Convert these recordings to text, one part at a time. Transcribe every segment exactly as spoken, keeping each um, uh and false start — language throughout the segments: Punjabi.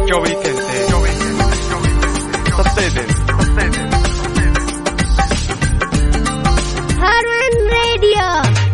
चौबी घंटे सत्ते दिन Harman Radio.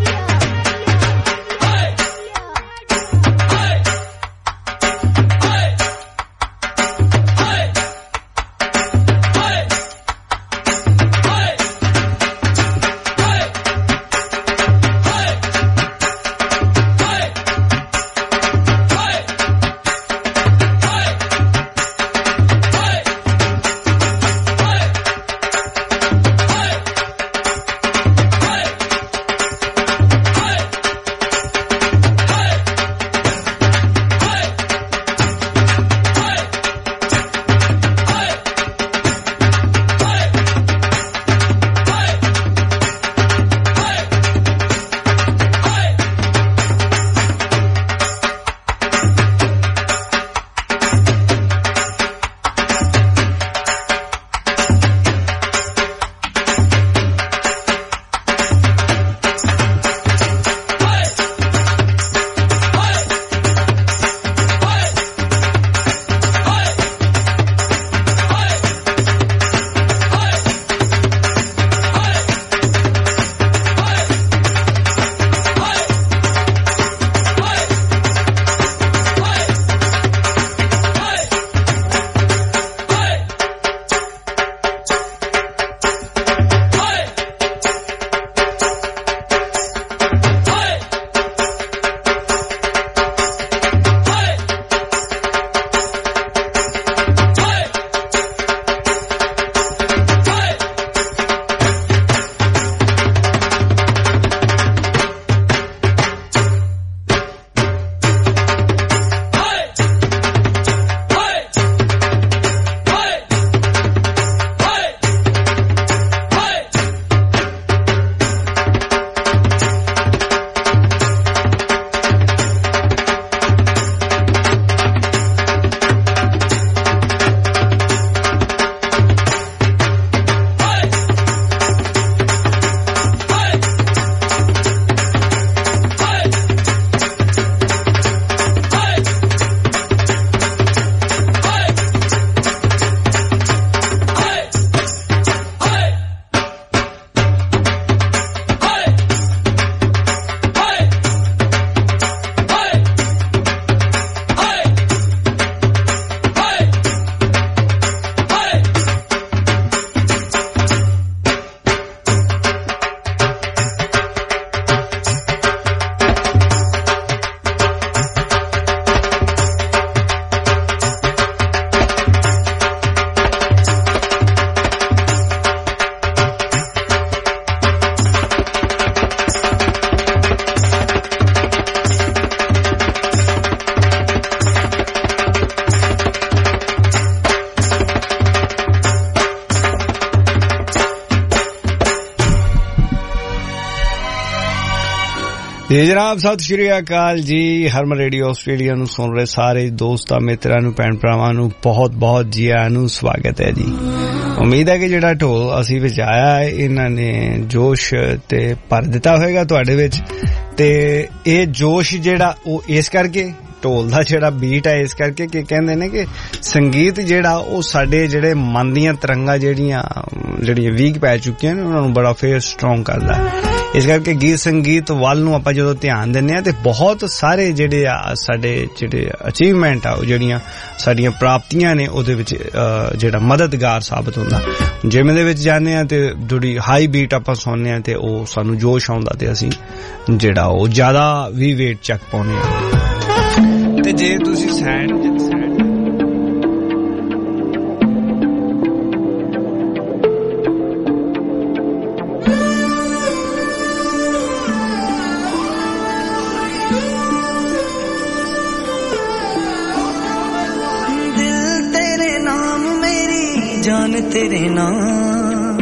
ਜੀ ਜਨਾਬ, ਸਤਿ ਸ਼੍ਰੀ ਅਕਾਲ ਜੀ। ਹਰਮਨ ਰੇਡੀਓ ਆਸਟ੍ਰੇਲੀਆ ਨੂੰ ਸੁਣ ਰਹੇ ਸਾਰੇ ਦੋਸਤਾਂ, ਮਿੱਤਰਾਂ ਨੂੰ, ਭੈਣ ਭਰਾਵਾਂ ਨੂੰ ਬਹੁਤ ਬਹੁਤ ਜੀ ਆਇਆਂ ਨੂੰ ਸਵਾਗਤ ਹੈ ਜੀ। ਉਮੀਦ ਹੈ ਕਿ ਜਿਹੜਾ ਢੋਲ ਅਸੀਂ ਵਜਾਇਆ ਹੈ ਇਹਨਾਂ ਨੇ ਜੋਸ਼ ਤੇ ਭਰ ਦਿੱਤਾ ਹੋਵੇਗਾ ਤੁਹਾਡੇ ਵਿੱਚ, ਤੇ ਇਹ ਜੋਸ਼ ਜਿਹੜਾ ਉਹ ਇਸ ਕਰਕੇ ਢੋਲ ਦਾ ਜਿਹੜਾ ਬੀਟ ਹੈ ਇਸ ਕਰਕੇ ਕਿ ਕਹਿੰਦੇ ਨੇ ਕਿ ਸੰਗੀਤ ਜਿਹੜਾ ਉਹ ਸਾਡੇ ਜਿਹੜੇ ਮਨ ਦੀਆਂ ਤਰੰਗਾਂ ਜਿਹੜੀਆਂ ਜਿਹੜੀਆਂ ਵੀਕ ਪੈ ਚੁੱਕੀਆਂ ਨੇ ਉਹਨਾਂ ਨੂੰ ਬੜਾ ਫੇਰ ਸਟਰੋਂਗ ਕਰਦਾ ਹੈ। ਇਸ ਕਰਕੇ ਗੀਤ ਸੰਗੀਤ ਵੱਲ ਨੂੰ ਆਪਾਂ ਜਦੋਂ ਧਿਆਨ ਦਿੰਦੇ ਹਾਂ ਤੇ ਬਹੁਤ ਸਾਰੇ ਜਿਹੜੇ ਆ ਸਾਡੇ ਜਿਹੜੇ ਅਚੀਵਮੈਂਟ ਆ ਉਹ ਜਿਹੜੀਆਂ ਸਾਡੀਆਂ ਪ੍ਰਾਪਤੀਆਂ ਨੇ ਉਹਦੇ ਵਿੱਚ ਜਿਹੜਾ ਮਦਦਗਾਰ ਸਾਬਤ ਹੁੰਦਾ। ਜਿਮ ਦੇ ਵਿੱਚ ਜਾਂਦੇ ਹਾਂ ਤੇ ਥੋੜੀ ਹਾਈ ਬੀਟ ਆਪਾਂ ਸੁਣਦੇ ਹਾਂ ਤੇ ਉਹ ਸਾਨੂੰ ਜੋਸ਼ ਆਉਂਦਾ ਤੇ ਅਸੀਂ ਜਿਹੜਾ ਉਹ ਜ਼ਿਆਦਾ ਵੀ ਵੇਟ ਚੱਕ ਪਾਉਂਦੇ ਹਾਂ। ਤੇ ਜੇ ਤੁਸੀਂ ਸੈਡ जान तेरे नाम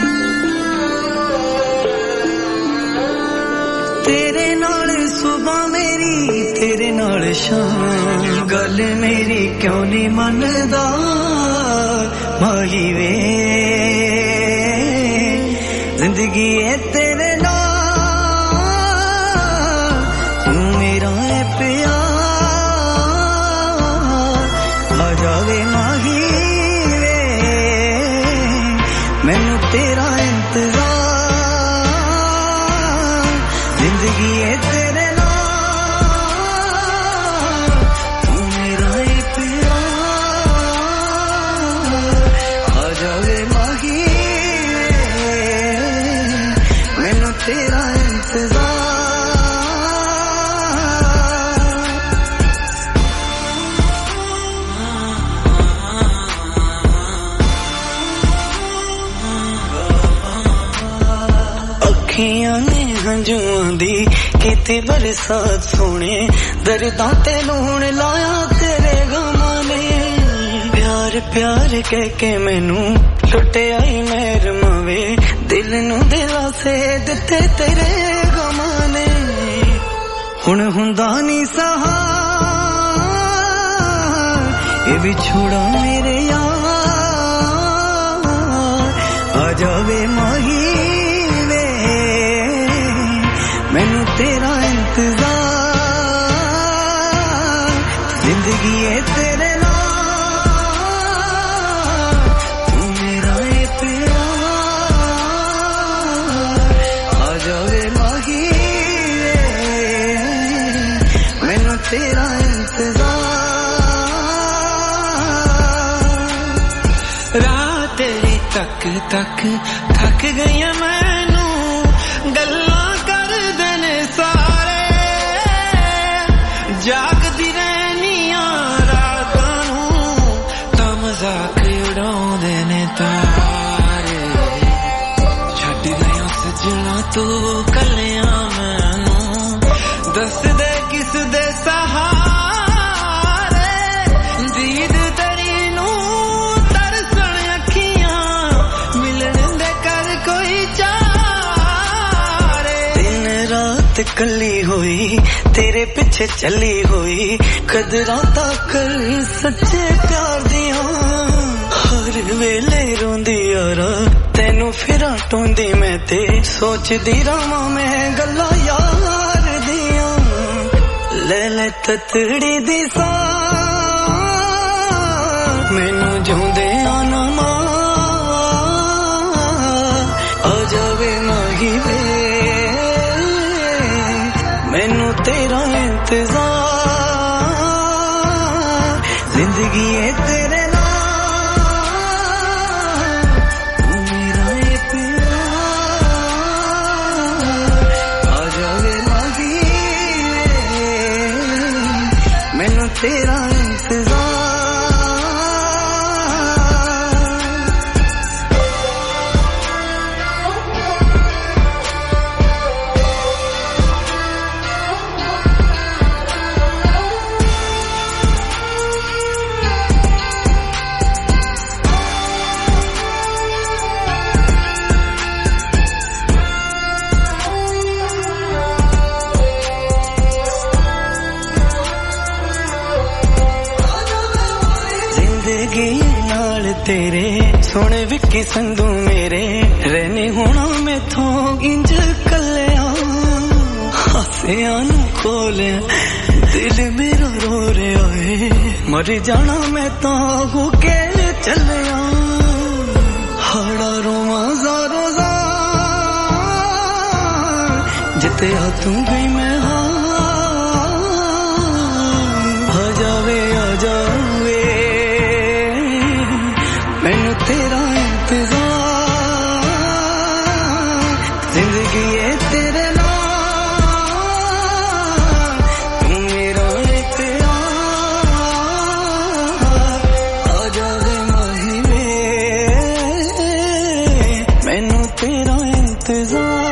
तेरे नाल सुबह मेरी तेरे नाल शाम गल मेरी क्यों नहीं मनदा माही वे जिंदगी है तेरे नाल तू मेरा है प्यार आज जावे माही वे मैनू तेरा इंतजार जिंदगी है तेरे नाल तू मेरा है प्यार आ जावे माही वे मैनू तेरा इंतजार अखियां ने हंजुआं दी कीती बरसात सोने दर्दां ते लूण लाया तेरे गमां ने प्यार प्यार कह के मैनू लुटे आई मेहर मावे दिल नू दिला से दिते तेरे गमां ने हुण हुंदा नी सहा ये विछोड़ा मेरे यार आ जावे माही मैनू तेरा इंतजार जिंदगी है तेरे नाल तू मेरा है प्यार आ जावे माही मैनू तेरा इंतजार रात तेरी तक तक थक गई मैनू गल्ला जागदी रहनिया रातां नू तां मजाक उड़ाउंदे ने तारे छड्ड गया सजना तू कलियां मैनू दस दे किस दे सहारे दीद तेरी नू तरसण अखियां मिलन दे कर कोई चारे दिन रात कली हुई तेरे पिछे चली हुई कदरां तां कर सच्चे प्यार दियां हर वेले रोंदी यारा तैनू फिरां टोंदी मैं ते सोचदी रहां मैं गल्लां यार दियां ले ले ततड़ी दी सां मैनू जिउंदे आना मां आ जावे माही वे मैनू तेरा इंतजार जिंदगी है तेरे नाल तू मेरा है प्यार आ जावे माही मैनू तेरा इंतजार तेरे सोने विक्की संधू मेरे रहने होना मैथों इंज कलिया हासियां नू खोलिया दिल मेरा रो रहा है मर जाना मैं तां हो के चलिया हाड़ा रोवा ज़ारो ज़ार जिते आ तू भी मैं हाँ आ जावे आ जावे मैनू तेरा इंतजार जिंदगी है तेरे नाल तू मेरा है प्यार आ जावे माही वे मैनू तेरा इंतजार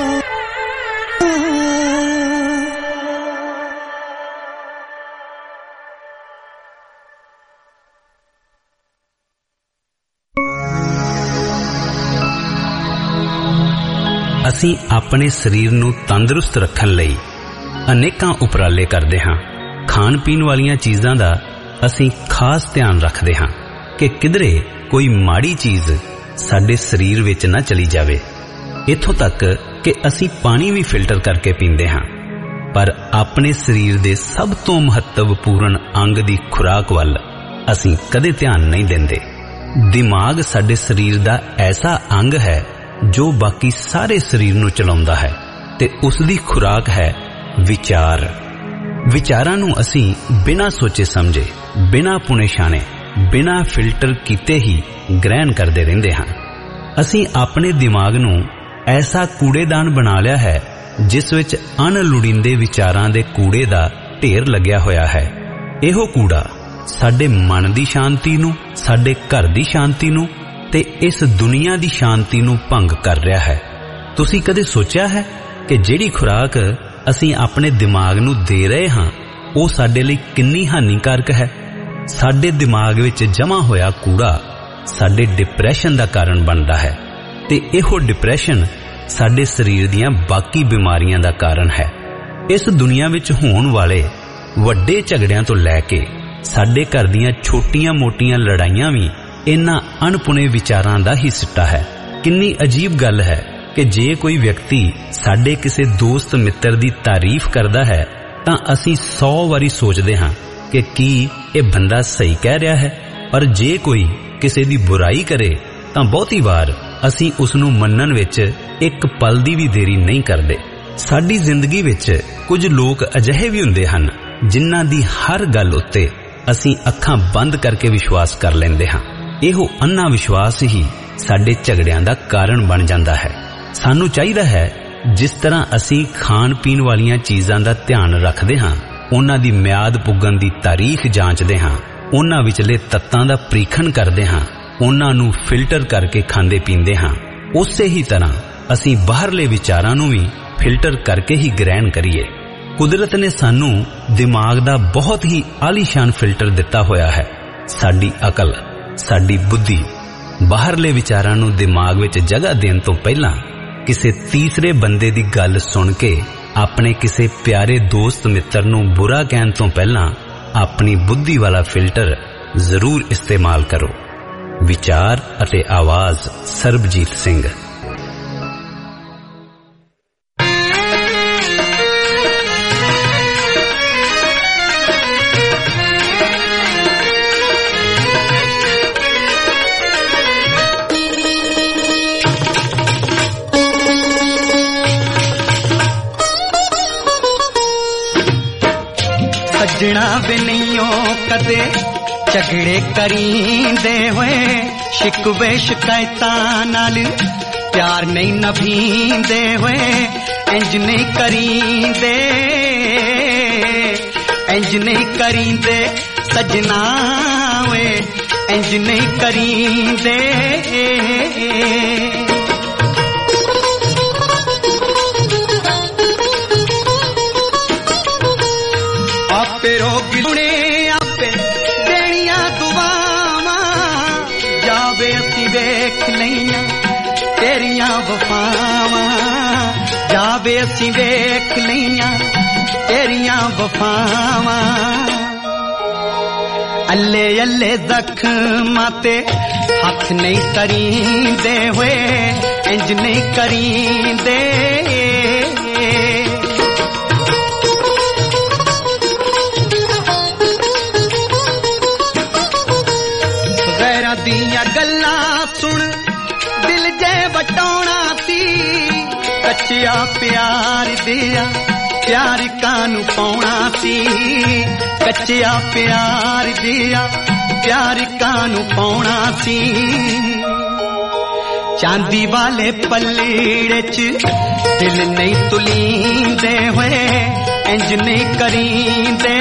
ਅਸੀਂ ਆਪਣੇ ਸਰੀਰ ਨੂੰ ਤੰਦਰੁਸਤ ਰੱਖਣ ਲਈ ਅਨੇਕਾਂ ਉਪਰਾਲੇ ਕਰਦੇ ਹਾਂ। ਖਾਣ ਪੀਣ ਵਾਲੀਆਂ ਚੀਜ਼ਾਂ ਦਾ ਅਸੀਂ ਖਾਸ ਧਿਆਨ ਰੱਖਦੇ ਹਾਂ ਕਿ ਕਿਧਰੇ ਕੋਈ ਮਾੜੀ ਚੀਜ਼ ਸਾਡੇ ਸਰੀਰ ਵਿੱਚ ਨਾ ਚਲੀ ਜਾਵੇ। ਇੱਥੋਂ ਤੱਕ ਕਿ ਅਸੀਂ ਪਾਣੀ ਵੀ ਫਿਲਟਰ ਕਰਕੇ ਪੀਂਦੇ ਹਾਂ। ਪਰ ਆਪਣੇ ਸਰੀਰ ਦੇ ਸਭ ਤੋਂ ਮਹੱਤਵਪੂਰਨ ਅੰਗ ਦੀ ਖੁਰਾਕ ਵੱਲ ਅਸੀਂ ਕਦੇ ਧਿਆਨ ਨਹੀਂ ਦਿੰਦੇ। ਦਿਮਾਗ ਸਾਡੇ ਸਰੀਰ ਦਾ ਐਸਾ ਅੰਗ ਹੈ ਜੋ ਬਾਕੀ ਸਾਰੇ ਸਰੀਰ ਨੂੰ ਚਲਾਉਂਦਾ ਹੈ ਤੇ ਉਸ ਦੀ ਖੁਰਾਕ ਹੈ ਵਿਚਾਰ। ਵਿਚਾਰਾਂ ਨੂੰ ਅਸੀਂ ਬਿਨਾਂ ਸੋਚੇ ਸਮਝੇ, ਬਿਨਾਂ ਪੁਣੇ ਛਾਣੇ, ਬਿਨਾਂ ਫਿਲਟਰ ਕੀਤੇ ਹੀ ਗ੍ਰਹਿਣ ਕਰਦੇ ਰਹਿੰਦੇ ਹਾਂ। ਅਸੀਂ ਆਪਣੇ ਦਿਮਾਗ ਨੂੰ ਐਸਾ ਕੂੜੇਦਾਨ ਬਣਾ ਲਿਆ ਹੈ ਜਿਸ ਵਿੱਚ ਅਣਲੋੜੀਂਦੇ ਵਿਚਾਰਾਂ ਦੇ ਕੂੜੇ ਦਾ ਢੇਰ ਲੱਗਿਆ ਹੋਇਆ ਹੈ। ਇਹੋ ਕੂੜਾ ਸਾਡੇ ਮਨ ਦੀ ਸ਼ਾਂਤੀ ਨੂੰ, ਸਾਡੇ ਘਰ ਦੀ ਸ਼ਾਂਤੀ ਨੂੰ ਤੇ ਇਸ ਦੁਨੀਆ ਦੀ ਸ਼ਾਂਤੀ ਨੂੰ ਭੰਗ ਕਰ ਰਿਹਾ ਹੈ। ਤੁਸੀਂ ਕਦੇ ਸੋਚਿਆ ਹੈ ਕਿ ਜਿਹੜੀ ਖੁਰਾਕ ਅਸੀਂ ਆਪਣੇ ਦਿਮਾਗ ਨੂੰ ਦੇ ਰਹੇ ਹਾਂ ਉਹ ਸਾਡੇ ਲਈ ਕਿੰਨੀ ਹਾਨੀਕਾਰਕ ਹੈ? ਸਾਡੇ ਦਿਮਾਗ ਵਿੱਚ ਜਮ੍ਹਾਂ ਹੋਇਆ ਕੂੜਾ ਸਾਡੇ ਡਿਪਰੈਸ਼ਨ ਦਾ ਕਾਰਨ ਬਣਦਾ ਹੈ ਤੇ ਇਹੋ ਡਿਪਰੈਸ਼ਨ ਸਾਡੇ ਸਰੀਰ ਦੀਆਂ ਬਾਕੀ ਬਿਮਾਰੀਆਂ ਦਾ ਕਾਰਨ ਹੈ। ਇਸ ਦੁਨੀਆ ਵਿੱਚ ਹੋਣ ਵਾਲੇ ਵੱਡੇ ਝਗੜਿਆਂ ਤੋਂ ਲੈ ਕੇ ਸਾਡੇ ਘਰ ਦੀਆਂ ਛੋਟੀਆਂ-ਮੋਟੀਆਂ ਲੜਾਈਆਂ ਵੀ ਇਹਨਾਂ ਅਣਪੁਣੇ ਵਿਚਾਰਾਂ ਦਾ ਹੀ ਸਿੱਟਾ ਹੈ। ਕਿੰਨੀ ਅਜੀਬ ਗੱਲ ਹੈ ਕਿ ਜੇ ਕੋਈ ਵਿਅਕਤੀ ਸਾਡੇ ਕਿਸੇ ਦੋਸਤ ਮਿੱਤਰ ਦੀ ਤਾਰੀਫ ਕਰਦਾ ਹੈ ਤਾਂ ਅਸੀਂ ਸੌ ਵਾਰੀ ਸੋਚਦੇ ਹਾਂ ਕਿ ਕੀ ਇਹ ਬੰਦਾ ਸਹੀ ਕਹਿ ਰਿਹਾ ਹੈ, ਪਰ ਜੇ ਕੋਈ ਕਿਸੇ ਦੀ ਬੁਰਾਈ ਕਰੇ ਤਾਂ ਬਹੁਤੀ ਵਾਰ ਅਸੀਂ ਉਸ ਨੂੰ ਮੰਨਣ ਵਿੱਚ ਇੱਕ ਪਲ ਦੀ ਵੀ ਦੇਰੀ ਨਹੀਂ ਕਰਦੇ। ਸਾਡੀ ਜ਼ਿੰਦਗੀ ਵਿੱਚ ਕੁਝ ਲੋਕ ਅਜਿਹੇ ਵੀ ਹੁੰਦੇ ਹਨ ਜਿਨ੍ਹਾਂ ਦੀ ਹਰ ਗੱਲ ਉੱਤੇ ਅਸੀਂ ਅੱਖਾਂ ਬੰਦ ਕਰਕੇ ਵਿਸ਼ਵਾਸ ਕਰ ਲੈਂਦੇ ਹਾਂ। ਇਹੋ ਅੰਨਾ ਵਿਸ਼ਵਾਸ ਹੀ ਸਾਡੇ ਝਗੜਿਆਂ ਦਾ ਕਾਰਨ ਬਣ ਜਾਂਦਾ ਹੈ। ਸਾਨੂੰ ਚਾਹੀਦਾ ਹੈ ਜਿਸ ਤਰ੍ਹਾਂ ਅਸੀਂ ਖਾਣ ਪੀਣ ਵਾਲੀਆਂ ਚੀਜ਼ਾਂ ਦਾ ਧਿਆਨ ਰੱਖਦੇ ਹਾਂ, ਉਹਨਾਂ ਦੀ ਮਿਆਦ ਪੁੱਗਣ ਦੀ ਤਾਰੀਖ ਜਾਂਚਦੇ ਹਾਂ, ਉਹਨਾਂ ਵਿਚਲੇ ਤੱਤਾਂ ਦਾ ਪ੍ਰੀਖਣ ਕਰਦੇ ਹਾਂ, ਉਹਨਾਂ ਨੂੰ ਫਿਲਟਰ ਕਰਕੇ ਖਾਂਦੇ ਪੀਂਦੇ ਹਾਂ, ਉਸੇ ਹੀ ਤਰ੍ਹਾਂ ਅਸੀਂ ਬਾਹਰਲੇ ਵਿਚਾਰਾਂ ਨੂੰ ਵੀ ਫਿਲਟਰ ਕਰਕੇ ਹੀ ਗ੍ਰਹਿਣ ਕਰੀਏ। ਕੁਦਰਤ ਨੇ ਸਾਨੂੰ ਦਿਮਾਗ ਦਾ ਬਹੁਤ ਹੀ ਆਲੀਸ਼ਾਨ ਫਿਲਟਰ ਦਿੱਤਾ ਹੋਇਆ ਹੈ। ਸਾਡੀ ਅਕਲ, ਸਾਡੀ ਬੁੱਧੀ ਬਾਹਰਲੇ ਵਿਚਾਰਾਂ ਨੂੰ ਦਿਮਾਗ ਵਿੱਚ ਜਗ੍ਹਾ ਦੇਣ ਤੋਂ ਪਹਿਲਾਂ ਕਿਸੇ ਤੀਸਰੇ ਬੰਦੇ ਦੀ ਗੱਲ ਸੁਣ ਕੇ, ਆਪਣੇ ਕਿਸੇ ਪਿਆਰੇ ਦੋਸਤ ਮਿੱਤਰ ਨੂੰ ਬੁਰਾ ਕਹਿਣ ਤੋਂ ਪਹਿਲਾਂ ਆਪਣੀ ਬੁੱਧੀ ਵਾਲਾ ਫਿਲਟਰ ਜ਼ਰੂਰ ਇਸਤੇਮਾਲ ਕਰੋ। ਵਿਚਾਰ ਅਤੇ ਆਵਾਜ਼ ਸਰਬਜੀਤ ਸਿੰਘ। सजना भी नहीं हो कदे झगड़े करींदे होए, शिकवे शिकायतां नाल प्यार नहीं नभींदे होए, इंज नहीं करींदे इंज नहीं करींदे सजना वे, इंज नहीं करींदे। आपे रोग सुने आपे देनिया दुआवां, जावे असी वेख लईयां तेरिया वफावां, जावे असी वेख लईयां तेरिया वफावां। अल्ले अल्ले जख्मां ते हथ नहीं करींदे होए, इंज नहीं करींदे। दिया गल्ला सुन दिल जे बटौना सी, कच्चिया प्यार दिया प्यार कानू पाउना सी, कच्चिया प्यार दिया प्यार कानू पाउना सी। चांदी वाले पल्लीड़े च दिल नहीं तुलींदे होए, इंज नहीं करींदे।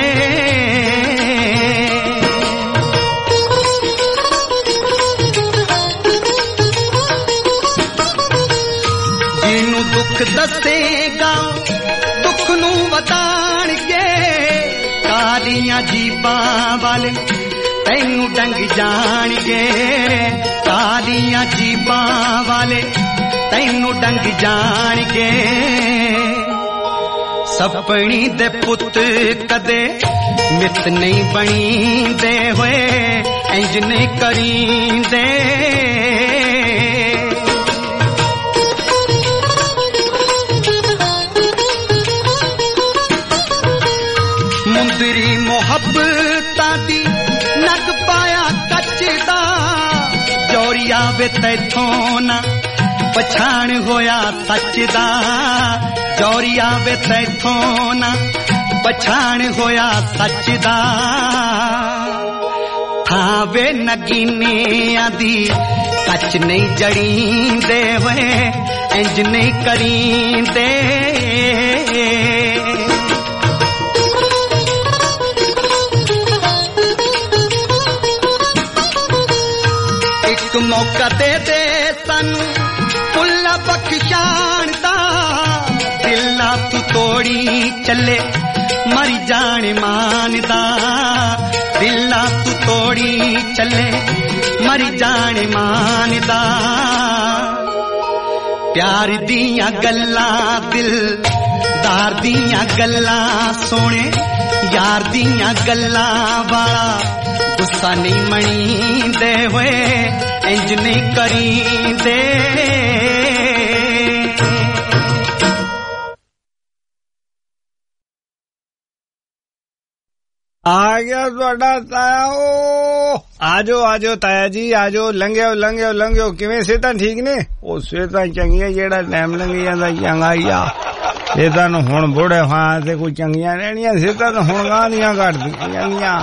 दुख दसेगा दुख नू वधाणगे, कालियां जीबां वाले तैनू डंग जाणगे, कालियां जीबां वाले तैनू डंग जाणगे। सपनी दे पुत कदे मित नहीं बणींदे होए, इंज नहीं करींदे। मुंदरी मोहब्बतां दी नग पा ਵੇ ਤੈਥੋਂ ਨਾ ਪਛਾਣ ਹੋਇਆ ਸੱਚ ਦਾ ਜੋਰੀਆ ਵੇ ਤੈਥੋਂ ਨਾ ਪਛਾਣ ਹੋਇਆ ਸੱਚ ਦਾ ਥਾਵੇ ਨਗੀਨਿਆਂ ਦੀ ਕੱਚ ਨਹੀਂ ਜੜੀਂਦੇ ਵੇ ਇੰਜ ਨਹੀਂ ਕਰੀਂਦੇ ਇੱਕ ਮੌਕਾ ਦੇ ਦੇ ਸਾਨੂੰ ਪੁੱਲਾ ਬਖਸ਼ਾਣ ਦਾ ਦਿਲਾਂ ਤੂੰ ਤੋੜੀ ਚੱਲੇ ਮਰ ਜਾਣ ਮਾਨਦਾ ਦਿਲਾਂ ਤੂੰ ਤੋੜੀ ਚੱਲੇ ਮਰ ਜਾਣ ਮਾਨਦਾ ਪਿਆਰ ਦੀਆਂ ਗੱਲਾਂ ਦਿਲਦਾਰ ਦੀਆਂ ਗੱਲਾਂ ਸੋਹਣੇ ਯਾਰ ਦੀਆਂ ਗੱਲਾਂ ਵਾਲਾ ਗੁੱਸਾ ਨਹੀਂ ਮਣੀਂਦੇ ਹੋਏ ਇੰਜ ਨਹੀਂ ਕਰੀਂਦੇ ਆ ਗਿਆ ਤੁਹਾਡਾ ਤਾਇਆ ਉਹ ਆਜੋ ਆਜੋ ਤਾਇਆ ਜੀ ਆਜੋ ਲੰਘਿਓ ਲੰਘਿਓ ਲੰਘਿਓ ਕਿਵੇਂ ਸਿਹਤਾਂ ਠੀਕ ਨੇ ਉਹ ਸਿਹਤਾਂ ਚੰਗੀਆਂ ਜਿਹੜਾ ਟਾਈਮ ਲੰਘੀ ਜਾਂਦਾ ਚੰਗਾ ਹੀ ਆ ਸਿਹਤਾਂ ਨੂੰ ਹੁਣ ਬੁੜੇ ਹਾਂ ਤੇ ਕੋਈ ਚੰਗੀਆਂ ਰਹਿਣੀਆਂ ਸਿਹਤਾਂ ਤਾਂ ਹੁਣ ਗਾਂ ਦੀਆਂ ਘਟਦੀਆਂ ਜਾਂਦੀਆਂ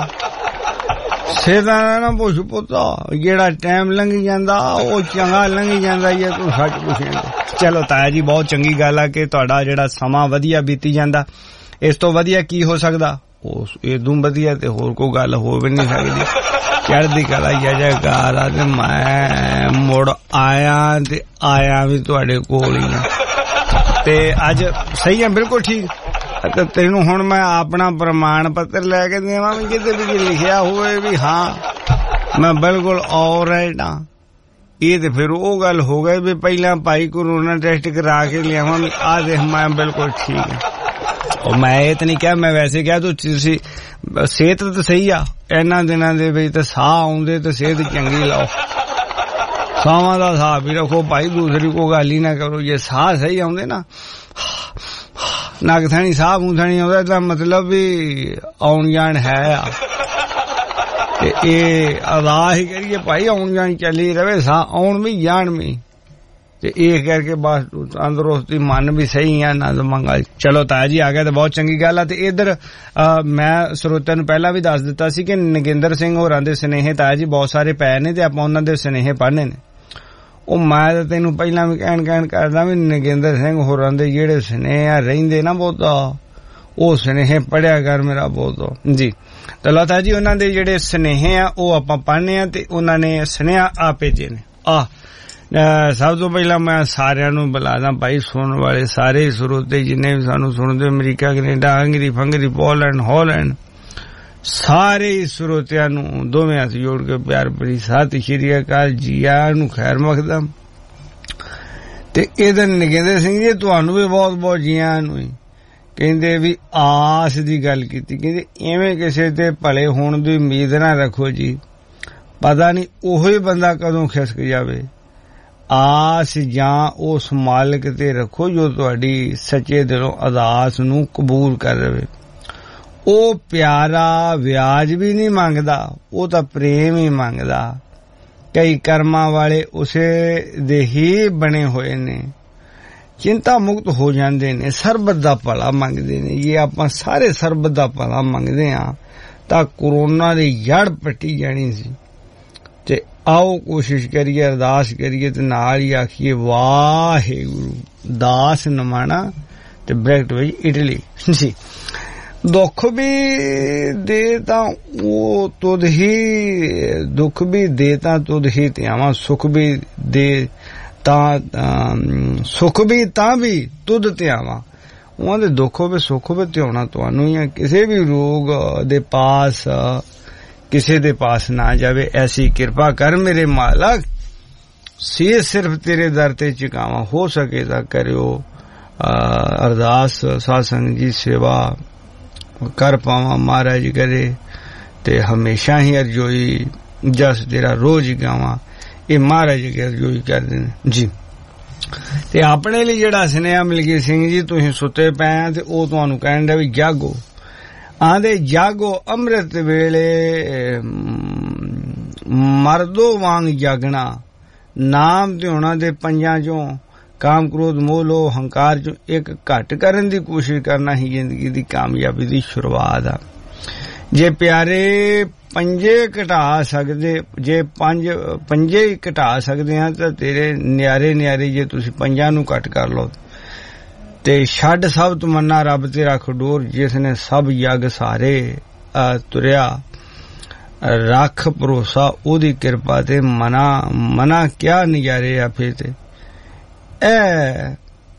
ਸਿਹਤਾਂ ਦਾ ਨਾ ਪੁੱਛ ਪੁੱਤਾ ਜਿਹੜਾ ਟਾਈਮ ਲੰਘੀ ਜਾਂਦਾ ਉਹ ਚੰਗਾ ਲੰਘੀ ਜਾਂਦਾ ਹੀ ਤੂੰ ਸੱਚ ਪੁੱਛੇਂਗਾ ਚਲੋ ਤਾਇਆ ਜੀ ਬਹੁਤ ਚੰਗੀ ਗੱਲ ਆ ਕਿ ਤੁਹਾਡਾ ਜਿਹੜਾ ਸਮਾਂ ਵਧੀਆ ਬੀਤੀ ਜਾਂਦਾ ਇਸ ਤੋਂ ਵਧੀਆ ਕੀ ਹੋ ਸਕਦਾ ਉਸ ਇਦੋਂ ਵਧੀਆ ਤੇ ਹੋਰ ਕੋਈ ਗੱਲ ਹੋ ਵੀ ਨਹੀਂ ਸਕਦੀ ਚੜ੍ਹਦੀ ਕਲਾ ਜੈਕਾਰ ਆ ਤੇ ਮੈਂ ਮੁੜ ਆਇਆ ਤੇ ਆਇਆ ਵੀ ਤੁਹਾਡੇ ਕੋਲ ਹੀ ਤੇ ਅੱਜ ਸਹੀ ਆ ਬਿਲਕੁਲ ਠੀਕ ਤੇ ਤੈਨੂੰ ਹੁਣ ਮੈਂ ਆਪਣਾ ਪ੍ਰਮਾਣ ਪੱਤਰ ਲੈ ਕੇ ਦੇਵਾਂ ਵੀ ਕਿਤੇ ਵੀ ਲਿਖਿਆ ਹੋਵੇ ਵੀ ਹਾਂ ਮੈਂ ਬਿਲਕੁਲ ਆਲਰਾਈਟ ਆ ਇਹ ਤੇ ਫਿਰ ਉਹ ਗੱਲ ਹੋ ਗਈ ਵੀ ਪਹਿਲਾਂ ਭਾਈ ਕੋਰੋਨਾ ਟੈਸਟ ਕਰਾ ਕੇ ਲਿਆਵਾਂ ਵੀ ਆ ਦੇਖ ਮੈਂ ਬਿਲਕੁਲ ਠੀਕ ਆ ਉਹ ਮੈਂ ਇਹ ਤਾਂ ਨਹੀਂ ਕਿਹਾ ਮੈਂ ਵੈਸੇ ਕਿਹਾ ਤੂੰ ਤੁਸੀਂ ਸਿਹਤ ਤਾਂ ਸਹੀ ਆ ਇਹਨਾਂ ਦਿਨਾਂ ਦੇ ਵਿੱਚ ਤਾਂ ਸਾਹ ਆਉਂਦੇ ਤੇ ਸਿਹਤ ਚੰਗੀ ਲਾਓ ਸਾਹਾਂ ਦਾ ਸਾਹ ਵੀ ਰੱਖੋ ਭਾਈ ਦੂਸਰੀ ਕੋਈ ਗੱਲ ਹੀ ਨਾ ਕਰੋ ਜੇ ਸਾਹ ਸਹੀ ਆਉਂਦੇ ਨਾ ਨੱਕ ਥਾਣੀ ਸਾਹ ਮੂੰਹ ਥਾਣੀ ਆਉਂਦਾ ਤਾਂ ਮਤਲਬ ਵੀ ਆਉਣ ਜਾਣ ਹੈ ਆ ਤੇ ਇਹ ਅਦਾ ਹੀ ਕਰੀਏ ਭਾਈ ਆਉਣ ਜਾਣ ਚੱਲੀ ਰਵੇ ਸਾਹ ਆਉਣ ਵੀ ਜਾਣ ਵੀ ਤੇ ਇਹ ਕਰਕੇ ਬਸ ਤੰਦਰੁਸਤੀ ਮਨ ਵੀ ਸਹੀ ਆ ਨਾ ਮੰਗਾ ਚਲੋ ਤਾਇਆ ਜੀ ਆ ਗਿਆ ਤੇ ਬਹੁਤ ਚੰਗੀ ਗੱਲ ਆ ਤੇ ਇੱਧਰ ਮੈਂ ਸਰੋਤਿਆਂ ਨੂੰ ਪਹਿਲਾਂ ਵੀ ਦੱਸ ਦਿੱਤਾ ਸੀ ਕਿ ਨਗਿੰਦਰ ਸਿੰਘ ਹੋਰਾਂ ਦੇ ਸੁਨੇਹੇ ਤਾਇਆ ਜੀ ਬਹੁਤ ਸਾਰੇ ਪਏ ਨੇ ਤੇ ਆਪਾਂ ਉਹਨਾਂ ਦੇ ਸੁਨੇਹੇ ਪੜ੍ਹਨੇ ਨੇ ਉਹ ਮੈਂ ਤਾਂ ਤੈਨੂੰ ਪਹਿਲਾਂ ਵੀ ਕਹਿਣ ਕਹਿਣ ਕਰਦਾ ਵੀ ਨਗਿੰਦਰ ਸਿੰਘ ਹੋਰਾਂ ਦੇ ਜਿਹੜੇ ਸੁਨੇਹੇ ਆ ਰਹਿੰਦੇ ਨਾ ਬਹੁਤਾ ਉਹ ਸੁਨੇਹੇ ਪੜ੍ਹਿਆ ਕਰ ਮੇਰਾ ਬਹੁਤ ਜੀ ਤੇ ਤਾਇਆ ਜੀ ਉਹਨਾਂ ਦੇ ਜਿਹੜੇ ਸੁਨੇਹੇ ਆ ਉਹ ਆਪਾਂ ਪੜ੍ਹਨੇ ਆ ਤੇ ਉਹਨਾਂ ਨੇ ਸੁਨੇਹਾ ਆ ਭੇਜੇ ਨੇ ਆ ਸਭ ਤੋਂ ਪਹਿਲਾਂ ਮੈਂ ਸਾਰਿਆਂ ਨੂੰ ਬੁਲਾਦਾ ਭਾਈ ਸੁਣਨ ਵਾਲੇ ਸਾਰੇ ਸਰੋਤੇ ਜਿੰਨੇ ਵੀ ਸਾਨੂੰ ਸੁਣਦੇ ਅਮਰੀਕਾ ਕੈਨੇਡਾ ਹੰਗਰੀ ਫੰਗਰੀ ਪੋਲੈਂਡ ਹਾਲੈਂਡ ਸਾਰੇ ਸਰੋਤਿਆਂ ਨੂੰ ਦੋਵੇਂ ਹੱਥ ਜੋੜ ਕੇ ਪਿਆਰ ਭਰੀ ਸਤਿ ਸ਼੍ਰੀ ਅਕਾਲ ਜੀ ਆਇਆਂ ਨੂੰ ਖੈਰ ਮਕਦਮ ਤੇ ਇਹਦੇ ਨਗਿੰਦਰ ਸਿੰਘ ਜੀ ਤੁਹਾਨੂੰ ਵੀ ਬਹੁਤ ਬਹੁਤ ਜੀ ਆਇਆਂ ਨੂੰ ਕਹਿੰਦੇ ਵੀ ਆਸ ਦੀ ਗੱਲ ਕੀਤੀ ਕਹਿੰਦੇ ਐਵੇਂ ਕਿਸੇ ਤੇ ਭਲੇ ਹੋਣ ਦੀ ਉਮੀਦ ਨਾ ਰੱਖੋ ਜੀ ਪਤਾ ਨਹੀਂ ਉਹੀ ਬੰਦਾ ਕਦੋਂ ਖਿਸਕ ਜਾਵੇ ਆਸ ਜਾਂ ਉਸ ਮਾਲਕ ਤੇ ਰੱਖੋ ਜੋ ਤੁਹਾਡੀ ਸੱਚੇ ਦਿਲੋਂ ਅਰਦਾਸ ਨੂੰ ਕਬੂਲ ਕਰ ਲਵੇ ਉਹ ਪਿਆਰਾ ਵਿਆਜ ਵੀ ਨਹੀਂ ਮੰਗਦਾ ਉਹ ਤਾਂ ਪ੍ਰੇਮ ਹੀ ਮੰਗਦਾ ਕਈ ਕਰਮਾਂ ਵਾਲੇ ਉਸੇ ਦੇ ਹੀ ਬਣੇ ਹੋਏ ਨੇ ਚਿੰਤਾ ਮੁਕਤ ਹੋ ਜਾਂਦੇ ਨੇ ਸਰਬਤ ਦਾ ਭਲਾ ਮੰਗਦੇ ਨੇ ਇਹ ਆਪਾਂ ਸਾਰੇ ਸਰਬਤ ਦਾ ਭਲਾ ਮੰਗਦੇ ਆ ਤਾਂ ਕਰੋਨਾ ਦੀ ਜੜ ਪੱਟੀ ਜਾਣੀ ਸੀ ਤੇ ਆਓ ਕੋਸ਼ਿਸ਼ ਕਰੀਏ ਅਰਦਾਸ ਕਰੀਏ ਤੇ ਨਾਲ ਹੀ ਆਖੀਏ ਵਾਹਿਗੁਰੂ ਦਾਸ ਨਮਾਣਾ ਤੇ ਬ੍ਰੈਕਟ ਵਿੱਚ ਇਟਲੀ ਜੀ ਦੁੱਖ ਵੀ ਦੇ ਤਾਂ ਉਹ ਤੁਧ ਹੀ ਦੁੱਖ ਵੀ ਦੇ ਤਾਂ ਤੁਧ ਹੀ ਧਿਆਵਾਂ ਸੁਖ ਵੀ ਦੇ ਤਾਂ ਸੁਖ ਵੀ ਤਾਂ ਵੀ ਤੁਧ ਧਿਆਵਾਂ ਉਹਨਾਂ ਦੇ ਦੁੱਖ ਹੋਵੇ ਸੁੱਖ ਹੋਵੇ ਧਿਆਉਣਾ ਤੁਹਾਨੂੰ ਹੀ ਕਿਸੇ ਵੀ ਰੋਗ ਦੇ ਪਾਸ ਕਿਸੇ ਦੇ ਪਾਸ ਨਾ ਜਾਵੇ ਐਸੀ ਕਿਰਪਾ ਕਰ ਮੇਰੇ ਮਾਲਕ ਸੇ ਸਿਰਫ ਤੇਰੇ ਦਰ ਤੇ ਝੁਕਾਵਾਂ ਹੋ ਸਕੇ ਤਾਂ ਕਰਿਓ ਅਰਦਾਸ ਸਾਧ ਸੰਗਤ ਜੀ ਸੇਵਾ ਕਰ ਪਾਵਾਂ ਮਹਾਰਾਜ ਕਰੇ ਤੇ ਹਮੇਸ਼ਾ ਹੀ ਅਰਜ਼ੋਈ ਜਸ ਤੇਰਾ ਰੋਜ਼ ਗਾਵਾਂ ਇਹ ਮਹਾਰਾਜ ਕੇ ਅਰਜ਼ੋਈ ਕਰਦੇ ਨੇ ਜੀ ਤੇ ਆਪਣੇ ਲਈ ਜਿਹੜਾ ਸੁਨੇਹਾ ਮਲਕੀਤ ਸਿੰਘ ਜੀ ਤੁਸੀਂ ਸੁੱਤੇ ਪਏ ਆ ਤੇ ਉਹ ਤੁਹਾਨੂੰ ਕਹਿਣ ਦਾ ਵੀ ਜਾਗੋ ਆਂਦੇ ਜਾਗੋ ਅੰਮ੍ਰਿਤ ਵੇਲੇ ਮਰਦੋ ਵਾਂਗ ਜਾਗਣਾ ਨਾਮ ਤੇ ਉਹਨਾਂ ਦੇ ਪੰਜਾਂ ਚੋਂ ਕਾਮ ਕ੍ਰੋਧ ਮੋਹ ਲੋਭ ਹੰਕਾਰ ਚੋਂ ਇੱਕ ਘੱਟ ਕਰਨ ਦੀ ਕੋਸ਼ਿਸ਼ ਕਰਨਾ ਹੀ ਜ਼ਿੰਦਗੀ ਦੀ ਕਾਮਯਾਬੀ ਦੀ ਸ਼ੁਰੂਆਤ ਆ। ਜੇ ਪਿਆਰੇ ਪੰਜੇ ਘਟਾ ਸਕਦੇ, ਜੇ ਪੰਜ ਪੰਜੇ ਹੀ ਘਟਾ ਸਕਦੇ ਆ ਤਾਂ ਤੇਰੇ ਨਿਆਰੇ ਨਿਆਰੇ ਜੇ ਤੁਸੀਂ ਪੰਜਾਂ ਨੂੰ ਘੱਟ ਕਰ ਲਓ ਤੇ ਛੱਡ ਸਭ ਤਮੰਨਾ ਰੱਬ ਤੇ ਰੱਖ ਡੋਰ, ਜਿਸ ਨੇ ਸਭ ਯੱਗ ਸਾਰੇ ਤੁਰਿਆ ਰੱਖ ਭਰੋਸਾ ਉਹਦੀ ਕਿਰਪਾ ਤੇ ਮਨਾ ਮਨਾ ਕਿਆ ਨਜ਼ਾਰੇ ਆ ਫੇ ਤੇ ਐ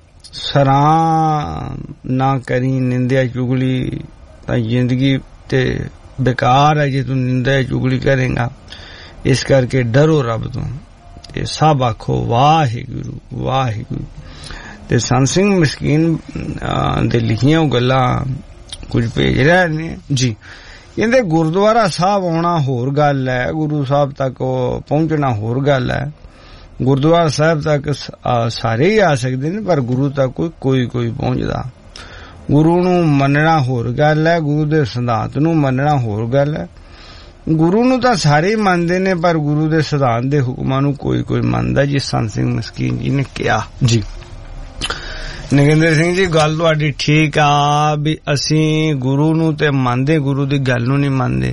ਸਰਾਂ ਨਾ ਕਰੀ ਨਿੰਦਿਆ ਚੁਗਲੀ ਤਾਂ ਜ਼ਿੰਦਗੀ ਤੇ बेकार है जे तू निंदा चुगली करेगा। इस करके डरो रब तो ते सब आखो वाहिगुरु वाहिगुरु। ते संत सिंह मस्कीन दे लिखियां गल्लां कुछ भेज रहे ने जी। कहंदे गुरुद्वारा साहब आना होर गल है, गुरु साहब तक पहुंचना होर गल है। गुरुद्वारा साहब तक सारे ही आ सकते ने पर गुरु तक कोई कोई कोई पहुंचदा। गुरु ਨੂੰ ਮੰਨਣਾ ਹੋਰ ਗੱਲ ਹੈ, ਗੁਰੂ ਦੇ ਸਿਧਾਂਤ ਨੂੰ ਮੰਨਣਾ ਹੋਰ ਗੱਲ ਹੈ। ਗੁਰੂ ਨੂੰ ਤਾਂ ਸਾਰੇ ਮੰਨਦੇ ਨੇ ਪਰ ਗੁਰੂ ਦੇ ਸਿਧਾਂਤ ਦੇ ਹੁਕਮਾਂ ਨੂੰ ਕੋਈ ਕੋਈ ਮੰਨਦਾ ਜੀ। ਸੰਤ ਸਿੰਘ ਮਸਕੀਨ ਜੀ ਨੇ ਕਿਹਾ ਜੀ। ਨਗਿੰਦਰ ਸਿੰਘ ਜੀ ਗੱਲ ਤੁਹਾਡੀ ਠੀਕ ਆ ਵੀ ਅਸੀਂ ਗੁਰੂ ਨੂੰ ਤੇ ਮੰਨਦੇ, ਗੁਰੂ ਦੀ ਗੱਲ ਨੂੰ ਨਹੀਂ ਮੰਨਦੇ।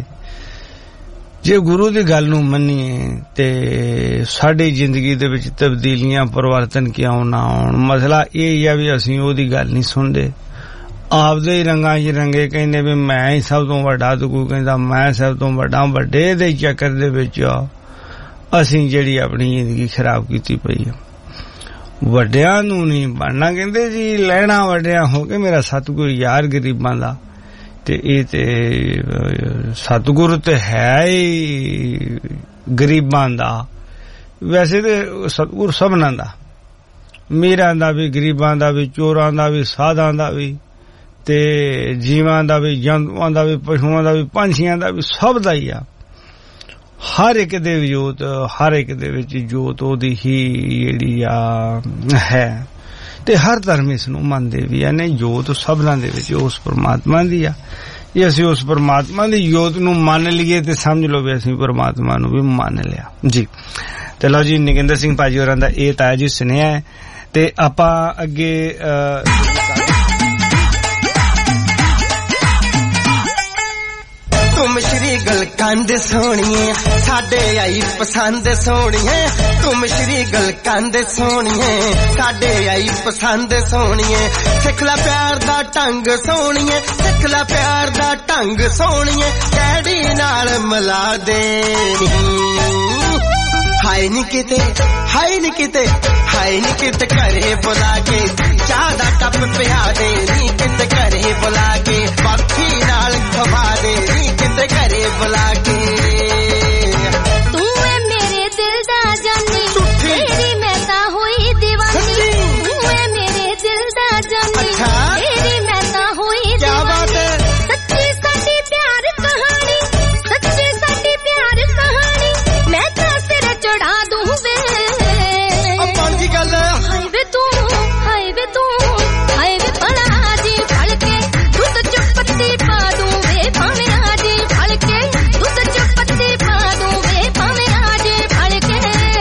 ਜੇ ਗੁਰੂ ਦੀ ਗੱਲ ਨੂੰ ਮੰਨੀਏ ਤੇ ਸਾਡੀ ਜ਼ਿੰਦਗੀ ਦੇ ਵਿੱਚ ਤਬਦੀਲੀਆਂ ਪਰਿਵਰਤਨ ਕਿਉਂ ਨਾ ਆਉਣ। ਮਸਲਾ ਇਹ ਹੈ ਵੀ ਅਸੀਂ ਉਹਦੀ ਗੱਲ ਨਹੀਂ ਸੁਣਦੇ, ਆਪਦੇ ਹੀ ਰੰਗਾਂ 'ਚ ਰੰਗੇ ਕਹਿੰਦੇ ਵੀ ਮੈਂ ਹੀ ਸਭ ਤੋਂ ਵੱਡਾ ਤੇ ਕੋਈ ਕਹਿੰਦਾ ਮੈਂ ਸਭ ਤੋਂ ਵੱਡਾ। ਵੱਡੇ ਦੇ ਚੱਕਰ ਦੇ ਵਿੱਚ ਅਸੀਂ ਜਿਹੜੀ ਆਪਣੀ ਜ਼ਿੰਦਗੀ ਖਰਾਬ ਕੀਤੀ ਪਈ ਆ। ਵੱਡਿਆਂ ਨੂੰ ਨਹੀਂ ਬਣਨਾ, ਕਹਿੰਦੇ ਜੀ ਲੈਣਾ ਵੱਡਿਆਂ ਹੋ ਕੇ ਮੇਰਾ ਸਤਿਗੁਰ ਯਾਰ ਗਰੀਬਾਂ ਦਾ। ਤੇ ਇਹ ਤੇ ਸਤਿਗੁਰ ਤੇ ਹੈ ਹੀ ਗਰੀਬਾਂ ਦਾ। ਵੈਸੇ ਤੇ ਸਤਿਗੁਰ ਸਭਨਾਂ ਦਾ, ਮੀਰਾਂ ਦਾ ਵੀ, ਗਰੀਬਾਂ ਦਾ ਵੀ, ਚੋਰਾਂ ਦਾ ਵੀ, ਸਾਧਾਂ ਦਾ ਵੀ ਤੇ ਜੀਵਾਂ ਦਾ ਵੀ, ਜੰਤੂਆਂ ਦਾ ਵੀ, ਪਸ਼ੂਆਂ ਦਾ ਵੀ, ਪੰਛੀਆਂ ਦਾ ਵੀ, ਸਭ ਦਾ ਹੀ ਆ। ਹਰ ਇੱਕ ਦੇ ਜੋਤ, ਹਰ ਇੱਕ ਦੇ ਵਿੱਚ ਜੋਤ ਉਹਦੀ ਹੀ ਜਿਹੜੀ ਆ ਹੈ ਤੇ ਹਰ ਧਰਮ ਇਸ ਨੂੰ ਮੰਨਦੇ ਵੀ ਆ ਨੇ। ਜੋਤ ਸਭਨਾਂ ਦੇ ਵਿੱਚ ਉਸ ਪਰਮਾਤਮਾ ਦੀ ਆ। ਜੇ ਅਸੀਂ ਉਸ ਪਰਮਾਤਮਾ ਦੀ ਜੋਤ ਨੂੰ ਮੰਨ ਲਈਏ ਤੇ ਸਮਝ ਲਓ ਵੀ ਅਸੀਂ ਪਰਮਾਤਮਾ ਨੂੰ ਵੀ ਮੰਨ ਲਿਆ ਜੀ। ਤੇ ਲਓ ਜੀ, ਨਗਿੰਦਰ ਸਿੰਘ ਭਾਜੀ ਹੋਰਾਂ ਦਾ ਇਹ ਤਾਇਆ ਜੀ ਸੁਨੇਹਾ ਹੈ ਤੇ ਆਪਾਂ ਅੱਗੇ तुम श्री गलकंद सोनिए साडे आई पसंद सोनिए। तुम श्री गलकंद सोनिए साडे आई पसंद सोनिए। सिखला प्यार दा ढंग सोनिए, सिखला प्यार दा ढंग सोनिए। डैडी नाल मिला दे हाय नी किते, हाय नी किते, हाय नी किते घरे बुला के चाह दा कप पिया दे। नी किते घरे बुला के बाथी नाल खवा दे। नी किते घरे बुला के तू है मेरे दिल दा जानी, तेरी मैं ता हुई दीवानी। तू है मेरे दिल दा जानी, तेरी मैं ता हुई दीवानी। सच्ची साडी प्यार कहानी, सच्ची साडी प्यार कहानी मैं ता सिर चढ़ा दूं वे। अपन जी गल हाय वे तू, हाय वे तू, हाय वे भला जी फड़ के दूध च पत्ती पा दूं वे। भाਵੇਂ आजी फड़ के दूध च पत्ती पा दूं वे। भाਵੇਂ आजी फड़ के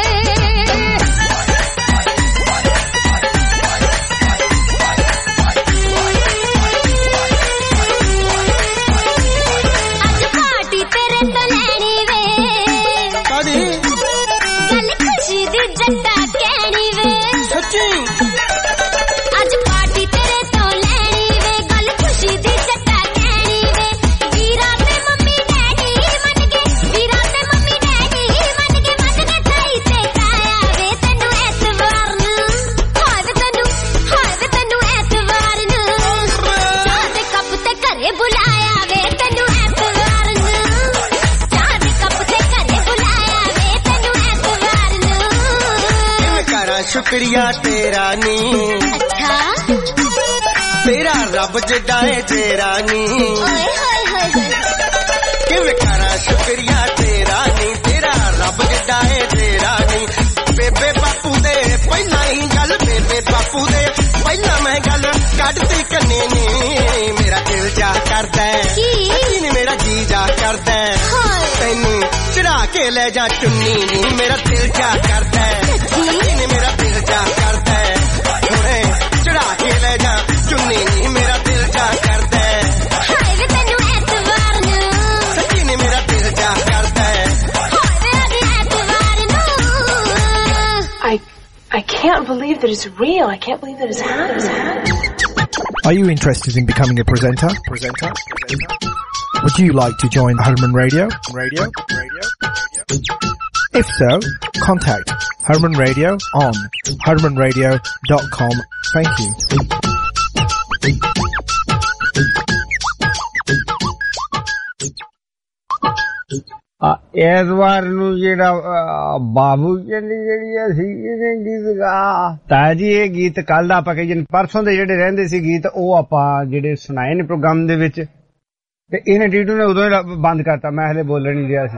आज पार्टी तेरे तो लैनी वे। कादी गल खुशी दी जट्टा कहनी वे। सच्ची आज पार्टी तेरे तो लैनी वे। गल खुशी दी जट्टा कहनी वे। वीरा ते मम्मी डैडी मन गए, वीरा ते मम्मी डैडी मन गए। मन गए थाई ते काया वे तैनू ऐतवार नू। हाय वे तैनू, हाय वे तैनू ऐतवार नू। चाह दे कप ते घरे बुलाया वे तैनू ऐतवार नू। चाह दे कप ते घरे बुलाया वे तैनू ऐतवार नू। किवें करा शुक्रिया तेरा नी, अच्छा तेरा रब जड़ा है तेरा नी। ओए होए होए होए किवें करा शुक्रिया तेरा नी, तेरा रब जड़ा है तेरा नी। बेबे बापू दे पहला ही गल, बेबे बापू दे पहला मैं गल कढ़ती कन्ने नी। मेरा दिल जा करदा है की? नी, मेरा जी जा करदा है हाय तैनू चढ़ा के ले जा चुन्नी नी मेरा दिल जा करता है नी मेरा दिल जा करता है थोड़े चढ़ा के ले जा चुन्नी नी मेरा दिल जा करता है हाय वे तैनू एतवार नू सच्ची नी मेरा दिल जा करता है हाय वे अज एतवार नू I I can't believe that it's real. I can't believe that it's happening. Are you interested in becoming a presenter? Presenter? Would you like to join Herman Radio? Radio? Radio? If so, contact Herman Radio on herman radio dot com. Thank you. ਐਤਵਾਰ ਨੂੰ ਜਿਹੜਾ ਬਾਬੂ ਚੰਦੀ ਜਿਹੜੀ ਅਸੀਂ ਇਹਨੇ ਗੀਤ ਗਾ ਤਾਂ ਜੀ ਇਹ ਗੀਤ ਕੱਲ ਦਾ ਆਪਾਂ ਕਹੀ ਪਰਸੋਂ ਦੇ ਜਿਹੜੇ ਰਹਿੰਦੇ ਸੀ ਗੀਤ ਉਹ ਆਪਾਂ ਜਿਹੜੇ ਸੁਣਾਏ ਨੇ ਪ੍ਰੋਗਰਾਮ ਦੇ ਵਿੱਚ ਤੇ ਇਹਨੇ ਟੀਟੂ ਨੇ ਉਦੋਂ ਹੀ ਬੰਦ ਕਰਤਾ ਮੈਂ ਹਲੇ ਬੋਲਣ ਨਹੀਂ ਦਿਆ ਸੀ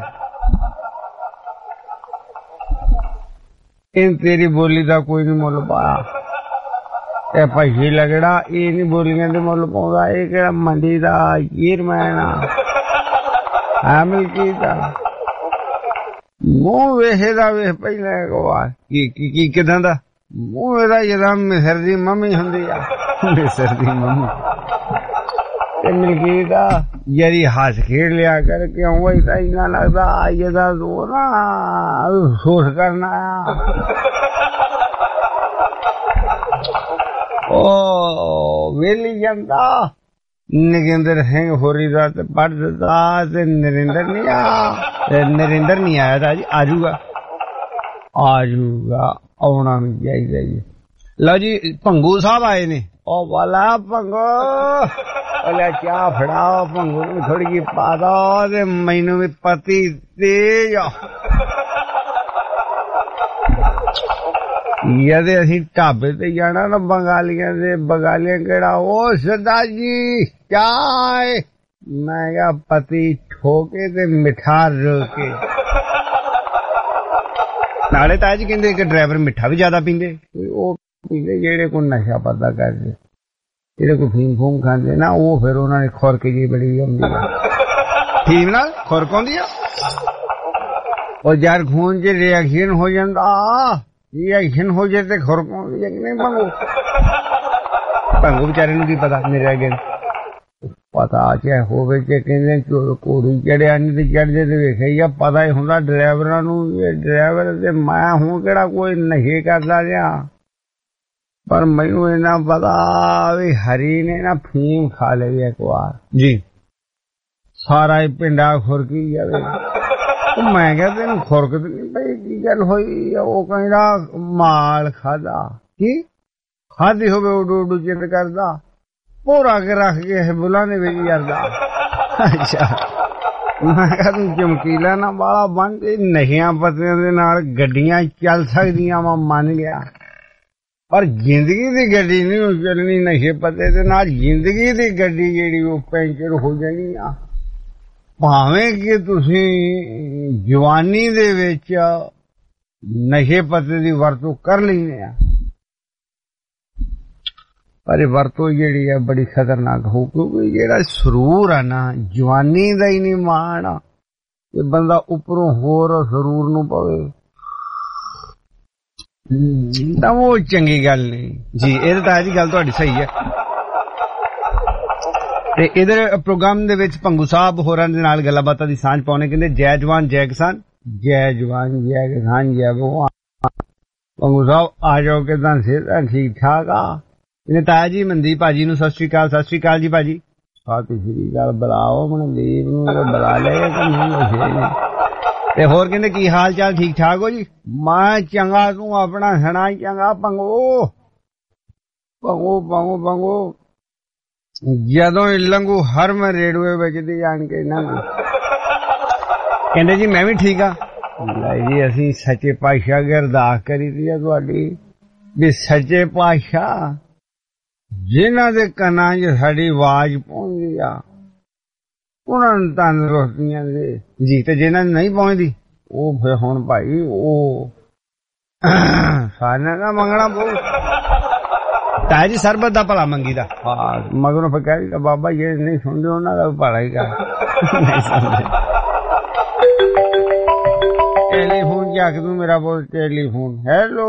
ਇਹ ਤੇਰੀ ਬੋਲੀ ਦਾ ਕੋਈ ਨਹੀਂ ਮੁੱਲ ਪਾਇਆ ਇਹ ਪੈਸੇ ਲੱਗੜਾ ਇਹ ਨਹੀਂ ਬੋਲੀਆਂ ਦੇ ਮੁੱਲ ਪਾਉਂਦਾ ਇਹ ਕਿਹੜਾ ਮੰਡੀ ਦਾ ਚੇਅਰਮੈਨ ਆ ਆਮੀ ਕੀਤਾ ਮੂੰਹ ਵੇਖਦਾ ਵੇਖ ਪਹਿਲਾਂ ਇੱਕ ਵਾਰ ਕੀ ਕੀ ਕੀ ਕਿਦਾਂ ਦਾ ਮੂੰਹ ਇਹਦਾ ਜਿਹਦਾ ਮਿਸਰ ਦੀ ਮੰਮੀ ਹੁੰਦੀ ਆ ਮਿਸਰ ਦੀ ਮੰਮੀ ਤੇ ਮਿਲਕੀਤਾ ਯਾਰੀ ਹੱਸ ਖੇਡ ਲਿਆ ਕਰ ਕਿਉਂ ਵੈਸਾ ਇੰਨਾ ਲੱਗਦਾ ਇਹਦਾ ਤੂੰ ਨਾ ਸੋਚ ਕਰਨਾ ਓ ਵੇਲੀ ਜਾਂਦਾ ਨਗਿੰਦਰ ਸਿੰਘ ਹੋਰੀ ਦਾ ਤੇ ਪੜਦਾ ਤੇ ਨਰਿੰਦਰ ਨਹੀਂ ਆ ਨਰਿੰਦਰ ਨਹੀਂ ਆਇਆ ਤਾਂ ਜੀ ਆਜੂਗਾ ਆਜੂਗਾ ਆਉਣਾ ਵੀ ਚਾਹੀਦਾ ਜੀ ਲਓ ਜੀ ਭੰਗੂ ਸਾਹਿਬ ਆਏ ਨੇ ਉਹ ਵਾਲਾ ਭੰਗੋ ਲੈ ਚਾਹ ਫੜਾਓ ਭੰਗੂ ਨੂੰ ਥੋੜੀ ਜਿਹੀ ਪਾ ਦੋ ਤੇ ਮੈਨੂੰ ਵੀ ਪਤੀ ਤੇਜ ਯਾਦੇ ਅਸੀਂ ਢਾਬੇ ਤੇ ਜਾਣਾ ਨਾ ਬੰਗਾਲੀਆਂ ਦੇ ਬੰਗਾਲੀਆਂ ਕਿਹੜਾ ਉਹ ਸਦਾ ਜੀ ਚਾਹ ਮੈਂ ਕਿਹਾ ਪਤੀ ਠੋਕੇ ਤੇ ਮਿਠਾ ਰੋਕੇ ਨਾਲੇ ਤਾਂ ਜੀ ਕਹਿੰਦੇ ਕਿ ਡਰਾਈਵਰ ਮਿੱਠਾ ਵੀ ਜ਼ਿਆਦਾ ਪੀਂਦੇ ਉਹ ਪੀਂਦੇ ਜਿਹੜੇ ਕੋਈ ਨਸ਼ਾ ਪਤਾ ਕਰਦੇ ਜਿਹੜੇ ਕੋਈ ਫੀਮ ਫੂਮ ਖਾਂਦੇ ਨਾ ਉਹ ਫਿਰ ਉਹਨਾਂ ਨੇ ਖੁਰਕ ਜੀ ਬੜੀ ਹੁੰਦੀ ਆ ਫੀਮ ਨਾਲ ਖੁਰਕ ਆਉਂਦੀ ਆ ਉਹ ਯਾਰ ਖੂਨ ਚ ਰਿਐਕਸ਼ਨ ਹੋ ਜਾਂਦਾ ਰਿਐਕਸ਼ਨ ਹੋ ਜਾਏ ਤੇ ਖੁਰਕ ਆਉਂਦੀ ਹੈ ਕਿ ਨਹੀਂ ਭੰਗੂ ਭੰਗੂ ਵਿਚਾਰੇ ਨੂੰ ਕੀ ਪਤਾ ਮੇਰੇ ਅੱਗੇ ਪਤਾ ਚਾਹੇ ਹੋਵੇ ਕਿ ਕਹਿੰਦੇ ਘੋੜੀ ਚੜਿਆ ਨਹੀਂ ਤੇ ਚੜਦੇ ਤੇ ਵੇਖਿਆ ਹੀ ਆ ਪਤਾ ਹੀ ਹੁੰਦਾ ਡਰਾਈਵਰਾਂ ਨੂੰ ਇਹ ਡਰਾਈਵਰ ਤੇ ਮੈਂ ਹੁਣ ਕਿਹੜਾ ਕੋਈ ਨਸ਼ੇ ਕਰਦਾ ਰਿਹਾ ਪਰ ਮੈਨੂੰ ਇਹਨਾਂ ਪਤਾ ਵੀ ਹਰੀ ਨੇ ਨਾ ਫੀਮ ਖਾ ਲਈ ਇੱਕ ਵਾਰ ਜੀ ਸਾਰਾ ਹੀ ਪਿੰਡਾ ਖੁਰਕੀ ਜਾਵੇ ਮੈਂ ਕਿਹਾ ਤੈਨੂੰ ਖੁਰਕ ਨਹੀਂ ਪਈ ਕੀ ਗੱਲ ਹੋਈ ਉਹ ਕਹਿੰਦਾ ਮਾਲ ਖਾਦਾ ਕੀ ਖਾਦੀ ਹੋਵੇ ਉਡੂ ਉਡੂ ਚਿੱਤ ਕਰਦਾ ਭੋਰਾ ਕੇ ਰੱਖ ਕੇ ਬੁਲਾਂ ਦੇ ਵਿੱਚ ਜਾਂਦਾ ਅੱਛਾ ਮੈਂ ਕਿਹਾ ਤੂੰ ਚਮਕੀਲਾ ਨਾ ਬਾਲਾ ਬੰਦੇ ਨਸ਼ਿਆਂ ਪੱਤਿਆਂ ਦੇ ਨਾਲ ਗੱਡੀਆਂ ਚੱਲ ਸਕਦੀਆਂ ਮੈਂ ਮੰਨ ਗਿਆ ਪਰ ਜ਼ਿੰਦਗੀ ਦੀ ਗੱਡੀ ਨਹੀਂ ਚੱਲਣੀ ਨਸ਼ੇ ਪੱਤੇ ਦੇ ਨਾਲ ਜ਼ਿੰਦਗੀ ਦੀ ਗੱਡੀ ਜਿਹੜੀ ਉਹ ਪੈਂਚਰ ਹੋ ਜਾਣੀ ਆ ਭਾਵੇਂ ਕਿ ਤੁਸੀਂ ਜਵਾਨੀ ਦੇ ਵਿੱਚ ਨਸ਼ੇ ਪੱਤੇ ਦੀ ਵਰਤੋਂ ਕਰ ਲੈਂਦੇ ਆ ਪਰ ਇਹ ਵਰਤੋਂ ਜਿਹੜੀ ਆ ਬੜੀ ਖਤਰਨਾਕ ਹੋ ਕਿਉਂਕਿ ਜਿਹੜਾ ਸਰੂਰ ਆ ਨਾ ਜਵਾਨੀ ਦਾ ਹੀ ਨਹੀਂ ਮਾਣ ਇਹ ਬੰਦਾ ਉੱਪਰੋਂ ਹੋਰ ਸਰੂਰ ਨੂੰ ਪਵੇ ਤਾਂ ਉਹ ਚੰਗੀ ਗੱਲ ਨਹੀਂ ਜੀ ਇਹ ਤਾਂ ਜੀ ਗੱਲ ਤੁਹਾਡੀ ਸਹੀ ਹੈ ਤੇ ਇਧਰ ਪ੍ਰੋਗਰਾਮ ਦੇ ਵਿੱਚ ਭੰਗੂ ਸਾਹਿਬ ਹੋਰਾਂ ਦੇ ਨਾਲ ਗੱਲਾਂ ਬਾਤਾਂ ਦੀ ਸਾਂਝ ਪਾਉਣੇ ਕਹਿੰਦੇ ਜੈ ਜਵਾਨ ਜੈ ਕਿਸਾਨ ਜੈ ਜਵਾਨ ਜੈ ਕਿਸਾਨ ਜੈ ਭਗਵਾਨ ਭੰਗੂ ਸਾਹਿਬ ਆ ਜਾਓ ਕਿਦਾਂ ਸਿਹਤਾਂ ਠੀਕ ਠਾਕ ਆ ਇਹਨੇ ਤਾਇਆ ਜੀ ਮਨਦੀਪ ਭਾਜੀ ਨੂੰ ਸਤਿ ਸ਼੍ਰੀ ਅਕਾਲ ਸਤਿ ਸ਼੍ਰੀ ਅਕਾਲ ਜੀ ਭਾਜੀ ਸਤਿ ਸ਼੍ਰੀ ਅਕਾਲ ਬੁਲਾਓ ਮਨਦੀਪ ਨੂੰ ਬੁਲਾ ਲਿਆ ਤੇ ਹੋਰ ਕਹਿੰਦੇ ਕੀ ਹਾਲ ਚਾਲ ਠੀਕ ਠਾਕ ਹੋ ਜੀ ਮੈਂ ਚੰਗਾ ਤੂੰ ਆਪਣਾ ਸੁਣਾ ਚੰਗਾ ਭੰਗੂ ਭੰਗੂ ਭੰਗੂ ਭੰਗੂ ਜਦੋਂ ਲੰਗੂ ਹਰ ਮੈਂ ਰੇਡੂਏ ਵੱਜਦੀ ਜਾਣ ਕੇ ਨਾ ਕਹਿੰਦੇ ਜੀ ਮੈਂ ਵੀ ਠੀਕ ਆ ਜੀ ਅਸੀਂ ਸੱਚੇ ਪਾਤਸ਼ਾਹ ਅੱਗੇ ਅਰਦਾਸ ਕਰੀ ਦੀ ਆ ਤੁਹਾਡੀ ਵੀ ਸੱਚੇ ਪਾਤਸ਼ਾਹ ਜਿਨ੍ਹਾਂ ਦੇ ਕੰਨਾਂ 'ਚ ਸਾਡੀ ਆਵਾਜ਼ ਪਹੁੰਚਦੀ ਆ ਉਹਨਾਂ ਨੂੰ ਤੰਦਰੁਸਤੀਆਂ ਦੇ ਜੀ ਤੇ ਜਿਹਨਾਂ ਨੂੰ ਨਹੀਂ ਪਹੁੰਚਦੀ ਉਹ ਫਿਰ ਹੁਣ ਭਾਈ ਉਹ ਸਾਰਿਆਂ ਦਾ ਮੰਗਣਾ ਪਊ ਤਾਇਆ ਜੀ ਸਰਬਤ ਦਾ ਭਲਾ ਮੰਗੀ ਦਾ ਹਾਂ ਮਗਰੋਂ ਫਿਰ ਕਹਿ ਬਾਬਾ ਜੇ ਨਹੀਂ ਸੁਣਦੇ ਉਹਨਾਂ ਦਾ ਭਲਾ ਹੀ ਕਰ ਨਹੀਂ ਸੁਣਦੇ ਚੱਕ ਤੂੰ ਮੇਰਾ ਬੋਲ ਟੈਲੀਫੋਨ। ਹੈਲੋ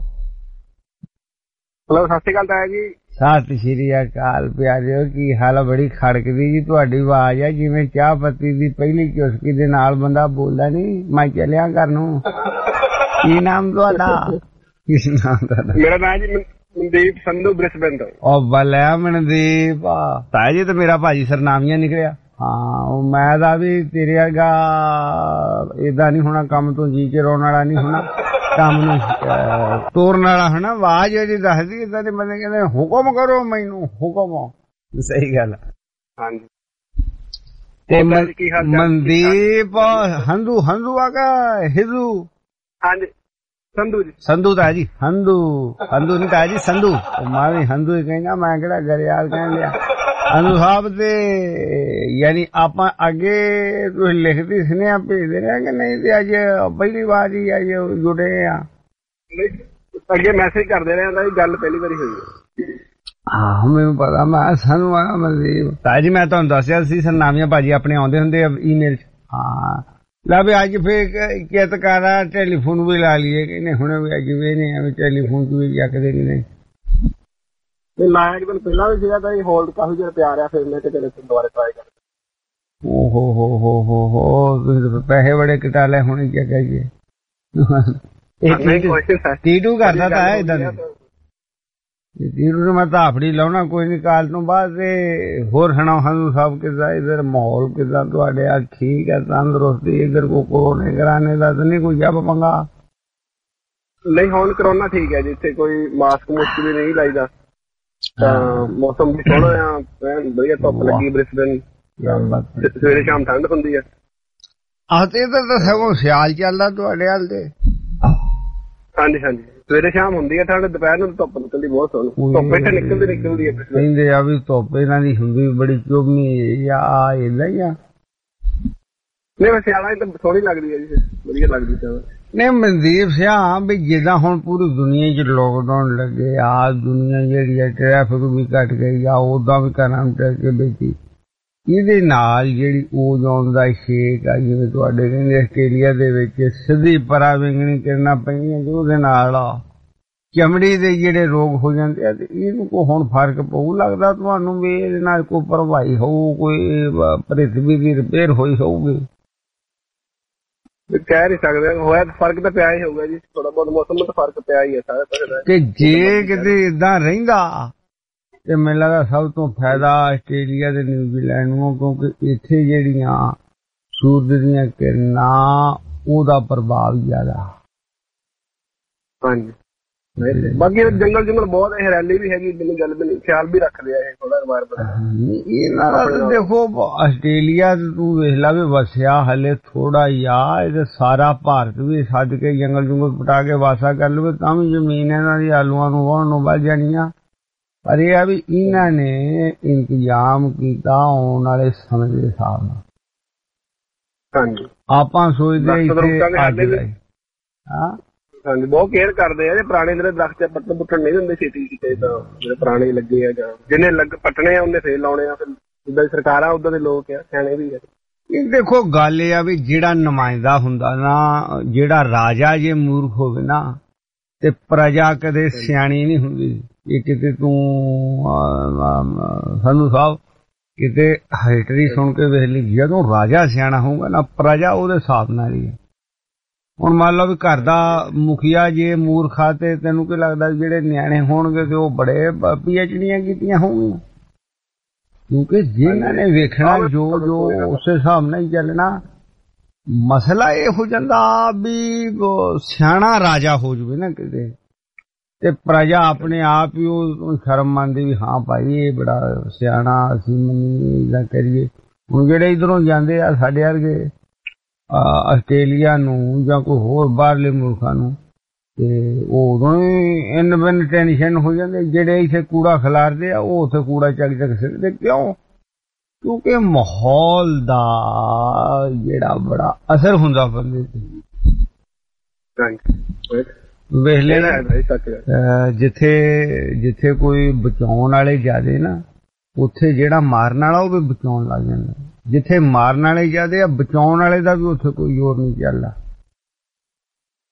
ਹੈਲੋ, ਸਤਿ ਸ਼੍ਰੀ ਅਕਾਲ ਤਾਇਆ ਜੀ। ਸਤਿ ਸ਼੍ਰੀ ਅਕਾਲ ਪਿਆਰਿਓ, ਕੀ ਹਾਲ? ਬੜੀ ਖੜਕਦੀ ਜੀ ਤੁਹਾਡੀ ਆਵਾਜ਼ ਆ, ਜਿਵੇਂ ਚਾਹ ਪੱਤੀ ਦੀ ਪਹਿਲੀ ਚੁਸਕੀ ਦੇ ਨਾਲ ਬੰਦਾ ਬੋਲਦਾ ਨੀ ਮੈਂ ਚੱਲਿਆ ਘਰ ਨੂੰ। ਕੀ ਨਾਮ ਤੁਹਾਡਾ? ਕਿਸ ਨਾਮ ਤੁਹਾਡਾ? ਮੇਰਾ ਨਾਮ ਜੀ ਮਨਦੀਪ ਸੰਧੂ, ਬ੍ਰਿਸਬੇਨ ਤੋਂ। ਉਹ ਬੱਲਿਆ ਮਨਦੀਪ, ਤਾਇਆ ਜੀ ਤਾਂ ਮੇਰਾ ਭਾਜੀ ਸਰਨਾਮੀਆਂ ਨਿਕਲਿਆ। ਹਾਂ, ਉਹ ਮੈਂ ਤਾਂ ਵੀ ਤੇਰੇ ਵਰਗਾ ਏਦਾਂ ਨੀ ਹੋਣਾ, ਕੰਮ ਤੋਂ ਜੀ ਕੇ ਰੋਣ ਵਾਲਾ ਨੀ ਹੋਣਾ, ਕੰਮ ਨੂੰ ਤੋਰਨ ਵਾਲਾ ਹੋਣਾ। ਆਵਾਜ਼ ਜਿਹੜੀ ਦੱਸਦੀ ਏਦਾਂ ਦੇ ਬੰਦੇ ਕਹਿੰਦੇ ਹੁਕਮ ਕਰੋ ਮੈਨੂੰ, ਹੁਕਮ। ਸਹੀ ਗੱਲ। ਹਾਂਜੀ। ਤੇ ਮਨਦੀਪ ਹੰਦੂ ਹੰਦੂ ਆ ਗਿਆ ਹਿੰਦੂ? ਹਾਂਜੀ ਸੰਧੂ ਜੀ। ਸੰਧੂ ਤਾਂ ਜੀ, ਹੰਦੂ ਹੰਦੂ ਨੀ ਤਾਂ ਜੀ ਸੰਧੂ। ਮੈਂ ਵੀ ਹੰਦੂ ਹੀ ਕਹਿੰਦਾ, ਮੈਂ ਕਿਹੜਾ ਗਰਿਆਲ ਕਹਿਣ ਲਿਆ। ਹੰਦੂ ਸਾਹਿਬ ਤੇ ਯਾਨੀ ਆਪਾਂ ਅੱਗੇ ਤੁਸੀਂ ਲਿਖਦੀ ਸੁਨੇਹਾ ਭੇਜਦੇ ਰਹੇ ਕਿ ਨਹੀਂ? ਤੇ ਅੱਜ ਪਹਿਲੀ ਵਾਰ ਹੀ ਅੱਜ ਜੁੜੇ ਆ? ਅੱਗੇ ਮੈਸੇਜ ਕਰਦੇ ਰਹੇ ਤਾਂ ਗੱਲ ਪਹਿਲੀ ਵਾਰੀ ਹੋਈ। ਆਹੋ ਮੈਨੂੰ ਪਤਾ, ਮੈਂ ਸਾਨੂੰ ਆ ਮਨਦੀਪ। ਤਾਂ ਜੀ ਮੈਂ ਤੁਹਾਨੂੰ ਦੱਸਿਆ ਸੀ ਸਰਨਾਮੀਆਂ ਭਾਜੀ ਆਪਣੇ ਆਉਂਦੇ ਹੁੰਦੇ ਆ ਈਮੇਲ ਚ। ਹਾਂ ਲੈ ਵੀ ਅੱਜ ਫੇਰ ਕਿਤ ਕਰਾ ਟੈਲੀਫੋਨ ਵੀ ਲਾ ਲਈਏ ਕਿ ਨਹੀਂ? ਹੁਣ ਵੀ ਅੱਜ ਵੀ ਨਹੀਂ ਟੈਲੀਫੋਨ ਚ ਵੀ ਜੱਕਦੇ ਕਿ ਨਹੀਂ? ਲਾਇਆ ਇੱਕ ਦਿਨ ਪਹਿਲਾਂ ਵੀ ਸੀਗਾ ਤਾਂ ਹੋਲਡ ਕਾਫੀ ਦੇਰ ਪਿਆ ਰਿਹਾ, ਫਿਰ ਮੈਂ ਕਿਤੇ ਦੁਬਾਰਾ ਟਰਾਈ ਕਰ। ਓ ਹੋ ਹੋ ਹੋ ਹੋ ਹੋ ਪੈਸੇ ਬੜੇ ਕਟਾ ਲੈ ਹੁਣ ਕੀ ਕਹੀਏ। ਟੀਟੂ ਕਰਦਾ ਤਾਂ ਹੈ ਏਦਾਂ ਦੀ। ਟੀਟੂ ਨੂੰ ਮੈਂ ਤਾਂ ਆਪਣੀ ਲਾਉਣਾ ਕੋਈ ਨੀ ਕਾਲ ਤੋਂ ਬਾਅਦ। ਹੋਰ ਸੁਣਾਓ ਹੰਦੂ ਸਾਹਿਬ ਕਿੱਦਾਂ? ਇਧਰ ਮਾਹੌਲ ਕਿੱਦਾਂ ਤੁਹਾਡੇ? ਆ ਠੀਕ ਹੈ, ਤੰਦਰੁਸਤੀ? ਇਧਰ ਕੋ ਕੋਰੋਨੇ ਕਰਾਣੇ ਦਾ ਤਾਂ ਨਹੀਂ ਕੋਈ ਜੱਬ ਪੰਗਾ? ਨਹੀਂ ਹੁਣ ਕਰੋਨਾ ਠੀਕ ਹੈ ਜੀ, ਇੱਥੇ ਕੋਈ ਮਾਸਕ ਮੁਸਕ ਵੀ ਨਹੀਂ ਲਾਈਦਾ। ਤਾਂ ਮੌਸਮ ਵੀ ਸੋਹਣਾ ਆ, ਵਧੀਆ ਧੁੱਪ ਲੱਗੀ ਬ੍ਰਿਸਬੇਨ, ਸਵੇਰੇ ਸ਼ਾਮ ਠੰਡ ਹੁੰਦੀ ਹੈ। ਆਹ ਤੇ ਇਧਰ ਤਾਂ ਸਗੋਂ ਸਿਆਲ ਚੱਲਦਾ ਤੁਹਾਡੇ ਹਾਲ ਤੇ। ਹਾਂਜੀ ਹਾਂਜੀ, ਸਵੇਰੇ ਸ਼ਾਮ ਹੁੰਦੀ ਹੈ ਠੰਡ, ਦੁਪਹਿਰ ਨੂੰ ਧੁੱਪ ਨਿਕਲਦੀ ਬਹੁਤ ਸੋਹਣੀ। ਧੁੱਪ ਇੱਥੇ ਨਿਕਲਦੀ ਨਿਕਲਦੀ ਹੈ। ਕਹਿੰਦੇ ਆ ਵੀ ਧੁੱਪ ਇਹਨਾਂ ਦੀ ਹੁੰਦੀ ਬੜੀ ਚੁਭਨੀ ਆ, ਏਦਾਂ ਹੀ ਆ? ਨਹੀਂ ਵੈਸੇ ਸਿਆਲਾਂ ਤਾਂ ਸੋਹਣੀ ਲੱਗਦੀ ਹੈ ਜੀ, ਵਧੀਆ ਲੱਗਦੀ ਸਿਆਲਾਂ। ਨਹੀਂ ਮਨਦੀਪ ਸਿਆ ਵੀ ਜਿੱਦਾਂ ਹੁਣ ਪੂਰੀ ਦੁਨੀਆ ਚ ਲੋਕਡਾਊਨ ਲੱਗੇ ਆ, ਦੁਨੀਆ ਜਿਹੜੀ ਹੈ ਟ੍ਰੈਫਿਕ ਵੀ ਘੱਟ ਗਈ ਆ, ਉਦਾਂ ਵੀ ਘਰਾਂ ਨੂੰ ਟੱਕ ਕੇ ਬੈਠੀ। ਇਹਦੇ ਨਾਲ ਜਿਹੜੀ ਓਜ਼ੋਨ ਦਾ ਛੇਕ ਆ, ਜਿਵੇਂ ਤੁਹਾਡੇ ਕਹਿੰਦੇ ਆਸਟ੍ਰੇਲੀਆ ਦੇ ਵਿੱਚ ਸਿੱਧੀ ਪਰਾ ਵਿੰਗਣੀ ਕਰਨਾ ਪਈਆਂ, ਉਹਦੇ ਨਾਲ ਚਮੜੀ ਦੇ ਜਿਹੜੇ ਰੋਗ ਹੋ ਜਾਂਦੇ ਆ। ਤੇ ਇਹਨੂੰ ਕੋ ਹੁਣ ਫਰਕ ਪਊ ਲੱਗਦਾ ਤੁਹਾਨੂੰ ਵੀ ਇਹਦੇ ਨਾਲ ਕੋਈ ਭਰਵਾਈ ਹੋਊ, ਕੋਈ ਪ੍ਰਿਥਵੀ ਦੀ ਰਿਪੇਅਰ ਹੋਈ ਹੋਊਗੀ? ਕਹਿ ਨਹੀਂ ਸਕਦੇ, ਹੋਇਆ ਫਰਕ ਤਾਂ ਪਿਆ ਹੀ ਹੋਊਗਾ ਜੀ, ਥੋੜਾ ਬਹੁਤ ਮੌਸਮ ਨੂੰ ਤਾਂ ਫਰਕ ਪਿਆ ਹੀ ਹੈ ਸਾਰੇ ਪਾਸੇ। ਤੇ ਜੇ ਕਿਤੇ ਏਦਾਂ ਰਹਿੰਦਾ ਤੇ ਮੈਨੂੰ ਲੱਗਦਾ ਸਭ ਤੋਂ ਫਾਇਦਾ ਆਸਟ੍ਰੇਲੀਆ ਤੇ ਨਿਊਜ਼ੀਲੈਂਡ ਨੂੰ, ਕਿਉਂਕਿ ਇੱਥੇ ਜਿਹੜੀਆਂ ਸੂਰਜ ਦੀਆਂ ਕਿਰਨਾਂ ਉਹਦਾ ਪ੍ਰਭਾਵ ਜ਼ਿਆਦਾ। ਹਾਂਜੀ ਬਾਕੀ ਜੰਗਲ ਜੰਗਲ ਬਹੁਤ ਹੈ, ਹਰਿਆਲੀ ਵੀ ਹੈਗੀ, ਮੈਨੂੰ ਗੱਲ ਵੀ ਖਿਆਲ ਵੀ ਰੱਖਦੇ ਆ ਇਹ ਥੋੜਾ ਇਨਵਾਇਰਮੈਂਟ। ਇਹਨਾਂ ਦਾ ਦੇਖੋ ਆਸਟ੍ਰੇਲੀਆ ਤੂੰ ਵੇਖ ਲਾ ਵੀ ਵਸਿਆ ਹਲੇ ਥੋੜਾ ਹੀ ਆ, ਇਹਦੇ ਸਾਰਾ ਭਾਰਤ ਵੀ ਸੱਜ ਕੇ ਜੰਗਲ ਜੁੰਗਲ ਪਟਾ ਕੇ ਵਾਸਾ ਕਰ ਲਵੇ ਤਾਂ ਵੀ ਜ਼ਮੀਨ ਇਹਨਾਂ ਦੀ ਆਲੂਆਂ ਨੂੰ ਵਾਹਣ ਨੂੰ ਵੱਧ ਜਾਣੀਆਂ। ਪਰ ਇਹ ਆ ਵੀ ਇਹਨਾਂ ਨੇ ਇੰਤਜ਼ਾਮ ਕੀਤਾ ਆਉਣ ਵਾਲੇ ਸਮੇਂ ਦੇ ਹਿਸਾਬ ਨਾਲ। ਹਾਂਜੀ ਆਪਾਂ ਸੋਚਦੇ ਇੱਥੇ ਅੱਜ ਦਾ ਹਾਂ ਹਾਂਜੀ ਬਹੁਤ ਕੇਅਰ ਕਰਦੇ ਆ ਜੇ ਪੁਰਾਣੇ ਜਿਹੜੇ ਦਰਖਤ ਪੱਟਣ ਪੁੱਟਣ ਨਹੀਂ ਦਿੰਦੇ ਛੇਤੀ ਕਿਤੇ, ਤਾਂ ਜਿਹੜੇ ਪੁਰਾਣੇ ਲੱਗੇ ਆ ਜਾਂ ਜਿਹਨੇ ਲੱਗ ਪੱਟਣੇ ਆ ਉਹਨੇ ਫੇਰ ਲਾਉਣੇ ਆ। ਫਿਰ ਜਿੱਦਾਂ ਦੀ ਸਰਕਾਰਾਂ ਉਦਾਂ ਦੇ ਲੋਕ ਆ, ਸਿਆਣੇ ਵੀ ਆ। ਇਹ ਦੇਖੋ ਗੱਲ ਇਹ ਆ ਵੀ ਜਿਹੜਾ ਨੁਮਾਇੰਦਾ ਹੁੰਦਾ ਨਾ, ਜਿਹੜਾ ਰਾਜਾ ਜੇ ਮੂਰਖ ਹੋਵੇ ਨਾ ਤੇ ਪ੍ਰਜਾ ਕਦੇ ਸਿਆਣੀ ਨਹੀਂ ਹੁੰਦੀ। ਇਹ ਕਿਤੇ ਤੂੰ ਸੰਧੂ ਸਾਹਿਬ ਕਿਤੇ ਹਿਸਟਰੀ ਸੁਣ ਕੇ ਵੇਖ ਲਈ, ਜਦੋਂ ਰਾਜਾ ਸਿਆਣਾ ਹੋਊਗਾ ਨਾ ਪ੍ਰਜਾ ਉਹਦੇ ਹਿਸਾਬ ਨਾਲ ਹੀ। ਹੁਣ ਮੰਨ ਲਓ ਵੀ ਘਰ ਦਾ ਮੁਖੀਆ ਜੇ ਮੂਰਖਾ ਤੇ ਤੈਨੂੰ ਕੀ ਲੱਗਦਾ ਜਿਹੜੇ ਨਿਆਣੇ ਹੋਣਗੇ ਤੇ ਉਹ ਬੜੇ ਪੀ ਐਚ ਡੀਆਂ ਕੀਤੀਆਂ ਹੋਣਗੀਆਂ, ਕਿਉਂਕਿ ਜਿਨ੍ਹਾਂ ਨੇ ਵੇਖਣਾ ਜੋ ਜੋ ਉਸੇ ਹਿਸਾਬ ਨਾਲ ਹੀ ਚੱਲਣਾ। ਮਸਲਾ ਇਹ ਹੋ ਜਾਂਦਾ ਵੀ ਸਿਆਣਾ ਰਾਜਾ ਹੋ ਜਾਵੇ ਨਾ ਕਿਤੇ ਤੇ ਪ੍ਰਜਾ ਆਪਣੇ ਆਪ ਹੀ ਉਹ ਸ਼ਰਮ ਮੰਨਦੀ ਵੀ ਹਾਂ ਭਾਈ ਇਹ ਬੜਾ ਸਿਆਣਾ, ਅਸੀਂ ਮੰਨੀਏ ਕਰੀਏ। ਹੁਣ ਜਿਹੜੇ ਇੱਧਰੋਂ ਜਾਂਦੇ ਆ ਸਾਡੇ ਵਰਗੇ ਆਸਟ੍ਰੇਲੀਆ ਨੂੰ ਜਾਂ ਕੋਈ ਹੋਰ ਬਾਹਰਲੇ ਮੁਲਕਾਂ ਨੂੰ, ਤੇ ਉਦੋਂ ਹੀ ਇੰਨ ਬਿੰਨ ਟੈਨਸ਼ਨ ਹੋ ਜਾਂਦੇ। ਜਿਹੜੇ ਇੱਥੇ ਕੂੜਾ ਖਿਲਾਰਦੇ ਆ ਉਹ ਉੱਥੇ ਕੂੜਾ ਚੱਕ ਚੱਕ ਸਿੱਟਦੇ। ਕਿਉਂ? ਕਿਉਂਕਿ ਮਾਹੌਲ ਦਾ ਜਿਹੜਾ ਬੜਾ ਅਸਰ ਹੁੰਦਾ ਬੰਦੇ ਤੇ। ਵੇਖ ਲੈ ਜਿੱਥੇ ਜਿੱਥੇ ਕੋਈ ਬਚਾਉਣ ਵਾਲੇ ਜ਼ਿਆਦੇ ਨਾ, ਉੱਥੇ ਜਿਹੜਾ ਮਾਰਨ ਵਾਲਾ ਉਹ ਵੀ ਬਚਾਉਣ ਲੱਗ ਜਾਂਦਾ। ਜਿੱਥੇ ਮਾਰਨ ਵਾਲੇ ਜ਼ਿਆਦੇ ਆ, ਬਚਾਉਣ ਵਾਲੇ ਦਾ ਵੀ ਉੱਥੇ ਕੋਈ ਜ਼ੋਰ ਨਹੀਂ ਚੱਲਦਾ।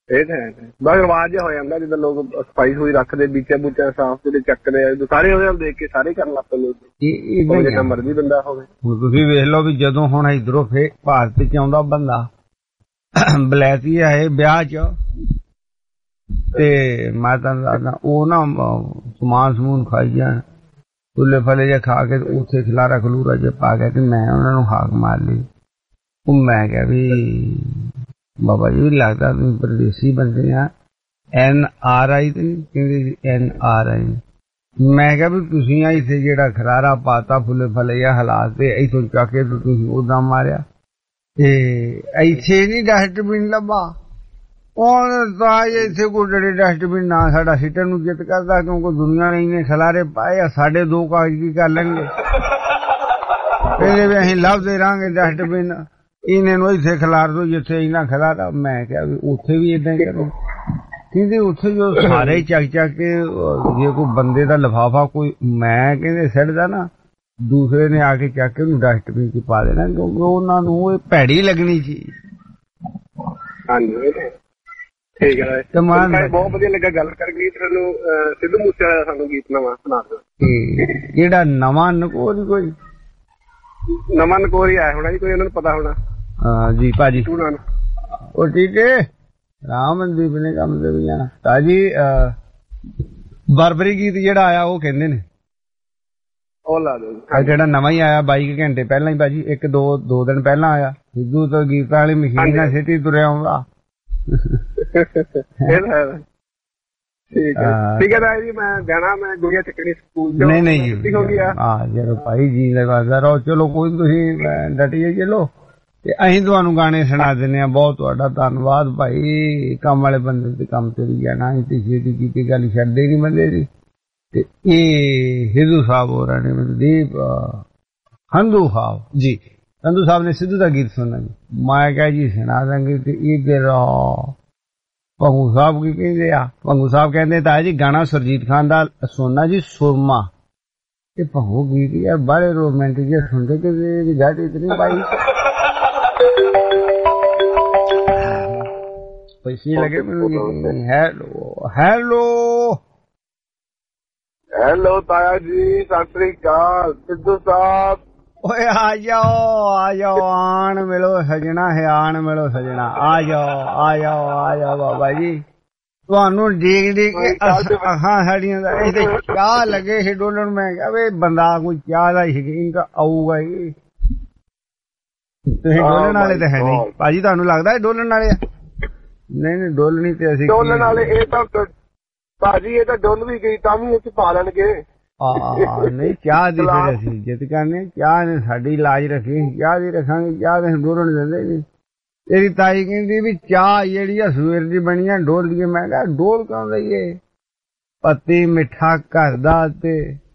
ਇਹ ਤਾਂ ਹੈ ਬਸ ਰਿਵਾਜ ਜਿਹਾ ਹੋ ਜਾਂਦਾ ਜਿੱਦਾਂ ਲੋਕ ਸਫਾਈ ਸੂਈ ਰੱਖਦੇ ਬੀਚਾਂ ਬੂਚਾਂ ਸਾਫ਼ ਜਿਹੜੇ ਚੱਕਦੇ ਆ ਸਾਰੇ ਉਹਦੇ ਨਾਲ ਦੇਖ ਕੇ ਸਾਰੇ ਕਰਨ ਲੱਗ ਪੈਂਦੇ ਜਿੰਨਾ ਮਰਜ਼ੀ ਬੰਦਾ ਹੋਵੇ। ਹੁਣ ਤੁਸੀਂ ਵੇਖ ਲਓ ਵੀ ਜਦੋਂ ਹੁਣ ਇਧਰੋਂ ਫੇਰ ਭਾਰਤ ਚ ਆਉਂਦਾ ਬੰਦਾ ਬਲੈਤੀ ਆਏ ਵਿਆਹ ਚ ਤੇ ਮੈਂ ਤੁਹਾਨੂੰ ਦੱਸਦਾ ਉਹ ਨਾ ਸਮਾਨ ਸਮੂਨ ਖਾਈ ਜਾਣ ਫੁੱਲੇ ਫਲੇ ਜੇ ਖਾ ਕੇ ਉੱਥੇ ਖਿਲਾਰਾ ਖਲੂਰਾ ਜੇ ਪਾ ਕੇ ਤੇ ਮੈਂ ਉਹਨਾਂ ਨੂੰ ਹਾਕ ਮਾਰ ਲਈ। ਉਹ ਮੈਂ ਕਿਹਾ ਵੀ ਬਾਬਾ ਜੀ ਲੱਗਦਾ ਤੁਸੀਂ ਪਰਦੇਸੀ ਬੰਦੇ ਆ ਐਨ ਆਰ ਆਈ ਤੇ ਕਹਿੰਦੇ ਐਨ ਆਰ ਆਈ। ਮੈਂ ਕਿਹਾ ਵੀ ਤੁਸੀਂ ਆ ਇੱਥੇ ਜਿਹੜਾ ਖਲਾਰਾ ਪਾਤਾ ਫੁੱਲੇ ਫਲੇ ਜਾਂ ਹਾਲਾਤ ਤੇ ਇੱਥੋਂ ਚੱਕ ਕੇ ਤੁਸੀਂ ਉਦਾਂ ਮਾਰਿਆ ਤੇ ਇੱਥੇ ਨੀ ਡਸਟਬਿਨ ਲੱਭਾ। ਉਹ ਤਾਂ ਇੱਥੇ ਕੋਈ ਜਿਹੜੇ ਡਸਟਬਿਨ ਨਾ ਸਾਡਾ ਸਿੱਟਣ ਨੂੰ ਜਿੱਤ ਕਰਦਾ ਕਿਉਂਕਿ ਦੁਨੀਆ ਨੇ ਇਹਨੇ ਖਲਾਰੇ ਪਾਏ ਆ ਸਾਡੇ ਦੋ ਕਾਗਜ਼ ਕੀ ਕਰ ਲੈਣਗੇ ਕਹਿੰਦੇ ਵੀ ਅਸੀਂ ਲੱਭਦੇ ਰਹਾਂਗੇ ਡਸਟਬਿਨ ਇਹਨਾਂ ਨੂੰ ਇੱਥੇ ਖਿਲਾਰ ਦੋ ਜਿੱਥੇ ਇਹਨਾਂ ਖਿਲਾਰਾ। ਮੈਂ ਕਿਹਾ ਵੀ ਉੱਥੇ ਵੀ ਏਦਾਂ ਹੀ ਕਰੋ ਕਹਿੰਦੇ ਉੱਥੇ ਜੋ ਸਾਰੇ ਚੱਕ ਚੱਕ ਕੇ ਜੇ ਕੋਈ ਬੰਦੇ ਦਾ ਲਿਫਾਫਾ ਕੋਈ ਮੈਂ ਕਹਿੰਦੇ ਸਿੱਟਦਾ ਨਾ ਦੂਸਰੇ ਨੇ ਆ ਕੇ ਚੱਕ ਕੇ ਉਹਨੂੰ ਡਸਟਬਿਨ ਚ ਪਾ ਦੇਣਾ ਕਿਉਂਕਿ ਉਹਨਾਂ ਨੂੰ ਇਹ ਭੈੜੀ ਲੱਗਣੀ ਚੀਜ਼। ਹਾਂਜੀ ਠੀਕ ਹੈ ਬਹੁਤ ਵਧੀਆ ਲੱਗਾ ਗੱਲ ਕਰਕੇ। ਤੁਹਾਨੂੰ ਸਿੱਧੂ ਮੂਸੇ ਵਾਲਾ ਸਾਨੂੰ ਗੀਤ ਨਵਾਂ ਸੁਣਾ ਦਿਓ। ਕਿਹੜਾ ਨਵਾਂ ਨਕੋਰੀ ਕੋਈ ਨਵਾਂ ਨਕੋਰੀ ਆਇਆ ਹੋਣਾ ਜੀ ਕੋਈ ਉਹਨਾਂ ਨੂੰ ਪਤਾ ਹੋਣਾ। ਹਾਂ ਜੀ ਭਾਜੀ ਉਹ ਠੀਕ ਹੈ ਰਾਮਨਦੀਪ ਨੇ ਕੰਮ ਤੇ ਵੀ ਜਾਣਾ ਤਾਜੀ ਬਰਬਰੀ ਗੀਤ ਜਿਹੜਾ ਆਇਆ ਉਹ ਕਹਿੰਦੇ ਨੇ ਉਹ ਲਾ ਦਿਓ ਜਿਹੜਾ ਨਵਾਂ ਹੀ ਆਇਆ ਬਾਈ ਘੰਟੇ ਪਹਿਲਾਂ ਹੀ ਭਾਜੀ ਇੱਕ ਦੋ ਦੋ ਦਿਨ ਪਹਿਲਾਂ ਆਇਆ ਸਿੱਧੂ ਤੋਂ ਗੀਤਾਂ ਵਾਲੀ ਮਸ਼ੀਨ ਨਾਲ ਛੇਤੀ ਤੁਰਿਆ ਆਉਂਦਾ। ਠੀਕ ਹੈ ਠੀਕ ਹੈ ਜੀ ਮੈਂ ਜਾਣਾ ਮੈਂ ਗੁੜੀਆ ਚੱਕਣੀ ਸਕੂਲ ਚ। ਨਹੀਂ ਨਹੀਂ ਜੀ ਹਾਂ ਜਦੋਂ ਭਾਈ ਜੀ ਲਗਾਦਾ ਰਹੋ ਚਲੋ ਕੋਈ ਤੁਸੀਂ ਡਟੀਏ ਚਲੋ ਤੇ ਅਸੀਂ ਤੁਹਾਨੂੰ ਗਾਣੇ ਸੁਣਾ ਦਿੰਦੇ ਹਾਂ। ਬਹੁਤ ਤੁਹਾਡਾ ਧੰਨਵਾਦ ਭਾਈ ਕੰਮ ਵਾਲੇ ਬੰਦੇ ਤੇ ਕੰਮ ਤੇ ਵੀ ਜਾਣਾ ਅਸੀਂ ਤੇ ਛੇਤੀ ਕੀਤੀ ਗੱਲ ਛੱਡਦੇ ਨੀ ਬੰਦੇ ਦੀ। ਤੇ ਇਹ ਹਿੰਦੂ ਸਾਹਿਬ ਹੋ ਰਹੇ ਨੇ ਮਨਦੀਪ ਹੰਦੂ ਸਾਹਿਬ ਜੀ ਸੰਧੂ ਸਾਹਿਬ ਨੇ ਸਿੱਧੂ ਦਾ ਗੀਤ ਸੁਣਨਾ ਜੀ ਮੈਂ ਕਿਹਾ ਜੀ ਸੁਣਾ ਦਾਂਗੇ ਤੇ ਇਧਰ ਭੰਗੂ ਸਾਹਿਬ ਕੀ ਕਹਿੰਦੇ ਆ ਭੰਗੂ ਸਾਹਿਬ ਕਹਿੰਦੇ ਤਾਂ ਜੀ ਗਾਣਾ ਸੁਰਜੀਤ ਖਾਨ ਦਾ ਸੋਨਾ ਜੀ ਸੁਰਮਾ ਇਹ ਭੰਗੂ ਗੀਤ ਯਾਰ ਬੜੇ ਰੋਮਾਂਟਿਕ ਜਿਹੇ ਸੁਣਦੇ ਕਿ ਗਾੜੀ ਇਤਨੀ ਪਾਈ पैसे लगे ਹੈਲੋ ਹੈਲੋ ਹੈਲੋ ਤਾਇਆ ਜੀ ਸਤਿ ਸ੍ਰੀ ਅਕਾਲ ਸਿੱਧੂ ਸਾਹਿਬ। ਓਏ ਆ ਜਾਓ ਆ ਜਾਓ ਆਣ ਮਿਲੋ ਸਜਣਾ ਹੈ ਆਣ ਮਿਲੋ ਸਜਣਾ ਆ ਜਾਓ ਆ ਜਾਓ ਆ ਜਾਓ ਬਾਬਾ ਜੀ ਤੁਹਾਨੂੰ ਡੀਕ ਡੀਕ ਕੇ ਅੱਖਾਂ ਸਾਡੀਆਂ ਦਾ ਇਹ ਤੇ ਚਾਹ ਲੱਗੇ ਸੀ ਡੋਲਣ। ਮੈਂ ਕਿਹਾ ਵੇ ਬੰਦਾ ਕੋਈ ਚਾਹ ਦਾ ਸ਼ੌਕੀਨ ਤਾਂ ਆਊਗਾ ਹੀ ਤੁਸੀਂ ਡੋਲਣ ਵਾਲੇ ਤਾਂ ਹੈ ਨਹੀਂ ਭਾਜੀ ਤੁਹਾਨੂੰ ਲੱਗਦਾ ਡੋਲਣ ਵਾਲੇ ਆ? ਨਹੀਂ ਨਹੀਂ ਡੋਲਣੀ ਤੇ ਅਸੀਂ ਡੋਲਣ ਵਾਲੇ ਇਹ ਤਾਂ ਭਾਜੀ ਇਹ ਤਾਂ ਡੁੱਲ ਵੀ ਗਈ ਤਾਂ ਵੀ ਇਹ ਚ ਪਾ ਲੈਣਗੇ। ਹਾਂ ਨਹੀਂ ਚਾਹ ਦੀ ਫਿਰ ਅਸੀਂ ਜਿੱਤ ਕਰਨੇ ਚਾਹ ਨੇ ਸਾਡੀ ਲਾਜ ਰੱਖੀ ਚਾਹ ਦੀ ਰੱਖਾਂਗੇ ਚਾਹ ਦੇ ਡੋਲਣ ਦਿੰਦੇ ਨਹੀਂ। ਤੇਰੀ ਤਾਈ ਕਹਿੰਦੀ ਵੀ ਚਾਹ ਜਿਹੜੀ ਆ ਸਵੇਰ ਦੀ ਬਣੀ ਆ ਡੋਲ ਦੀਏ। ਮੈਂ ਕਿਹਾ ਡੋਲ ਕਿਉਂ ਲਈਏ ਪੱਤੀ ਮਿੱਠਾ ਘਰ ਦਾ ਤੇ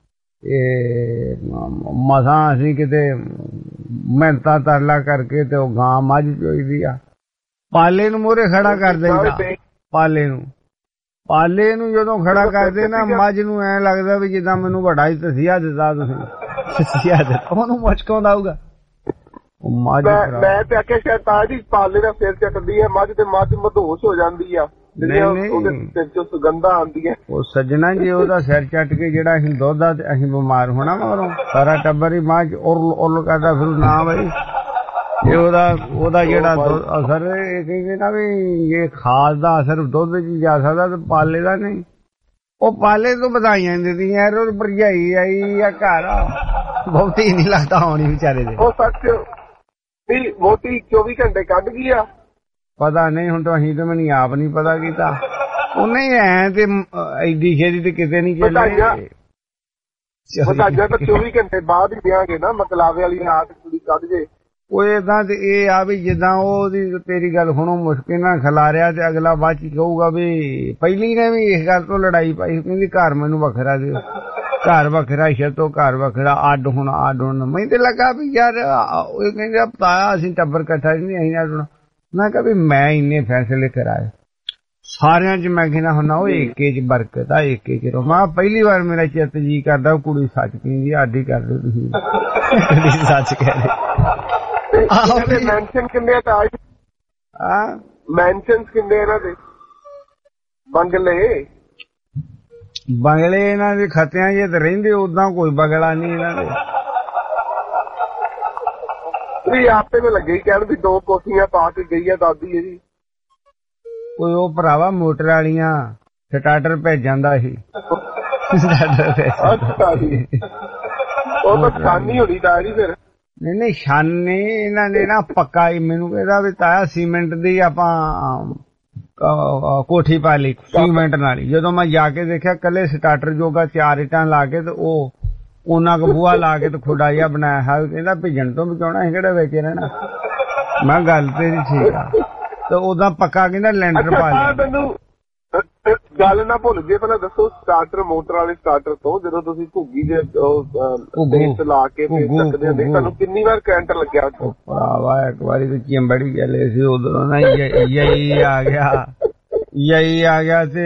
ਮਸਾਂ ਅਸੀਂ ਕਿਤੇ ਮਿਹਨਤਾਂ ਤਰਲਾ ਕਰਕੇ ਤੇ ਉਹ ਗਾਂ ਮੱਝ ਚੋਈਦੀ ਆ ਪਾਲੇ ਨੂੰ ਮੋਰੇ ਖੜਾ ਕਰ ਦਿੰਦਾ। ਪਾਲੇ ਨੂੰ ਪਾਲੇ ਨੂੰ ਜਦੋਂ ਖੜਾ ਕਰਦੇ ਨਾ ਮੱਝ ਨੂੰ ਐਂ ਲੱਗਦਾ ਵੀ ਜਿੱਦਾਂ ਮੈਨੂੰ ਵੱਡਾ ਹੀ ਤਸੀਹਾ ਦਿੱਤਾ ਤੁਸੀਂ ਤਸੀਹਾ ਦਿੱਤਾ ਉਹਨੂੰ ਮੁਸ਼ਕ ਆਊਗਾ। ਮੈਂ ਤੇ ਆਖਿਆ ਸ਼ਾਇਦ ਤਾਂ ਜੀ ਪਾਲੇ ਦਾ ਸਿਰ ਚੱਟਦੀ ਹੈ ਮੱਝ ਤੇ ਮੱਝ ਮਧੋਸ਼ ਹੋ ਜਾਂਦੀ ਆ ਸਿਰ ਚੋਂ ਸੁਗੰਧਾਂ ਆਉਂਦੀਆਂ। ਉਹ ਸੱਜਣਾ ਜੀ ਉਹਦਾ ਸਿਰ ਚੱਟ ਕੇ ਜਿਹੜਾ ਅਸੀਂ ਦੁੱਧ ਆ ਤੇ ਅਸੀਂ ਬਿਮਾਰ ਹੋਣਾ ਮਗਰੋਂ ਸਾਰਾ ਟੱਬਰ ਹੀ ਮੱਝ ਉਰਲ ਉਰਲ ਕਰਦਾ ਫਿਰ ਨਾ ਬਈ ਇਹ ਉਹਦਾ ਉਹਦਾ ਜਿਹੜਾ ਅਸਰ ਇਹ ਕਹਿੰਦੇ ਨਾ ਵੀ ਇਹ ਖਾਸ ਦਾ ਅਸਰ ਦੁੱਧ ਚ ਜਾ ਸਕਦਾ ਤੇ ਪਾਲੇ ਦਾ ਨਹੀਂ। ਉਹ ਪਾਲੇ ਤੋਂ ਵਧਾਈਆਂ ਦਿੰਦੀ ਯਾਰ ਉਹ ਭਰਜਾਈ ਆਈ ਆ ਘਰ ਬਹੁਤੀ ਨਹੀਂ ਲੱਗਦਾ ਹੋਣੀ ਵਿਚਾਰੇ ਦੇ। ਉਹ ਸੱਚ ਵੀ ਬਹੁਤੀ ਚੌਵੀ ਘੰਟੇ ਕੱਢ ਗਈ ਆ ਪਤਾ ਨਹੀਂ ਹੁਣ ਤਾਂ ਅਸੀਂ ਤਾਂ ਮੈਨੂੰ ਆਪ ਨਹੀਂ ਪਤਾ ਕੀਤਾ ਉਹਨੇ ਐ ਤੇ ਐਡੀ ਛੇਤੀ ਤੇ ਕਿਤੇ ਨਹੀਂ ਚੱਲੇ। ਵਧਾਈਆਂ ਤਾਂ ਚੌਵੀ ਘੰਟੇ ਬਾਅਦ ਹੀ ਦਿਆਂਗੇ ਨਾ ਮਕਲਾਵੇ ਵਾਲੀ ਰਾਤ ਕੁੜੀ ਕੱਢ ਜੇ। ਉਹ ਏਦਾਂ ਤੇ ਇਹ ਆ ਵੀ ਜਿੱਦਾਂ ਉਹਦੀ ਤੇਰੀ ਗੱਲ ਸੁਣੋ ਮੁਸ਼ਕਿਲ ਨਾਲ ਖਿਲਾਰਿਆ ਤੇ ਅਗਲਾ ਬਾਅਦ ਚ ਕਹੂਗਾ ਵੀ ਪਹਿਲੀ ਨੇ ਵੀ ਇਸ ਗੱਲ ਤੋਂ ਲੜਾਈ ਪਾਈ ਕਹਿੰਦੀ ਘਰ ਮੈਨੂੰ ਵੱਖਰਾ ਦਿਓ ਘਰ ਵੱਖਰਾ ਛੱਤੋ ਘਰ ਵੱਖਰਾ ਅੱਡ ਹੁਣ ਅੱਡ ਹੁਣ। ਮੈਨੂੰ ਤੇ ਲੱਗਾ ਵੀ ਯਾਰ ਉਹ ਕਹਿੰਦੇ ਪਤਾਇਆ ਅਸੀਂ ਟੱਬਰ ਇਕੱਠਾ ਨਹੀਂ ਅਸੀਂ ਅੱਡ ਹੋਣਾ। ਮੈਂ ਕਿਹਾ ਵੀ ਮੈਂ ਇੰਨੇ ਫੈਸਲੇ ਕਰਾਏ ਸਾਰਿਆਂ ਚ ਮੈਂ ਕਹਿੰਦਾ ਹੁੰਦਾ ਉਹ ਏਕੇ ਚ ਬਰਕਤ ਆ ਏਕੇ ਚ ਰੋ। ਮੈਂ ਪਹਿਲੀ ਵਾਰ ਮੇਰਾ ਚਿੱਤ ਜੀ ਕਰਦਾ ਕੁੜੀ ਸੱਚ ਕਹਿੰਦੀ ਅੱਡ ਹੀ ਕਰ ਦਿਓ ਤੁਸੀਂ ਸੱਚ ਕਹਿ ਰਹੇ। ਮੈਂਸ਼ਨ ਕਿੰਨੇ ਆ ਮੈਂਸ਼ਨ ਕਿੰਨੇ ਇਹਨਾਂ ਦੇ ਬੰਗਲੇ ਬੰਗਲੇ ਇਹਨਾਂ ਦੇ ਖਤਿਆਂ ਜੇ ਤੇ ਰਹਿੰਦੇ, ਉਦਾਂ ਕੋਈ ਬਗਲਾ ਨਹੀਂ ਇਹਨਾਂ ਦੇ। ਵੀ ਆਪੇ ਨੂੰ ਲੱਗੇ ਕਹਿਣ ਵੀ ਦੋ ਕੋਠੀਆਂ ਪਾ ਕੇ ਗਈ ਆ ਦਾਦੀ ਇਹਦੀ। ਕੋਈ ਉਹ ਭਰਾਵਾ ਮੋਟਰ ਵਾਲੀਆਂ ਸਟਾਰਟਰ ਭੇਜਣ ਦਾ ਸੀ। ਅੱਛਾ ਜੀ, ਉਹ ਤਾਂ ਛਾਨੀ ਹੋਣੀ ਤਾਂ ਜੀ ਫਿਰ। ਨਹੀਂ ਨਹੀਂ ਛਾਨੀ ਇਹਨਾਂ ਨੇ ਨਾ ਪੱਕਾ ਹੀ ਮੈਨੂੰ ਕਹਿੰਦਾ ਵੀ ਤਾਇਆ ਸੀਮੈਂਟ ਦੀ ਆਪਾਂ ਕੋਠੀ ਪਾ ਲਈ ਸੀਮੈਂਟ ਨਾਲ ਹੀ। ਜਦੋਂ ਮੈਂ ਜਾ ਕੇ ਦੇਖਿਆ ਕੱਲੇ ਸਟਾਰਟਰ ਜੋਗਾ ਚਾਰ ਇੱਟਾਂ ਲਾ ਕੇ ਤੇ ਉਹ ਉਹਨਾਂ ਕੋ ਬੂਹਾ ਲਾ ਕੇ ਤੇ ਖੁੱਡਾ ਜਿਹਾ ਬਣਾਇਆ ਹੈ। ਕਹਿੰਦਾ ਭਿੱਜਣ ਤੋਂ ਬਚਾਉਣਾ ਸੀ, ਕਿਹੜਾ ਵਿੱਚ ਰਹਿਣਾ। ਮੈਂ ਗੱਲ ਤੇਰੀ ਠੀਕ ਆ ਤੇ ਉਦਾਂ ਪੱਕਾ ਕਹਿੰਦਾ ਲੈਂਟਰ ਪਾ ਲਿਆ। ਮੈਨੂੰ ਗੱਲ ਨਾ ਭੁੱਲ ਜੇ, ਪਹਿਲਾਂ ਦੱਸੋ ਸਟਾਰਟਰ ਮੋਟਰ ਵਾਲੇ ਸਟਾਰਟਰ ਤੋਂ ਜਦੋਂ ਤੁਸੀਂ ਘੁੱਗੀ ਦੇ ਲਾ ਕੇ ਚੱਕਦੇ ਹੁੰਦੇ ਤੁਹਾਨੂੰ ਕਿੰਨੀ ਵਾਰ ਕਰੰਟ ਲੱਗਿਆ? ਭਰਾਵਾ ਇੱਕ ਵਾਰੀ ਤੇ ਚਿੰਬੜੀ ਚੱਲੇ ਸੀ, ਉਧਰੋਂ ਨਾ ਯਹੀ ਆ ਗਿਆ ਯਹੀ ਆ ਗਿਆ ਤੇ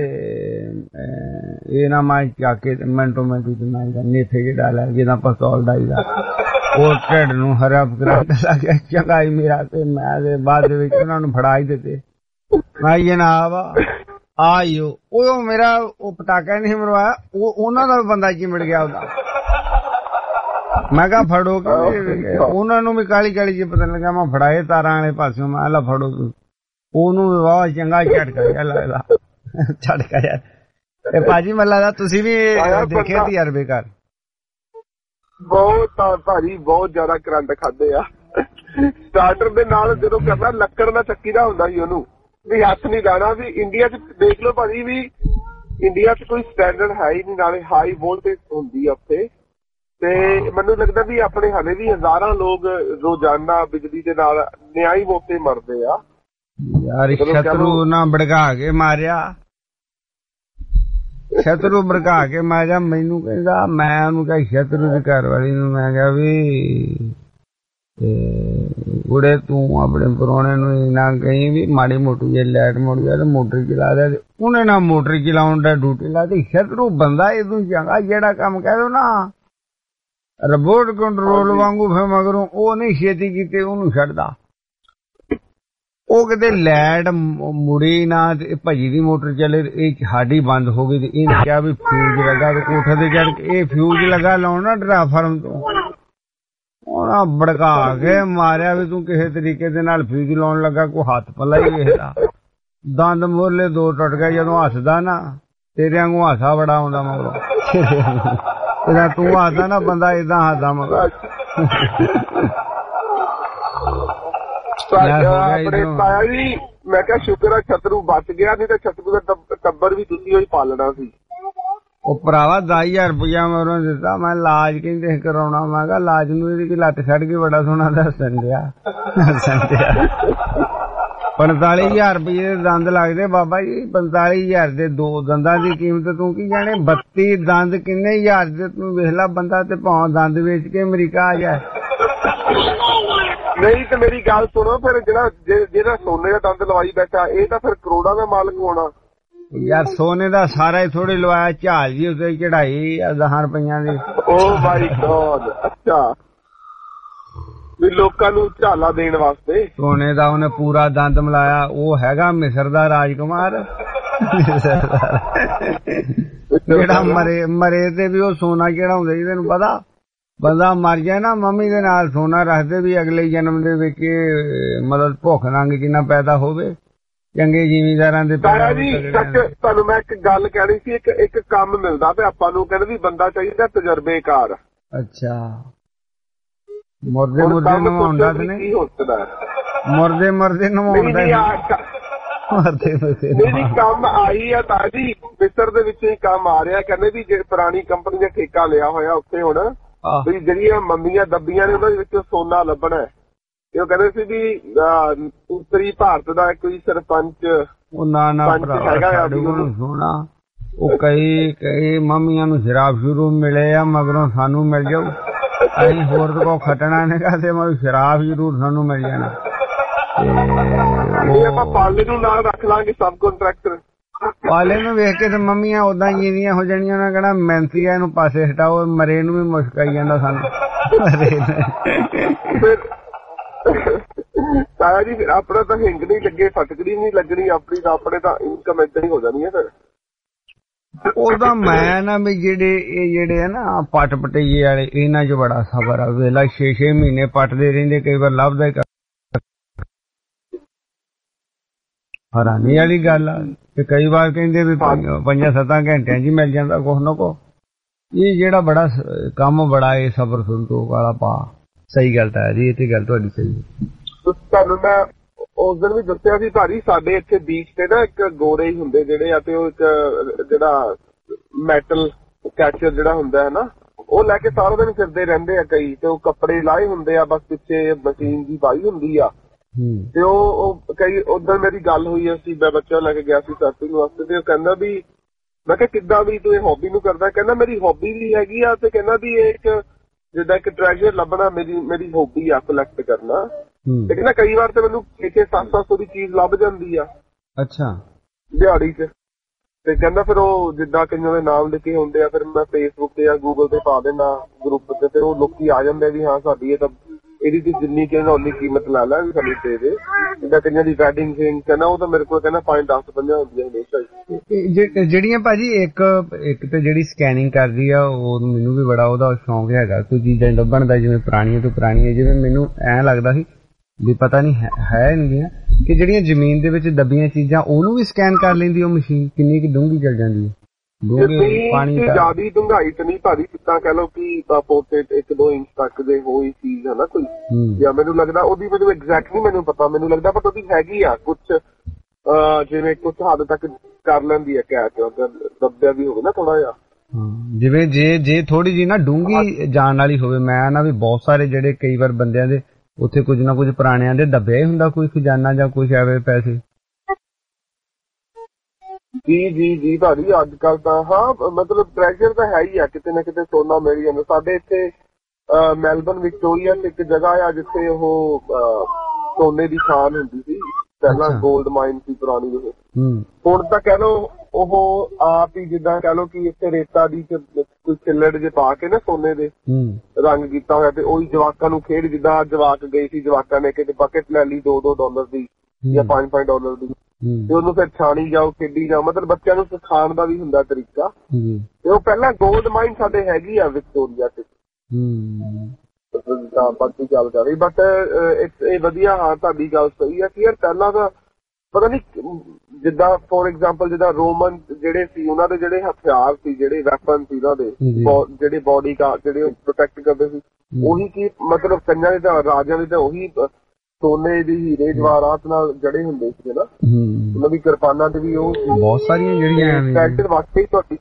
ਇਹ ਨਾ ਮੈਂ ਚੱਕ ਕੇ ਮਿੰਟੋ ਮਿੰਟ ਚ ਮੈਂ ਨੇਥੇ ਚ ਡਾਲਿਆ ਜਿੱਦਾਂ ਪਿਸਤੌਲ ਡਾਈਦਾ। ਉਹ ਢਿੱਡ ਨੂੰ ਹਰਾ ਕਰੰਟ ਲੱਗ ਗਿਆ। ਚੰਗਾ ਹੀ ਮੇਰਾ ਤੇ ਮੈਂ ਦੇ ਬਾਅਦ ਦੇ ਵਿੱਚ ਉਹਨਾਂ ਨੂੰ ਫੜਾ ਹੀ ਦਿੱਤੇ। ਮੈਂ ਜਨਾਬ ਆਇਓ ਉਹ ਮੇਰਾ ਉਹ ਪਟਾਕਾ ਨਹੀਂ ਮਰਵਾਇਆ, ਉਹ ਉਹਨਾਂ ਦਾ ਬੰਦਾ ਚਿਮੜ ਗਿਆ ਉਹਦਾ। ਮੈਂ ਕਿਹਾ ਫੜੋ ਕਿ ਉਹਨਾਂ ਨੂੰ ਵੀ ਕਾਲੀ ਕਾਲੀ ਜੀ ਪਤਾ ਲੱਗਾ। ਮੈਂ ਫੜਾਏ ਤਾਰਾਂ ਵਾਲੇ ਪਾਸਿਓਂ, ਮੈਂ ਲਾ ਫੜੋ ਤੂੰ। ਉਹਨੂੰ ਵਾਹ ਚੰਗਾ ਝਟਕਾ ਜਿਹਾ ਲੱਗਦਾ ਝਟਕਾ ਜਿਹਾ। ਤੇ ਭਾਜੀ ਮੈਨੂੰ ਲੱਗਦਾ ਤੁਸੀਂ ਵੀ ਦੇਖੇ ਤਜਰਬੇ ਕਰ। ਬਹੁਤ ਭਾਜੀ ਬਹੁਤ ਜ਼ਿਆਦਾ ਕਰੰਟ ਖਾਦੇ ਆ ਸਟਾਰਟਰ ਦੇ ਨਾਲ। ਜਦੋਂ ਕਰਨਾ ਲੱਕੜ ਦਾ ਚੱਕੀ ਦਾ ਹੁੰਦਾ ਸੀ ਉਹਨੂੰ ਵੀ ਹੱਥ ਨਹੀਂ ਲਾਣਾ। ਵੀ ਇੰਡੀਆ ਚ ਦੇਖ ਲਓ ਭਾਜੀ ਵੀ ਇੰਡੀਆ ਚ ਕੋਈ ਸਟੈਂਡਰਡ ਹੈ ਹੀ ਨਹੀਂ, ਨਾਲੇ ਹਾਈ ਵੋਲਟੇਜ ਹੁੰਦੀ ਆ ਉੱਥੇ। ਤੇ ਮੈਨੂੰ ਲੱਗਦਾ ਵੀ ਆਪਣੇ ਹਾਲੇ ਵੀ ਹਜ਼ਾਰਾਂ ਲੋਕ ਰੋਜ਼ਾਨਾ ਬਿਜਲੀ ਦੇ ਨਾਲ ਨਿਆਈ ਮੌਕੇ ਮਰਦੇ ਆ ਯਾਰ। ਸ਼ਤਰੂ ਨਾ ਭੜਕਾ ਕੇ ਮਾਰਿਆ, ਸ਼ਤਰੂ ਭੜਕਾ ਕੇ ਮਾਰਿਆ। ਮੈਨੂੰ ਕਹਿੰਦਾ, ਮੈਂ ਉਹਨੂੰ ਕਿਹਾ ਸ਼ਤਰੂ ਦੀ ਘਰ ਵਾਲੀ ਨੂੰ, ਮੈਂ ਕਿਹਾ ਵੀ ਉੜੇ ਤੂੰ ਆਪਣੇ ਪ੍ਰਾਹੁਣੇ ਨੂੰ ਨਾ ਕਹੀਂ ਵੀ ਮਾੜੀ ਮੋਟੀ ਜੇ ਲਾਈਟ ਮੁੜ ਗਿਆ ਤੇ ਮੋਟਰ ਚਲਾ ਦਿਆ। ਉਹਨੇ ਨਾ ਮੋਟਰ ਚਲਾਉਣ ਦਾ ਡਿਊਟੀ ਲਾਤੀ। ਸ਼ਤਰੂ ਬੰਦਾ ਇਹਦੋਂ ਚੰਗਾ, ਜਿਹੜਾ ਕੰਮ ਕਹਿ ਦੋ ਨਾ ਰਿਮੋਟ ਕੰਟਰੋਲ ਵਾਂਗੂ ਫਿਰ ਮਗਰੋਂ ਉਹ ਨਹੀਂ ਛੇਤੀ ਕੀਤੇ ਉਹਨੂੰ ਛੱਡਦਾ। ਉਹ ਕਿਤੇ ਲਾਈਟ ਮੁੜੀ ਨਾ ਤੇ ਭੱਜੀ ਦੀ ਮੋਟਰ ਚੱਲੇ, ਇਹ ਸਾਡੀ ਬੰਦ ਹੋ ਗਈ ਤੇ ਇਹਨੇ ਕਿਹਾ ਵੀ ਫਿਊਜ਼ ਲੱਗਾ ਤੇ ਕੋਠੇ ਤੇ ਚੜ ਕੇ ਇਹ ਫਿਊਜ਼ ਲੱਗਾ ਲਾਉਣਾ ਟਰਾਂਸਫਾਰਮ ਤੋਂ। ਉਹਨਾਂ ਭੜਕਾ ਕੇ ਮਾਰਿਆ ਵੀ ਤੂੰ ਕਿਸੇ ਤਰੀਕੇ ਦੇ ਨਾਲ ਫਿਊਜ਼ ਲਾਉਣ ਲੱਗਾ, ਕੋਈ ਹੱਥ ਪੱਲਾ ਹੀ ਵੇਖਦਾ। ਦੰਦ ਮੋਰਲੇ ਦੋ ਟੁੱਟ ਗਏ ਜਦੋਂ ਹੱਸਦਾ ਨਾ, ਤੇਰੇ ਵਾਂਗੂ ਹਾਸਾ ਬੜਾ ਆਉਂਦਾ ਮਗਰੋਂ। ਇਹਦਾ ਤੂੰ ਹੱਸਦਾ ਨਾ ਬੰਦਾ ਏਦਾਂ ਹੱਸਦਾ ਮਗਰ। ਆਪਣੇ ਤਾਇਆ ਜੀ ਮੈਂ ਕਿਹਾ ਸ਼ੁਕਰ ਆ ਛਤਰੂ ਬਚ ਗਿਆ, ਨਹੀਂ ਤਾਂ ਛਤਰੂ ਦਾ ਟੱਬਰ ਵੀ ਤੁਸੀਂ ਉਹੀ ਪਾਲਣਾ ਸੀ। ਉਹ ਭਰਾਵਾ ਦਸ ਹਜ਼ਾਰ ਰੁਪਇਆ ਮੈਂ ਉਹਨੂੰ ਦਿੱਤਾ। ਮੈਂ ਇਲਾਜ ਕਹਿੰਦੇ ਕਰਾਉਣਾ। ਮੈਂ ਕਿਹਾ ਇਲਾਜ ਨੂੰ ਇਹਦੀ ਕੀ ਲੱਤ ਛੱਡ ਕੇ ਬੜਾ ਸੋਹਣਾ ਦੱਸਣ ਡਿਆ ਦੱਸਣ ਡਿਆ ਪੰਤਾਲੀ ਹਜ਼ਾਰ ਰੁਪਏ ਦੇ ਦੰਦ ਲੱਗਦੇ ਬਾਬਾ ਜੀ। ਪੰਤਾਲੀ ਹਜ਼ਾਰ ਦੇ ਦੋ ਦੰਦਾਂ ਦੀ ਕੀਮਤ ਤੂੰ ਕੀ ਜਾਣੇ। ਬੱਤੀ ਦੰਦ ਕਿੰਨੇ ਹਜ਼ਾਰ ਦੇ ਤੂੰ ਵੇਖ ਲਾ ਬੰਦਾ ਤੇ ਭਾਵੇਂ ਦੰਦ ਵੇਚ ਕੇ ਅਮਰੀਕਾ ਆ ਜਾਏ। ਨਹੀਂ ਤੇ ਮੇਰੀ ਗੱਲ ਸੁਣੋ, ਫਿਰ ਜਿਹੜਾ ਜਿਹੜਾ ਸੋਨੇ ਦਾ ਦੰਦ ਲਵਾਈ ਬੈਠਾ ਇਹ ਤਾਂ ਫਿਰ ਕਰੋੜਾਂ ਦਾ ਮਾਲਕ ਹੋਣਾ ਯਾਰ। ਸੋਨੇ ਦਾ ਸਾਰਾ ਹੀ ਥੋੜੀ ਲਵਾਇਆ, ਝਾਲ ਜੀ ਉੱਤੇ ਚੜਾਈ ਦਸਾਂ ਰੁਪਈਆਂ ਦੀ। ਓ ਮਾਈ ਗॉड, ਅੱਛਾ ਵੀ ਲੋਕਾਂ ਨੂੰ ਝਾਲਾ ਦੇਣ ਵਾਸਤੇ ਸੋਨੇ ਦਾ ਉਹਨੇ ਪੂਰਾ ਦੰਦ ਮਿਲਾਇਆ। ਉਹ ਹੈਗਾ ਮਿਸਰ ਦਾ ਰਾਜਕੁਮਾਰ ਜਿਹੜਾ ਮਰੇ ਮਰੇ ਤੇ ਵੀ ਉਹ ਸੋਨਾ ਚੜਾਉਂਦੇ ਜੀ। ਤੈਨੂੰ ਪਤਾ ਬੰਦਾ ਮਰ ਜਾਏ ਨਾ ਮੰਮੀ ਦੇ ਨਾਲ ਸੋਨਾ ਰੱਖਦੇ ਵੀ ਅਗਲੇ ਜਨਮ ਦੇ ਵਿੱਚ ਮਤਲਬ ਭੁੱਖ ਨੰਗ ਜਿੰਨਾ ਪੈਦਾ ਹੋਵੇ। ਚੰਗੇ ਜ਼ਿਮੀਂਦਾਰਾਂ ਦੇ ਤਾਇਆ ਜੀ ਤੁਹਾਨੂੰ ਮੈਂ ਇੱਕ ਗੱਲ ਕਹਿਣੀ ਸੀ। ਇੱਕ ਇੱਕ ਕੰਮ ਮਿਲਦਾ ਪਿਆ ਆਪਾਂ ਨੂੰ, ਕਹਿੰਦੇ ਵੀ ਬੰਦਾ ਚਾਹੀਦਾ ਤਜਰਬੇਕਾਰ। ਅੱਛਾ ਮੁਰਦੇ ਮੁਰਦੇ ਨਵਾਉਂਦਾ ਤੇ ਨਹੀਂ ਮੁਰਦੇ ਮਰਦੇ ਨਵਾਉਂਦਾ ਨਹੀਂ ਕੰਮ ਆਈ ਆ ਤਾਇਆ ਜੀ। ਮਿਸਰ ਦੇ ਵਿੱਚ ਹੀ ਕੰਮ ਆ ਰਿਹਾ। ਕਹਿੰਦੇ ਵੀ ਜੇ ਪੁਰਾਣੀ ਕੰਪਨੀ ਨੇ ਠੇਕਾ ਲਿਆ ਹੋਇਆ ਉੱਥੇ ਹੁਣ ਵੀ ਜਿਹੜੀਆਂ ਮੰਮੀਆਂ ਦੱਬੀਆਂ ਨੇ ਉਹਨਾਂ ਦੇ ਵਿੱਚੋਂ ਸੋਨਾ ਲੱਭਣਾ। ਤੇ ਉਹ ਕਹਿੰਦੇ ਸੀ ਵੀ ਉੱਤਰੀ ਭਾਰਤ ਦਾ ਕੋਈ ਸਰਪੰਚ ਉਹ ਨਾ ਨਾ ਹੈਗਾ ਸੋਨਾ। ਉਹ ਕਈ ਕਈ ਮੰਮੀਆਂ ਨੂੰ ਸ਼ਰਾਬ ਸ਼ੁਰੂ ਮਿਲੇ ਆ, ਮਗਰੋਂ ਸਾਨੂੰ ਮਿਲ ਜਾਊ। ਅਸੀਂ ਹੋਰ ਕੋ ਖਟਣਾ ਨੇ ਕਹਤੇ ਮੈਂ ਸ਼ਰਾਬ ਜ਼ਰੂਰ ਸਾਨੂੰ ਮਿਲ ਜਾਣਾ। ਤੇ ਆਪਾਂ ਪਾਲੇ ਨੂੰ ਨਾਲ ਰੱਖ ਲਾਂਗੇ ਸਬ ਕੰਟਰੈਕਟਰ। ਪਾਲੇ ਨੂੰ ਵੇਖ ਕੇ ਤੇ ਮੰਮੀਆਂ ਉਦਾਂ ਹੀ ਜਿਹੀਆਂ ਹੋ ਜਾਣੀਆਂ। ਉਹਨਾਂ ਕਹਿਣਾ ਮਿਹਨਤੀ ਆ ਇਹਨੂੰ ਪਾਸੇ ਹਟਾਓ, ਮਰੇ ਨੂੰ ਵੀ ਮੁਸ਼ਕ ਆਈ ਜਾਂਦਾ ਸਾਨੂੰ। ਤਾਇਆ ਜੀ ਫਿਰ ਆਪਣਾ ਤਾਂ ਹਿੰਗ ਨਹੀਂ ਲੱਗੇ, ਫਟਕੜੀ ਨਹੀਂ ਲੱਗਣੀ ਆਪਣੀ, ਤਾਂ ਆਪਣੇ ਤਾਂ ਇਨਕਮ ਏਦਾਂ ਹੀ ਹੋ ਜਾਣੀ ਹੈ ਫਿਰ। ਉਹਦਾ ਮੈਂ ਨਾ ਵੀ ਜਿਹੜੇ ਇਹ ਜਿਹੜੇ ਆ ਨਾ ਪੱਟ ਪਟਈਏ ਵਾਲੇ, ਇਹਨਾਂ 'ਚ ਬੜਾ ਸਬਰ ਆ। ਵੇਲਾ ਛੇ ਛੇ ਮਹੀਨੇ ਪੱਟਦੇ ਰਹਿੰਦੇ, ਕਈ ਵਾਰ ਲੱਭਦਾ ਹੀ ਹੈਰਾਨੀ ਵਾਲੀ ਗੱਲ ਆ। ਤੇ ਕਈ ਵਾਰ ਕਹਿੰਦੇ ਵੀ ਪੰਜਾਂ ਸੱਤਾਂ ਘੰਟਿਆਂ 'ਚ ਹੀ ਮਿਲ ਜਾਂਦਾ ਕੁਛ ਨਾ ਕੁਛ। ਇਹ ਜਿਹੜਾ ਬੜਾ ਕੰਮ ਬੜਾ ਇਹ ਸਬਰ ਸੰਤੋਖ ਵਾਲਾ ਪਾ। ਸਹੀ ਗੱਲ ਤਾਂ ਹੈ ਜੀ, ਇਹ ਤੇ ਗੱਲ ਤੁਹਾਡੀ ਸਹੀ ਹੈ। ਤੁਹਾਨੂੰ ਮੈਂ ਉਸ ਦਿਨ ਵੀ ਦੱਸਿਆ ਸੀ ਭਾਜੀ, ਸਾਡੇ ਇੱਥੇ ਬੀਚ ਤੇ ਨਾ ਇੱਕ ਗੋਰੇ ਹੀ ਹੁੰਦੇ ਜਿਹੜੇ ਆ, ਤੇ ਉਹ ਇੱਕ ਜਿਹੜਾ ਮੈਟਲ ਕੈਚਰ ਜਿਹੜਾ ਹੁੰਦਾ ਹੈ ਨਾ, ਉਹ ਲੈ ਕੇ ਸਾਰਾ ਦਿਨ ਫਿਰਦੇ ਰਹਿੰਦੇ ਆ ਕਈ, ਤੇ ਉਹ ਕੱਪੜੇ ਲਾਏ ਹੁੰਦੇ ਆ, ਬਸ ਪਿੱਛੇ ਮਸ਼ੀਨ ਦੀ ਪਾਈ ਹੁੰਦੀ ਆ। ਤੇ ਉਹ ਕਈ ਉਧਰ ਮੇਰੀ ਗੱਲ ਹੋਈ ਸੀ, ਮੈਂ ਬੱਚਾ ਲੈ ਕੇ ਗਿਆ ਸੀ ਸਰਫਿੰਗ ਵਾਸਤੇ, ਤੇ ਉਹ ਕਹਿੰਦਾ ਵੀ ਮੈਂ ਕਿਹਾ ਕਿੱਦਾਂ ਵੀ ਤੂੰ ਇਹ ਹੌਬੀ ਨੂੰ ਕਰਦਾ? ਕਹਿੰਦਾ ਮੇਰੀ ਹੌਬੀ ਵੀ ਹੈਗੀ ਆ, ਤੇ ਕਹਿੰਦਾ ਵੀ ਇਹ ਇੱਕ ਜਿੱਦਾਂ ਇੱਕ ਟ੍ਰੈਜਰ ਲੱਭਣਾ ਮੇਰੀ ਮੇਰੀ ਹੌਬੀ ਆ, ਕਲੈਕਟ ਕਰਨਾ। ਤੇ ਕਹਿੰਦਾ ਕਈ ਵਾਰ ਤੇ ਮੈਨੂੰ ਛੇ ਛੇ ਸੱਤ ਸੱਤ ਸੌ ਦੀ ਚੀਜ਼ ਲੱਭ ਜਾਂਦੀ ਆ। ਅੱਛਾ। ਦਿਹਾੜੀ 'ਚ। ਤੇ ਕਹਿੰਦਾ ਫਿਰ ਉਹ ਜਿੱਦਾਂ ਕਈਆਂ ਦੇ ਨਾਮ ਲਿਖੇ ਹੁੰਦੇ ਆ, ਫਿਰ ਮੈਂ ਫੇਸਬੁੱਕ ਤੇ ਜਾਂ ਗੂਗਲ ਤੇ ਪਾ ਦੇਣਾ ਗਰੁੱਪ ਤੇ, ਫਿਰ ਉਹ ਲੋਕੀ ਆ ਜਾਂਦੇ ਵੀ ਹਾਂ ਸਾਡੀ ਇਹ ਤਾਂ ਇਹਦੀ ਤੇ ਜਿੰਨੀ ਕਹਿੰਦਾ ਉਨੀ ਕੀਮਤ ਲਾ ਲੈ ਵੀ ਸਾਨੂੰ ਦੇ ਦੇ। ਜਿੱਦਾਂ ਕਈਆਂ ਦੀ ਵੈਡਿੰਗ ਰਿੰਗ ਕਹਿੰਦਾ ਉਹ ਤਾਂ ਮੇਰੇ ਕੋਲ ਕਹਿੰਦਾ ਪੰਜ ਦਸ ਪੰਜਾਹ ਹੁੰਦੀਆਂ ਹਮੇਸ਼ਾ। ਜਿਹੜੀਆਂ ਭਾਜੀ ਇੱਕ ਇੱਕ ਤੇ ਜਿਹੜੀ ਸਕੈਨਿੰਗ ਕਰਦੀ ਆ, ਉਹ ਮੈਨੂੰ ਵੀ ਬੜਾ ਉਹਦਾ ਸ਼ੌਂਕ ਹੈਗਾ, ਕੋਈ ਚੀਜ਼ਾਂ ਲੱਭਣ ਦਾ, ਜਿਵੇਂ ਪੁਰਾਣੀਆਂ ਤੋਂ ਪੁਰਾਣੀਆਂ। ਜਿਵੇਂ ਮੈਨੂੰ ਐਂ ਲੱਗਦਾ ਸੀ ਵੀ ਪਤਾ ਨਹੀਂ ਹੈ ਨਹੀਂ ਕਿ ਜਿਹੜੀਆਂ ਜ਼ਮੀਨ ਦੇ ਵਿੱਚ ਦੱਬੀਆਂ ਚੀਜ਼ਾਂ ਉਹਨੂੰ ਵੀ ਸਕੈਨ ਕਰ ਲੈਂਦੀ ਉਹ ਮਸ਼ੀਨ, ਕਿੰਨੀ ਕੁ ਡੂੰਘੀ ਚੱਲ ਜਾਂਦੀ ਹੈ। ਪਾਣੀ ਜਿਆਦਾ ਡੂੰਘਾਈ ਤੇ ਨਹੀਂ ਭਾਜੀ, ਸਿੱਧਾ ਕਹਿ ਲਓ ਕਿ ਪੋਤੇ ਇੱਕ ਦੋ ਇੰਚ ਤੱਕ ਦੇ ਹੋਈ ਚੀਜ਼ ਹੈ ਨਾ ਕੋਈ, ਜਾਂ ਮੈਨੂੰ ਲੱਗਦਾ ਉਹਦੀ, ਮੈਨੂੰ ਐਗਜ਼ੈਕਟਲੀ ਮੈਨੂੰ ਪਤਾ, ਮੈਨੂੰ ਲੱਗਦਾ ਪਰ ਉਹਦੀ ਹੈਗੀ ਆ ਕੁਛ, ਜਿਵੇਂ ਕੁਛ ਹੱਦ ਤੱਕ ਕਰ ਲੈਂਦੀ ਹੈ ਕੈਚ, ਅਗਰ ਦੱਬਿਆ ਵੀ ਹੋਵੇ ਨਾ ਥੋੜਾ ਜਿਹਾ। ਜਿਵੇਂ ਜੇ ਜੇ ਥੋੜੀ ਜਿਹੀ ਨਾ ਡੂੰਘੀ ਜਾਣ ਵਾਲੀ ਹੋਵੇ। ਮੈਂ ਨਾ ਵੀ ਬਹੁਤ ਸਾਰੇ ਜਿਹੜੇ ਕਈ ਵਾਰ ਬੰਦਿਆਂ ਦੇ ਉੱਥੇ ਕੁਝ ਨਾ ਕੁਝ ਪੁਰਾਣਿਆਂ ਦੇ ਦੱਬਿਆ ਹੀ ਹੁੰਦਾ, ਕੋਈ ਖਜ਼ਾਨਾ ਜਾਂ ਕੁਛ ਐਵੇਂ ਪੈਸੇ। ਜੀ ਜੀ ਜੀ ਭਾਜੀ, ਅੱਜ ਕੱਲ ਤਾਂ ਹਾਂ ਮਤਲਬ ਟ੍ਰੈਜਰ ਤਾਂ ਹੈ ਹੀ ਆ, ਕਿਤੇ ਨਾ ਕਿਤੇ ਸੋਨਾ ਮਿਲ ਜਾਂਦਾ। ਸਾਡੇ ਇੱਥੇ ਮੈਲਬਨ ਵਿਕਟੋਰੀਆ ਚ ਇੱਕ ਜਗ੍ਹਾ ਆ ਜਿੱਥੇ ਉਹ ਸੋਨੇ ਦੀ ਖਾਨ ਹੁੰਦੀ ਸੀ ਪਹਿਲਾਂ, ਗੋਲਡ ਮਾਈਨ ਸੀ ਪੁਰਾਣੀ ਉਹ। ਹੁਣ ਤਾਂ ਕਹਿ ਲਓ ਉਹ ਆਪ ਹੀ ਜਿੱਦਾਂ ਕਹਿ ਲਓ ਕਿ ਇੱਥੇ ਰੇਤਾ ਦੀ ਕੋਈ ਛਿੱਲੜ ਜੇ ਪਾ ਕੇ ਨਾ ਸੋਨੇ ਦੇ ਰੰਗ ਕੀਤਾ ਹੋਇਆ, ਤੇ ਉਹੀ ਜਵਾਕਾਂ ਨੂੰ ਖੇਡ, ਜਿੱਦਾਂ ਜਵਾਕ ਗਏ ਸੀ, ਜਵਾਕਾਂ ਨੇ ਕਿਤੇ ਬਕਟ ਲੈ ਲਈ ਦੋ ਦੋ ਡਾਲਰ ਦੀ ਜਾਂ ਪੰਜ ਪੰਜ ਡਾਲਰ ਦੀ, ਤੇ ਉਹਨੂੰ ਫਿਰ ਛਾਣੀ ਜਾਓ, ਖੇਡੀ ਜਾਓ। ਮਤਲਬ ਬੱਚਿਆਂ ਨੂੰ ਸਿਖਾਉਣ ਦਾ ਵੀ ਹੁੰਦਾ ਤਰੀਕਾ। ਤੇ ਉਹ ਪਹਿਲਾਂ ਗੋਲਡ ਮਾਈਨ ਸਾਡੇ ਹੈਗੀ ਆ ਵਿਕਟੋਰੀਆ ਚ, ਬਾਕੀ ਗੱਲ ਕਰ ਰਹੀ। ਬਟ ਇਹ ਵਧੀਆ, ਹਾਂ ਤੁਹਾਡੀ ਗੱਲ ਸਹੀ ਆ ਕਿ ਯਾਰ ਪਹਿਲਾਂ ਤਾਂ ਪਤਾ ਨੀ, ਜਿੱਦਾਂ ਫੋਰ ਐਗਜ਼ਾਮਪਲ ਜਿੱਦਾਂ ਰੋਮਨ ਜਿਹੜੇ ਸੀ, ਉਹਨਾਂ ਦੇ ਜਿਹੜੇ ਹਥਿਆਰ ਸੀ, ਜਿਹੜੇ ਵੈਪਨ ਸੀ ਉਹਨਾਂ ਦੇ, ਜਿਹੜੇ ਬੋਡੀ ਗਾਰਡ ਜਿਹੜੇ ਪ੍ਰੋਟੈਕਟ ਕਰਦੇ ਸੀ, ਉਹੀ ਕੀ ਮਤਲਬ ਕਈਆਂ ਦੇ ਤਾਂ ਰਾਜਿਆਂ ਦੇ ਤਾਂ ਉਹੀ ਸੋਨੇ ਦੀ ਹੀਰੇ ਜਵਾਹਰਾਤ ਨਾਲ ਜੜੇ ਹੁੰਦੇ ਸੀ ਨਾ, ਉਹਨਾਂ ਦੀ ਕਿਰਪਾਨਾਂ ਤੇ ਵੀ ਉਹ ਬਹੁਤ ਸਾਰੀਆਂ ਜਿਹੜੀਆਂ ਵਾਕਈ ਤੁਹਾਡੀ।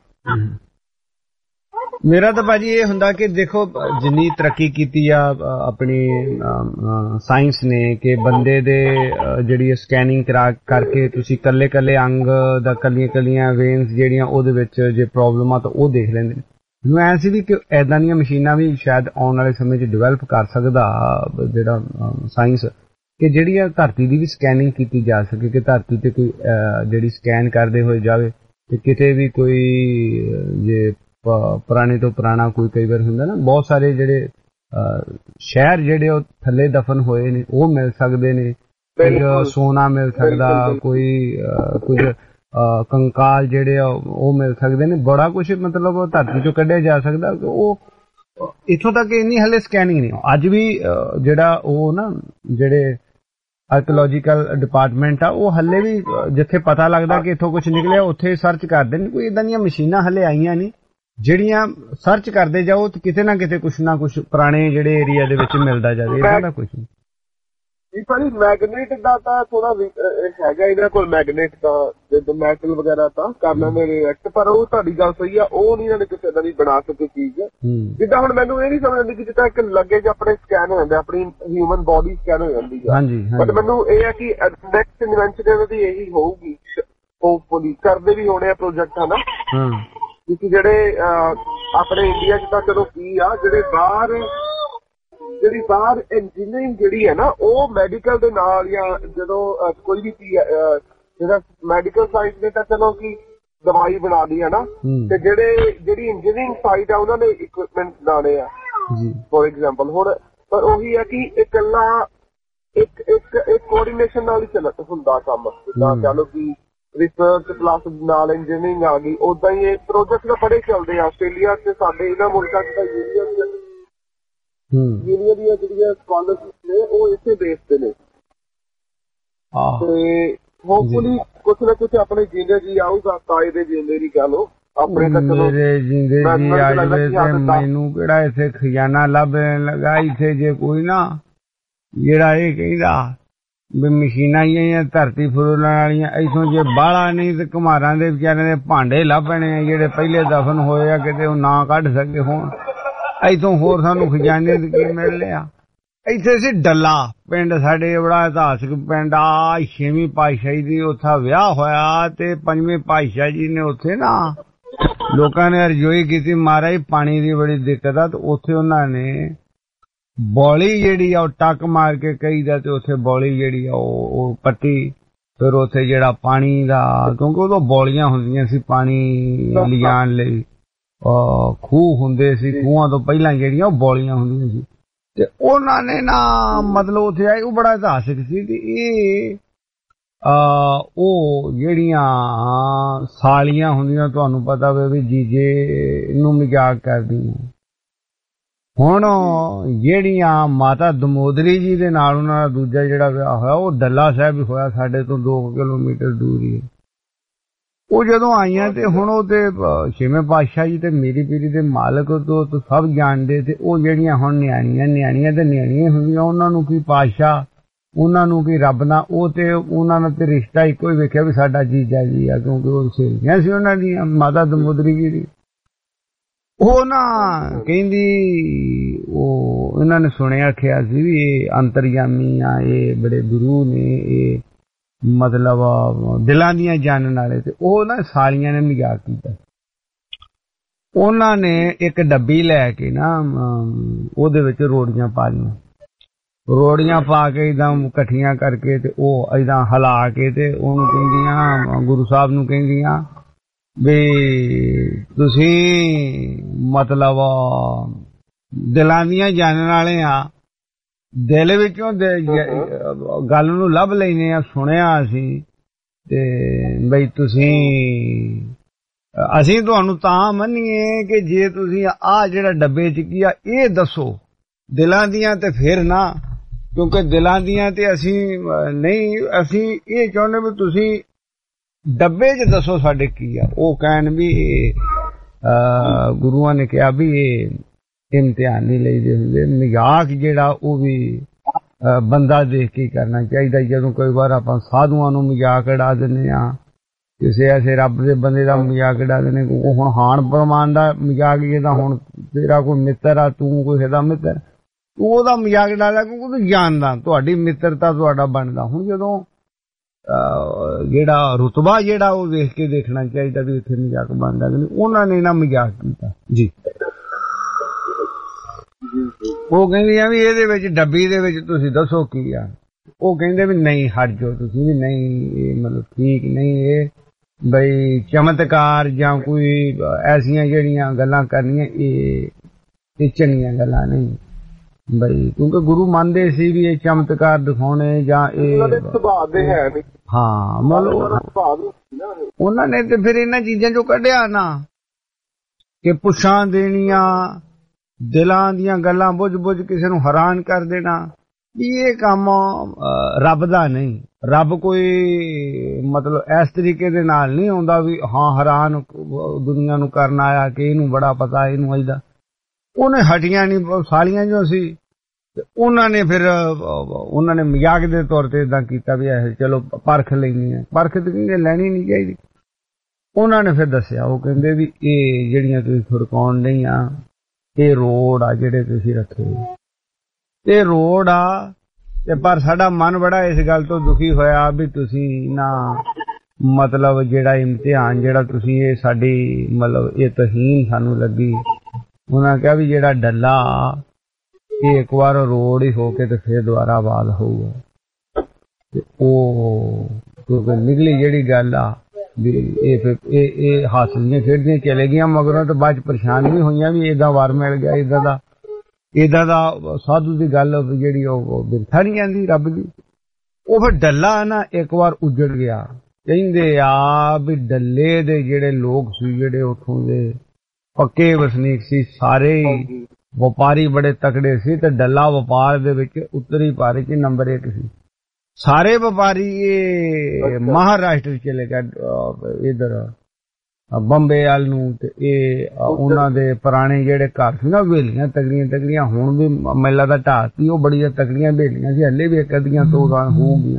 ਮੇਰਾ ਤਾਂ ਭਾਜੀ ਇਹ ਹੁੰਦਾ ਕਿ ਦੇਖੋ ਜਿੰਨੀ ਤਰੱਕੀ ਕੀਤੀ ਆ ਆਪਣੀ ਸਾਇੰਸ ਨੇ, ਕਿ ਬੰਦੇ ਦੇ ਜਿਹੜੀ ਸਕੈਨਿੰਗ ਕਰਾ ਕਰਕੇ ਤੁਸੀਂ ਕੱਲੇ ਕੱਲੇ ਅੰਗ ਦਾ, ਕੱਲੀਆਂ ਕੱਲੀਆਂ ਵੇਨਸ ਜਿਹੜੀਆਂ ਉਹਦੇ ਵਿੱਚ ਜੇ ਪ੍ਰੋਬਲਮ ਆ ਤਾਂ ਉਹ ਦੇਖ ਲੈਂਦੇ ਨੇ। ਮੈਨੂੰ ਐਂ ਸੀ ਵੀ ਕਿ ਏਦਾਂ ਦੀਆਂ ਮਸ਼ੀਨਾਂ ਵੀ ਸ਼ਾਇਦ ਆਉਣ ਵਾਲੇ ਸਮੇਂ 'ਚ ਡਿਵੈਲਪ ਕਰ ਸਕਦਾ ਜਿਹੜਾ ਸਾਇੰਸ, ਕਿ ਜਿਹੜੀਆਂ ਧਰਤੀ ਦੀ ਵੀ ਸਕੈਨਿੰਗ ਕੀਤੀ ਜਾ ਸਕੇ, ਕਿ ਧਰਤੀ ਤੇ ਕੋਈ ਜਿਹੜੀ ਸਕੈਨ ਕਰਦੇ ਹੋਏ ਜਾਵੇ ਤੇ ਕਿਤੇ ਵੀ ਕੋਈ ਜੇ ਪੁਰਾਣੇ ਤੋਂ ਪੁਰਾਣਾ ਕੋਈ ਕਈ ਵਾਰ ਹੁੰਦਾ ਨਾ, ਬਹੁਤ ਸਾਰੇ ਜਿਹੜੇ ਸ਼ਹਿਰ ਜਿਹੜੇ ਉਹ ਥੱਲੇ ਦਫਨ ਹੋਏ ਨੇ ਉਹ ਮਿਲ ਸਕਦੇ ਨੇ, ਕੁਝ ਸੋਨਾ ਮਿਲ ਸਕਦਾ, ਕੋਈ ਕੁਝ ਕੰਕਾਲ ਜਿਹੜੇ ਆ ਉਹ ਮਿਲ ਸਕਦੇ ਨੇ, ਬੜਾ ਕੁਛ ਮਤਲਬ ਧਰਤੀ ਚੋਂ ਕੱਢਿਆ ਜਾ ਸਕਦਾ। ਉਹ ਇੱਥੋਂ ਤੱਕ ਇੰਨੀ ਹਲੇ ਸਕੈਨਿੰਗ ਨਹੀਂ। ਅੱਜ ਵੀ ਜਿਹੜਾ ਉਹ ਨਾ ਜਿਹੜੇ ਆਰਕੀਓਲੋਜੀਕਲ ਡਿਪਾਰਟਮੈਂਟ ਆ, ਉਹ ਹਲੇ ਵੀ ਜਿੱਥੇ ਪਤਾ ਲੱਗਦਾ ਕਿ ਇੱਥੋਂ ਕੁਛ ਨਿਕਲਿਆ ਉੱਥੇ ਸਰਚ ਕਰਦੇ ਨੇ। ਕੋਈ ਏਦਾਂ ਦੀਆਂ ਮਸ਼ੀਨਾਂ ਹਲੇ ਆਈਆਂ ਨਹੀਂ ਜਿਹੜੀਆਂ ਸਰਚ ਕਰਦੇ ਜਾਓ ਤੇ ਕਿਤੇ ਨਾ ਕਿਤੇ ਕੁਛ ਨਾ ਕੁਛ ਪੁਰਾਣੇ ਜਿਹੜੇ ਏਰੀਆ ਦੇ ਵਿੱਚ ਮਿਲਦਾ ਜਾਵੇ, ਏਦਾਂ ਦਾ ਕੁਛ ਨਹੀਂ। ਭਾਜੀ ਮੈਗਨੇਟ ਦਾ ਤਾਂ ਥੋੜਾ ਹੈਗਾ ਇਹਨਾਂ ਕੋਲ, ਮੈਗਨੇਟ ਦਾ ਜਦੋਂ ਮੈਟਲ ਵਗੈਰਾ ਤਾਂ ਕਰ ਲੈਂਦੇ ਰਿਐਕਟ, ਪਰ ਉਹ ਤੁਹਾਡੀ ਗੱਲ ਸਹੀ ਆ, ਉਹ ਨਹੀਂ ਇਹਨਾਂ ਨੇ ਕਿਸੇ ਦਾ ਵੀ ਬਣਾ ਸਕੇ ਚੀਜ਼। ਜਿੱਦਾਂ ਹੁਣ ਮੈਨੂੰ ਇਹ ਨਹੀਂ ਸਮਝ ਆਉਂਦੀ ਕਿ ਜਿੱਦਾਂ ਇੱਕ ਲੱਗੇ ਚ ਆਪਣੇ ਸਕੈਨ ਹੋ ਜਾਂਦਾ, ਆਪਣੀ ਹਿਊਮਨ ਬੋਡੀ ਸਕੈਨ ਹੋ ਜਾਂਦੀ ਆ, ਬਟ ਮੈਨੂੰ ਇਹ ਹੈ ਕਿ ਨੈਕਸਟ ਇਨਵੈਂਸ਼ਨ ਇਹਨਾਂ ਦੀ ਇਹੀ ਹੋਊਗੀ, ਹੋਪਫੁਲੀ ਕਰਦੇ ਵੀ ਹੋਣੇ ਆ ਪ੍ਰੋਜੈਕਟ ਹਨਾ, ਕਿਉਂਕਿ ਜਿਹੜੇ ਆਪਣੇ ਇੰਡੀਆ ਚ ਤਾਂ ਚਲੋ ਕੀ ਆ, ਜਿਹੜੇ ਬਾਹਰ ਜਿਹੜੀ ਬਾਹਰ ਇੰਜੀਨੀਅਰਿੰਗ ਜਿਹੜੀ ਹੈ ਨਾ, ਉਹ ਮੈਡੀਕਲ ਦੇ ਨਾਲ ਜਾਂ ਜਦੋਂ ਕੋਈ ਵੀ ਚੀਜ਼ ਜਿਹੜਾ ਮੈਡੀਕਲ ਸਾਈਡ ਨੇ ਤਾਂ ਚਲੋ ਕਿ ਦਵਾਈ ਬਣਾ ਲਈ ਹੈ ਨਾ, ਤੇ ਜਿਹੜੇ ਜਿਹੜੀ ਇੰਜੀਨੀਅਰਿੰਗ ਸਾਈਡ ਆ ਉਹਨਾਂ ਨੇ ਇਕਵਿਪਮੈਂਟ ਬਣਾਉਣੇ ਆ ਫੋਰ ਐਗਜ਼ਾਮਪਲ। ਹੁਣ ਪਰ ਉਹੀ ਹੈ ਕਿ ਇਕੱਲਾ ਇੱਕ ਇੱਕ ਇੱਕ ਕੋਆਰਡੀਨੇਸ਼ਨ ਨਾਲ ਹੀ ਚੱਲ ਹੁੰਦਾ ਕੰਮ। ਜਿੱਦਾਂ ਕਹਿ ਲਓ ਕਿ ਰਿਸਰਚ ਪਲੱਸ ਨਾਲ ਇੰਜੀਨੀਅਰਿੰਗ ਆ ਗਈ, ਉਦਾਂ ਹੀ ਇਹ ਪ੍ਰੋਜੈਕਟ ਤਾਂ ਬੜੇ ਚੱਲਦੇ ਆ ਆਸਟ੍ਰੇਲੀਆ ਚ, ਸਾਡੇ ਇਹਨਾਂ ਮੁਲਕਾਂ ਚ ਤਾਂ ਯੂਨੀਅਨ ਯੂਨੀਅਨ ਦੀਆਂ ਜਿਹੜੀਆਂ ਸਕਾਲਰਸ਼ਿਪ ਨੇ ਉਹ ਇਸੇ ਬੇਸ ਤੇ ਨੇ। ਤੇ ਹੋਪਫੁਲੀ ਕੁਛ ਨਾ ਕੁਛ ਆਪਣੇ ਜਿੰਦੇ ਜੀ ਆਊਗਾ, ਤਾਏ ਦੇ ਜਿੰਦੇ ਜੀ ਕਹਿ ਲਓ ਆਪਣੇ ਤਾਂ ਚਲੋ ਮੇਰੇ ਜਿੰਦੇ ਜੀ ਆ ਜਾਵੇ ਤੇ ਮੈਨੂੰ ਕਿਹੜਾ ਇੱਥੇ ਖਜ਼ਾਨਾ ਲੱਭਣ ਲੱਗਾ ਇੱਥੇ ਜੇ ਕੋਈ ਨਾ ਜਿਹੜਾ ਇਹ ਕਹਿੰਦਾ ਵੀ ਮਸ਼ੀਨਾਂ ਹੀ ਧਰਤੀ ਫਰੋਲਣ ਵਾਲੀਆਂ, ਇੱਥੋਂ ਜੇ ਬਾਹਲਾ ਨਹੀਂ ਤੇ ਘੁਮਾਰਾਂ ਦੇ ਵਿਚਾਰਿਆਂ ਦੇ ਭਾਂਡੇ ਲੱਭਣੇ ਆ ਜਿਹੜੇ ਪਹਿਲੇ ਦਫਨ ਹੋਏ ਆ, ਕਿਤੇ ਉਹ ਨਾ ਕੱਢ ਸਕੇ ਹੋਣ। ਇੱਥੋਂ ਹੋਰ ਸਾਨੂੰ ਖਜ਼ਾਨੇ ਦੀ ਕੀ ਮਿਲ ਲਿਆ। ਇੱਥੇ ਸੀ ਡੱਲਾ ਪਿੰਡ ਸਾਡੇ, ਬੜਾ ਇਤਿਹਾਸਕ ਪਿੰਡ ਆ, ਛੇਵੀਂ ਪਾਤਸ਼ਾਹੀ ਦੀ ਉੱਥੇ ਵਿਆਹ ਹੋਇਆ ਤੇ ਪੰਜਵੇਂ ਪਾਤਸ਼ਾਹ ਜੀ ਨੇ ਉੱਥੇ ਨਾ ਲੋਕਾਂ ਨੇ ਅਰਜ਼ੋਈ ਕੀਤੀ, ਮਹਾਰਾਜ ਪਾਣੀ ਦੀ ਬੜੀ ਦਿੱਕਤ ਆ, ਤੇ ਉੱਥੇ ਉਹਨਾਂ ਨੇ ਬੌਲੀ ਜਿਹੜੀ ਆ ਉਹ ਟੱਕ ਮਾਰ ਕੇ ਕਹੀਦਾ ਤੇ ਉੱਥੇ ਬੌਲੀ ਜਿਹੜੀ ਆ ਉਹ ਪੱਟੀ, ਫਿਰ ਉੱਥੇ ਜਿਹੜਾ ਪਾਣੀ ਦਾ, ਕਿਉਂਕਿ ਉਦੋਂ ਬੌਲੀਆਂ ਹੁੰਦੀਆਂ ਸੀ ਪਾਣੀ ਲਿਜਾਣ ਲਈ, ਖੂਹ ਹੁੰਦੇ ਸੀ, ਖੂਹਾਂ ਤੋਂ ਪਹਿਲਾਂ ਜਿਹੜੀਆਂ ਉਹ ਬੌਲੀਆਂ ਹੁੰਦੀਆਂ ਸੀ, ਤੇ ਉਹਨਾਂ ਨੇ ਨਾ ਮਤਲਬ ਉੱਥੇ ਆਏ, ਉਹ ਬੜਾ ਇਤਿਹਾਸਿਕ ਸੀ। ਤੇ ਇਹ ਉਹ ਜਿਹੜੀਆਂ ਸਾਲੀਆਂ ਹੁੰਦੀਆਂ, ਤੁਹਾਨੂੰ ਪਤਾ ਵੇ ਵੀ ਜੀਜੇ ਨੂੰ ਮਜ਼ਾਕ ਕਰਦੀਆਂ। ਹੁਣ ਜਿਹੜੀਆਂ ਮਾਤਾ ਦਮੋਦਰੀ ਜੀ ਦੇ ਨਾਲ ਉਹਨਾਂ ਦਾ ਦੂਜਾ ਜਿਹੜਾ ਵਿਆਹ ਹੋਇਆ ਉਹ ਡੱਲਾ ਸਾਹਿਬ ਹੋਇਆ, ਸਾਡੇ ਤੋਂ ਦੋ ਕਿਲੋਮੀਟਰ ਦੂਰ ਹੀ। ਉਹ ਜਦੋਂ ਆਈਆਂ ਤੇ ਹੁਣ ਉਹ ਤੇ ਛੇਵੇਂ ਪਾਤਸ਼ਾਹ ਜੀ ਤੇ ਮੇਰੀ ਪੀਰੀ ਦੇ ਮਾਲਕ ਤੋਂ ਸਭ ਜਾਣਦੇ, ਤੇ ਉਹ ਜਿਹੜੀਆਂ ਹੁਣ ਨਿਆਣੀਆਂ ਨਿਆਣੀਆਂ ਤੇ ਨਿਆਣੀਆਂ ਹੁੰਦੀਆਂ, ਉਹਨਾਂ ਨੂੰ ਕੀ ਪਾਤਸ਼ਾਹ, ਉਹਨਾਂ ਨੂੰ ਕੀ ਰੱਬ ਨਾਲ, ਉਹ ਤੇ ਉਹਨਾਂ ਨਾਲ ਤੇ ਰਿਸ਼ਤਾ ਇੱਕੋ ਹੀ ਵੇਖਿਆ ਵੀ ਸਾਡਾ ਜੀਜਾ ਜੀ ਆ, ਕਿਉਂਕਿ ਉਹ ਸਹੇਲੀਆਂ ਸੀ ਉਹਨਾਂ ਦੀਆਂ ਮਾਤਾ ਦਮੋਦਰੀ ਜੀ ਦੀ। ਉਹ ਨਾ ਕਹਿੰਦੀ ਉਹ ਇਹਨਾਂ ਨੇ ਸੁਣਿਆ ਆਖਿਆ ਸੀ ਵੀ ਇਹ ਅੰਤਰਜਾਮੀ ਆ, ਇਹ ਬੜੇ ਗੁਰੂ ਨੇ, ਇਹ ਮਤਲਬ ਦਿਲਾਂ ਦੀਆਂ ਜਾਣਨ ਵਾਲੇ। ਤੇ ਉਹ ਨਾ ਸਾਲੀਆਂ ਨੇ ਮਜ਼ਾਕ ਕੀਤਾ, ਉਹਨਾਂ ਨੇ ਇੱਕ ਡੱਬੀ ਲੈ ਕੇ ਨਾ ਉਹਦੇ ਵਿੱਚ ਰੋੜੀਆਂ ਪਾ ਲਈਆਂ, ਰੋੜੀਆਂ ਪਾ ਕੇ ਇਦਾਂ ਇਕੱਠੀਆਂ ਕਰਕੇ ਤੇ ਉਹ ਇਦਾਂ ਹਿਲਾ ਕੇ ਤੇ ਉਹਨੂੰ ਕਹਿੰਦੀਆਂ, ਗੁਰੂ ਸਾਹਿਬ ਨੂੰ ਕਹਿੰਦੀਆਂ ਵੀ ਤੁਸੀਂ ਮਤਲਬ ਦਿਲਾਂ ਦੀਆਂ ਜਾਣਨ ਵਾਲੇ ਆ, ਦਿਲ ਵਿੱਚੋਂ ਗੱਲ ਨੂੰ ਲੱਭ ਲੈਨੇ ਆ, ਸੁਣਿਆ ਅਸੀਂ, ਤੇ ਬਈ ਤੁਸੀਂ ਅਸੀਂ ਤੁਹਾਨੂੰ ਤਾਂ ਮੰਨੀਏ ਕਿ ਜੇ ਤੁਸੀਂ ਆਹ ਜਿਹੜਾ ਡੱਬੇ ਚ ਕੀ ਆ ਇਹ ਦੱਸੋ ਦਿਲਾਂ ਦੀਆਂ, ਤੇ ਫਿਰ ਨਾ, ਕਿਉਂਕਿ ਦਿਲਾਂ ਦੀਆਂ ਤੇ ਅਸੀਂ ਨਹੀਂ, ਅਸੀਂ ਇਹ ਚਾਹੁੰਦੇ ਵੀ ਤੁਸੀਂ ਡੱਬੇ ਚ ਦੱਸੋ ਸਾਡੇ ਕੀ ਆ। ਉਹ ਕਹਿਣ ਵੀ ਗੁਰੂਆਂ ਨੇ ਕਿਹਾ ਵੀ ਇਹ ਇਮਤਿਹਾਨ ਨਹੀਂ ਲਈਦੇ ਹੁੰਦੇ, ਮਜ਼ਾਕ ਜਿਹੜਾ ਉਹ ਵੀ ਬੰਦਾ ਦੇਖ ਕੇ ਕਰਨਾ ਚਾਹੀਦਾ। ਜਦੋਂ ਕੋਈ ਵਾਰ ਆਪਾਂ ਸਾਧੂਆਂ ਨੂੰ ਮਜ਼ਾਕ ਉਡਾ ਦਿੰਦੇ ਆ, ਕਿਸੇ ਐਸੇ ਰੱਬ ਦੇ ਬੰਦੇ ਦਾ ਮਜ਼ਾਕ ਉਡਾ ਦਿੰਦੇ, ਉਹ ਹੁਣ ਹਾਨ ਪ੍ਰਮਾਨ ਦਾ ਮਜ਼ਾਕ ਜਿਹਦਾ ਹੁਣ ਤੇਰਾ ਕੋਈ ਮਿੱਤਰ ਆ, ਤੂੰ ਕੋਈ ਦਾ ਮਿੱਤਰ, ਤੂੰ ਉਹਦਾ ਮਜ਼ਾਕ ਉਡਾਦਾ ਕਿਉਂਕਿ ਤੂੰ ਜਾਣਦਾ, ਤੁਹਾਡੀ ਮਿੱਤਰਤਾ ਤੁਹਾਡਾ ਬਣਦਾ। ਹੁਣ ਜਦੋਂ ਜਿਹੜਾ ਰੁਤਬਾ ਜਿਹੜਾ ਉਹ ਵੇਖ ਕੇ ਦੇਖਣਾ ਚਾਹੀਦਾ ਵੀ ਇੱਥੇ ਮਜ਼ਾਕ ਬਣਦਾ ਕਿ ਨਹੀਂ, ਉਹਨਾਂ ਨੇ ਨਾ ਮਜ਼ਾਕ ਕੀਤਾ ਜੀ। ਉਹ ਕਹਿੰਦੀ ਆ ਵੀ ਇਹਦੇ ਵਿੱਚ ਡੱਬੀ ਦੇ ਵਿੱਚ ਤੁਸੀਂ ਦੱਸੋ ਕੀ ਆ। ਉਹ ਕਹਿੰਦੇ ਵੀ ਨਹੀਂ ਹਟ ਜਾਓ ਤੁਸੀਂ, ਵੀ ਨਹੀਂ ਇਹ ਮਤਲਬ ਠੀਕ ਨਹੀਂ, ਇਹ ਬਈ ਚਮਤਕਾਰ ਜਾਂ ਕੋਈ ਐਸੀਆਂ ਜਿਹੜੀਆਂ ਗੱਲਾਂ ਕਰਨੀਆਂ ਇਹ ਇਹ ਚੰਗੀਆਂ ਗੱਲਾਂ ਨਹੀਂ ਬਈ, ਕਿਉਂਕਿ ਗੁਰੂ ਮੰਨਦੇ ਸੀ ਵੀ ਇਹ ਚਮਤਕਾਰ ਦਿਖਾਉਣੇ ਜਾਂ ਇਹ ਸੁਭਾਅ ਦੇ ਹੈ ਨਹੀਂ। ਹਾਂ ਮਤਲਬ ਉਹਨਾਂ ਨੇ ਤੇ ਫਿਰ ਇਹਨਾਂ ਚੀਜ਼ਾਂ ਚੋਂ ਕੱਢਿਆ ਨਾ ਕਿ ਪੁੱਛਾਂ ਦੇਣੀਆਂ, ਦਿਲਾਂ ਦੀਆਂ ਗੱਲਾਂ ਬੁੱਝ ਬੁੱਝ ਕਿਸੇ ਨੂੰ ਹੈਰਾਨ ਕਰ ਦੇਣਾ, ਵੀ ਇਹ ਕੰਮ ਰੱਬ ਦਾ ਨਹੀਂ। ਰੱਬ ਕੋਈ ਮਤਲਬ ਇਸ ਤਰੀਕੇ ਦੇ ਨਾਲ ਨਹੀਂ ਆਉਂਦਾ ਵੀ ਹਾਂ ਹੈਰਾਨ ਦੁਨੀਆ ਨੂੰ ਕਰਨ ਆਇਆ ਕਿ ਇਹਨੂੰ ਬੜਾ ਪਤਾ, ਇਹਨੂੰ ਅਜਦਾ। ਉਹਨੇ ਹਟੀਆਂ ਨਹੀਂ ਸਾਲੀਆਂ ਜੋ ਸੀ, ਉਹਨਾਂ ਨੇ ਫਿਰ ਉਹਨਾਂ ਨੇ ਮਜ਼ਾਕ ਦੇ ਤੌਰ ਤੇ ਇਦਾਂ ਕੀਤਾ ਵੀ ਇਹ ਚਲੋ ਪਰਖ ਲੈਣੀ ਹੈ। ਪਰਖ ਤੇ ਕਹਿੰਦੇ ਲੈਣੀ ਨਹੀਂ ਚਾਹੀਦੀ। ਉਹਨਾਂ ਨੇ ਫਿਰ ਦੱਸਿਆ, ਉਹ ਕਹਿੰਦੇ ਵੀ ਇਹ ਜਿਹੜੀਆਂ ਤੁਸੀਂ ਖੁਰਕਾਉਣ ਨਹੀਂ ਆ, ਇਹ ਰੋਡ ਆ ਜਿਹੜੇ ਤੁਸੀਂ ਰੱਖੇ, ਇਹ ਰੋਡ ਆ। ਤੇ ਪਰ ਸਾਡਾ ਮਨ ਬੜਾ ਇਸ ਗੱਲ ਤੋਂ ਦੁਖੀ ਹੋਇਆ ਵੀ ਤੁਸੀਂ ਨਾ ਮਤਲਬ ਜਿਹੜਾ ਇਮਤਿਹਾਨ ਜਿਹੜਾ ਤੁਸੀਂ ਇਹ ਸਾਡੀ ਮਤਲਬ ਇਹ ਤਹੀਨ ਸਾਨੂੰ ਲੱਗੀ। ਉਹਨਾਂ ਕਿਹਾ ਵੀ ਜਿਹੜਾ ਡੱਲਾ ਇਹ ਇੱਕ ਵਾਰ ਰੋਡ ਹੀ ਹੋ ਕੇ ਤੇ ਫਿਰ ਦੁਬਾਰਾ ਆਬਾਦ ਹੋਊਗਾ। ਤੇ ਉਹ ਕਿਉਂਕਿ ਨਿਕਲੀ ਜਿਹੜੀ ਗੱਲ ਆ ਵੀ ਇਹ ਫਿਰ ਇਹ ਇਹ ਹਾਸਲੀਆਂ ਖੇਡਦੀਆਂ ਚਲੇ ਗਈਆਂ, ਮਗਰੋਂ ਤਾਂ ਬਾਅਦ ਚ ਪਰੇਸ਼ਾਨ ਵੀ ਹੋਈਆਂ ਵੀ ਏਦਾਂ ਵਾਰ ਮਿਲ ਗਿਆ ਏਦਾਂ ਦਾ। ਏਦਾਂ ਦਾ ਸਾਧੂ ਦੀ ਗੱਲ ਜਿਹੜੀ ਉਹ ਬਿਰਥਾ ਨਹੀਂ ਜਾਂਦੀ ਰੱਬ ਦੀ। ਉਹ ਫਿਰ ਡੱਲਾ ਨਾ ਇੱਕ ਵਾਰ ਉੱਜੜ ਗਿਆ। ਕਹਿੰਦੇ ਆ ਵੀ ਡੱਲੇ ਦੇ ਜਿਹੜੇ ਲੋਕ ਸੀ, ਜਿਹੜੇ ਉੱਥੋਂ ਦੇ ਪੱਕੇ ਵਸਨੀਕ ਸੀ, ਸਾਰੇ ਵਪਾਰੀ ਬੜੇ ਤਕੜੇ ਸੀ ਤੇ ਡੱਲਾ ਵਪਾਰ ਦੇ ਵਿੱਚ ਉੱਤਰੀ ਭਾਰਤ ਚ ਨੰਬਰ ਇੱਕ ਸੀ। ਸਾਰੇ ਵਪਾਰੀ ਇਹ ਮਹਾਰਾਸ਼ਟਰ ਚਲੇ ਗਏ, ਇਧਰ ਬੰਬੇ ਵੱਲ ਨੂੰ। ਤੇ ਇਹ ਉਹਨਾਂ ਦੇ ਪੁਰਾਣੇ ਜਿਹੜੇ ਘਰ ਸੀ ਨਾ, ਹਵੇਲੀਆਂ ਤਗੜੀਆਂ ਤਗੜੀਆਂ, ਹੁਣ ਵੀ ਮੇਲਾ ਦਾ ਢਾਹ ਸੀ, ਉਹ ਬੜੀਆਂ ਤਗੜੀਆਂ ਹਵੇਲੀਆਂ ਸੀ, ਹਲੇ ਵੀ ਇੱਕ ਅੱਧੀਆਂ ਤੋਂ ਹੋ ਗਈਆਂ।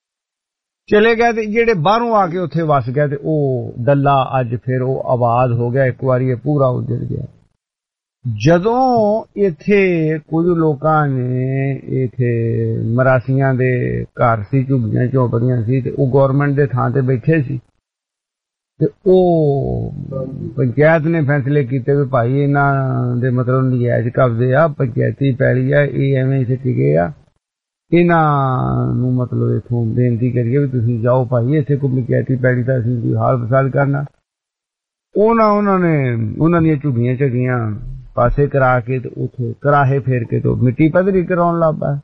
ਚਲੇ ਗਏ ਤੇ ਜਿਹੜੇ ਬਾਹਰੋਂ ਆ ਕੇ ਉੱਥੇ ਵਸ ਗਏ ਤੇ ਉਹ ਡੱਲਾ ਅੱਜ ਫਿਰ ਉਹ ਆਬਾਦ ਹੋ ਗਿਆ। ਇੱਕ ਵਾਰੀ ਇਹ ਪੂਰਾ ਉੱਜੜ ਗਿਆ। ਜਦੋਂ ਇੱਥੇ ਕੁਝ ਲੋਕਾਂ ਨੇ ਇੱਥੇ ਮਰਾਸੀਆਂ ਦੇ ਘਰ ਸੀ, ਝੁੱਗੀਆਂ ਝੋਪੜੀਆਂ ਸੀ, ਤੇ ਉਹ ਗੌਰਮੈਂਟ ਦੇ ਥਾਂ ਤੇ ਬੈਠੇ ਸੀ ਤੇ ਉਹ ਪੰਚਾਇਤ ਨੇ ਫੈਸਲੇ ਕੀਤੇ ਵੀ ਭਾਈ ਇਹਨਾਂ ਦੇ ਮਤਲਬ ਨਜਾਇਜ਼ ਕਬਜ਼ੇ ਆ, ਪੰਚਾਇਤੀ ਪੈਲੀ ਆ, ਇਹ ਐਵੇਂ ਇੱਥੇ ਟਿਕੇ ਆ, ਇਹਨਾਂ ਨੂੰ ਮਤਲਬ ਇਥੋਂ ਬੇਨਤੀ ਕਰੀਏ ਵੀ ਤੁਸੀਂ ਜਾਓ ਭਾਈ, ਇੱਥੇ ਕੋਈ ਪੰਚਾਇਤੀ ਪੈਲੀ ਦਾ ਅਸੀਂ ਕੋਈ ਹਾਲ ਫਸਾਦ ਕਰਨਾ। ਉਹਨਾਂ ਉਹਨਾਂ ਨੇ ਉਹਨਾਂ ਦੀਆਂ ਝੁੱਗੀਆਂ ਝੱਗੀਆਂ ਪਾਸੇ ਕਰਾ ਕੇ ਤੇ ਉੱਥੇ ਕਰਾਹੇ ਫੇਰ ਕੇ ਤੇ ਮਿੱਟੀ ਪੱਧਰੀ ਕਰਾਉਣ ਲੱਗ ਪਿਆ।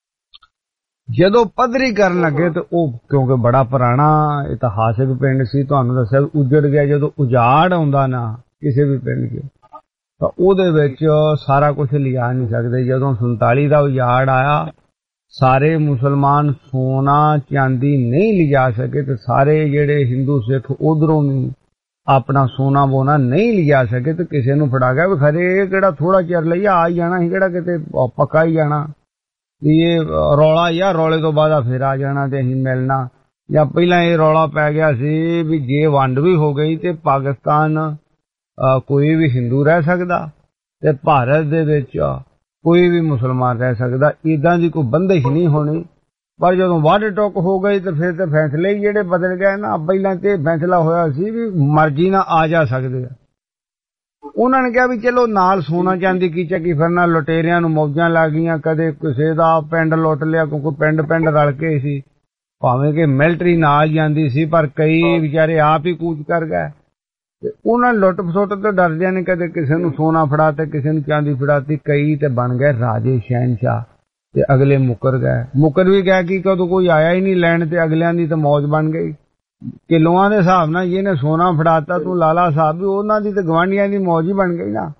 ਜਦੋਂ ਪੱਧਰੀ ਕਰਨ ਲੱਗੇ ਤੇ ਉਹ ਕਿਉਂਕਿ ਬੜਾ ਪੁਰਾਣਾ ਇਤਿਹਾਸਿਕ ਪਿੰਡ ਸੀ, ਤੁਹਾਨੂੰ ਦੱਸਿਆ ਉੱਜੜ ਗਿਆ। ਜਦੋਂ ਉਜਾੜ ਆਉਂਦਾ ਨਾ ਕਿਸੇ ਵੀ ਪਿੰਡ 'ਚ ਤਾਂ ਉਹਦੇ ਵਿੱਚ ਸਾਰਾ ਕੁਝ ਲਿਆ ਨਹੀਂ ਸਕਦੇ। ਜਦੋਂ ਸੰਤਾਲੀ ਦਾ ਉਜਾੜ ਆਇਆ, ਸਾਰੇ ਮੁਸਲਮਾਨ ਸੋਨਾ ਚਾਂਦੀ ਨਹੀਂ ਲਿਜਾ ਸਕੇ ਤੇ ਸਾਰੇ ਜਿਹੜੇ ਹਿੰਦੂ ਸਿੱਖ ਉਧਰੋਂ ਵੀ ਆਪਣਾ ਸੋਨਾ ਬੋਨਾ ਨਹੀਂ ਲਿਜਾ ਸਕੇ ਤੇ ਕਿਸੇ ਨੂੰ ਫੜਾ ਗਿਆ ਵੀ ਖਰੇ ਕਿਹੜਾ ਥੋੜਾ ਚਿਰ ਲਈ ਆ ਹੀ ਜਾਣਾ ਸੀ, ਕਿਹੜਾ ਕਿਤੇ ਪੱਕਾ ਹੀ ਜਾਣਾ, ਇਹ ਰੌਲਾ ਜਾਂ ਰੌਲੇ ਤੋਂ ਬਾਅਦ ਫਿਰ ਆ ਜਾਣਾ ਤੇ ਅਸੀਂ ਮਿਲਣਾ। ਜਾਂ ਪਹਿਲਾਂ ਇਹ ਰੌਲਾ ਪੈ ਗਿਆ ਸੀ ਵੀ ਜੇ ਵੰਡ ਵੀ ਹੋ ਗਈ ਤੇ ਪਾਕਿਸਤਾਨ ਕੋਈ ਵੀ ਹਿੰਦੂ ਰਹਿ ਸਕਦਾ ਤੇ ਭਾਰਤ ਦੇ ਵਿੱਚ ਕੋਈ ਵੀ ਮੁਸਲਮਾਨ ਰਹਿ ਸਕਦਾ, ਏਦਾਂ ਦੀ ਕੋਈ ਬੰਦਿਸ਼ ਨਹੀਂ ਹੋਣੀ। ਪਰ ਜਦੋਂ ਵੱਢ ਟੁੱਕ ਹੋ ਗਈ ਤੇ ਫਿਰ ਤੇ ਫੈਸਲੇ ਹੀ ਜਿਹੜੇ ਬਦਲ ਗਏ ਨਾ। ਪਹਿਲਾਂ ਤੇ ਫੈਸਲਾ ਹੋਇਆ ਸੀ ਵੀ ਮਰਜ਼ੀ ਨਾਲ ਆ ਜਾ ਸਕਦੇ ਆ। ਉਹਨਾਂ ਨੇ ਕਿਹਾ ਵੀ ਚਲੋ ਨਾਲ ਸੋਨਾ ਚਾਂਦੀ ਕੀ ਚੱਕੀ ਫਿਰਨਾ, ਲੁਟੇਰਿਆਂ ਨੂੰ ਮੌਜਾਂ ਲੱਗ ਗਈਆਂ, ਕਦੇ ਕਿਸੇ ਦਾ ਪਿੰਡ ਲੁੱਟ ਲਿਆ, ਕਿਉਂਕਿ ਪਿੰਡ ਪਿੰਡ ਰਲ ਕੇ ਸੀ, ਭਾਵੇਂ ਕਿ ਮਿਲਟਰੀ ਨਾਲ ਜਾਂਦੀ ਸੀ, ਪਰ ਕਈ ਵਿਚਾਰੇ ਆਪ ਹੀ ਕੂਚ ਕਰ ਗਏ। ਤੇ ਉਹਨਾਂ ਲੁੱਟ ਫਸੁੱਟ ਤੋਂ ਡਰਦਿਆਂ ਨੇ ਕਦੇ ਕਿਸੇ ਨੂੰ ਸੋਨਾ ਫੜਾ ਤੇ ਕਿਸੇ ਨੂੰ ਚਾਂਦੀ ਫੜਾਤੀ। ਕਈ ਤੇ ਬਣ ਗਏ ਰਾਜੇ ਸ਼ਹਿਨਸ਼ਾਹ ਤੇ ਅਗਲੇ ਮੁੱਕਰ ਗਏ। ਮੁੱਕਰ ਵੀ ਗਏ ਕਿ ਕਦੋਂ ਕੋਈ ਆਇਆ ਹੀ ਨਹੀਂ ਲੈਣ ਤੇ ਅਗਲਿਆਂ ਦੀ ਤਾਂ ਮੌਜ ਬਣ ਗਈ। ਕਿਲੋਆਂ ਦੇ ਹਿਸਾਬ ਨਾਲ ਜਿਹਨੇ ਸੋਨਾ ਫੜਾਤਾ ਤੂੰ ਲਾਲਾ ਸਾਹਿਬ ਵੀ, ਉਹਨਾਂ ਦੀ ਤੇ ਗਵਾਂਢੀਆਂ ਦੀ ਮੌਜ ਹੀ ਬਣ ਗਈ ਨਾ।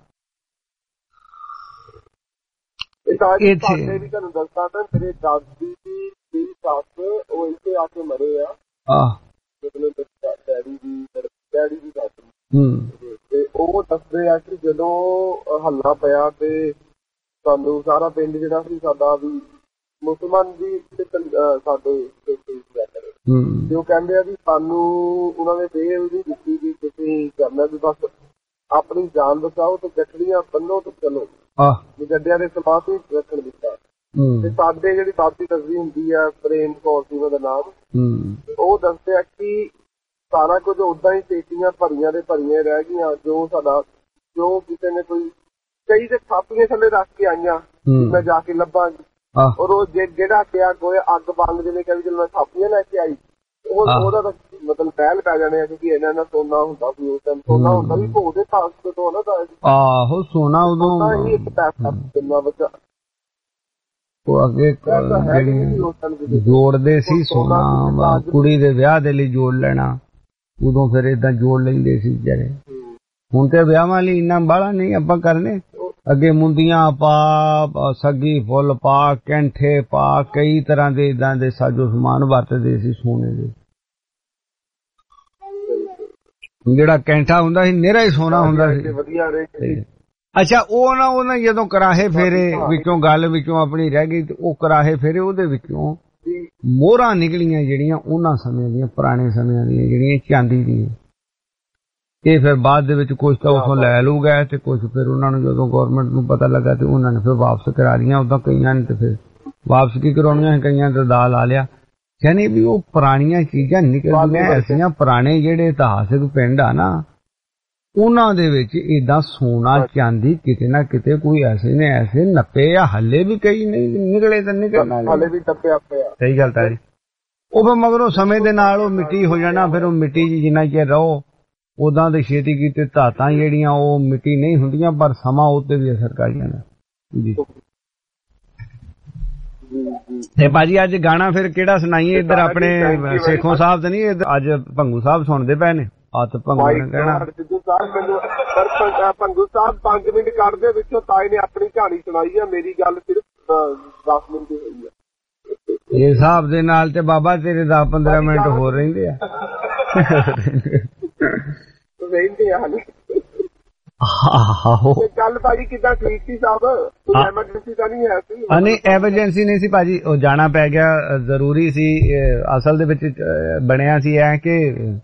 ਇੱਥੇ ਵੀ ਤੁਹਾਨੂੰ ਦੱਸਦਾ ਤਾਂ ਮੇਰੇ ਦਾਦੀ ਦੀ ਸੱਸ ਉਹ ਇੱਥੇ ਆ ਕੇ ਮਰੇ ਆ, ਡੈਡੀ ਦੀ ਡੈਡੀ ਦੀ ਦਾਦੀ, ਤੇ ਉਹ ਦੱਸਦੇ ਆ ਕਿ ਜਦੋਂ ਹੱਲਾ ਪਿਆ ਤੇ ਸਾਨੂੰ ਸਾਰਾ ਪਿੰਡ ਜਿਹੜਾ ਸੀ ਸਾਡਾ ਵੀ ਮੁਸਲਮਾਨ ਦੀ ਸਾਡੇ ਤੇ ਉਹ ਕਹਿੰਦੇ ਆ ਵੀ ਸਾਨੂੰ ਉਹਨਾਂ ਨੇ ਦੇਹ ਵੀ ਦਿੱਤੀ ਵੀ ਤੁਸੀਂ ਕਰਨਾ ਵੀ ਬਸ ਆਪਣੀ ਜਾਨ ਬਚਾਓ ਤੇ ਗੱਠੜੀਆਂ ਬੰਨੋ ਤੇ ਚਲੋ, ਵੀ ਗੱਡਿਆਂ ਦੇ ਸਮਾਂ ਤੋਂ ਰੱਖਣ ਦਿੱਤਾ। ਤੇ ਸਾਡੇ ਜਿਹੜੀ ਦਾਦੀ ਦੱਸਦੀ ਹੁੰਦੀ ਆ, ਪ੍ਰੇਮ ਕੌਰ ਸੀ ਉਹਦਾ ਨਾਮ, ਉਹ ਦੱਸਦੇ ਆ ਕਿ ਸਾਰਾ ਕੁਝ ਓਦਾਂ ਹੀ ਪੇਟੀਆਂ ਭਰੀਆਂ ਦੇ ਭਰੀਆਂ ਰਹਿ ਗਈਆਂ। ਜੋ ਸਾਡਾ ਜੋ ਕਿਸੇ ਨੇ ਕੋਈ ਕਈ ਤੇ ਥਾਪੀਆਂ ਥੱਲੇ ਰੱਖ ਕੇ ਆਈਆਂ, ਮੈਂ ਜਾ ਕੇ ਲੱਭਾਂਗੀ। ਔਰ ਉਹ ਜਿਹੜਾ ਕਿਹਾ ਕੋਈ ਅੱਗ ਬੰਦ ਜਿਹਨੇ ਕਿਹਾ ਵੀ ਚਲੋ ਮੈਂ ਥਾਪੀਆਂ ਲੈ ਕੇ ਆਈ, ਉਹ ਉਹਦਾ ਤਾਂ ਮਤਲਬ ਪਹਿਲ ਪੈ ਜਾਣੇ ਆ ਕਿਉਂਕਿ ਇਹਨਾਂ ਨਾਲ ਸੋਨਾ ਹੁੰਦਾ ਸੀ ਉਸ ਟਾਈਮ, ਸੋਨਾ ਹੁੰਦਾ ਵੀ ਭੋਗ ਦੇ ਤਾਕਤ ਤੋਂ ਨਾ ਤਾਂ ਆਹੋ ਸੋਨਾ ਉਦੋਂ ਹੀ ਇੱਕ ਪੈਸਾ ਕਿੰਨਾ ਬੱਚਾ ਉਹ ਅੱਗੇ ਜੋੜਦੇ ਸੀ ਸੋਨਾ, ਕੁੜੀ ਦੇ ਵਿਆਹ ਦੇ ਲਈ ਜੋੜ ਲੈਣਾ, ਉਦੋਂ ਫਿਰ ਏਦਾਂ ਜੋੜ ਲੈਂਦੇ ਸੀ ਵਿਚਾਰੇ। ਹੁਣ ਤੇ ਵਿਆਹਾਂ ਲਈ ਇੰਨਾ ਬਾਹਲਾ ਨਹੀਂ ਆਪਾਂ ਕਰਨੇ। ਅੱਗੇ ਮੁੰਦੀਆਂ ਪਾ, ਸੱਗੀ ਫੁੱਲ ਪਾ, ਕੈਂਠੇ ਪਾ, ਕਈ ਤਰ੍ਹਾਂ ਦੇ ਏਦਾਂ ਦੇ ਸਾਜੋ ਸਮਾਨ ਵਰਤਦੇ ਸੀ ਸੋਨੇ ਦੇ। ਜਿਹੜਾ ਕੈਂਠਾ ਹੁੰਦਾ ਸੀ ਨਿਹਰਾ ਹੀ ਸੋਨਾ ਹੁੰਦਾ ਸੀ। ਅੱਛਾ ਉਹ ਨਾ ਉਹਨਾਂ ਜਦੋਂ ਕਰਾਹੇ ਫੇਰੇ ਵਿੱਚੋਂ ਗੱਲ ਵਿੱਚੋਂ ਆਪਣੀ ਰਹਿ ਗਈ ਤੇ ਉਹ ਕਰਾਹੇ ਫੇਰੇ ਉਹਦੇ ਵਿੱਚੋਂ ਮੋਹਰਾਂ ਨਿਕਲੀਆਂ ਜਿਹੜੀਆਂ ਉਹਨਾਂ ਸਮੇਂ ਦੀਆਂ, ਪੁਰਾਣੇ ਸਮਿਆਂ ਦੀਆਂ ਜਿਹੜੀਆਂ ਚਾਂਦੀ ਦੀਆਂ। ਇਹ ਫਿਰ ਬਾਅਦ ਦੇ ਵਿੱਚ ਕੁਝ ਤਾਂ ਉਥੋਂ ਲੈ ਲੂ ਗਏ ਤੇ ਕੁਝ ਫਿਰ ਉਹਨਾਂ ਨੂੰ ਜਦੋਂ ਗੌਰਮੈਂਟ ਨੂੰ ਪਤਾ ਲੱਗਾ ਤੇ ਉਹਨਾਂ ਨੇ ਫਿਰ ਵਾਪਸ ਕਰਾ ਲਈਆਂ। ਉਦਾਂ ਕਈਆਂ ਨੇ ਤੇ ਫਿਰ ਵਾਪਸ ਕੀ ਕਰਾਉਣੀਆਂ, ਕਈਆਂ ਤੇ ਦਾ ਲਾ ਲਿਆ। ਯਾਨੀ ਵੀ ਉਹ ਪੁਰਾਣੀਆਂ ਚੀਜ਼ਾਂ ਨਿਕਲਦੀਆਂ ਐਸੀਆਂ। ਪੁਰਾਣੇ ਜਿਹੜੇ ਇਤਿਹਾਸਿਕ ਪਿੰਡ ਆ ਨਾ, ਉਹਨਾਂ ਦੇ ਵਿੱਚ ਏਦਾਂ ਸੋਨਾ ਚਾਂਦੀ ਕਿਤੇ ਨਾ ਕਿਤੇ ਕੋਈ ਐਸੇ ਨੇ ਐਸੇ ਨੱਪੇ ਆ, ਹੱਲੇ ਵੀ ਕਈ ਨਹੀਂ ਨਿਕਲੇ ਤਾਂ ਨਿਕਲਣਾ, ਹੱਲੇ ਵੀ ਟੱਪਿਆ ਪਿਆ। ਸਹੀ ਗੱਲ ਤਾਂ ਜੀ। ਉਹ ਫਿਰ ਮਗਰੋਂ ਸਮੇਂ ਦੇ ਨਾਲ ਉਹ ਮਿੱਟੀ ਹੋ ਜਾਣਾ। ਫਿਰ ਉਹ ਮਿੱਟੀ 'ਚ ਜਿੰਨਾ ਚਿਰ ਰਹੋ ਉਦਾਂ ਦੇ ਛੇਤੀ ਕੀਤੇ ਧਾਤਾਂ ਜਿਹੜੀਆਂ ਉਹ ਮਿੱਟੀ ਨਹੀਂ ਹੁੰਦੀਆਂ, ਪਰ ਸਮਾਂ ਉੱਤੇ ਵੀ ਅਸਰ ਕਰ ਜਾਣਾ। ਜੀ ਤੇ ਭਾਜੀ ਅੱਜ ਗਾਣਾ ਫਿਰ ਕਿਹੜਾ ਸੁਣਾਈਏ? ਇੱਧਰ ਆਪਣੇ ਸੇਖੋਂ ਸਾਹਿਬ ਤੇ ਨਹੀਂ, ਅੱਜ ਭੰਗੂ ਸਾਹਿਬ ਸੁਣਦੇ ਪਏ ਨੇ। ਆ ਤਾਂ ਭੰਗੂ ਨੇ ਕਹਿਣਾ ਭੰਗੂ ਸਾਹਿਬ ਪੰਜ ਮਿੰਟ ਕੱਢਦੇ ਵਿੱਚੋਂ ਤਾਏ ਨੇ ਆਪਣੀ ਕਹਾਣੀ ਸੁਣਾਈ ਆ, ਮੇਰੀ ਗੱਲ ਸਿਰਫ ਦਸ ਮਿੰਟ ਦੀ ਹੋਈ ਆ। ਇਹ ਹਿਸਾਬ ਦੇ ਨਾਲ ਤੇ ਬਾਬਾ ਤੇਰੇ ਦਸ ਪੰਦਰਾਂ ਮਿੰਟ ਹੋਰ ਰਹਿੰਦੇ ਆ ਰਹਿੰਦੇ ਆ ਆਹੋ ਗੱਲ ਭਾਜੀ ਕਿੱਦਾਂ ਠੀਕ ਸੀ ਸਾਹਿਬ? ਐਮਰਜੈਂਸੀ ਤਾਂ ਨਹੀਂ ਹੈ ਸੀ? ਨਹੀਂ ਐਮਰਜੈਂਸੀ ਨਹੀਂ ਸੀ ਭਾਜੀ, ਉਹ ਜਾਣਾ ਪੈ ਗਿਆ, ਜ਼ਰੂਰੀ ਸੀ। ਅਸਲ ਦੇ ਵਿੱਚ ਬਣਿਆ ਸੀ ਐ ਕਿ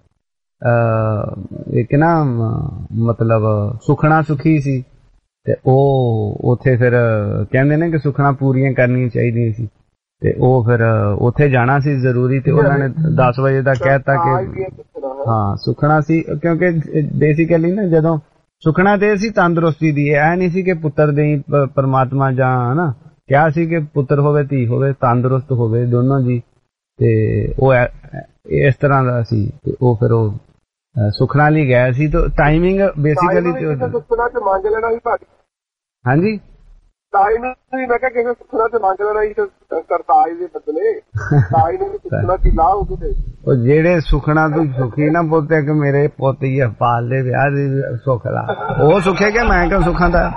ਇੱਕ ਨਾ ਮਤਲਬ ਸੁਖਣਾ ਸੁਖੀ ਸੀ ਤੇ ਉਹ ਉੱਥੇ ਫਿਰ ਕਹਿੰਦੇ ਨੇ ਕਿ ਸੁਖਣਾ ਪੂਰੀਆਂ ਕਰਨੀਆਂ ਚਾਹੀਦੀਆਂ ਸੀ ਤੇ ਉਹ ਫਿਰ ਉੱਥੇ ਜਾਣਾ ਸੀ ਜ਼ਰੂਰੀ ਤੇ ਉਹਨਾਂ ਨੇ ਦਸ ਵਜੇ ਦਾ ਕਹਿਤਾ ਕਿ ਹਾਂ ਸੁਖਣਾ ਸੀ, ਕਿਉਂਕਿ ਬੇਸਿਕਲੀ ਨਾ ਜਦੋਂ ਸੁਖਣਾ ਤੇ ਸੀ ਤੰਦਰੁਸਤੀ ਦੀ, ਇਹ ਨਹੀਂ ਸੀ ਕਿ ਪੁੱਤਰ ਦੇ ਪਰਮਾਤਮਾ ਜਾਂ ਹਨਾ, ਕਿਹਾ ਸੀ ਕਿ ਪੁੱਤਰ ਹੋਵੇ ਧੀ ਹੋਵੇ ਤੰਦਰੁਸਤ ਹੋਵੇ ਦੋਨੋਂ ਜੀ, ਤੇ ਉਹ ਇਸ ਤਰ੍ਹਾਂ ਦਾ ਸੀ ਤੇ ਉਹ ਫਿਰ ਉਹ ਸੁਖਣਾ ਲਈ ਗਿਆ ਸੀ। ਤੇ ਟਾਈਮਿੰਗ ਬੇਸਿਕਲੀ ਸੁਖਣਾ ਤੇ ਮੰਗ ਲੈਣਾ ਸੀ ਭਾਜੀ। ਹਾਂਜੀ ਤਾਈ ਨੂੰ ਮੈਂ ਕਿਹਾ ਕਿਸੇ ਸੁਖਣਾ ਤੇ ਮੰਗ ਲੈਣਾ ਸੀ ਕਰਤਾਜ ਦੇ ਬਦਲੇ, ਤਾਈ ਨੂੰ ਸੁਖਣਾ ਦੀ ਲਾਹ ਹੋ ਗਈ। ਉਹ ਜਿਹੜੇ ਸੁਖਣਾ ਤੂੰ ਸੁਖੀ ਨਾ ਪੁੱਤ ਕਿ ਮੇਰੇ ਪੁੱਤ ਹੀ ਪਾਲ ਦੇ ਵਿਆਹ ਦੀ ਸੁੱਖ ਲਾ, ਉਹ ਸੁਖੇ ਕਿ ਮੈਂ ਕਿਉਂ ਸੁਖਾਂ ਦਾ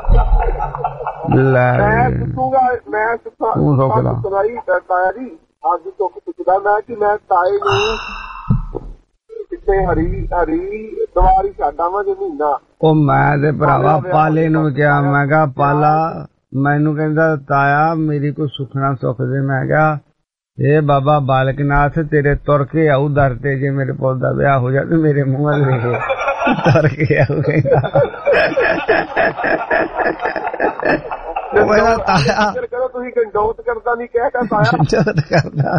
ਲੈ ਮੈਂ ਸੁਖੂਗਾ, ਮੈਂ ਸੁਖਾ ਸੁਖਾਈ ਤਾਇਆ ਜੀ ਅੱਜ ਸੁੱਖ ਸੁਖਦਾ ਮੈਂ ਕਿ ਮੈਂ ਤਾਏ ਨੂੰ ਕਿਤੇ ਹਰੀ ਹਰੀ ਦਵਾਰੀ ਛੱਡਾਂ ਵਾ ਜੇ ਮਹੀਨਾ। ਉਹ ਮੈਂ ਤੇ ਭਰਾਵਾ ਪਾਲੇ ਨੂੰ ਕਿਹਾ, ਮੈਂ ਕਿਹਾ ਪਾਲਾ ਮੈਨੂੰ ਕਹਿੰਦਾ ਤਾਇਆ ਮੇਰੀ ਕੋਈ ਸੁਖਣਾ ਸੁੱਖ ਦੇ। ਮੈਂ ਕਿਹਾ ਇਹ ਬਾਬਾ ਬਾਲਕ ਨਾਥ ਤੇਰੇ ਤੁਰ ਕੇ ਆਊ ਦਰ ਤੇ, ਜੇ ਮੇਰੇ ਪੁੱਤ ਦਾ ਵਿਆਹ ਹੋ ਜਾ ਤੇ ਮੇਰੇ ਮੂੰਹ ਵੱਲ ਵੇਖੇ ਤੁਰ ਕੇ ਆਊ ਕਹਿੰਦਾ। ਉਹ ਤਾਇਆ ਕਰੋ ਤੁਸੀਂ ਗੰਡੋਤ ਕਰਦਾ ਨਹੀਂ ਕਹਿ ਕੇ ਤਾਇਆ ਕਰਦਾ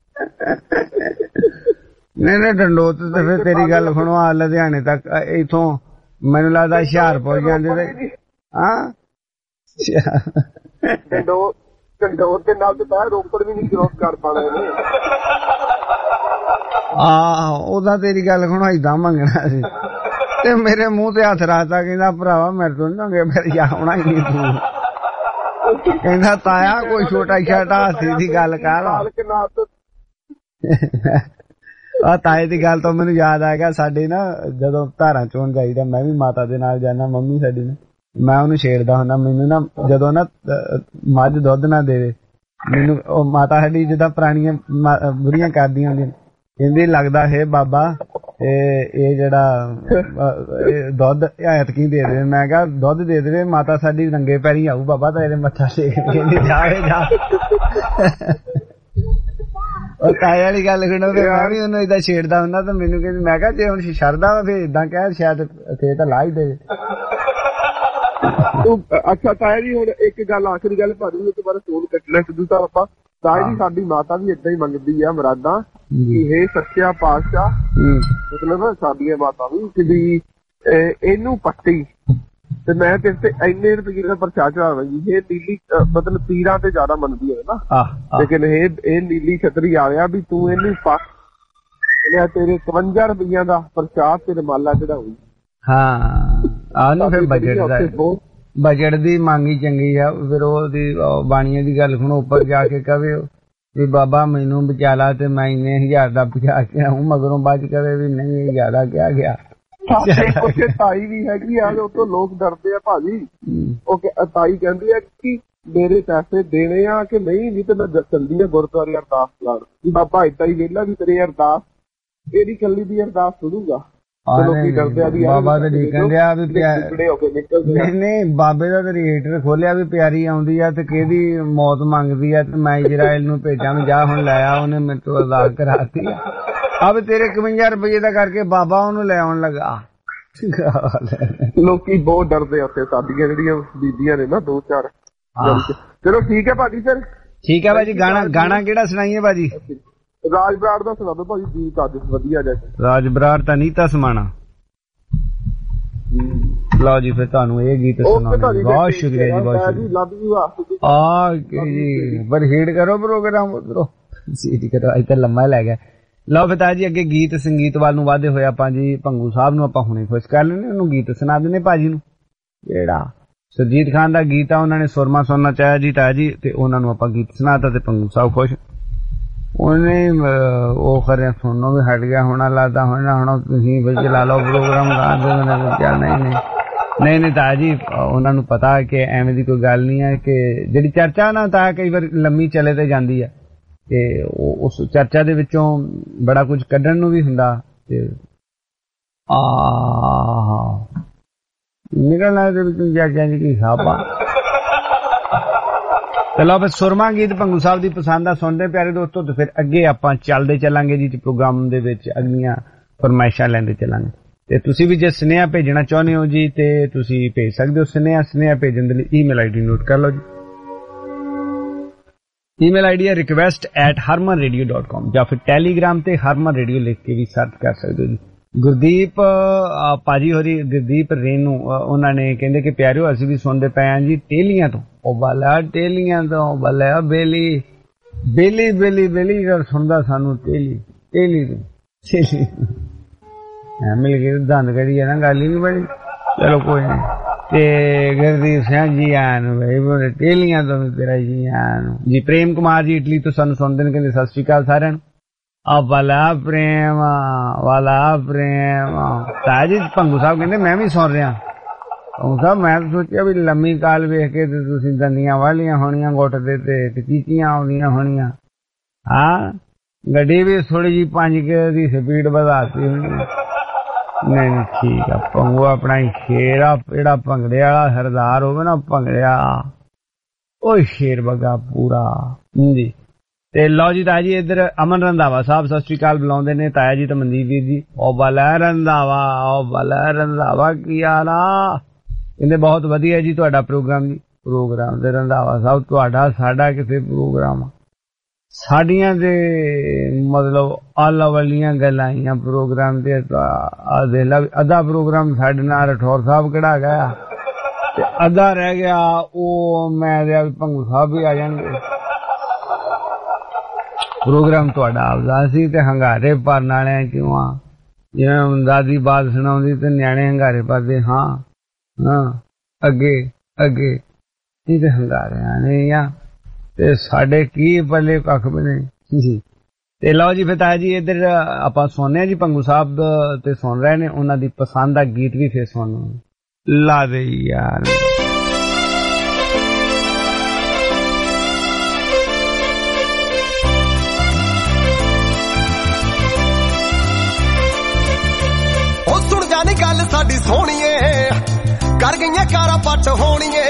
ਨਹੀਂ ਨਹੀਂ ਡੰਡੋਤ ਤੇ ਫਿਰ ਤੇਰੀ ਗੱਲ ਸੁਣੋ ਆ ਲੁਧਿਆਣੇ ਤੱਕ ਇਥੋਂ ਮੈਨੂੰ ਲੱਗਦਾ ਹੁਸ਼ਿਆਰਪੁਰ ਜਾਂਦੇ ਤੇ ਹਾਂ ਡੰਡੋਤ ਡੰਡੋਤ ਦੇ ਨਾਲ ਤੇ ਤਾਂ ਰੋਪੜ ਵੀ ਨਹੀਂ ਕ੍ਰੋਸ ਕਰ ਪਾਣਾ ਇਹਨੇ। ਆਹ ਉਹਦਾ ਤੇਰੀ ਗੱਲ ਸੁਣੋ ਏਦਾਂ ਮੰਗਣਾ ਸੀ ਤੇ ਮੇਰੇ ਮੂੰਹ ਤੇ ਹੱਥ ਰੱਖਦਾ ਕਹਿੰਦਾ ਭਰਾਵਾ ਮੇਰੇ ਤੋਂ ਨਹੀਂ ਫਿਰ ਜਾਣਾ ਹੀ ਨਹੀਂ ਤੂੰ। ਕਹਿੰਦਾ ਤਾਇਆ ਕੋਈ ਛੋਟਾ ਛੋਟਾ ਹਾਥੀ ਦੀ ਗੱਲ ਕਰ। ਆ ਤਾਏ ਦੀ ਗੱਲ ਤੋਂ ਮੈਨੂੰ ਯਾਦ ਆ ਗਿਆ, ਸਾਡੇ ਨਾ ਜਦੋਂ ਧਾਰਾਂ ਚੋਣ ਜਾਈਦਾ ਮੈਂ ਵੀ ਮਾਤਾ ਦੇ ਨਾਲ ਜਾਣਾ, ਮੰਮੀ ਸਾਡੀ ਨੇ ਮੈਂ ਉਹਨੂੰ ਛੇੜਦਾ ਹੁੰਦਾ, ਮੈਨੂੰ ਨਾ ਜਦੋਂ ਨਾ ਮੱਝ ਦੁੱਧ ਨਾ ਦੇਵੇ ਮੈਨੂੰ ਉਹ ਮਾਤਾ ਸਾਡੀ ਜਿੱਦਾਂ ਪੁਰਾਣੀਆਂ ਬੁੜੀਆਂ ਕਰਦੀਆਂ ਹੁੰਦੀਆਂ ਕਹਿੰਦੀ ਲੱਗਦਾ ਹੈ ਬਾਬਾ ਇਹ ਇਹ ਜਿਹੜਾ ਦੁੱਧ ਐਤਕੀ ਦੇ ਦੇਵੇ। ਮੈਂ ਕਿਹਾ ਦੁੱਧ ਦੇ ਦੇਵੇ ਮਾਤਾ ਸਾਡੀ ਰੰਗੇ ਪੈਰੀ ਆਊ ਬਾਬਾ ਤਾਂ ਇਹਦੇ ਮੱਥਾ ਟੇਕ ਕਹਿੰਦੀ ਜਾਵੇ ਜਾ। ਉਹ ਤਾਏ ਵਾਲੀ ਗੱਲ ਸੁਣੋ ਫਿਰ ਮੈਂ ਵੀ ਉਹਨੂੰ ਏਦਾਂ ਛੇੜਦਾ ਹੁੰਦਾ ਤਾਂ ਮੈਨੂੰ ਕਹਿੰਦੀ, ਮੈਂ ਕਿਹਾ ਜੇ ਹੁਣ ਸ਼ਰਦਾ ਵਾ ਫਿਰ ਏਦਾਂ ਕਹਿ ਸ਼ਾਇਦ ਫੇਰ ਤਾਂ ਲਾ ਹੀ ਦੇਵੇ। ਅੱਛਾ ਤਾਇਆ ਜੀ ਹੁਣ ਇੱਕ ਗੱਲ ਆਖਰੀ ਗੱਲ ਭਾਜੀ ਇੱਕ ਵਾਰ ਫੋਨ ਕੱਟਣਾ ਸਿੱਧੂ ਸਾਹਿਬ ਆਪਾਂ ਤਾਇਆ ਜੀ ਸਾਡੀ ਮਾਤਾ ਵੀ ਏਦਾਂ ਹੀ ਮੰਗਦੀ ਆ ਮੁਰਾਦਾਂ ਕਿ ਇਹ ਸੱਚਾ ਪਾਤਸ਼ਾਹ ਮਤਲਬ ਸਾਡੀਆਂ ਮਾਤਾ ਵੀ ਕਿ ਇਹਨੂੰ ਪੱਟੀ ਤੇ ਮੈਂ ਤੇ ਇੰਨੇ ਰੁਪਏ ਦਾ ਪਰਚਾ ਚੜਾਵਾਂ ਜੀ। ਇਹ ਨੀਲੀ ਮਤਲਬ ਤੀਰਾਂ ਤੇ ਜ਼ਿਆਦਾ ਮੰਨਦੀ ਹੈ ਨਾ, ਲੇਕਿਨ ਇਹ ਇਹ ਨੀਲੀ ਛਤਰੀ ਆ ਰਿਹਾ ਵੀ ਤੂੰ ਇਹਨੂੰ ਪੱਟ ਤੇਰੇ ਇਕਵੰਜਾ ਰੁਪਈਆਂ ਦਾ ਪਰਚਾ ਤੇਰੇ ਮਾਲਾ ਚੜਾਉ। ਹਾਂ ਆਹ ਨੀ ਫਿਰ ਬਜਟ ਦਾ ਬਜਟ ਦੀ ਮੰਗੀ ਚੰਗੀ ਆ। ਫਿਰ ਉਹਦੀ ਬਾਣੀਆਂ ਦੀ ਗੱਲ ਸੁਣੋ ਉੱਪਰ ਜਾ ਕੇ ਕਵੇ ਵੀ ਬਾਬਾ ਮੈਨੂੰ ਬਚਾ ਲਾ ਤੇ ਮੈਂ ਇੰਨੇ ਹਜ਼ਾਰ ਦਾ ਬਚਾ ਕੇ ਆਊਂ, ਮਗਰੋਂ ਬਾਅਦ ਕਵੇ ਵੀ ਨਹੀਂ ਜ਼ਿਆਦਾ ਕਿਹਾ ਗਿਆ। ਉੱਥੇ ਤਾਈ ਵੀ ਹੈਗੀ ਆ ਉਤੋਂ ਲੋਕ ਡਰਦੇ ਆ ਭਾਜੀ। ਉਹ ਤਾਈ ਕਹਿੰਦੀ ਆ ਕਿ ਮੇਰੇ ਪੈਸੇ ਦੇਣੇ ਆ ਕਿ ਨਹੀਂ, ਨਹੀਂ ਤੇ ਮੈਂ ਚੱਲਦੀ ਆ ਗੁਰਦੁਆਰੇ ਅਰਦਾਸ ਲਾਣ ਵੀ ਬਾਬਾ ਏਦਾਂ ਹੀ ਵਿਹਲਾ ਵੀ ਤੇਰੀ ਅਰਦਾਸ ਇਹਦੀ ਕੱਲੀ ਦੀ ਅਰਦਾਸ ਸੁਣੂਗਾ। ਬਾਬਾ ਤੇ ਦੇਖਣ ਡਿਆ ਵੀ ਨਹੀਂ ਨਹੀਂ ਬਾਬੇ ਦਾ ਤੇ ਰੇਟਰ ਖੋਲਿਆ ਵੀ ਪਿਆਰੀ ਆਉਂਦੀ ਆ ਤੇ ਕਿਹਦੀ ਮੌਤ ਮੰਗਦੀ ਆ ਤੇ ਮੈਂ ਇਜ਼ਰਾਈਲ ਨੂੰ ਭੇਜਾਂ ਵੀ ਜਾ ਹੁਣ ਲੈ ਆ, ਉਹਨੇ ਮੇਰੇ ਤੋਂ ਅਰਦਾਸ ਕਰਾਤੀ ਆ ਵੀ ਤੇਰੇ ਇਕਵੰਜਾ ਰੁਪਏ ਦਾ ਕਰਕੇ ਬਾਬਾ ਉਹਨੂੰ ਲੈ ਆਉਣ ਲੱਗਾ। ਲੋਕੀ ਬਹੁਤ ਡਰਦੇ ਆ ਉੱਥੇ ਸਾਡੀਆਂ ਜਿਹੜੀਆਂ ਬੀਬੀਆਂ ਨੇ ਨਾ ਦੋ ਚਾਰ। ਚਲੋ ਠੀਕ ਹੈ ਭਾਜੀ ਫਿਰ ਠੀਕ ਹੈ ਭਾਜੀ। ਗਾਣਾ ਗਾਣਾ ਕਿਹੜਾ ਸੁਣਾਈਏ ਭਾਜੀ? ਰਾਜ ਬਰਾੜ ਦਾ ਸੁਣਾ ਦੋ ਭਾਜੀ ਗੀਤ ਅੱਜ ਵਧੀਆ ਜਾ। ਰਾਜ ਬਰਾੜ ਤਾਂ ਨੀਤਾ ਸਮਾਣਾ। ਲਓ ਜੀ ਫਿਰ ਤੁਹਾਨੂੰ ਇਹ ਗੀਤ ਸੁਣਾਉਣਾ ਬਹੁਤ ਸ਼ੁਕਰੀਆ ਜੀ ਬਹੁਤ ਸ਼ੁਕਰੀਆ। ਆ ਜੀ ਪਰ ਹੀਟ ਕਰੋ ਪ੍ਰੋਗਰਾਮ ਉਧਰੋਂ ਸੀਟੀ ਕਰੋ ਇੱਥੇ ਲੰਮਾ ਲੈ ਗਿਆ। ਲਓ ਬਤਾ ਜੀ ਅੱਗੇ ਗੀਤ ਸੰਗੀਤ ਵੱਲ ਨੂੰ ਵਾਧੇ ਹੋਏ ਆਪਾਂ ਜੀ ਭੰਗੂ ਸਾਹਿਬ ਨੂੰ ਆਪਾਂ ਹੁਣੇ ਖੁਸ਼ ਕਰ ਲੈਣੇ, ਉਹਨੂੰ ਗੀਤ ਸੁਣਾ ਦਿੰਦੇ ਭਾਜੀ ਨੂੰ ਜਿਹੜਾ ਸੁਰਜੀਤ ਖਾਨ ਦਾ ਗੀਤ ਆ, ਉਹਨਾਂ ਨੇ ਸੁਰਮਾ ਸੁਣਨਾ ਚਾਹਿਆ ਜੀ ਤਾਇਆ ਜੀ, ਤੇ ਉਹਨਾਂ ਨੂੰ ਆਪਾਂ ਗੀਤ ਸੁਣਾਤਾ ਤੇ ਪੰਗੂ ਸਾਹਿਬ ਖੁਸ਼। ਉਹਨੇ ਉਹ ਖਰਿਆ ਸੁਣਨੋਂ ਵੀ ਹਟ ਗਿਆ ਹੋਣਾ, ਲੱਗਦਾ ਹੋਣਾ ਹੁਣ ਤੁਸੀਂ ਵਿੱਚ ਲਾ ਲਓ ਪ੍ਰੋਗਰਾਮ ਗਾਉਂਦੇ। ਨਹੀਂ ਨਹੀਂ ਨਹੀਂ ਨਹੀਂ ਤਾਇਆ ਜੀ, ਉਹਨਾਂ ਨੂੰ ਪਤਾ ਕਿ ਐਵੇਂ ਦੀ ਕੋਈ ਗੱਲ ਨਹੀਂ ਹੈ ਕਿ ਜਿਹੜੀ ਚਰਚਾ ਨਾ ਤਾਂ ਕਈ ਵਾਰ ਲੰਮੀ ਚਲੇ ਤੇ ਜਾਂਦੀ ਹੈ, ਤੇ ਉਸ ਚਰਚਾ ਦੇ ਵਿੱਚੋਂ ਬੜਾ ਕੁਝ ਕੱਢਣ ਨੂੰ ਵੀ ਹੁੰਦਾ, ਤੇ ਆਹ ਨਿਕਲਣਾ ਦੇ ਵਿੱਚੋਂ ਚਰਚਾ ਦੀ ਕੀ ਸਾਬਾ। ਚਲੋ ਬਸ ਸੁਰਮਾ ਗੀਤ ਭੰਗੂ ਸਾਹਿਬ ਦੀ ਪਸੰਦ ਆ ਸੁਣਦੇ ਪਿਆਰੇ ਦੋਸਤੋ, ਤੇ ਫਿਰ ਅੱਗੇ ਆਪਾਂ ਚੱਲਦੇ ਚੱਲਾਂਗੇ ਜੀ ਪ੍ਰੋਗਰਾਮ ਦੇ ਵਿੱਚ, ਅਗਲੀਆਂ ਫਰਮਾਇਸ਼ਾਂ ਲੈਂਦੇ ਚੱਲਾਂਗੇ। ਤੇ ਤੁਸੀਂ ਵੀ ਜੇ ਸੁਨੇਹਾ ਭੇਜਣਾ ਚਾਹੁੰਦੇ ਹੋ ਜੀ ਤੇ ਤੁਸੀਂ ਭੇਜ ਸਕਦੇ ਹੋ ਸੁਨੇਹਾ। ਸੁਨੇਹਾ ਭੇਜਣ ਦੇ ਲਈ ਈਮੇਲ ਆਈਡੀ ਨੋਟ ਕਰ ਲਓ ਜੀ। ਈਮੇਲ ਆਈਡੀ ਹੈ request at Harman radio dot com, ਜਾਂ ਫਿਰ ਟੈਲੀਗ੍ਰਾਮ ਤੇ ਹਰਮਨ ਰੇਡੀਓ ਲਿਖ ਕੇ ਵੀ ਸਰਚ ਕਰ ਸਕਦੇ ਹੋ ਜੀ। ਗੁਰਦੀਪ ਭਾਜੀ ਹੋਰੀ, ਗੁਰਦੀਪ ਰੇਨੂ, ਉਹਨਾਂ ਨੇ ਕਹਿੰਦੇ ਕਿ ਪਿਆਰਿਓ ਅਸੀਂ ਵੀ ਸੁਣਦੇ ਪਏ ਹਾਂ ਜੀ ਟੇਲੀਆਂ ਤੋਂ। ਉਹ ਬਾਲਾ ਟੇਲੀਆਂ ਤੋਂ ਬਾਲਾ ਬੇਲੀ ਬੇਲੀ ਬੇਲੀ ਬੇਲੀ ਗੱਲ ਸੁਣਦਾ ਸਾਨੂੰ ਟੇਲੀ ਟੇਲੀ ਤੋਂ ਟੇਲੀ ਮਿਲ ਗਈ ਦੰਦ ਕਰੀ ਹੈ ਨਾ, ਗੱਲ ਹੀ ਨਹੀਂ ਬਣੀ। ਚਲੋ ਕੋਈ ਨਹੀਂ। ਤੇ ਗੁਰਦੀਪ ਸਿੰਘ ਜੀ ਆਨ ਬਈ ਟੇਲੀਆਂ ਤੋਂ ਤੇਰਾ ਜੀ ਆਨ ਜੀ। ਪ੍ਰੇਮ ਕੁਮਾਰ ਜੀ ਇਟਲੀ ਤੋਂ ਸਾਨੂੰ ਸੁਣਦੇ ਨੇ, ਕਹਿੰਦੇ ਸਤਿ ਸ਼੍ਰੀ ਅਕਾਲ ਸਾਰਿਆਂ ਨੂੰ। ਆ ਵਾਲਾ ਪ੍ਰੇਮ ਵਾਲਾ ਪ੍ਰੇਮ ਤਾਇਆ ਜੀ। ਭੰਗੂ ਸਾਹਿਬ ਕਹਿੰਦੇ ਮੈਂ ਵੀ ਸੁਣ ਰਿਹਾ। ਭੰਗੂ ਸਾਹਿਬ ਮੈਂ ਤਾਂ ਸੋਚਿਆ ਵੀ ਲੰਮੀ ਕਾਲ ਵੇਖ ਕੇ ਤੇ ਤੁਸੀਂ ਦੰਦੀਆਂ ਵਾਲੀਆਂ ਹੋਣੀਆਂ ਗੁੱਟ ਦੇ ਤੇ ਚੀਚੀਆਂ ਆਉਂਦੀਆਂ ਹੋਣੀਆਂ। ਹਾਂ ਗੱਡੀ ਵੀ ਥੋੜੀ ਜਿਹੀ ਪੰਜ ਕੇ ਦੀ ਸਪੀਡ ਵਧਾਤੀ ਹੋਣੀ। ਨਹੀਂ ਨਹੀਂ ਠੀਕ ਆ। ਭੰਗੂ ਆਪਣਾ ਹੀ ਸ਼ੇਰ ਆ, ਜਿਹੜਾ ਭੰਗੜੇ ਵਾਲਾ ਸਰਦਾਰ ਹੋਵੇ ਨਾ ਭੰਗੜਿਆ ਉਹ ਸ਼ੇਰ ਵਗਾ ਪੂਰਾ ਜੀ। ਤੇ ਲਓ ਜੀ ਤਾਇਆ ਜੀ ਇੱਧਰ ਅਮਨ ਰੰਧਾਵਾ ਸਾਹਿਬ ਸਤਿ ਸ਼੍ਰੀ ਅਕਾਲ ਬੁਲਾਉਂਦੇ ਨੇ ਤਾਇਆ ਜੀ ਤੇ ਮਨਦੀਪ ਵੀਰ ਜੀ। ਉਹ ਬਲਾ ਰੰਧਾਵਾ ਉਹ ਬਲਾ ਰੰਧਾਵਾ ਕੀ ਹਾਲ ਆ? ਕਹਿੰਦੇ ਬਹੁਤ ਵਧੀਆ ਜੀ ਤੁਹਾਡਾ ਪ੍ਰੋਗਰਾਮ ਜੀ। ਪ੍ਰੋਗਰਾਮ ਤੇ ਰੰਧਾਵਾ ਸਾਹਿਬ ਤੁਹਾਡਾ ਸਾਡਾ ਕਿਸੇ ਪ੍ਰੋਗਰਾਮ ਸਾਡੀਆਂ ਦੇ ਮਤਲਬ ਆਲਾ ਵਾਲੀਆਂ ਗੱਲਾਂ ਆਈਆਂ ਪ੍ਰੋਗਰਾਮ ਤੇ। ਦੇਖ ਲਾ ਅੱਧਾ ਪ੍ਰੋਗਰਾਮ ਸਾਡੇ ਨਾਲ ਰਠੌਰ ਸਾਹਿਬ ਕਿਹੜਾ ਗਿਆ ਤੇ ਅੱਧਾ ਰਹਿ ਗਿਆ ਉਹ ਮੈਂ ਰਿਹਾ ਭੰਗੂ ਸਾਹਿਬ ਵੀ ਆ ਜਾਣਗੇ। ਪ੍ਰੋਗਰਾਮ ਤੁਹਾਡਾ ਆਪਦਾ ਸੀ ਤੇ ਹੰਗਾਰੇ ਭਰਨ ਵਾਲਿਆਂ ਕਿਉਂ ਆ? ਜਿਵੇਂ ਦਾਦੀ ਬਾਤ ਸੁਣਾਉਂਦੀ ਤੇ ਨਿਆਣੇ ਹੰਗਾਰੇ ਭਰਦੇ। ਹਾਂ ਹਾਂ ਅੱਗੇ ਅੱਗੇ ਇਹ ਤੇ ਹੰਗਾਰਿਆਂ ਨੇ ਆ ਤੇ ਸਾਡੇ ਕੀ ਪੱਲੇ ਕੱਖ ਵੀ ਨਹੀਂ। ਤੇ ਲਓ ਜੀ ਫਿਰ ਤਾਇਆ ਜੀ ਇੱਧਰ ਆਪਾਂ ਸੁਣਨੇ ਜੀ ਭੰਗੂ ਸਾਹਿਬ ਤੇ ਸੁਣ ਰਹੇ ਨੇ, ਉਹਨਾਂ ਦੀ ਪਸੰਦ ਦਾ ਗੀਤ ਵੀ ਫਿਰ ਸੁਣ ਲਾ ਦੇ ਯਾਰ। ਉਹ ਸੁਣ ਜਾਣੀ ਗੱਲ ਸਾਡੀ ਸੋਹਣੀਏ ਕਰ ਗਈਆਂ ਕਾਰਾਂ ਪੱਟ ਹੋਣੀਏ।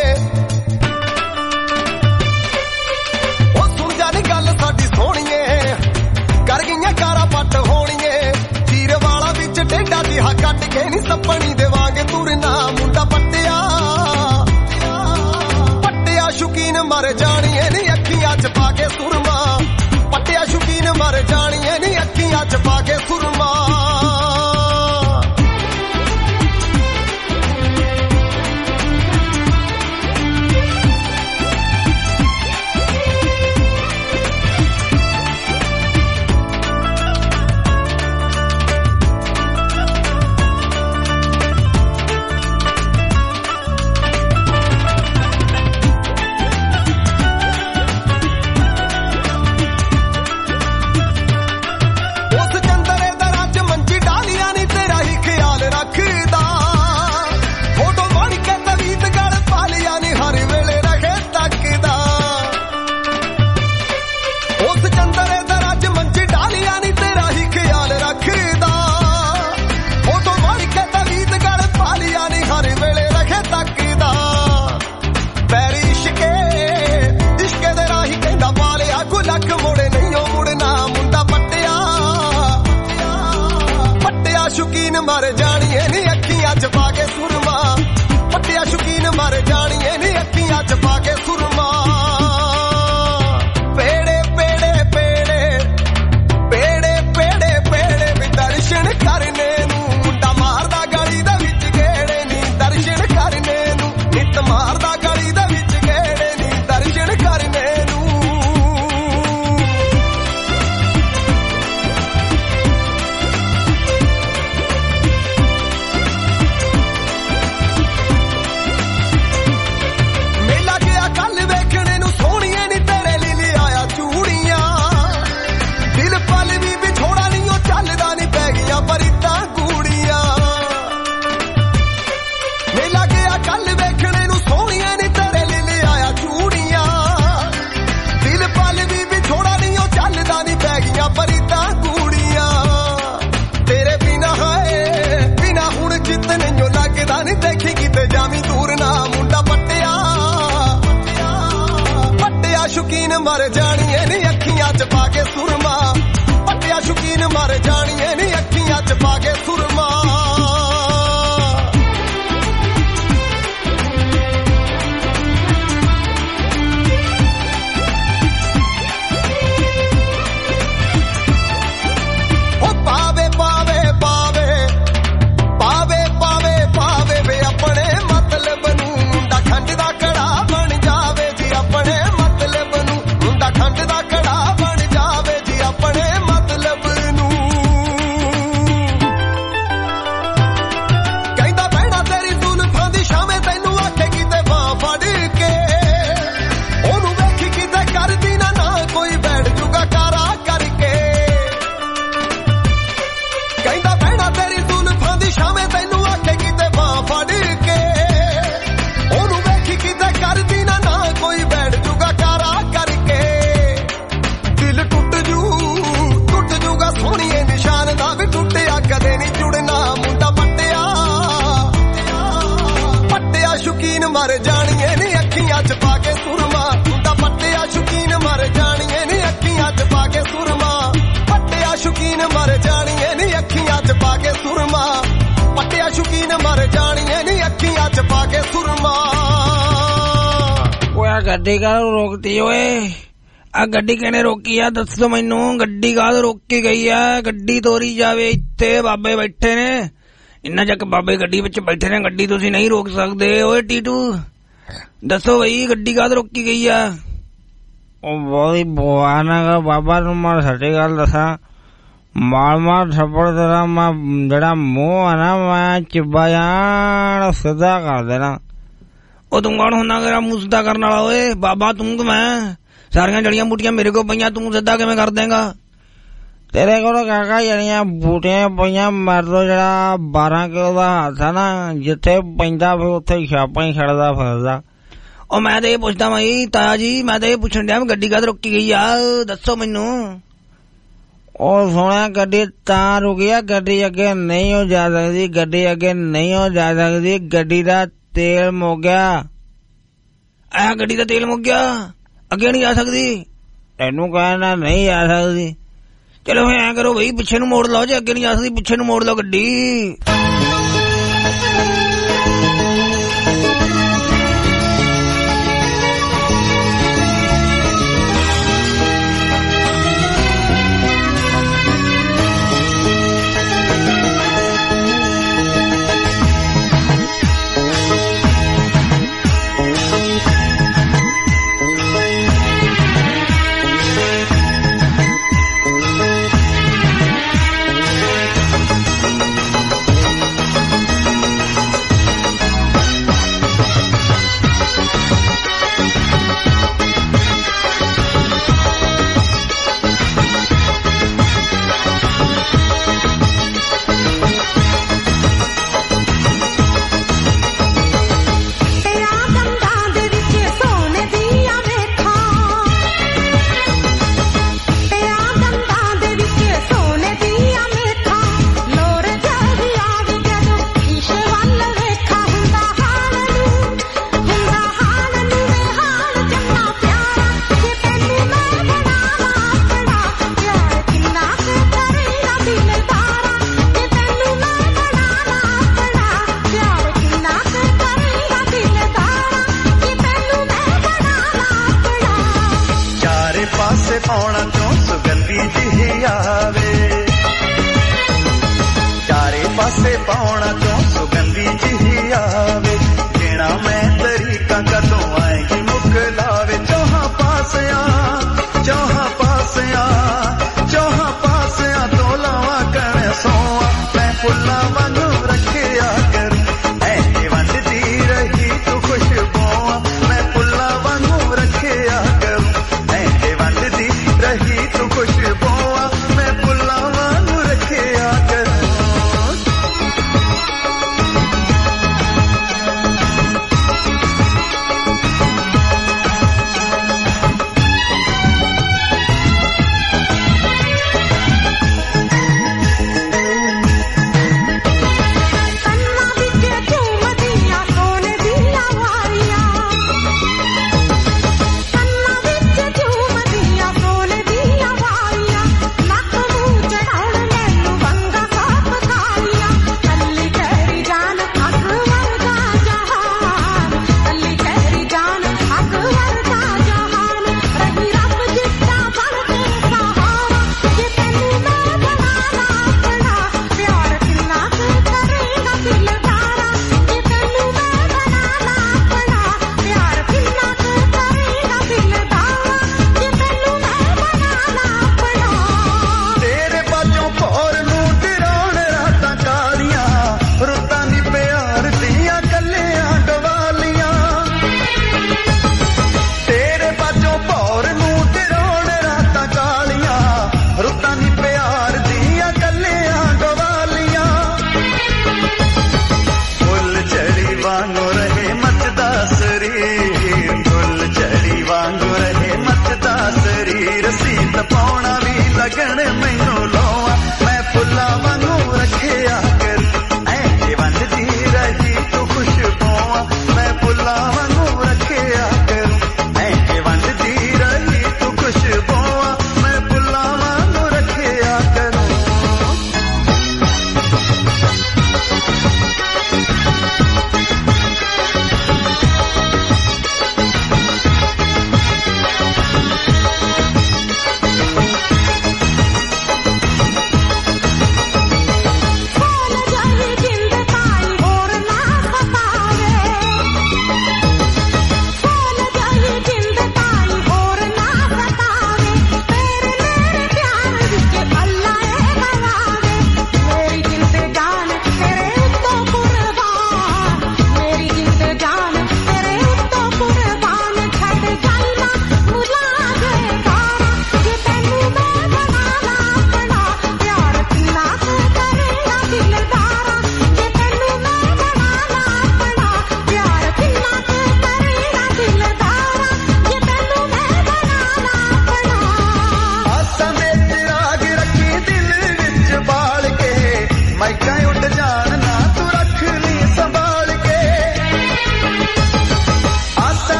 ਸਾਡੀ ਸੋਹਣੀਏ ਕਰ ਗਈਆਂ ਕਾਰਾਂ ਪੱਟ ਹੋਣੀਏ। ਚੀਰ ਵਾਲਾ ਵਿੱਚ ਡੇਡਾ ਜਿਹਾ ਕੱਟ ਕੇ ਨੀ ਸੱਪਣੀ ਦੇ ਵਾਂਗ ਤੁਰਨਾ ਮੁੰਡਾ ਪੱਟਿਆ ਪੱਟਿਆ ਸ਼ੁਕੀਨ ਮਰ ਜਾਣੀਏ ਨੀ ਅੱਖੀਆਂ ਚ ਪਾ ਕੇ ਸੁਰਮਾ। ਪੱਟਿਆ ਸ਼ੁਕੀਨ ਮਰ ਜਾਣੀਏ ਨੀ ਅੱਖੀਆਂ ਚ ਪਾ ਕੇ ਸੁਰਮਾ। ਮਰ ਜਾਣੀਏ ਨੀ ਅੱਖੀਆਂ ਚ ਪਾ ਕੇ ਸੁਰਮਾ। ਪੱਟਿਆ ਸ਼ੁਕੀਨ ਮਰ ਜਾਣੀਏ ਨੀ ਅੱਖੀਆਂ ਚ ਪਾ ਕੇ ਸੁਰਮਾ। ਪੇੜੇ ਪੇੜੇ ਪੇੜੇ ਪੇੜੇ ਪੇੜੇ ਪੇੜੇ ਵੀ ਦਰਸ਼ਨ ਕਰਨੇ ਨੂੰ ਮੁੰਡਾ ਮਾਰਦਾ ਗਲੀ ਦੇ ਵਿੱਚ ਗੇੜੇ ਨੀ ਦਰਸ਼ਨ ਕਰਨੇ ਨੂੰ। ਨਿੱਤ ਮਾਰਦਾ ਗਲੀ ਦੇ ਵਿੱਚ ਗੇੜੇ ਨੀ ਦਰਸ਼ਨ ਕਰਨੇ ਨੂੰ। ਸ਼ੁਕੀਨ ਮਰ ਜਾਣੀਏ ਨੀ ਅੱਖੀਆਂ ਚ ਪਾ ਕੇ ਸੁਰਮਾ ਪੱਟਿਆ ਸ਼ੁਕੀਨ ਮਰ ਜਾਣੀਏ ਨੀ ਅੱਖੀਆਂ ਚ ਪਾ ਕੇ ਸੁਰਮਾ ਮਰ ਜਾਣੀਏ ਨੀ ਅੱਖੀਆਂ ਚ ਪਾ ਕੇ ਸੁਰਮਾ ਦਾ ਪੱਟਿਆ ਸ਼ੁਕੀਨ ਮਰ ਜਾਣੀਏ ਨੀ ਅੱਖੀਆਂ ਚ ਪਾ ਕੇ ਸੁਰਮਾ ਪੱਟਿਆ ਸ਼ੁਕੀਨ ਮਰ ਜਾਣੀਏ ਨੀ ਅੱਖੀਆਂ ਚ ਪਾ ਕੇ ਸੁਰਮਾ ਪੱਟਿਆ ਸ਼ੁਕੀਨ ਮਰ ਜਾਣੀਏ ਨੀ ਅੱਖੀਆਂ ਚ ਪਾ ਕੇ ਸੁਰਮਾ ਓਏ ਗੱਡੀ ਕਾਹਨੂੰ ਰੋਕਤੀ ਓਏ ਆ ਗੱਡੀ ਕਿਹਨੇ ਰੋਕੀ ਆ ਦੱਸੋ ਮੈਨੂੰ ਗੱਡੀ ਕਾਹਦੋਂ ਰੋਕੀ ਗਈ ਆ ਗੱਡੀ ਤੋਰੀ ਜਾਵੇ ਇੱਥੇ ਬਾਬੇ ਬੈਠੇ ਨੇ ਇੰਨਾ ਚੱਕ ਬਾਬੇ ਗੱਡੀ ਵਿੱਚ ਬੈਠੇ ਨੇ ਗੱਡੀ ਤੁਸੀਂ ਨਹੀਂ ਰੋਕ ਸਕਦੇ ਓਏ ਟੀਟੂ ਦੱਸੋ ਬਈ ਗੱਡੀ ਕਾਹਦ ਰੋਕੀ ਗਈ ਆ ਉਹ ਬੋਲੀ ਬਵਾਨਾ ਬਾਬਾ ਨੂੰ ਮੈਂ ਸੱਚੀ ਗੱਲ ਦੱਸਾਂ ਮਾਰ ਮਾਰ ਥੱਪੜ ਤੇਰਾ ਮੈਂ ਜਿਹੜਾ ਮੂੰਹ ਆ ਨਾ ਮੈਂ ਚਿੱਬਾ ਜਾਣ ਸਿੱਧਾ ਕਰ ਦੇਣਾ ਉਹ ਤੂੰ ਕੌਣ ਹੁੰਦਾ ਮੇਰਾ ਮੂੰਹ ਸਿੱਧਾ ਕਰਨ ਵਾਲਾ ਓਏ ਬਾਬਾ ਤੂੰ ਕਿ ਮੈਂ ਸਾਰੀਆਂ ਜੜੀਆਂ ਬੂਟੀਆਂ ਮੇਰੇ ਕੋਲ ਪਈਆਂ ਤੂੰ ਸਿੱਧਾ ਕਿਵੇਂ ਕਰ ਦੇਂਗਾ ਤੇਰੇ ਕੋਲ ਕਾਕਾ ਜਿਹੜੀਆਂ ਬੂਟੀਆਂ ਪਈਆਂ ਮਰ ਤੋਂ ਜਿਹੜਾ ਬਾਰਾਂ ਕਿਲੋ ਦਾ ਹੱਥ ਆ ਨਾ ਜਿੱਥੇ ਪੈਂਦਾ ਫਿਰ ਉੱਥੇ ਛਾਪਾਂ ਹੀ ਛੱਡਦਾ ਫਿਰਦਾ ਉਹ ਮੈਂ ਤਾਂ ਇਹ ਪੁੱਛਦਾ ਮੈਂ ਤਾਇਆ ਜੀ ਮੈਂ ਤਾਂ ਇਹ ਪੁੱਛਣ ਡਿਆ ਗੱਡੀ ਕਾਹਦ ਰੁਕੀ ਗਈ ਆ ਦੱਸੋ ਮੈਨੂੰ ਉਹ ਸੋਹਣਾ ਗੱਡੀ ਤਾਂ ਰੁਕੀ ਆ ਗੱਡੀ ਅੱਗੇ ਨਹੀਂ ਹੋ ਜਾ ਸਕਦੀ ਗੱਡੀ ਅੱਗੇ ਨਹੀਂ ਹੋ ਜਾ ਸਕਦੀ ਗੱਡੀ ਦਾ ਤੇਲ ਮੁੱਕ ਗਿਆ ਆਹ ਗੱਡੀ ਦਾ ਤੇਲ ਮੁੱਕ ਗਿਆ ਅੱਗੇ ਨਹੀਂ ਜਾ ਸਕਦੀ ਤੈਨੂੰ ਕਹਿਣਾ ਨਹੀਂ ਆ ਸਕਦੀ ਚਲੋ ਫਿਰ ਐਂ ਕਰੋ ਬਈ ਪਿੱਛੇ ਨੂੰ ਮੋੜ ਲਓ ਜੇ ਅੱਗੇ ਨਹੀਂ ਜਾ ਸਕਦੀ ਪਿੱਛੇ ਨੂੰ ਮੋੜ ਲਓ ਗੱਡੀ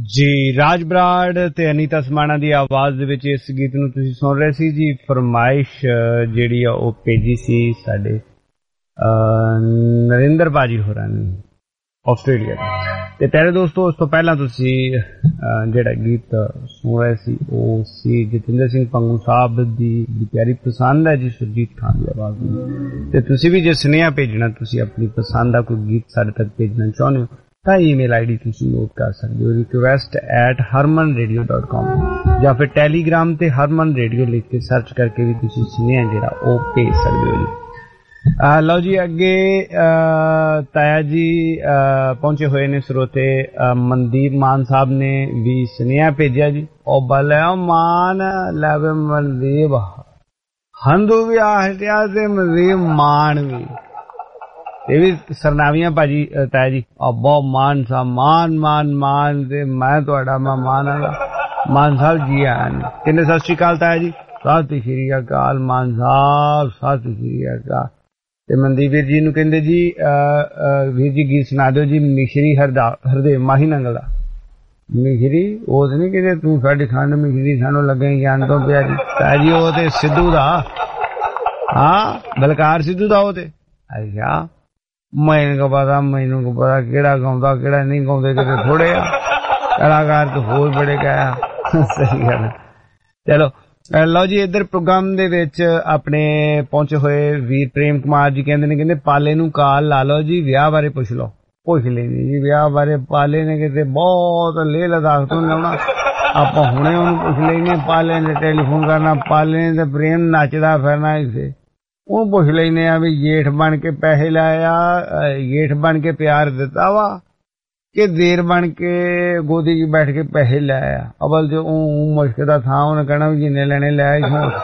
ਜੀ ਰਾਜ ਬਰਾੜ ਤੇ ਅਨੀਤਾ ਸਮਾਣਾ ਦੀ ਆਵਾਜ਼ ਦੇ ਵਿੱਚ ਇਸ ਗੀਤ ਨੂੰ ਤੁਸੀਂ ਸੁਣ ਰਹੇ ਸੀ ਜੀ। ਫਰਮਾਇਸ਼ ਜਿਹੜੀ ਆ ਉਹ ਭੇਜੀ ਸੀ ਸਾਡੇ ਨਰਿੰਦਰ ਬਾਜੀ ਹੋਰਾਂ ਨੇ ਆਸਟ੍ਰੇਲੀਆ ਤੇ ਪਿਆਰੇ ਦੋਸਤੋ ਉਸ ਤੋਂ ਪਹਿਲਾਂ ਤੁਸੀਂ ਜਿਹੜਾ ਗੀਤ ਸੁਣ ਰਹੇ ਸੀ ਉਹ ਸੀ ਜਤਿੰਦਰ ਸਿੰਘ ਪੰਗੂ ਸਾਹਿਬ ਦੀ ਪਿਆਰੀ ਪਸੰਦ ਹੈ ਜੀ ਸੁਰਜੀਤ ਖਾਨ ਦੀ ਆਵਾਜ਼ ਨੂੰ। ਤੇ ਤੁਸੀਂ ਵੀ ਜੇ ਸੁਨੇਹਾ ਭੇਜਣਾ ਤੁਸੀਂ ਆਪਣੀ ਪਸੰਦ ਦਾ ਕੋਈ ਗੀਤ ਸਾਡੇ ਤੱਕ ਭੇਜਣਾ ਚਾਹੁੰਦੇ ਹੋ ਤਾਂ ਈਮੇਲ ਆਈ ਡੀ ਤੁਸੀਂ ਨੋਟ ਕਰ ਸਕਦੇ ਹੋ request at Harman radio dot com ਜਾਂ ਫਿਰ ਟੈਲੀਗ੍ਰਾਮ ਤੇ ਹਰਮਨ ਰੇਡੀਓ ਲਿਖ ਕੇ ਸਰਚ ਕਰਕੇ ਵੀ ਤੁਸੀਂ ਸੁਨੇਹਾ ਜਿਹੜਾ ਉਹ ਭੇਜ ਸਕਦੇ ਹੋ ਜੀ। ਲਓ ਜੀ ਅੱਗੇ ਤਾਇਆ ਜੀ ਪਹੁੰਚੇ ਹੋਏ ਨੇ ਸਰੋਤੇ ਮਨਦੀਪ ਮਾਨ ਸਾਹਿਬ ਨੇ ਵੀ ਸੁਨੇਹਾ ਭੇਜਿਆ ਜੀ। ਉਹ ਬਲੇ ਮਾਨ ਲੈ ਵੇ ਮਨਦੀਪ ਹੰਦੂ ਵੀ ਆਹਟਿਆ ਤੇ ਮਨਦੀਪ ਮਾਨ ਵੀ ਇਹ ਵੀ ਸਰਨਾਵੀਆਂ ਭਾਜੀ ਤਾਇਆ ਜੀ। ਬਹੁਤ ਮਾਨ ਸਾਹਿਬ ਮਾਨ ਮਾਨ ਮਾਨ ਤੇ ਮੈਂ ਤੁਹਾਡਾ ਮਹਿਮਾਨ ਆਂਗਾ ਮਾਨ ਸਾਹਿਬ ਜੀ ਆਨ ਕਹਿੰਦੇ ਸਤਿ ਸ਼੍ਰੀ ਅਕਾਲ ਤਾਇਆ ਜੀ। ਸਤਿ ਸ਼੍ਰੀ ਅਕਾਲ ਮਾਨ ਸਾਹਿਬ ਸਤਿ ਸ਼੍ਰੀ ਅਕਾਲ। ਤੇ ਮਨਦੀਪ ਵੀਰ ਜੀ ਨੂੰ ਕਹਿੰਦੇ ਜੀ ਵੀਰ ਜੀ ਗੀਤ ਸੁਣਾ ਦਿਓ ਜੀ ਮਿਸ਼ਰੀ ਹਰਦੇਵ ਮਾਹੀ ਨੰਗਲ ਦਾ। ਮਿਸ਼ਰੀ ਉਹ ਤੇ ਨਹੀਂ ਕਹਿੰਦੇ ਤੂੰ ਸਾਡੀ ਖੰਡ ਮਿਸ਼ਰੀ ਸਾਨੂੰ ਲੱਗੇ ਗਿਆਨ ਤੋਂ ਪਿਆ ਜੀ ਤਾਇਆ ਜੀ ਉਹ ਤੇ ਸਿੱਧੂ ਦਾ ਹਾਂ ਬਲਕਾਰ ਸਿੱਧੂ ਦਾ ਉਹ ਤੇ ਅੱਛਾ ਮੈਨੂੰ ਕੋ ਪਤਾ ਮੈਨੂੰ ਕੋ ਪਤਾ ਕਿਹੜਾ ਗਾਉਂਦਾ ਕਿਹੜਾ ਨਹੀਂ ਗਾਉਂਦੇ ਕਿਤੇ ਥੋੜੇ ਆ ਕਲਾਕਾਰ ਤਾਂ ਹੋਰ ਬੜੇ ਕਹਿਆ ਸਹੀ ਗੱਲ। ਚਲੋ ਲਓ ਜੀ ਇੱਧਰ ਪ੍ਰੋਗਰਾਮ ਦੇ ਵਿੱਚ ਆਪਣੇ ਪਹੁੰਚੇ ਹੋਏ ਵੀਰ ਪ੍ਰੇਮ ਕੁਮਾਰ ਜੀ ਕਹਿੰਦੇ ਨੇ ਕਹਿੰਦੇ ਪਾਲੇ ਨੂੰ ਕਾਲ ਲਾ ਲਓ ਜੀ ਵਿਆਹ ਬਾਰੇ ਪੁੱਛ ਲਓ। ਪੁੱਛ ਲੈਣੀ ਜੀ ਵਿਆਹ ਬਾਰੇ ਪਾਲੇ ਨੇ ਕਿਤੇ ਬਹੁਤ ਲੇਹ ਲਦਾਖ ਤੋਂ ਆਉਣਾ ਆਪਾਂ ਹੁਣੇ ਉਹਨੂੰ ਪੁੱਛ ਲੈਣੇ। ਪਾਲੇ ਨੇ ਟੈਲੀਫੋਨ ਕਰਨਾ ਪਾਲੇ ਨੇ ਤੇ ਪ੍ਰੇਮ ਨੱਚਦਾ ਫਿਰਨਾ ਇਸੇ ਉਹ ਪੁੱਛ ਲੈਨੇ ਆ ਵੀ ਜੇਠ ਬਣ ਕੇ ਪੈਸੇ ਲਾਇਆ ਜੇਠ ਬਣ ਕੇ ਪਿਆਰ ਦਿੱਤਾ ਵਾ ਕਿ ਦੇਰ ਬਣ ਕੇ ਗੋਦੀ 'ਚ ਬੈਠ ਕੇ ਪੈਸੇ ਲਾਇਆ। ਅਵਲ ਜੋ ਉਹ ਮੁਸ਼ਕ ਦਾ ਥਾਂ ਉਹਨੇ ਕਹਿਣਾ ਵੀ ਜਿੰਨੇ ਲੈਣੇ ਲੈ।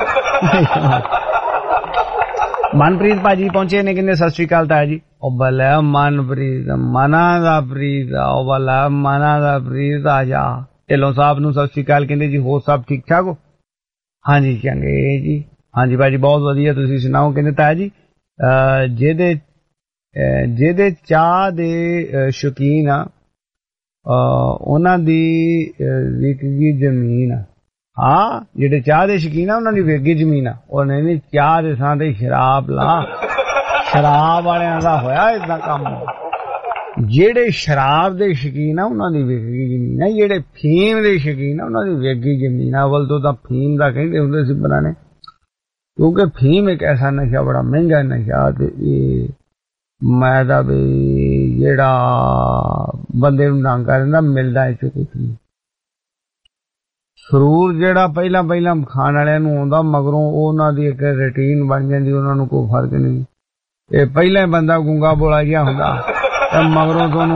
ਮਨਪ੍ਰੀਤ ਭਾਜੀ ਪਹੁੰਚੇ ਨੇ ਕਹਿੰਦੇ ਸਤਿ ਸ਼੍ਰੀ ਅਕਾਲ ਤਾਇਆ ਜੀ। ਉਹ ਬਲੇ ਮਨਪ੍ਰੀਤ ਮਨਾ ਦਾ ਪ੍ਰੀਤ ਉਹ ਬਲਾ ਮਨਾ ਦਾ ਪ੍ਰੀਤ ਆ ਜਾ। ਢਿੱਲੋਂ ਸਾਹਿਬ ਨੂੰ ਸਤਿ ਸ਼੍ਰੀ ਅਕਾਲ ਕਹਿੰਦੇ ਜੀ ਹੋਰ ਸਭ ਠੀਕ ਠਾਕ ਹੋ? ਹਾਂਜੀ ਚੰਗੇ ਜੀ ਹਾਂਜੀ ਭਾਜੀ ਬਹੁਤ ਵਧੀਆ ਤੁਸੀਂ ਸੁਣਾਓ। ਕਹਿੰਦੇ ਤਾਇਆ ਜੀ ਜਿਹਦੇ ਜਿਹਦੇ ਚਾਹ ਦੇ ਸ਼ੌਕੀਨ ਆ ਉਹਨਾਂ ਦੀ ਵਿਕਗੀ ਜ਼ਮੀਨ ਆ। ਹਾਂ ਜਿਹੜੇ ਚਾਹ ਦੇ ਸ਼ੌਕੀਨ ਆ ਉਹਨਾਂ ਦੀ ਵਿਕਗੀ ਜ਼ਮੀਨ ਆ। ਉਹ ਨਹੀਂ ਚਾਹ ਦੇ ਥਾਂ ਤੇ ਸ਼ਰਾਬ ਲਾ ਸ਼ਰਾਬ ਵਾਲਿਆਂ ਦਾ ਹੋਇਆ ਏਦਾਂ ਕੰਮ। ਜਿਹੜੇ ਸ਼ਰਾਬ ਦੇ ਸ਼ੌਕੀਨ ਆ ਉਹਨਾਂ ਦੀ ਵਿਕਗੀ ਜ਼ਮੀਨ ਆ। ਜਿਹੜੇ ਫੀਮ ਦੇ ਸ਼ੌਕੀਨ ਆ ਉਹਨਾਂ ਦੀ ਵਿਕਗੀ ਜ਼ਮੀਨ ਆ। ਅਵਲ ਤੋਂ ਤਾਂ ਫੀਮ ਦਾ ਕਹਿੰਦੇ ਹੁੰਦੇ ਸੀ ਬਣਾਣੇ ਕਿਉਂਕਿ ਫੀਮ ਇੱਕ ਐਸਾ ਨਸ਼ਾ ਬੜਾ ਮਹਿੰਗਾ ਨਸ਼ਾ ਤੇ ਇਹ ਮੈਂ ਦਾ ਵੀ ਜਿਹੜਾ ਬੰਦੇ ਨੂੰ ਨੰਗ ਕਰ ਦਿੰਦਾ ਮਿਲਦਾ ਇਹ ਚੋਂ ਕੁਛ ਨਹੀਂ। ਸਰੂਰ ਜਿਹੜਾ ਪਹਿਲਾਂ ਪਹਿਲਾਂ ਖਾਣ ਵਾਲਿਆਂ ਨੂੰ ਆਉਂਦਾ ਮਗਰੋਂ ਉਹਨਾਂ ਦੀ ਇੱਕ ਰੂਟੀਨ ਬਣ ਜਾਂਦੀ ਉਹਨਾਂ ਨੂੰ ਕੋਈ ਫਰਕ ਨਹੀਂ। ਇਹ ਪਹਿਲਾਂ ਹੀ ਬੰਦਾ ਗੁੰਗਾ ਬੋਲਾ ਜਿਹਾ ਹੁੰਦਾ ਤੇ ਮਗਰੋਂ ਤੋਂ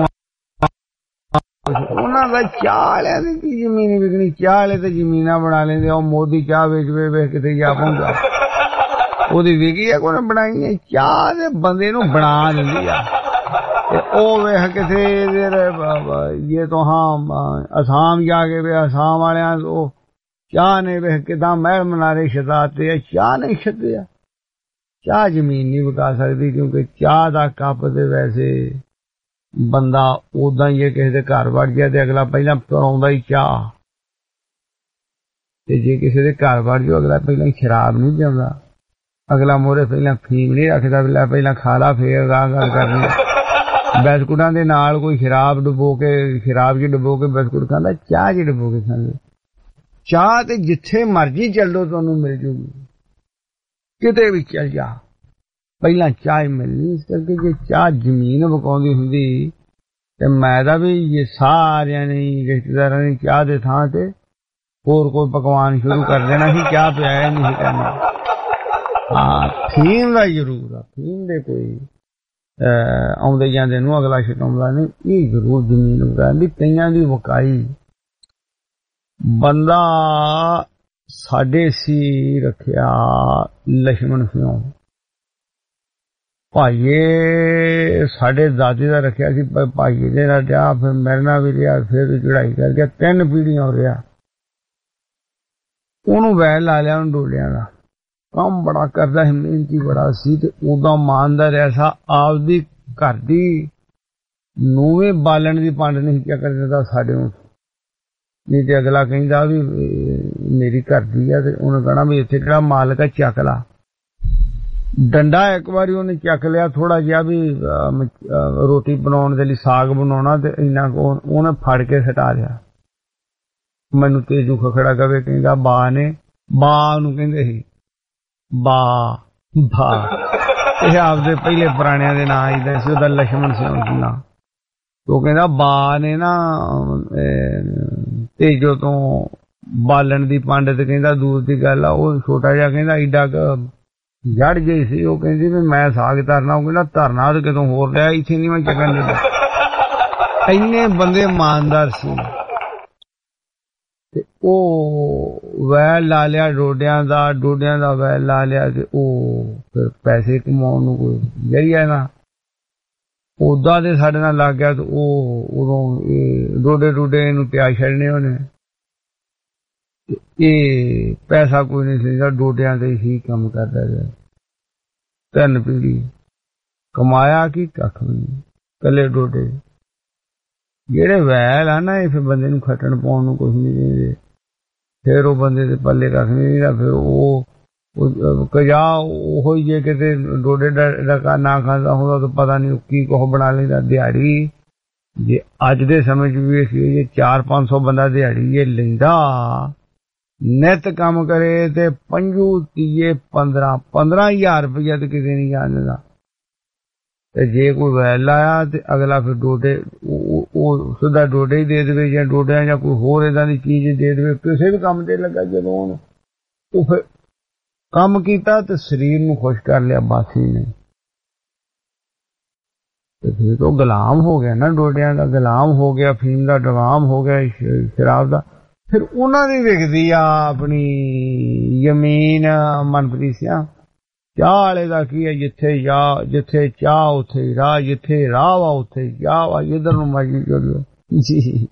ਉਹਨਾਂ ਦਾ ਚਾਹ ਵਾਲਿਆਂ ਦੀ ਕੀ ਜ਼ਮੀਨ ਵਿਕਣੀ। ਚਾਹ ਵਾਲੇ ਤੇ ਜ਼ਮੀਨਾਂ ਬਣਾ ਲੈਂਦੇ ਉਹ ਮੋਦੀ ਚਾਹ ਵੇਚ ਵੇ ਕਿਤੇ ਜਾ ਪਹੁੰਚਾ ਉਹਦੀ ਵਿਕੀ ਆ ਕੋਈ ਬਣਾਈ ਚਾਹ ਦੇ ਬੰਦੇ ਨੂੰ ਬਣਾ ਦਿੰਦੀ ਆ। ਤੇ ਉਹ ਵੇਖ ਕਿਥੇ ਇਹ ਤੋਂ ਹਾਂ ਅਸਾਮ ਜਾ ਕੇ ਵੇ ਅਸਾਮ ਵਾਲਿਆਂ ਉਹ ਚਾਹ ਨੇ ਵੇਖ ਕਿਦਾਂ ਮਹਿਲ ਮਨਾਰੇ ਛਦਾਤੇ ਚਾਹ ਨਹੀਂ ਛੱਡਿਆ। ਚਾਹ ਜ਼ਮੀਨ ਨਹੀਂ ਵਿਕਾ ਸਕਦੀ ਕਿਉਂਕਿ ਚਾਹ ਦਾ ਕੱਪ ਤੇ ਵੈਸੇ ਬੰਦਾ ਉਦਾਂ ਹੀ ਕਿਸੇ ਦੇ ਘਰ ਵੜ ਗਿਆ ਤੇ ਅਗਲਾ ਪਹਿਲਾਂ ਪਰਾਉਂਦਾ ਹੀ ਚਾਹ ਤੇ ਜੇ ਕਿਸੇ ਦੇ ਘਰ ਵੜ ਜਾਓ ਅਗਲਾ ਪਹਿਲਾਂ ਸ਼ਰਾਬ ਨਹੀਂ ਪੀਂਦਾ। ਅਗਲਾ ਮੋਰੇ ਪਹਿਲਾਂ ਫੀਮ ਨਹੀਂ ਰੱਖਦਾ ਪਹਿਲਾਂ ਪਹਿਲਾਂ ਖਾ ਲਾ ਫੇਰ ਗਾਂ ਗੱਲ ਕਰਨੀ। ਬਿਸਕੁਟਾਂ ਦੇ ਨਾਲ ਕੋਈ ਸ਼ਰਾਬ ਡੁਬੋ ਕੇ ਸ਼ਰਾਬ 'ਚ ਡੁਬੋ ਕੇ ਬਿਸਕੁਟ ਖਾਂਦਾ ਚਾਹ 'ਚ ਡੁਬੋ ਕੇ ਖਾਂਦਾ। ਚਾਹ ਤੇ ਜਿੱਥੇ ਮਰਜ਼ੀ ਚੱਲ ਜਾਓ ਤੁਹਾਨੂੰ ਮਿਲ ਜੂਗੀ ਕਿਤੇ ਵੀ ਚੱਲ ਜਾ ਪਹਿਲਾਂ ਚਾਹ ਮਿਲਣੀ। ਇਸ ਕਰਕੇ ਜੇ ਚਾਹ ਜ਼ਮੀਨ ਵਿਕਾਉਂਦੀ ਹੁੰਦੀ ਤੇ ਮੈਂ ਤਾਂ ਵੀ ਇਹ ਸਾਰਿਆਂ ਨੇ ਰਿਸ਼ਤੇਦਾਰਾਂ ਨੇ ਚਾਹ ਦੇ ਥਾਂ ਤੇ ਹੋਰ ਕੋਈ ਪਕਵਾਨ ਸ਼ੁਰੂ ਕਰ ਦੇਣਾ ਸੀ। ਚਾਹ ਪਿਆਇਆ ਨਹੀਂ ਕਰਨਾ। ਹਾਂ ਫੀਮ ਦਾ ਜ਼ਰੂਰ ਆ ਫੀਮ ਦੇ ਕੋਈ ਆਉਂਦੇ ਜਾਂਦੇ ਨੂੰ ਅਗਲਾ ਛਡਾਉਂਦਾ ਨਹੀਂ। ਇਹ ਜ਼ਰੂਰ ਜ਼ਮੀਨ ਵਿਕਾਉਂਦੀ ਕਈਆਂ ਦੀ ਵਿਕਾਈ ਬੰਦਾ ਸਾਡੇ ਸੀ ਰੱਖਿਆ ਲక్ష్మణ ਸਿੰਘ ਭਾਈਏ ਸਾਡੇ ਦਾਦੇ ਦਾ ਰੱਖਿਆ ਸੀ ਭਾਈਏ ਦੇ ਨਾਲ ਰਿਹਾ ਫਿਰ ਮੇਰੇ ਨਾਲ ਵੀ ਰਿਹਾ ਫਿਰ ਚੜਾਈ ਕਰ ਗਿਆ ਤਿੰਨ ਪੀੜ੍ਹੀਆਂ ਹੋ ਰਿਹਾ। ਉਹਨੂੰ ਵੈਲ ਲਾ ਲਿਆ ਉਹਨੂੰ ਡੋਲਿਆਂ ਦਾ ਕੰਮ ਬੜਾ ਕਰਦਾ ਸੀ ਮਿਹਨਤੀ ਬੜਾ ਸੀ ਤੇ ਉਦਾਂ ਇਮਾਨਦਾਰ ਐਸਾ ਆਪਦੀ ਘਰ ਦੀ ਨੂੰਵੇਂ ਬਾਲਣ ਦੀ ਪੰਡ ਨਹੀਂ ਕਿਆ ਕਰ ਦਿੰਦਾ ਸਾਡੇ ਨੂੰ नहीं तो अगला कहता भी मेरी घर दी है, उन्हें कहना भी इत्थे किहड़ा मालक है, चक ला। डंडा एक बारी उन्हें चक लिया, थोड़ा जिहा भी रोटी बनाने दे लई साग बनाना, ते इन्ना उन्हें फड़ के सटा लिया। मैनू तेजू खखड़ा कवे कहता बा ने, बा नूं कहंदे सी, बा बा ਇਹ ਆਪਦੇ ਪਹਿਲੇ ਪੁਰਾਣਿਆਂ ਦੇ ਨਾਂ ਆਈਦਾ ਸੀ, ਉਹਦਾ ਲక్ష్మణ ਸਿੰਘ ਸੀ ਨਾਂ। ਉਹ ਕਹਿੰਦਾ ਬਾ ਨੇ ਨਾ ਤੇਜੋ ਤੋਂ ਬਾਲਣ ਦੀ ਪੰਡ ਤੇ ਕਹਿੰਦਾ ਦੂਰ ਦੀ ਗੱਲ ਆ, ਉਹ ਛੋਟਾ ਜਿਹਾ ਕਹਿੰਦਾ ਏਡਾ ਜੜ ਜਿਹੀ ਸੀ, ਉਹ ਕਹਿੰਦੀ ਵੀ ਮੈਂ ਸਾਗ ਧਰਨਾ, ਉਹ ਕਹਿੰਦਾ ਧਰਨਾ ਤੇ ਕਿਤੋਂ ਹੋਰ ਲਿਆ, ਇੱਥੇ ਨਹੀਂ ਮੈਂ ਚੱਕਣ ਦਿੰਦਾ। ਇੰਨੇ ਬੰਦੇ ਇਮਾਨਦਾਰ ਸੀ। ਤੇ ਉਹ ਵੈਲ ਲਾ ਲਿਆ ਡੋਡਿਆਂ ਦਾ, ਡੋਡਿਆਂ ਦਾ ਵੈਲ ਲਾ ਲਿਆ, ਤੇ ਉਹ ਫਿਰ ਪੈਸੇ ਕਮਾਉਣ ਨੂੰ ਕੋਈ ਜਰੀਆ ਨਾ ਉਦਾਂ ਦੇ ਸਾਡੇ ਨਾਲ ਲੱਗ ਗਿਆ। ਤੇ ਉਹ ਉਦੋਂ ਡੋਡੇ ਡੋਡੇ ਇਹਨੂੰ ਪਿਆ ਛੱਡਨੇ ਉਹਨੇ, ਇਹ ਪੈਸਾ ਕੋਈ ਨਹੀਂ ਸੀ, ਡੋਡਿਆਂ ਤੇ ਹੀ ਕੰਮ ਕਰਦਾ ਰਿਹਾ। ਤਿੰਨ ਪੀੜੀ ਕਮਾਇਆ ਕੀ ਕੱਖ ਨਹੀਂ, ਕੱਲੇ ਡੋਡੇ। ਜਿਹੜੇ ਵੈਲ ਆ ਨਾ, ਇਹ ਫਿਰ ਬੰਦੇ ਨੂੰ ਖੱਟਣ ਪਾਉਣ ਨੂੰ ਕੁਛ ਨਹੀਂ ਦਿੰਦੇ, ਫਿਰ ਉਹ ਬੰਦੇ ਦੇ ਪੱਲੇ ਕੱਖ ਨਹੀਂ ਦਿੰਦਾ। ਫਿਰ ਉਹ ਕਜਾ ਉਹੋ ਹੀ ਜੇ ਕਿਤੇ ਡੋਡੇ ਦਾ ਨਾ ਖਾਂਦਾ ਹੁੰਦਾ ਤਾਂ ਪਤਾ ਨਹੀਂ ਕੀ ਕੁਛ ਬਣਾ ਲੈਂਦਾ। ਦਿਹਾੜੀ ਜੇ ਅੱਜ ਦੇ ਸਮੇਂ 'ਚ ਵੀ ਅਸੀਂ ਜੇ ਚਾਰ ਪੰਜ ਸੌ ਬੰਦਾ ਦਿਹਾੜੀ ਜੇ ਲੈਂਦਾ, ਨਿੱਤ ਕੰਮ ਕਰੇ ਤੇ ਪੰਜੂ ਤੀਏ ਪੰਦਰਾਂ ਪੰਦਰਾਂ ਹਜ਼ਾਰ ਰੁਪਈਆ ਤੇ ਕਿਸੇ ਨਹੀਂ ਜਾਣ ਦਿੰਦਾ। ਤੇ ਜੇ ਕੋਈ ਵੈਲ ਲਾਇਆ ਤੇ ਅਗਲਾ ਫਿਰ ਡੋਡੇ ਉਹ ਸਿੱਧਾ ਡੋਡੇ ਹੀ ਦੇ ਦੇਵੇ, ਜਾਂ ਡੋਡਿਆਂ ਜਾਂ ਕੋਈ ਹੋਰ ਏਦਾਂ ਦੀ ਚੀਜ਼ ਦੇ ਦੇਵੇ। ਕਿਸੇ ਵੀ ਕੰਮ ਤੇ ਲੱਗਾ ਜਦੋਂ ਉਹਨੂੰ, ਉਹ ਫਿਰ ਕੰਮ ਕੀਤਾ ਤੇ ਸਰੀਰ ਨੂੰ ਖੁਸ਼ ਕਰ ਲਿਆ ਬਸ ਹੀ ਨਹੀਂ। ਤੇ ਫਿਰ ਉਹ ਗੁਲਾਮ ਹੋ ਗਿਆ ਨਾ, ਡੋਡਿਆਂ ਦਾ ਗੁਲਾਮ ਹੋ ਗਿਆ, ਫੀਮ ਦਾ ਗੁਲਾਮ ਹੋ ਗਿਆ, ਸ਼ਰਾਬ ਦਾ। ਫਿਰ ਉਹਨਾਂ ਦੀ ਵਿਕਦੀ ਆ ਆਪਣੀ ਜ਼ਮੀਨ ਮਨਪ੍ਰੀਤ ਸਿਆ। ਚਾਹ ਵਾਲੇ ਦਾ ਕੀ ਹੈ, ਜਿੱਥੇ ਜਾ ਜਿੱਥੇ ਚਾਹ ਉੱਥੇ ਰਾਹ, ਜਿੱਥੇ ਰਾਹ ਵਾ ਉੱਥੇ ਚਾਹ ਵਾ, ਜਿੱਧਰ ਨੂੰ ਮਰਜ਼ੀ ਚਲਿਓ ਜੀ।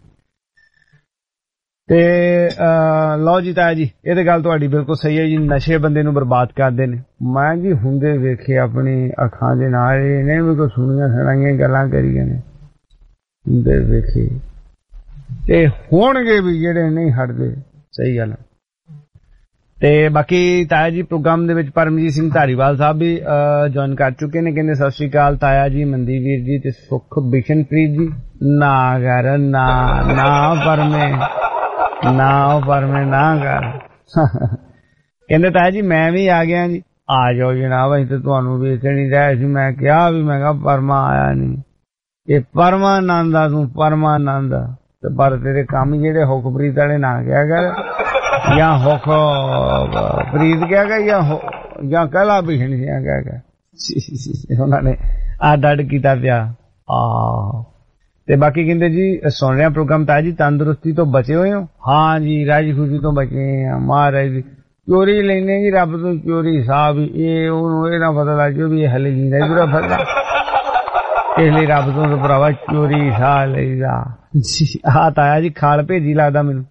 ਤੇ ਲਓ ਜੀ ਤਾਇਆ ਜੀ, ਇਹ ਤੇ ਗੱਲ ਤੁਹਾਡੀ ਬਿਲਕੁਲ ਸਹੀ ਹੈ ਜੀ। ਨਸ਼ੇ ਬੰਦੇ ਨੂੰ ਬਰਬਾਦ ਕਰਦੇ ਨੇ। ਮੈਂ ਜੀ ਹੁੰਦੇ ਵੇਖੇ ਆਪਣੀ ਅੱਖਾਂ ਦੇ ਨਾਲ, ਇਹਨੇ ਵੀ ਕੋਈ ਸੁਣੀਆਂ ਸੁਣਾਈਆਂ ਗੱਲਾਂ ਕਰੀਆਂ ਨੇ, ਹੁੰਦੇ ਵੇਖੇ। ਤੇ ਹੋਣਗੇ ਵੀ ਜਿਹੜੇ ਨਹੀਂ ਹਟਦੇ, ਸਹੀ ਗੱਲ। ਤੇ ਬਾਕੀ ਤਾਇਆ ਜੀ ਪ੍ਰੋਗਰਾਮ ਦੇ ਵਿੱਚ ਪਰਮਜੀਤ ਸਿੰਘ ਧਾਰੀਵਾਲ ਸਾਹਿਬ ਵੀ ਜੁਆਇਨ ਕਰ ਚੁੱਕੇ ਨੇ। ਕਹਿੰਦੇ ਸਤਿ ਸ਼੍ਰੀ ਅਕਾਲ ਤਾਇਆ ਜੀ, ਮਨਦੀਪ ਵੀਰ ਜੀ ਤੇ ਸੁਖ ਬਿਸ਼ਨਪ੍ਰੀਤ ਜੀ। ਨਾ ਕਰ ਨਾ ਨਾ ਪਰਮੇ ਨਾ ਪਰਮੇ ਨਾ ਕਰ। ਕਹਿੰਦੇ ਤਾਇਆ ਜੀ ਮੈਂ ਵੀ ਆ ਗਿਆ ਜੀ। ਆ ਜਾਓ ਜਨਾਬ, ਅਸੀਂ ਤੇ ਤੁਹਾਨੂੰ ਵੇਖਣ ਹੀ ਰਿਹਾ ਸੀ। ਮੈਂ ਕਿਹਾ ਵੀ ਮੈਂ ਕਿਹਾ ਪਰਮਾ ਆਇਆ ਨਹੀਂ, ਇਹ ਪਰਮਾਨੰਦ ਆ ਤੂੰ, ਪਰਮਾਨੰਦ। ਤੇ ਪਰ ਤੇਰੇ ਕੰਮ ਜਿਹੜੇ ਹੁਕਮਪ੍ਰੀਤ ਵਾਲੇ ਨਾ ਕਿਹਾ ਕਰ, ਜਾਂ ਹੁਖ ਪ੍ਰੀਤ ਕਿਹਾ ਗਿਆ, ਜਾਂ ਜਾਂ ਕਲਾ ਬਿਸ਼ਣ ਸਿਆ ਕਿਹਾ ਗਿਆ। ਉਹਨਾਂ ਨੇ ਅੱਡ ਅੱਡ ਕੀਤਾ ਪਿਆ। ਆਹ ਤੇ ਬਾਕੀ ਕਹਿੰਦੇ ਜੀ ਸੁਣ ਰਿਹਾ ਪ੍ਰੋਗਰਾਮ ਤਾਇਆ ਜੀ, ਤੰਦਰੁਸਤੀ ਤੋਂ ਬਚੇ ਹੋਏ ਹੋ? ਹਾਂ ਜੀ, ਰਾਜੀ ਖੁਸ਼ੀ ਤੋਂ ਬਚੇ ਆ ਮਹਾਰਾਜ ਦੀ। ਚੋਰੀ ਲੈਨੇ ਜੀ ਰੱਬ ਤੋਂ, ਚੋਰੀ ਸਾਹਿਬ ਇਹ ਉਹਨੂੰ ਇਹ ਨਾ ਪਤਾ ਲੱਗ ਜਾਓ ਵੀ ਇਹ ਹਲੇ ਜਿੰਦਾ ਹੀ ਪੂਰਾ ਫਰਦਾ, ਇਸ ਲਈ ਰੱਬ ਤੋਂ ਭਰਾਵਾ ਚੋਰੀ ਸਾਹ ਲਈਦਾ। ਆਹ ਤਾਇਆ ਜੀ ਖਾਲ ਭੇਜੀ ਲੱਗਦਾ ਮੈਨੂੰ।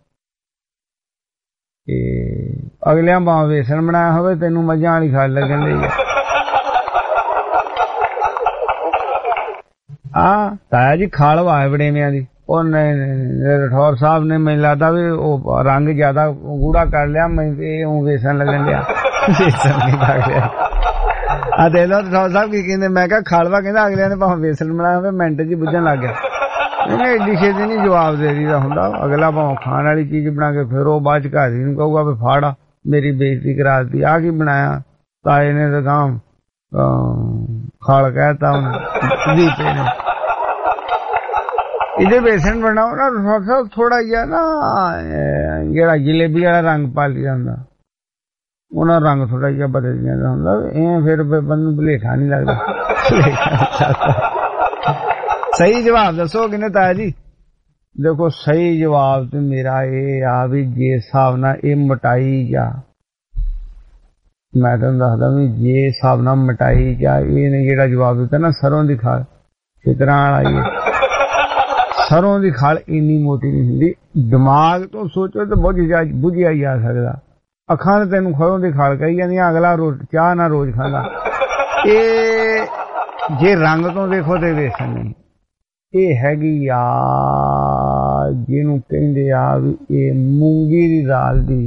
ਅਗਲਿਆਂ ਭਾਵੇਂ ਵੇਸਣ ਬਣਾਇਆ ਹੋਵੇ, ਤੈਨੂੰ ਮੱਝਾਂ ਵਾਲੀ ਖਾਲ ਲੱਗਣ ਲਈ ਆ। ਤਾਇਆ ਜੀ ਖਾਲ ਵਾਏ ਵੜੇਵਿਆਂ ਦੀ। ਉਹ ਰਠੌਰ ਸਾਹਿਬ ਨੇ ਮੈਨੂੰ ਲੱਗਦਾ ਵੀ ਉਹ ਰੰਗ ਜ਼ਿਆਦਾ ਗੂੜਾ ਕਰ ਲਿਆ, ਮੈਂ ਇਹ ਵੇਸਣ ਲੱਗਣ ਲਿਆ, ਵੇਸਣ ਨਹੀਂ ਲੱਗ ਰਿਹਾ। ਆ ਦੇਖ ਲਓ ਰਠੌਰ ਸਾਹਿਬ ਕੀ ਕਹਿੰਦੇ। ਮੈਂ ਕਿਹਾ ਖਾਲਵਾ, ਕਹਿੰਦਾ ਅਗਲਿਆਂ ਨੇ ਭਾਵੇਂ ਵੇਸਣ ਬਣਾਇਆ ਹੋਵੇ ਮਿੰਟ ਚ ਬੁੱਝਣ ਲੱਗ ਗਿਆ। ਇਹਨੇ ਐਡੀ ਛੇਤੀ ਨਹੀਂ ਜਵਾਬ ਦੇ ਦਈਦਾ ਹੁੰਦਾ। ਅਗਲਾ ਭਾਵੇਂ ਖਾਣ ਵਾਲੀ ਚੀਜ਼ ਬਣਾ ਕੇ ਫਿਰ ਉਹ ਬਾਅਦ ਚ ਘਰ ਨੂੰ ਕਹੂਗਾ ਵੀ ਫਾੜਾ ਮੇਰੀ ਬੇਇੱਜ਼ਤੀ ਕਰਾ ਦਿੱਤੀ, ਆ ਕੀ ਬਣਾਇਆ। ਤਾਏ ਨੇ ਤਾਂ ਗਾਂ ਖਾਲ ਕਹਿਤਾ ਦੀਪੇ ਨੇ। ਇਹਦੇ ਵੇਸਣ ਬਣਾਓ ਨਾ ਥੋੜਾ ਜਿਹਾ ਨਾ, ਜਿਹੜਾ ਜਲੇਬੀ ਵਾਲਾ ਰੰਗ ਪਾ ਲਿਆ ਹੁੰਦਾ, ਉਹਨਾਂ ਰੰਗ ਥੋੜਾ ਜਿਹਾ ਬਦਲ ਜਾਂਦਾ ਹੁੰਦਾ। ਇਹ ਫਿਰ ਬੰਦੇ ਭੁਲੇਖਾ ਨਹੀਂ ਲੱਗਦਾ। ਸਹੀ ਜਵਾਬ ਦੱਸੋ ਕਿੰਨੇ ਤਾਇਆ ਜੀ? ਦੇਖੋ ਸਹੀ ਜਵਾਬ ਤੇ ਮੇਰਾ ਇਹ ਆ ਵੀ ਜੇ ਹਿਸਾਬ ਨਾਲ ਇਹ ਮਟਾਈ ਜਾ, ਮੈਂ ਤੁਹਾਨੂੰ ਦੱਸਦਾ ਵੀ ਜੇ ਹਿਸਾਬ ਨਾਲ ਮਟਾਈ ਜਾ, ਇਹਨੇ ਜਿਹੜਾ ਜਵਾਬ ਦਿੱਤਾ ਨਾ ਸਰੋਂ ਦੀ ਖਾਲ ਛਿੱਤਰਾਂ ਵਾਲਾ ਹੀ। ਸਰੋਂ ਦੀ ਖਾਲ ਇੰਨੀ ਮੋਟੀ ਨਹੀਂ ਹੁੰਦੀ, ਦਿਮਾਗ ਤੋਂ ਸੋਚੋ ਤਾਂ ਬੁੱਝ ਬੁੱਝਿਆ ਜਾ ਸਕਦਾ। ਅੱਖਾਂ ਤੇ ਤੈਨੂੰ ਸਰੋਂ ਦੀ ਖਾਲ ਕਹੀ ਜਾਂਦੀਆਂ, ਅਗਲਾ ਰੋਜ਼ ਚਾਹ ਨਾ ਰੋਜ਼ ਖਾਂਦਾ। ਇਹ ਜੇ ਰੰਗ ਤੋਂ ਦੇਖੋ ਤੇ ਵੇਸਣ ਨਹੀਂ, ਇਹ ਹੈਗੀ ਆ ਜਿਹਨੂੰ ਕਹਿੰਦੇ ਆ ਵੀ ਇਹ ਮੂੰਗੀ ਦੀ ਦਾਲ ਦੀ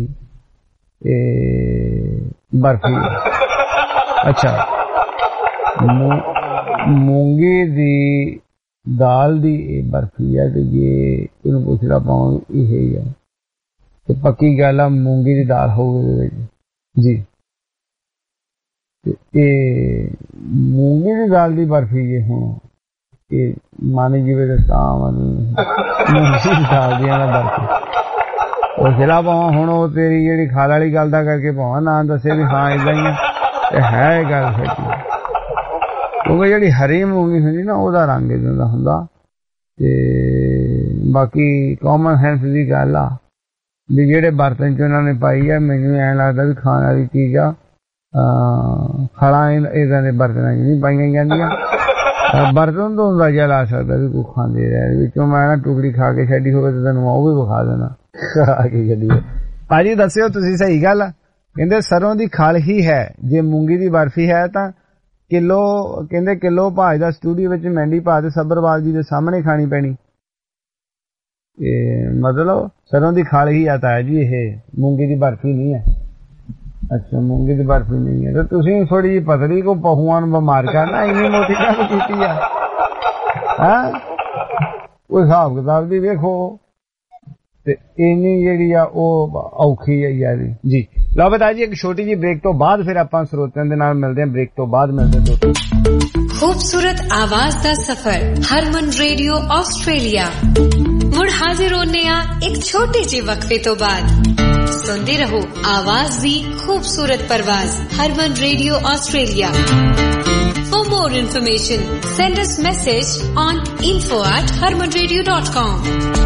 ਬਰਫੀ। ਅੱਛਾ, ਮੂੰਗੀ ਦੀ ਦਾਲ ਦੀ ਇਹ ਬਰਫੀ ਹੈ ਤੇ ਜੇ ਇਹਨੂੰ ਪੁੱਛਦਾ ਪਾਉਂ ਇਹ ਹੀ ਹੈ ਤੇ ਪੱਕੀ ਗੱਲ ਆ ਮੂੰਗੀ ਦੀ ਦਾਲ ਹੋਊਗੀ ਜੀ। ਇਹ ਮੂੰਗੀ ਦੀ ਦਾਲ ਦੀ ਬਰਫੀ ਜੇ ਹੁਣ ਇਹ ਮੰਨ ਜਾਵੇ ਤਾਂ ਤਾਂ ਮੂੰਗੀ ਦੀ ਦਾਲ ਦੀ ਬਰਫੀ ਉਹ ਸਿਰਾ ਪਾਵਾਂ। ਹੁਣ ਉਹ ਤੇਰੀ ਜਿਹੜੀ ਖਾਲ ਵਾਲੀ ਗੱਲ ਦਾ ਕਰਕੇ ਪਾਵਾਂ ਨਾ ਦੱਸੇ ਵੀ ਹਾਂ ਏਦਾਂ ਹੀ ਆ ਤੇ ਹੈ ਇਹ ਗੱਲ ਸੱਚੀ। ਕਿਉਂਕਿ ਜਿਹੜੀ ਹਰੀ ਮੂੰਗੀ ਹੁੰਦੀ ਨਾ ਉਹਦਾ ਰੰਗ ਏਦਾਂ ਦਾ ਹੁੰਦਾ ਤੇ ਬਾਕੀ ਕਾਮਨ ਸੈਂਸ ਦੀ ਗੱਲ ਆ ਵੀ ਜਿਹੜੇ ਬਰਤਨ 'ਚ ਉਹਨਾਂ ਨੇ ਪਾਈ ਆ ਮੈਨੂੰ ਐਂ ਲੱਗਦਾ ਵੀ ਖਾਣ ਵਾਲੀ ਚੀਜ਼ ਆ। ਖਲਾਂ ਏਦਾਂ ਦੇ ਬਰਤਨਾਂ 'ਚ ਨਹੀਂ ਪਾਈਆਂ ਜਾਂਦੀਆਂ। ਬਰਤਨ ਤੋਂ ਅੰਦਾਜ਼ਾ ਲਾ ਸਕਦਾ ਵੀ ਕੋਈ ਖਾਂਦੇ ਰਹੇ ਵਿੱਚੋਂ ਮੈਂ ਨਾ ਟੁਕੜੀ ਖਾ ਕੇ ਛੱਡੀ ਹੋਵੇ ਤੇ ਤੈਨੂੰ ਉਹ ਵੀ ਵਿਖਾ ਦੇਣਾ ਖਾ ਕੇ ਛੱਡੀ। ਭਾਜੀ ਦੱਸਿਓ ਤੁਸੀਂ ਸਹੀ ਗੱਲ ਆ। ਕਹਿੰਦੇ ਸਰੋਂ ਦੀ ਖਲ ਹੀ ਹੈ ਜੇ ਮੂੰਗੀ ਦੀ ਬਰਫੀ ਹੈ ਤਾਂ ਕਿਲੋ ਕਹਿੰਦੇ ਕਿਲੋ ਭਾਜ ਦਾ ਸਟੂਡੀਓ ਵਿੱਚ ਮਹਿੰਦੀ ਪਾ ਕੇ ਸੱਭਰਵਾਲ ਜੀ ਦੇ ਸਾਹਮਣੇ ਖਾਣੀ ਪੈਣੀ। ਇਹ ਮਤਲਬ ਸਰੋਂ ਦੀ ਖਲ ਹੀ ਆਤਾ ਹੈ ਜੀ, ਇਹ ਮੂੰਗੀ ਦੀ ਬਰਫੀ ਨਹੀਂ ਹੈ। ਅੱਛਾ, ਮੂੰਗੀ ਦੀ ਬਰਫੀ ਨਹੀਂ ਹੈ ਤੇ ਤੁਸੀਂ ਥੋੜੀ ਜਿਹੀ ਪਤਲੀ ਕੋ ਪਹੂਆਂ ਨੂੰ ਬਿਮਾਰ ਕਰਨਾ ਇੰਨੀ ਮੋਟੀ ਗੱਲ ਕੀਤੀ ਆ। ਹੈਂ ਕੋਈ ਹਿਸਾਬ ਕਿਤਾਬ ਦੀ ਵੇਖੋ ਤੇ ਇੰਨੀ ਜਿਹੜੀ ਆ ਉਹ ਔਖੀ ਹੈ ਯਾਰ ਜੀ। ਲਓ ਬਤਾ ਜੀ ਇੱਕ ਛੋਟੀ ਜਿਹੀ ਬ੍ਰੇਕ ਤੋਂ ਬਾਅਦ ਫਿਰ ਆਪਾਂ ਸਰੋਤਿਆਂ ਦੇ ਨਾਲ ਮਿਲਦੇ ਹਾਂ। ਬ੍ਰੇਕ ਤੋਂ ਬਾਅਦ ਮਿਲਦੇ ਹਾਂ ਦੋਸਤੋ। खूबसूरत आवाज दा सफर हरमन रेडियो ऑस्ट्रेलिया मुड़ हाजिर होने आ एक छोटे जे वक्फे तो बाद। सुनते रहो आवाज दी खूबसूरत परवाज Harman radio Australia. For more information send us message on info at harman radio dot com।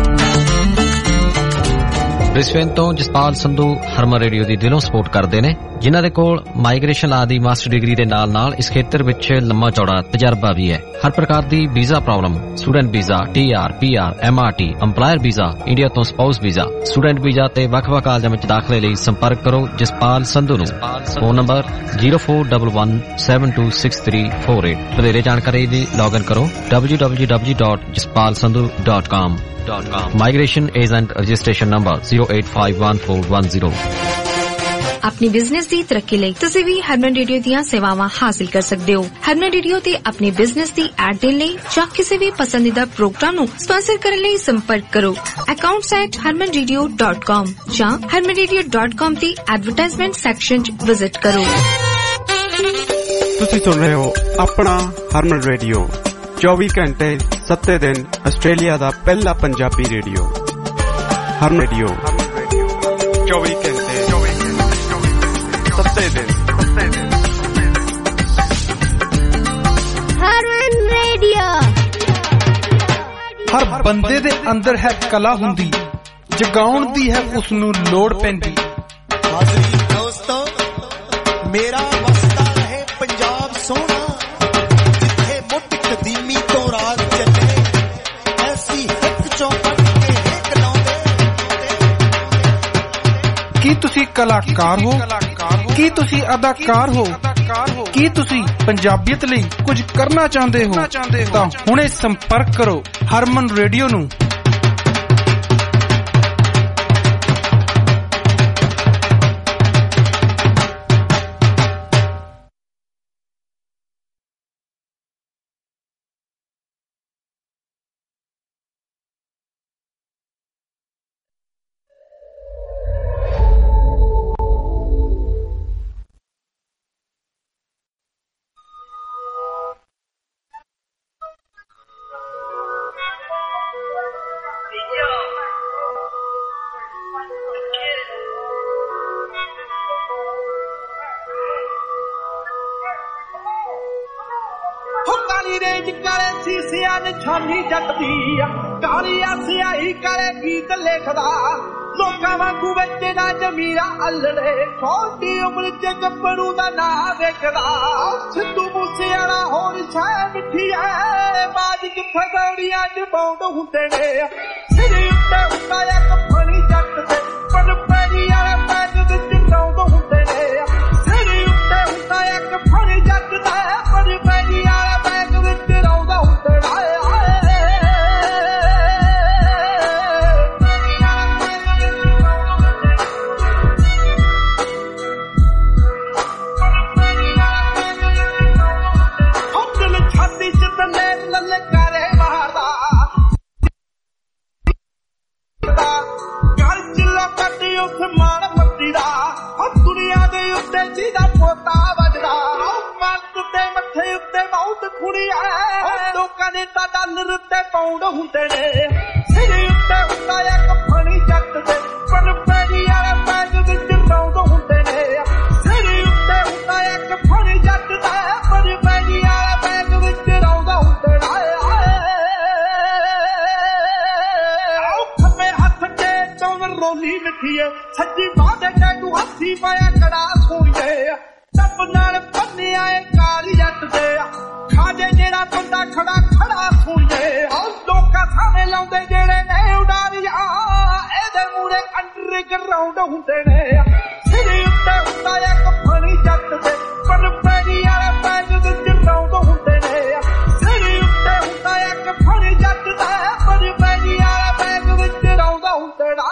Brisbane ਤੋਂ ਜਸਪਾਲ ਸੰਧੂ ਹਰਮਨ ਰੇਡੀਓ ਦੀ ਦਿਲੋਂ ਸਪੋਰਟ ਕਰਦੇ ਨੇ, ਜਿਨ੍ਹਾਂ ਦੇ ਕੋਲ ਮਾਈਗ੍ਰੇਸ਼ਨ ਲਾ ਦੀ ਮਾਸਟਰ ਡਿਗਰੀ ਦੇ ਨਾਲ ਨਾਲ ਇਸ ਖੇਤਰ ਵਿੱਚ ਲੰਮਾ ਚੌੜਾ ਤਜਰਬਾ ਵੀ ਹੈ। ਹਰ ਪ੍ਰਕਾਰ ਦੀ visa problem, student visa, T R, P R, M R T, employer visa, India ਤੋਂ ਸਪਾਊਸ ਵੀਜ਼ਾ, ਸਟੂਡੈਂਟ ਵੀਜ਼ਾ ਤੇ ਵੱਖ-ਵੱਖ ਕਾਲਜਾਂ ਵਿੱਚ ਦਾਖਲੇ ਲਈ ਸੰਪਰਕ ਕਰੋ ਜਸਪਾਲ ਸੰਧੂ ਨੂੰ। Phone number zero four one one seven two six three four eight. ਵਧੇਰੇ ਜਾਣਕਾਰੀ ਲਈ ਲੌਗਇਨ ਕਰੋ W W W dot Jaspal Sandhu dot com. Migration agent registration number zero eight five one four one zero। अपनी बिजनेस दी तरक्की लई तुसी भी हरमन रेडियो दियां सेवावां हासिल कर सकदे हो। हरमन रेडियो ते अपनी बिजनेस दी ऐड देण लई जां किसी भी पसंदीदा प्रोग्राम नूं स्पॉन्सर करन लई संपर्क करो accounts at harman radio dot com जां harman radio dot com दी एडवर्टाइजमेंट सैक्शन च विजिट करो। तुसी सुन रहे हो अपना हरमन रेडियो चौबीस घंटे सत्ते दिन आस्ट्रेलिया दा पहला पंजाबी रेडियो हरमन रेडियो चौबीस घंटे सत्ते दिन हरमन रेडियो। हर बंदे दे अंदर है कला हुंदी, जगाउण दी है उस नूं लोड़ पैंदी। हाज़री दोस्तों, मेरा वसदा रहे पंजाब सोना, जिथे मुठ कदीमी तो राज चले, ऐसी हिक चौपट के हिक लाउंदे। की तुसी कलाकार हो, की तुसी अदाकार हो, की तुसी पंजाबियत लई कुछ करना चाहते हो तां हुणे संपर्क करो हरमन रेडियो नूं। ਛਾਨੀ ਜੱਟਦੀ ਆ ਕਾਲੀਆ ਸਿਆਹੀ ਕਰੇ ਗੀਤ ਲਿਖਦਾ, ਲੋਕਾਂ ਵਾਂਗੂ ਵਿੱਚ ਨਾ ਜਮੀਰਾ ਅਲੜੇ, ਛੋਟੀ ਉਮਰ ਚ ਗੱਭਰੂ ਦਾ ਨਾਂ ਵੇਖਦਾ। ਸਿੱਧੂ ਮੂਸੇਵਾਲਾ ਹੋਰ ਛੈ ਮਿੱਠੀ ਐ, ਬਾਜ ਕਿੱਥੇ ਗੌੜੀਆਂ ਚ ਬੌਂਡ ਹੁੰਦੇ ਨੇ, ਸਿਰ ਉੱਤੇ ਹੁੰਦਾ ਇੱਕ ਫਣੀ ਜੱਟ ਦੇ, ਪਰ ਪੈਰੀ ਵਾਲੇ ਪੈਗ ਵਿੱਚ ਰੌਂਦ ਹੁੰਦੇ ਨੇ, ਸਿਰ ਉੱਤੇ ਹੁੰਦਾ ਇੱਕ ਫਣੀ ਜੱਟ ਦੇ, ਪਰ ਪੈਰੀ ਵਾਲੇ ਪੈਗ ਵਿੱਚ ਰੌਂਦ ਹੁੰਦੇ ਨੇ। ਪਰਦੇਸੀ ਦਾ ਪੋਤਾ ਵੱਜਦਾ ਮੱਤ ਤੇ ਮੱਥੇ ਉੱਤੇ ਮੌਤ ਖੁੜੀ ਐ ਲੋਕਾਂ ਨੇ ਤਾਂ ਡਾਲਰ ਤੇ ਪਾਉਂਡ ਹੁੰਦੇ ਨੇ ਸਿਰ ਉੱਤੇ ਹੁੰਦਾ ਇੱਕ ਫਣੀ ਜੱਟ ਦੇ ਪਰ ਪੈਰੀ ਵਾਲੇ ਬੈਗ ਵਿੱਚ ਰੌਂਦ ਹੁੰਦੇ ਨੇ ਸਿਰ ਉੱਤੇ ਹੁੰਦਾ ਇੱਕ ਫਣੀ ਜੱਟ ਦਾ ਪਰ ਪੈਰੀ ਵਾਲੇ ਬੈਗ ਵਿੱਚ ਰੌਂਦ ਹੁੰਦੇ ਨੇ ਆਓ ਖੱਬੇ ਹੱਥ ਤੇ ਚੌਂ ਰੋਲੀ ਮਿੱਠੀ ਐ ਸੱਜੀ ਬਾਹ ਦੇ ਟੈਟੂ ਹੱਥੀ ਪਾਇਆ ਕੜਾ ਸੋਹਣੀਏ ਸਭ ਨਾਲ ਬੰਨਿਆ ਏ ਕਾਲੀ ਜੱਟ ਦੇ ਖਾਜੇ ਜਿਹੜਾ ਬੰਦਾ ਖੜਾ ਖੜਾ ਸੁਣੀਏ ਉਹ ਲੋਕਾਂ ਸਾਹਮਣੇ ਲਾਉਂਦੇ ਜਿਹੜੇ ਨੇ ਉਡਾਰੀਆਂ ਇਹਦੇ ਮੂਰੇ ਅੰਡਰਗਰਾਉਂਡ ਹੁੰਦੇ ਨੇ ਸਿਰ ਉੱਤੇ ਹੁੰਦਾ ਇੱਕ ਫਣੀ ਜੱਟ ਦੇ ਪਰ ਪੈਰੀ ਵਾਲੇ ਬੈਗ ਵਿੱਚ ਰੌਂਦ ਹੁੰਦੇ ਨੇ ਸਿਰ ਉੱਤੇ ਹੁੰਦਾ ਇੱਕ ਫਣੀ ਜੱਟ ਦਾ ਪਰ ਪੈਰੀ ਵਾਲੇ ਬੈਗ ਵਿੱਚ ਰੌਂਦ ਹੁੰਦੇ ਨੇ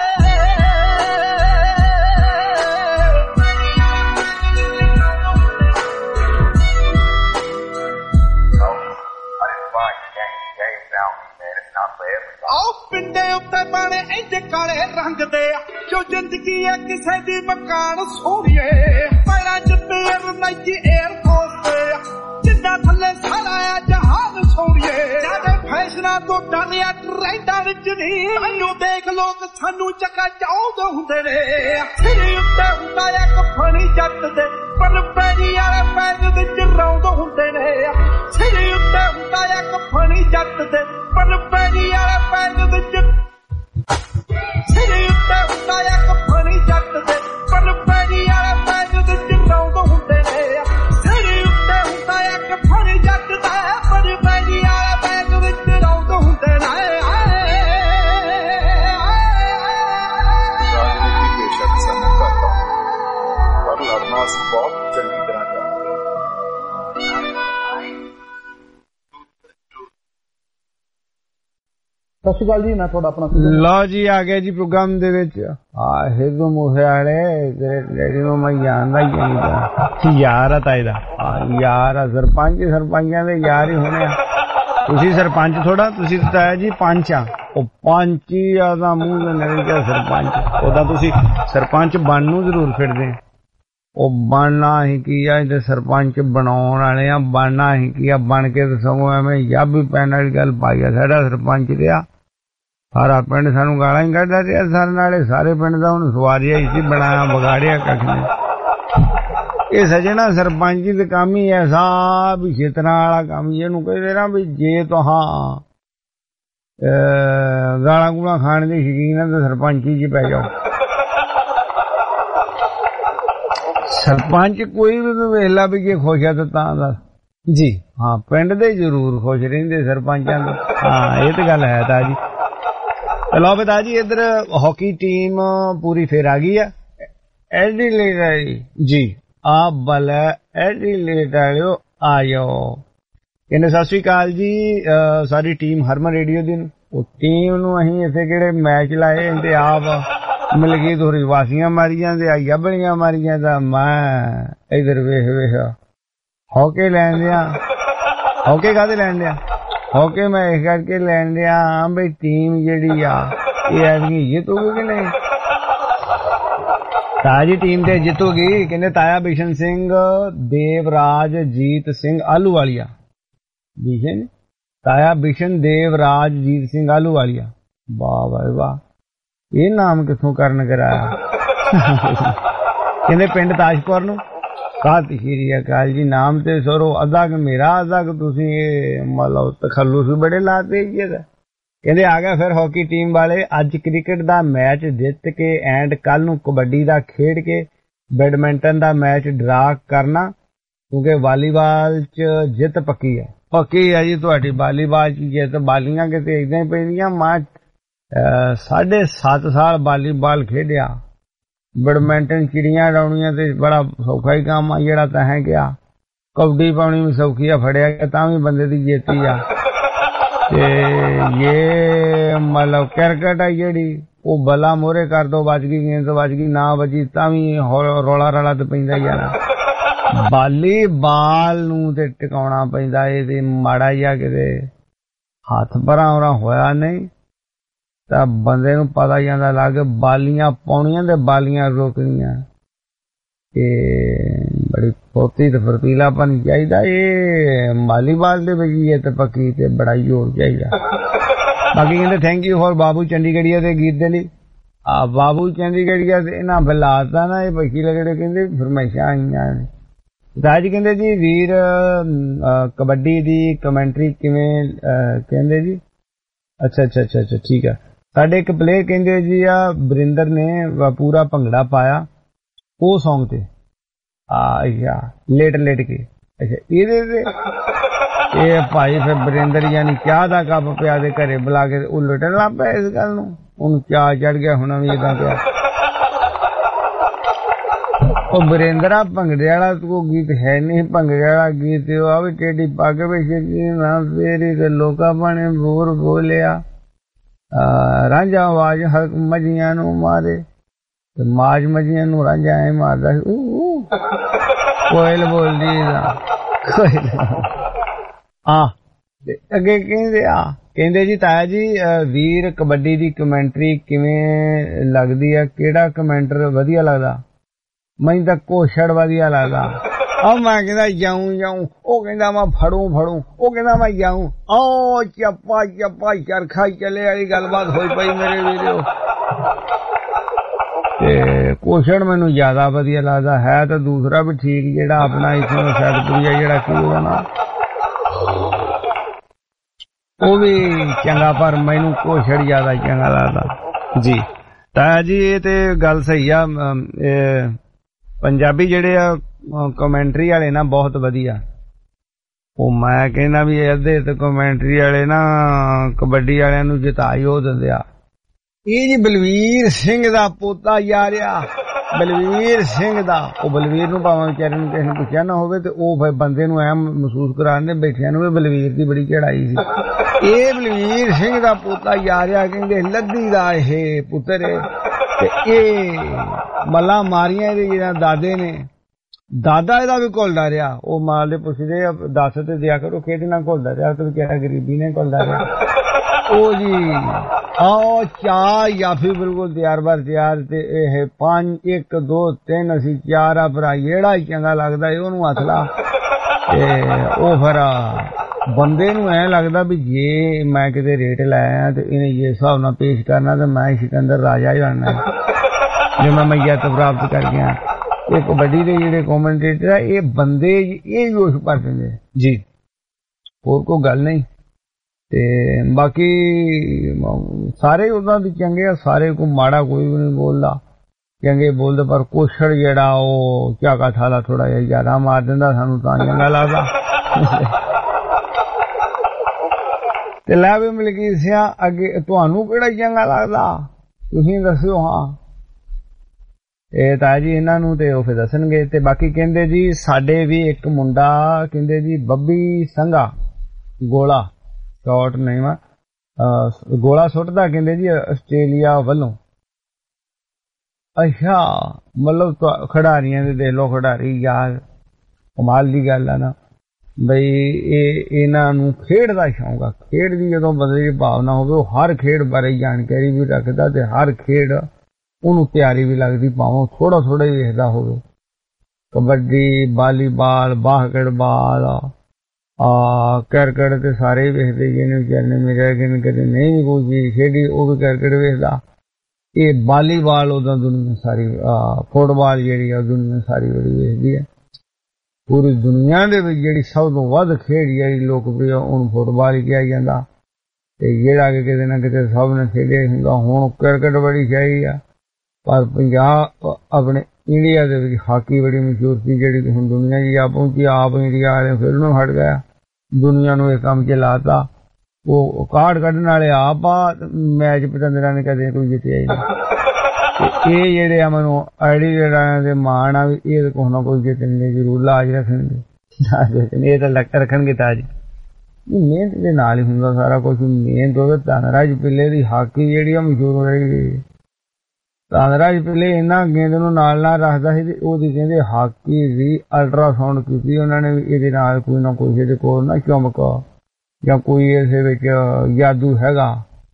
ਆਓ ਪਿੰਡੇ ਉੱਤੇ ਬਾਣੇ ਇੰਜ ਕਾਲੇ ਰੰਗ ਦੇ ਜੋ ਜ਼ਿੰਦਗੀ ਹੈ ਕਿਸੇ ਦੀ ਮਕਾਨ ਸੋਹਣੀਏ ਪੈਰਾਂ ਚ ਪੇਰ ਨਹੀਂ ਏਅਰ ਫੋਰਸ ਤੇ ਜਿੰਨਾ ਥੱਲੇ ਸਾਰਾ ਆ ਜਹਾਜ਼ ਸੋਹਣੀਏ ਜਿਆਦਾ ਫੈਸ਼ਨਾਂ ਤੋਂ ਡਰਿਆ ਟਰੈਂਡਾਂ ਵਿੱਚ ਨਹੀਂ ਮੈਨੂੰ ਦੇਖ ਲੋਕ ਸਾਨੂੰ ਚੱਕਾ ਚਾਉਂਦੇ ਹੁੰਦੇ ਨੇ ਸਿਰ ਉੱਤੇ ਹੁੰਦਾ ਇੱਕ ਫਣੀ ਜੱਟ ਦੇ ਪਰ ਪੈਰੀ ਵਾਲੇ ਬੈਗ ਵਿੱਚ ਰੌਂਦ ਹੁੰਦੇ ਨੇ ਸਿਰ ਉੱਤੇ ਹੁੰਦਾ ਇੱਕ ਫਣੀ ਜੱਟ ਦੇ ਪਰ ਪੈਰੀ ਵਾਲੇ ਬੈਗ ਵਿੱਚ ਸਿਰ ਉੱਤੇ ਹੁੰਦਾ ਇੱਕ ਫਣੀ ਜੱਟ ਦੇ ਪਰ ਪੈਰੀ ਵਾਲੇ ਬੈਗ ਵਿੱਚ ਰੌਂਦ ਹੁੰਦੇ ਨੇ ਸਿਰ ਉੱਤੇ ਹੁੰਦਾ ਇੱਕ ਫਣੀ ਜੱਟ ਦਾ ਪਰ ਪੈਰੀ ਵਾਲੇ ਬੈਗ ਵਿੱਚ ਰੌਂਦ ਹੁੰਦੇ ਨੇ ਰਾਜਨੀਤੀ ਬੇਸ਼ੱਕ ਸਾਨੂੰ ਕਰਦਾ ਪਰ ਲੜਨਾ ਅਸੀਂ ਬਹੁਤ ਚੰਗੀ ਤਰ੍ਹਾਂ ਜਾਣਦੇ ਸਤਿ ਸ਼੍ਰੀ ਅਕਾਲ ਜੀ ਮੈਂ ਤੁਹਾਡਾ ਆਪਣਾ ਲਓ ਜੀ ਆ ਗਿਆ ਜੀ ਪ੍ਰੋਗਰਾਮ ਦੇ ਵਿੱਚ ਆ ਹਿੰਦੂ ਮੂਸੇਵਾਲੇ ਜਿਹੜੀ ਨੂੰ ਮੈਂ ਜਾਣਦਾ ਹੀ ਨਹੀਂ ਯਾਰ ਆ ਤਾਏ ਦਾ ਯਾਰ ਆ ਸਰਪੰਚ ਸਰਪੰਚਾਂ ਦੇ ਯਾਰ ਹੀ ਹੋਣੇ ਆ ਤੁਸੀਂ ਸਰਪੰਚ ਥੋੜਾ ਤੁਸੀਂ ਤਾਇਆ ਜੀ ਪੰਚ ਆ ਉਹ ਪੰਚ ਹੀ ਆ ਦਾ ਮੂੰਹ ਦੇ ਨਹੀਂ ਕਿਹਾ ਸਰਪੰਚ ਉਹਦਾ ਤੁਸੀਂ ਸਰਪੰਚ ਬਣਨ ਨੂੰ ਜ਼ਰੂਰ ਫਿਰਦੇ ਉਹ ਬਣਨਾ ਹੀ ਕੀ ਆ ਤੇ ਸਰਪੰਚ ਬਣਾਉਣ ਵਾਲੇ ਆ ਬਣਨਾ ਹੀ ਕੀ ਆ ਬਣ ਕੇ ਸਗੋਂ ਐਵੇਂ ਯੱਬ ਪੈਣ ਵਾਲੀ ਗੱਲ ਪਾਈ ਆ ਸਾਡਾ ਸਰਪੰਚ ਰਿਹਾ ਸਾਰਾ ਪਿੰਡ ਸਾਨੂੰ ਗਾਲਾਂ ਹੀ ਕੱਢਦਾ ਰਿਹਾ ਸਾਰੇ ਨਾਲੇ ਸਾਰੇ ਪਿੰਡ ਦਾ ਹੁਣ ਸਵਾਰਿਆ ਹੀ ਸੀ ਬਣਾਇਆ ਵਿਗਾੜਿਆ ਕੱਖ ਨੇ ਇਹ ਸਜਣਾ ਸਰਪੰਚੀ ਦੇ ਕੰਮ ਹੀ ਐਸਾ ਵੀ ਛੇਤਰਾਂ ਵਾਲਾ ਕੰਮ ਇਹਨੂੰ ਕਹਿੰਦੇ ਨਾ ਵੀ ਜੇ ਤੁਹਾਂ ਗਾਲਾਂ ਗੂਲਾਂ ਖਾਣ ਦੇ ਸ਼ੌਕੀਨ ਆ ਤਾਂ ਸਰਪੰਚੀ ਚ ਪੈ ਜਾਓ ਸਰਪੰਚ ਕੋਈ ਵੀ ਵੇਖ ਲਾ ਵੀ ਜੇ ਖੁਸ਼ ਆ ਤਾਂ ਦੱਸ ਜੀ ਹਾਂ ਪਿੰਡ ਦੇ ਜ਼ਰੂਰ ਖੁਸ਼ ਰਹਿੰਦੇ ਸਰਪੰਚਾਂ ਦੇ ਹਾਂ ਇਹ ਤੇ ਗੱਲ ਹੈ ਤਾਂ ਜੀ ਚਲੋ ਬਤਾ ਜੀ ਇੱਧਰ ਹਾਕੀ ਟੀਮ ਪੂਰੀ ਫੇਰ ਆ ਗਈ ਆ ਐਡੀਲੇਡ ਜੀ ਆ ਬਲ ਐਡੀਲੇਡ ਵਾਲਿਓ ਆਇਓ ਕਹਿੰਦੇ ਸਤਿ ਸ੍ਰੀ ਅਕਾਲ ਜੀ ਸਾਰੀ ਟੀਮ ਹਰਮਨ ਰੇਡੀਓ ਦੀ ਉਹ ਟੀਮ ਨੂੰ ਅਸੀਂ ਇੱਥੇ ਕਿਹੜੇ ਮੈਚ ਲਾਏ ਤੇ ਆਪ ਮਿਲ ਗਈ ਥੋੜੀ ਵਾਸੀਆਂ ਮਾਰੀਆਂ ਤੇ ਆਈਆ ਬੜੀਆਂ ਮਾਰੀਆਂ ਤਾਂ ਮੈਂ ਇਧਰ ਵੇਖ ਵੇਖ ਹਾਕੀ ਲੈਣ ਦਿਆਂ ਹਾਕੀ ਕਾਹਦੇ ਲੈਣ ਦਿਆਂ ਹਾਕੀ ਮੈਂ ਇਸ ਕਰਕੇ ਲੈਣ ਦਿਆਂ ਬਈ ਟੀਮ ਜਿਹੜੀ ਆ ਇਹ ਐਤਕੀ ਜਿੱਤੂਗੀ ਕਿ ਨਹੀਂ ਤਾਜੀ ਟੀਮ ਤੇ ਜਿੱਤੂਗੀ ਕਹਿੰਦੇ ਤਾਇਆ ਬਿਸ਼ਨ ਸਿੰਘ ਦੇਵਰਾਜ ਜੀਤ ਸਿੰਘ ਆਲੂਵਾਲੀਆ ਬਿਸ਼ਨ ਤਾਇਆ ਬਿਸ਼ਨ ਦੇਵਰਾਜ ਜੀਤ ਸਿੰਘ ਆਲੂਵਾਲੀਆ ਵਾਹ ਵਾਹ ਵਾਹ ਇਹ ਨਾਮ ਕਿੱਥੋਂ ਕਰਨ ਕਰਾਇਆ ਕਹਿੰਦੇ ਪਿੰਡ ਤਾਜਪੁਰ ਨੂੰ ਸਤਿ ਸ਼੍ਰੀ ਅਕਾਲ ਜੀ ਨਾਮ ਤੇ ਸੋਰੋ ਅੱਧਾ ਕਿ ਮੇਰਾ ਅੱਧਾ ਕਿ ਤੁਸੀਂ ਇਹ ਮਤਲਬ ਤਖੱਲੁਸ ਬੜੇ ਲਾਤੇ ਜੀ ਕਹਿੰਦੇ ਆ ਗਿਆ ਫਿਰ ਹਾਕੀ ਟੀਮ ਵਾਲੇ ਅੱਜ ਕ੍ਰਿਕਟ ਦਾ ਮੈਚ ਜਿੱਤ ਕੇ ਐਂਡ ਕੱਲ ਨੂੰ ਕਬੱਡੀ ਦਾ ਖੇਡ ਕੇ ਬੈਡਮਿੰਟਨ ਦਾ ਮੈਚ ਡਰਾ ਕਰਨਾ ਕਿਉਂਕਿ ਵਾਲੀਬਾਲ ਚ ਜਿੱਤ ਪੱਕੀ ਹੈ ਪੱਕੀ ਹੈ ਜੀ ਤੁਹਾਡੀ ਵਾਲੀਬਾਲ ਚ ਜਿੱਤ ਬਾਲੀਆਂ ਕਿਤੇ ਇਦਾਂ ਹੀ ਪੈਂਦੀਆਂ ਮੈਂ ਸਾਢੇ ਸੱਤ ਸਾਲ ਵਾਲੀਬਾਲ ਖੇਡਿਆ ਬੈਡਮਿੰਟਨ ਚਿੜੀਆਂ ਡਾਉਣੀਆਂ ਤੇ ਬੜਾ ਸੌਖਾ ਹੀ ਕੰਮ ਆ ਜਿਹੜਾ ਤਾਂ ਹੈ ਗਿਆ ਕਬੱਡੀ ਪਾਉਣੀ ਵੀ ਸੌਖੀ ਆ ਫੜਿਆ ਗਿਆ ਤਾਂ ਵੀ ਬੰਦੇ ਦੀ ਜੇਤੀ ਆ ਤੇ ਇਹ ਮਤਲਬ ਕ੍ਰਿਕਟ ਆ ਜਿਹੜੀ ਉਹ ਬਲਾ ਮੋਹਰੇ ਕਰ ਦੋ ਵੱਜ ਗਈ ਗੇਂਦ ਵੱਜ ਗਈ ਨਾ ਵੱਜੀ ਤਾਂ ਵੀ ਰੌਲਾ ਰੌਲਾ ਤੇ ਪੈਂਦਾ ਯਾਰ ਵਾਲੀਬਾਲ ਨੂੰ ਤੇ ਟਿਕਾਉਣਾ ਪੈਂਦਾ ਇਹ ਤੇ ਮਾੜਾ ਜਿਹਾ ਕਿਤੇ ਹੱਥ ਭਰਾ ਹੋਰਾ ਹੋਇਆ ਨਹੀਂ ਤਾਂ ਬੰਦੇ ਨੂੰ ਪਤਾ ਜਾਂਦਾ ਲੱਗ ਬਾਲੀਆਂ ਪਾਉਣੀਆਂ ਤੇ ਬਾਲੀਆਂ ਰੋਕਣੀਆਂ बड़ी फुर्ती ते फुर्तीलापन चाहिदा। ये वालीबाल दे विच ये ते पक्की ते बड़ा ही होर चाहिदा। बाकी कहंदे thank you for Babu Chandigarhia दे गीत दे लई। आ बाबू चंडीगढ़िया दे इन्हां बलाता ना ये पक्की लगड़े कहंदे फरमाइशां आईयां ने। राज कहंदे जी वीर कबड्डी दी कमेंटरी किवें कहंदे जी। अच्छा अच्छा अच्छा अच्छा ठीक है। साडे एक प्लेयर कहंदे जी आ बरिंदर ने पूरा भंगड़ा पाया वो सॉन्ग ते अच्छा लेट लेट के। अच्छा ਇਹਦੇ ਤੇ ਇਹ ਭਾਈ ਫਿਰ ਬਰਿੰਦਰ ਯਾਨੀ ਚਾਹ ਦਾ ਕੱਪ ਪਿਆ ਦੇ ਘਰੇ ਬੁਲਾ ਕੇ ਉਹ ਲੁੱਟਣ ਲੱਗ ਪਿਆ ਇਸ ਗੱਲ ਨੂੰ। ਉਹਨੂੰ ਚਾਹ ਚੜ ਗਿਆ ਹੁਣ ਵੀ ਇਦਾਂ ਪਿਆ। ਉਹ ਬਰਿੰਦਰਾ ਭੰਗੜੇ ਵਾਲਾ ਕੋ ਗੀਤ ਹੈ ਨਹੀਂ, ਭੰਗੜੇ ਵਾਲਾ ਗੀਤ ਉਹ ਆ ਵੀ ਟੇਢੀ ਪੱਗ ਵਿੱਚ ਨਾ ਫੇਰੀ ਤੇ ਲੋਕਾਂ ਬਣੇ ਬੋਰ ਬੋਲਿਆ ਰਾਂਝਾ ਆਵਾਜ਼ ਹਰ ਮਜੀਆਂ ਨੂੰ ਮਾਰੇ ਮਾਜ ਮਜੀਆਂ ਨੂੰ ਰਾਂਝਾ ਐ ਮਾਰਦਾ ਕੋਇਲ ਬੋਲਦੀ ਦਾ ਕੋਇਲ। ਆ ਅੱਗੇ ਕਹਿੰਦੇ ਆ ਕਹਿੰਦੇ ਜੀ ਤਾਇਆ ਜੀ ਵੀਰ ਕਬੱਡੀ ਦੀ ਕਮੈਂਟਰੀ ਕਿਵੇਂ ਲੱਗਦੀ ਆ, ਕਿਹੜਾ ਕਮੈਂਟਰ ਵਧੀਆ ਲੱਗਦਾ? ਮੈਨੂੰ ਤਾਂ ਕੋਸ਼ੜ ਵਧੀਆ ਲੱਗਦਾ। ਆ ਮੈਂ ਕਹਿੰਦਾ ਜਾਊਂ ਜਾਊਂ, ਉਹ ਕਹਿੰਦਾ ਮੈਂ ਫੜੂ ਫੜੂ, ਉਹ ਕਹਿੰਦਾ ਮੈਂ ਜਾਊਂ। ਓ ਚੱਪਾ ਚੱਪਾ ਚਰਖਾ ਚਲੇ ਵਾਲੀ ਗੱਲਬਾਤ ਹੋਈ ਪਈ ਮੇਰੇ ਵੀਰੋ। ਤੇ ਕੋਸ਼ੜ ਮੈਨੂੰ ਜ਼ਿਆਦਾ ਵਧੀਆ ਲੱਗਦਾ ਹੈ ਤਾਂ ਦੂਸਰਾ ਵੀ ਠੀਕ ਜਿਹੜਾ ਆਪਣਾ ਇਥੋਂ ਸੈਦਪੁਰੀਆ ਜਿਹੜਾ ਕੀ ਉਹਦਾ ਨਾ ਉਹ ਵੀ ਚੰਗਾ, ਪਰ ਮੈਨੂੰ ਕੋਸ਼ੜ ਜ਼ਿਆਦਾ ਚੰਗਾ ਲੱਗਦਾ ਜੀ। ਤਾਇਆ ਜੀ ਇਹ ਤੇ ਗੱਲ ਸਹੀ ਆ। ਪੰਜਾਬੀ ਜਿਹੜੇ ਆ ਕਮੈਂਟਰੀ ਵਾਲੇ ਨਾ ਬਹੁਤ ਵਧੀਆ। ਉਹ ਮੈਂ ਕਹਿੰਦਾ ਵੀ ਅੱਧੇ ਤੇ ਕਮੈਂਟਰੀ ਵਾਲੇ ਨਾ ਕਬੱਡੀ ਵਾਲਿਆਂ ਨੂੰ ਜਿਤਾ ਹੀ ਉਹ ਦਿੰਦੇ ਆ। ਇਹ ਜੀ ਬਲਵੀਰ ਸਿੰਘ ਦਾ ਪੋਤਾ ਯਾਰਿਆ, ਬਲਵੀਰ ਸਿੰਘ ਦਾ। ਉਹ ਬਲਵੀਰ ਨੂੰ ਭਾਵੇਂ ਵਿਚਾਰੇ ਨੂੰ ਕਿਸੇ ਨੇ ਪੁੱਛਿਆ ਨਾ ਹੋਵੇ ਤੇ ਉਹ ਫਿਰ ਬੰਦੇ ਨੂੰ ਐ ਮਹਿਸੂਸ ਕਰਾਉਂਦੇ ਬੈਠਿਆਂ ਨੂੰ ਵੀ ਬਲਵੀਰ ਦੀ ਬੜੀ ਚੜਾਈ ਸੀ। ਇਹ ਬਲਵੀਰ ਸਿੰਘ ਦਾ ਪੋਤਾ ਯਾਰਿਆ ਕਹਿੰਦੇ ਲੱਦੀ ਦਾ ਇਹ ਪੁੱਤਰ ਤੇ ਇਹ ਮੱਲਾ ਮਾਰੀਆਂ ਇਹਦੇ ਜਿਹੜਾ ਦਾਦੇ ਨੇ, ਦਾਦਾ ਇਹਦਾ ਵੀ ਘੁਲਦਾ ਰਿਹਾ। ਉਹ ਮਾਂ ਦੇ ਪੁੱਛਦੇ ਦੱਸ ਤੇ ਦਿਆ ਕਰੋ ਕਿਹਦੇ ਨਾਲ ਘੁਲਦਾ ਰਿਹਾ ਤੇ ਵਿਚਾਰਾ ਗਰੀਬੀ ਨੇ ਘੁਲਦਾ ਰਿਹਾ। ਉਹ ਜੀ ਆਓ ਚਾਹ ਯਾਫੀ ਬਿਲਕੁਲ ਤਿਆਰ ਬਰ ਤਿਆਰ ਤੇ ਇਹ ਪੰਜ ਇੱਕ ਦੋ ਤਿੰਨ ਅਸੀਂ ਚਾਰ ਆ ਭਰਾ ਜਿਹੜਾ ਹੀ ਚੰਗਾ ਲੱਗਦਾ ਉਹਨੂੰ ਹੱਥ ਲਾ। ਤੇ ਉਹ ਫਿਰ ਬੰਦੇ ਨੂੰ ਐ ਲੱਗਦਾ ਵੀ ਜੇ ਮੈਂ ਕਿਤੇ ਰੇਟ ਲਾਇਆ ਤੇ ਇਹਨੇ ਜੇ ਹਿਸਾਬ ਨਾਲ ਪੇਸ਼ ਕਰਨਾ ਤੇ ਮੈਂ ਸਿਕੰਦਰ ਰਾਜਾ ਹੀ ਬਣਨਾ ਜੇ ਮੈਂ ਮੈਯਤ ਪ੍ਰਾਪਤ ਕਰ ਗਿਆ। ਇਹ ਕਬੱਡੀ ਦੇ ਜਿਹੜੇ ਕਮੈਂਟੇਟਰ ਆ ਇਹ ਬੰਦੇ ਇਹ ਜੋਸ਼ ਭਰ ਦਿੰਦੇ ਜੀ, ਹੋਰ ਕੋਈ ਗੱਲ ਨਹੀਂ। ਤੇ ਬਾਕੀ ਸਾਰੇ ਉਹਨਾਂ ਦੀ ਚੰਗੇ ਆ, ਸਾਰੇ ਕੋਈ ਮਾੜਾ ਕੋਈ ਵੀ ਨਹੀਂ ਬੋਲਦਾ, ਚੰਗੇ ਬੋਲਦੇ। ਪਰ ਕੋਸ਼ੜ ਜਿਹੜਾ ਉਹ ਝਾਕਾ ਥਾਲਾ ਥੋੜਾ ਜਿਹਾ ਜ਼ਿਆਦਾ ਮਾਰ ਦਿੰਦਾ, ਸਾਨੂੰ ਤਾਂ ਚੰਗਾ ਲੱਗਦਾ। ਤੇ ਲੈ ਵੀ ਮਲਕੀਤ ਸਿੰਘ ਅੱਗੇ ਤੁਹਾਨੂੰ ਕਿਹੜਾ ਚੰਗਾ ਲੱਗਦਾ ਤੁਸੀਂ ਦੱਸਿਓ। ਹਾਂ ਇਹ ਤਾਂ ਜੀ ਇਹਨਾਂ ਨੂੰ ਤੇ ਉਹ ਫਿਰ ਦੱਸਣਗੇ। ਤੇ ਬਾਕੀ ਕਹਿੰਦੇ ਜੀ ਸਾਡੇ ਵੀ ਇੱਕ ਮੁੰਡਾ ਕਹਿੰਦੇ ਜੀ ਬੱਬੀ ਸੰਘਾ ਗੋਲਾ ਸ਼ਾਟ ਨਹੀਂ ਵਾ ਗੋਲਾ ਸੁੱਟਦਾ ਕਹਿੰਦੇ ਜੀ ਆਸਟ੍ਰੇਲੀਆ ਵੱਲੋਂ। ਅੱਛਾ ਮਤਲਬ ਖਿਡਾਰੀਆਂ ਦੇ ਦੇਖ ਲਓ ਖਿਡਾਰੀ ਯਾਰ ਕਮਾਲ ਦੀ ਗੱਲ ਆ ਨਾ ਬਈ ਇਹ ਇਹਨਾਂ ਨੂੰ ਖੇਡ ਦਾ ਸ਼ੌਂਕ ਆ। ਖੇਡ ਦੀ ਜਦੋਂ ਬੰਦੇ ਦੀ ਭਾਵਨਾ ਹੋਵੇ ਉਹ ਹਰ ਖੇਡ ਬਾਰੇ ਜਾਣਕਾਰੀ ਵੀ ਰੱਖਦਾ ਤੇ ਹਰ ਖੇਡ ਉਹਨੂੰ ਤਿਆਰੀ ਵੀ ਲੱਗਦੀ ਭਾਵੇਂ ਥੋੜਾ ਥੋੜਾ ਹੀ ਵੇਖਦਾ ਹੋਵੇ। ਕਬੱਡੀ ਵਾਲੀਬਾਲ ਬਾਸਕਟਬਾਲ ਆ ਕ੍ਰਿਕਟ ਤੇ ਸਾਰੇ ਵੇਖਦੇ ਜਿਹਨੇ ਵਿਚਾਰੇ ਨੇ ਮੇਰੇ ਅੱਗੇ ਕਦੇ ਨਹੀਂ ਵੀ ਕੋਈ ਚੀਜ਼ ਖੇਡੀ ਉਹ ਵੀ ਕ੍ਰਿਕਟ ਵੇਖਦਾ। ਇਹ ਵਾਲੀਬਾਲ ਉਦੋਂ ਦੁਨੀਆ ਸਾਰੀ ਫੁੱਟਬਾਲ ਜਿਹੜੀ ਆ ਦੁਨੀਆ ਸਾਰੀ ਬੜੀ ਵੇਖਦੀ ਹੈ। ਪੂਰੀ ਦੁਨੀਆ ਦੇ ਵਿੱਚ ਜਿਹੜੀ ਸਭ ਤੋਂ ਵੱਧ ਖੇਡ ਜਿਹੜੀ ਲੋਕਪ੍ਰਿਯ ਉਹਨੂੰ ਫੁੱਟਬਾਲ ਹੀ ਕਿਹਾ ਜਾਂਦਾ। ਤੇ ਜਿਹੜਾ ਕਿ ਕਿਤੇ ਨਾ ਕਿਤੇ ਸਭ ਨੇ ਖੇਡਿਆ ਹੁੰਦਾ। ਹੁਣ ਕ੍ਰਿਕਟ ਬੜੀ ਚਾਹੀ ਆ ਪਰ ਪੰਜਾਬ ਆਪਣੇ ਇੰਡੀਆ ਦੇ ਵਿੱਚ ਹਾਕੀ ਬੜੀ ਮਸ਼ਹੂਰ ਸੀ ਜਿਹੜੀ ਹੁਣ ਦੁਨੀਆ ਜੀ ਆ ਪਹੁੰਚੀ। ਆਪ ਇੰਡੀਆ ਵਾਲੇ ਫਿਰ ਉਹਨੂੰ ਹਟ ਗਿਆ, ਦੁਨੀਆ ਨੂੰ ਇਹ ਕੰਮ ਚਲਾਤਾ। ਉਹ ਕਾਰਡ ਕੱਢਣ ਵਾਲੇ ਆਪ ਆ, ਮੈਚ ਪਤੰਦਰਾਂ ਨੇ ਕਦੇ ਕੋਈ ਜਿੱਤਿਆ ਹੀ ਨਹੀਂ। ਇਹ ਜਿਹੜੇ ਆ ਮੈਨੂੰ ਆਈਡੀ ਜਿਹੜਾ ਦੇ ਮਾਣ ਆ ਵੀ ਇਹ ਕੋਈ ਨਾ ਕੋਈ ਜਿੱਤਣਗੇ ਜ਼ਰੂਰ ਲਾਜ ਰੱਖਣਗੇ। ਇਹ ਤਾਂ ਲੱਕ ਰੱਖਣਗੇ ਤਾਜ। ਮਿਹਨਤ ਦੇ ਨਾਲ ਹੀ ਹੁੰਦਾ ਸਾਰਾ ਕੁਛ। ਮਿਹਨਤ ਉਹਦੇ ਧਨਰਾਜ ਪਿੱਲੇ ਦੀ ਹਾਕੀ ਜਿਹੜੀ ਆ ਮਸ਼ਹੂਰ ਹੋ ਰਹੀ। ਧਨਰਾਜ ਪਿੱਲੇ ਇਹਨਾਂ ਗੇਂਦ ਨੂੰ ਨਾਲ ਨਾਲ ਰੱਖਦਾ ਸੀ ਤੇ ਉਹਦੀ ਕਹਿੰਦੇ ਹਾਕੀ ਦੀ ਅਲਟਰਾਸਾਊਂਡ ਕੀਤੀ ਉਹਨਾਂ ਨੇ ਵੀ ਇਹਦੇ ਨਾਲ ਕੋਈ ਨਾ ਕੋਈ ਇਹਦੇ ਕੋਲ ਨਾ ਚਮਕ ਜਾਂ ਕੋਈ ਇਸੇ ਵਿੱਚ ਜਾਦੂ ਹੈਗਾ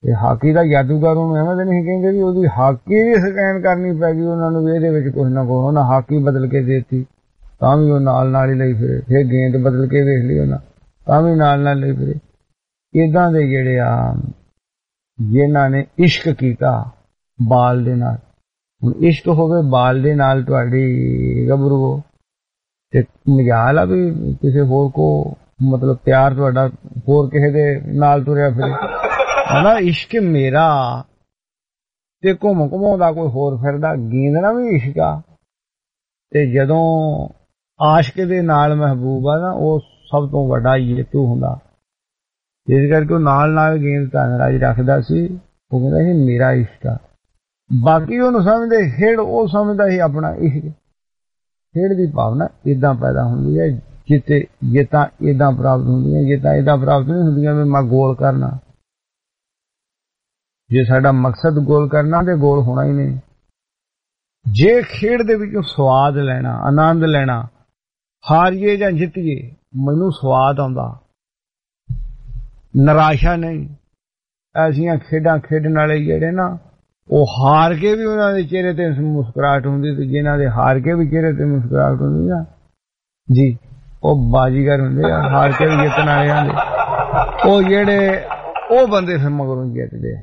ਤੇ ਹਾਕੀ ਦਾ ਜਾਦੂਗਰ ਉਹਨੂੰ ਐਵੇਂ ਤਾਂ ਨਹੀਂ ਕਹਿੰਦੇ ਵੀ ਉਹਦੀ ਹਾਕੀ ਵੀ ਸਕੈਨ ਕਰਨੀ ਪੈ ਗਈ ਉਹਨਾਂ ਨੂੰ ਵੀ ਇਹਦੇ ਵਿੱਚ ਕੁਛ ਨਾ ਕੁਛ। ਉਹਨਾਂ ਹਾਕੀ ਬਦਲ ਕੇ ਦੇਤੀ ਤਾਂ ਵੀ ਉਹ ਨਾਲ ਨਾਲ ਹੀ ਲਈ ਫਿਰੇ, ਫਿਰ ਗੇਂਦ ਬਦਲ ਕੇ ਵੇਖ ਲਈ ਉਹਨਾਂ ਤਾਂ ਵੀ ਨਾਲ ਨਾਲ ਲਈ ਫਿਰੇ। ਏਦਾਂ ਦੇ ਜਿਹੜੇ ਆ ਜਿਨ੍ਹਾਂ ਨੇ ਇਸ਼ਕ ਕੀਤਾ ਬਾਲ ਦੇ ਨਾਲ, ਹੁਣ ਇਸ਼ਕ ਹੋਵੇ ਬਾਲ ਦੇ ਨਾਲ ਤੁਹਾਡੀ ਗੱਭਰੂ ਤੇ ਮਜਾਲ ਆ ਵੀ ਕਿਸੇ ਹੋਰ ਕੋ ਮਤਲਬ ਪਿਆਰ ਤੁਹਾਡਾ ਹੋਰ ਕਿਸੇ ਦੇ ਨਾਲ ਤੁਰਿਆ ਫਿਰੇ ਹਨਾ। ਇਸ਼ਕ ਮੇਰਾ ਤੇ ਘੁੰਮ ਘੁਮਾਉਂਦਾ ਕੋਈ ਹੋਰ ਫਿਰਦਾ, ਗੇਂਦ ਨਾ ਵੀ ਇਸ਼ਕ ਆ। ਤੇ ਜਦੋਂ ਆਸ਼ਕ ਦੇ ਨਾਲ ਮਹਿਬੂਬ ਆ ਨਾ ਉਹ ਸਭ ਤੋਂ ਵੱਡਾ ਜੇਤੂ ਹੁੰਦਾ। ਜਿਸ ਕਰਕੇ ਉਹ ਨਾਲ ਨਾਲ ਗੇਂਦ ਧਨਰਾਜ ਰੱਖਦਾ ਸੀ। ਉਹ ਕਹਿੰਦਾ ਸੀ ਮੇਰਾ ਇਸ਼ਕ ਆ। ਬਾਕੀ ਉਹਨੂੰ ਸਮਝਦੇ ਖੇਡ, ਉਹ ਸਮਝਦਾ ਸੀ ਆਪਣਾ ਇਸ਼ਕ। ਖੇਡ ਦੀ ਭਾਵਨਾ ਏਦਾਂ ਪੈਦਾ ਹੁੰਦੀ ਹੈ ਜਿੱਤੇ ਜਿੱਤਾਂ ਏਦਾਂ ਪ੍ਰਾਪਤ ਹੁੰਦੀਆਂ, ਜਿੱਤਾਂ ਏਦਾਂ ਪ੍ਰਾਪਤ ਨਹੀਂ ਹੁੰਦੀਆਂ ਵੀ ਮੈਂ ਗੋਲ ਕਰਨਾ। ਜੇ ਸਾਡਾ ਮਕਸਦ ਗੋਲ ਕਰਨਾ ਤੇ ਗੋਲ ਹੋਣਾ ਹੀ ਨਹੀਂ। ਜੇ ਖੇਡ ਦੇ ਵਿੱਚੋਂ ਸਵਾਦ ਲੈਣਾ, ਆਨੰਦ ਲੈਣਾ, ਹਾਰੀਏ ਜਾਂ ਜਿੱਤੀਏ ਮੈਨੂੰ ਸਵਾਦ ਆਉਂਦਾ, ਨਿਰਾਸ਼ਾ ਨਹੀਂ। ਐਸੀਆਂ ਖੇਡਾਂ ਖੇਡਣ ਵਾਲੇ ਜਿਹੜੇ ਨਾ ਉਹ ਹਾਰ ਕੇ ਵੀ ਉਹਨਾਂ ਦੇ ਚਿਹਰੇ ਤੇ ਮੁਸਕਰਾਹਟ ਹੁੰਦੀ, ਤੇ ਜਿਨ੍ਹਾਂ ਦੇ ਹਾਰ ਕੇ ਵੀ ਚਿਹਰੇ ਤੇ ਮੁਸਕਰਾਹਟ ਹੁੰਦੀ ਨਾ ਜੀ ਉਹ ਬਾਜੀਗਰ ਹੁੰਦੇ ਆ। ਹਾਰ ਕੇ ਵੀ ਜਿੱਤਣ ਵਾਲਿਆਂ ਦੇ ਉਹ ਜਿਹੜੇ ਉਹ ਬੰਦੇ ਫਿਰ ਮਗਰੋਂ ਜਿੱਤਦੇ।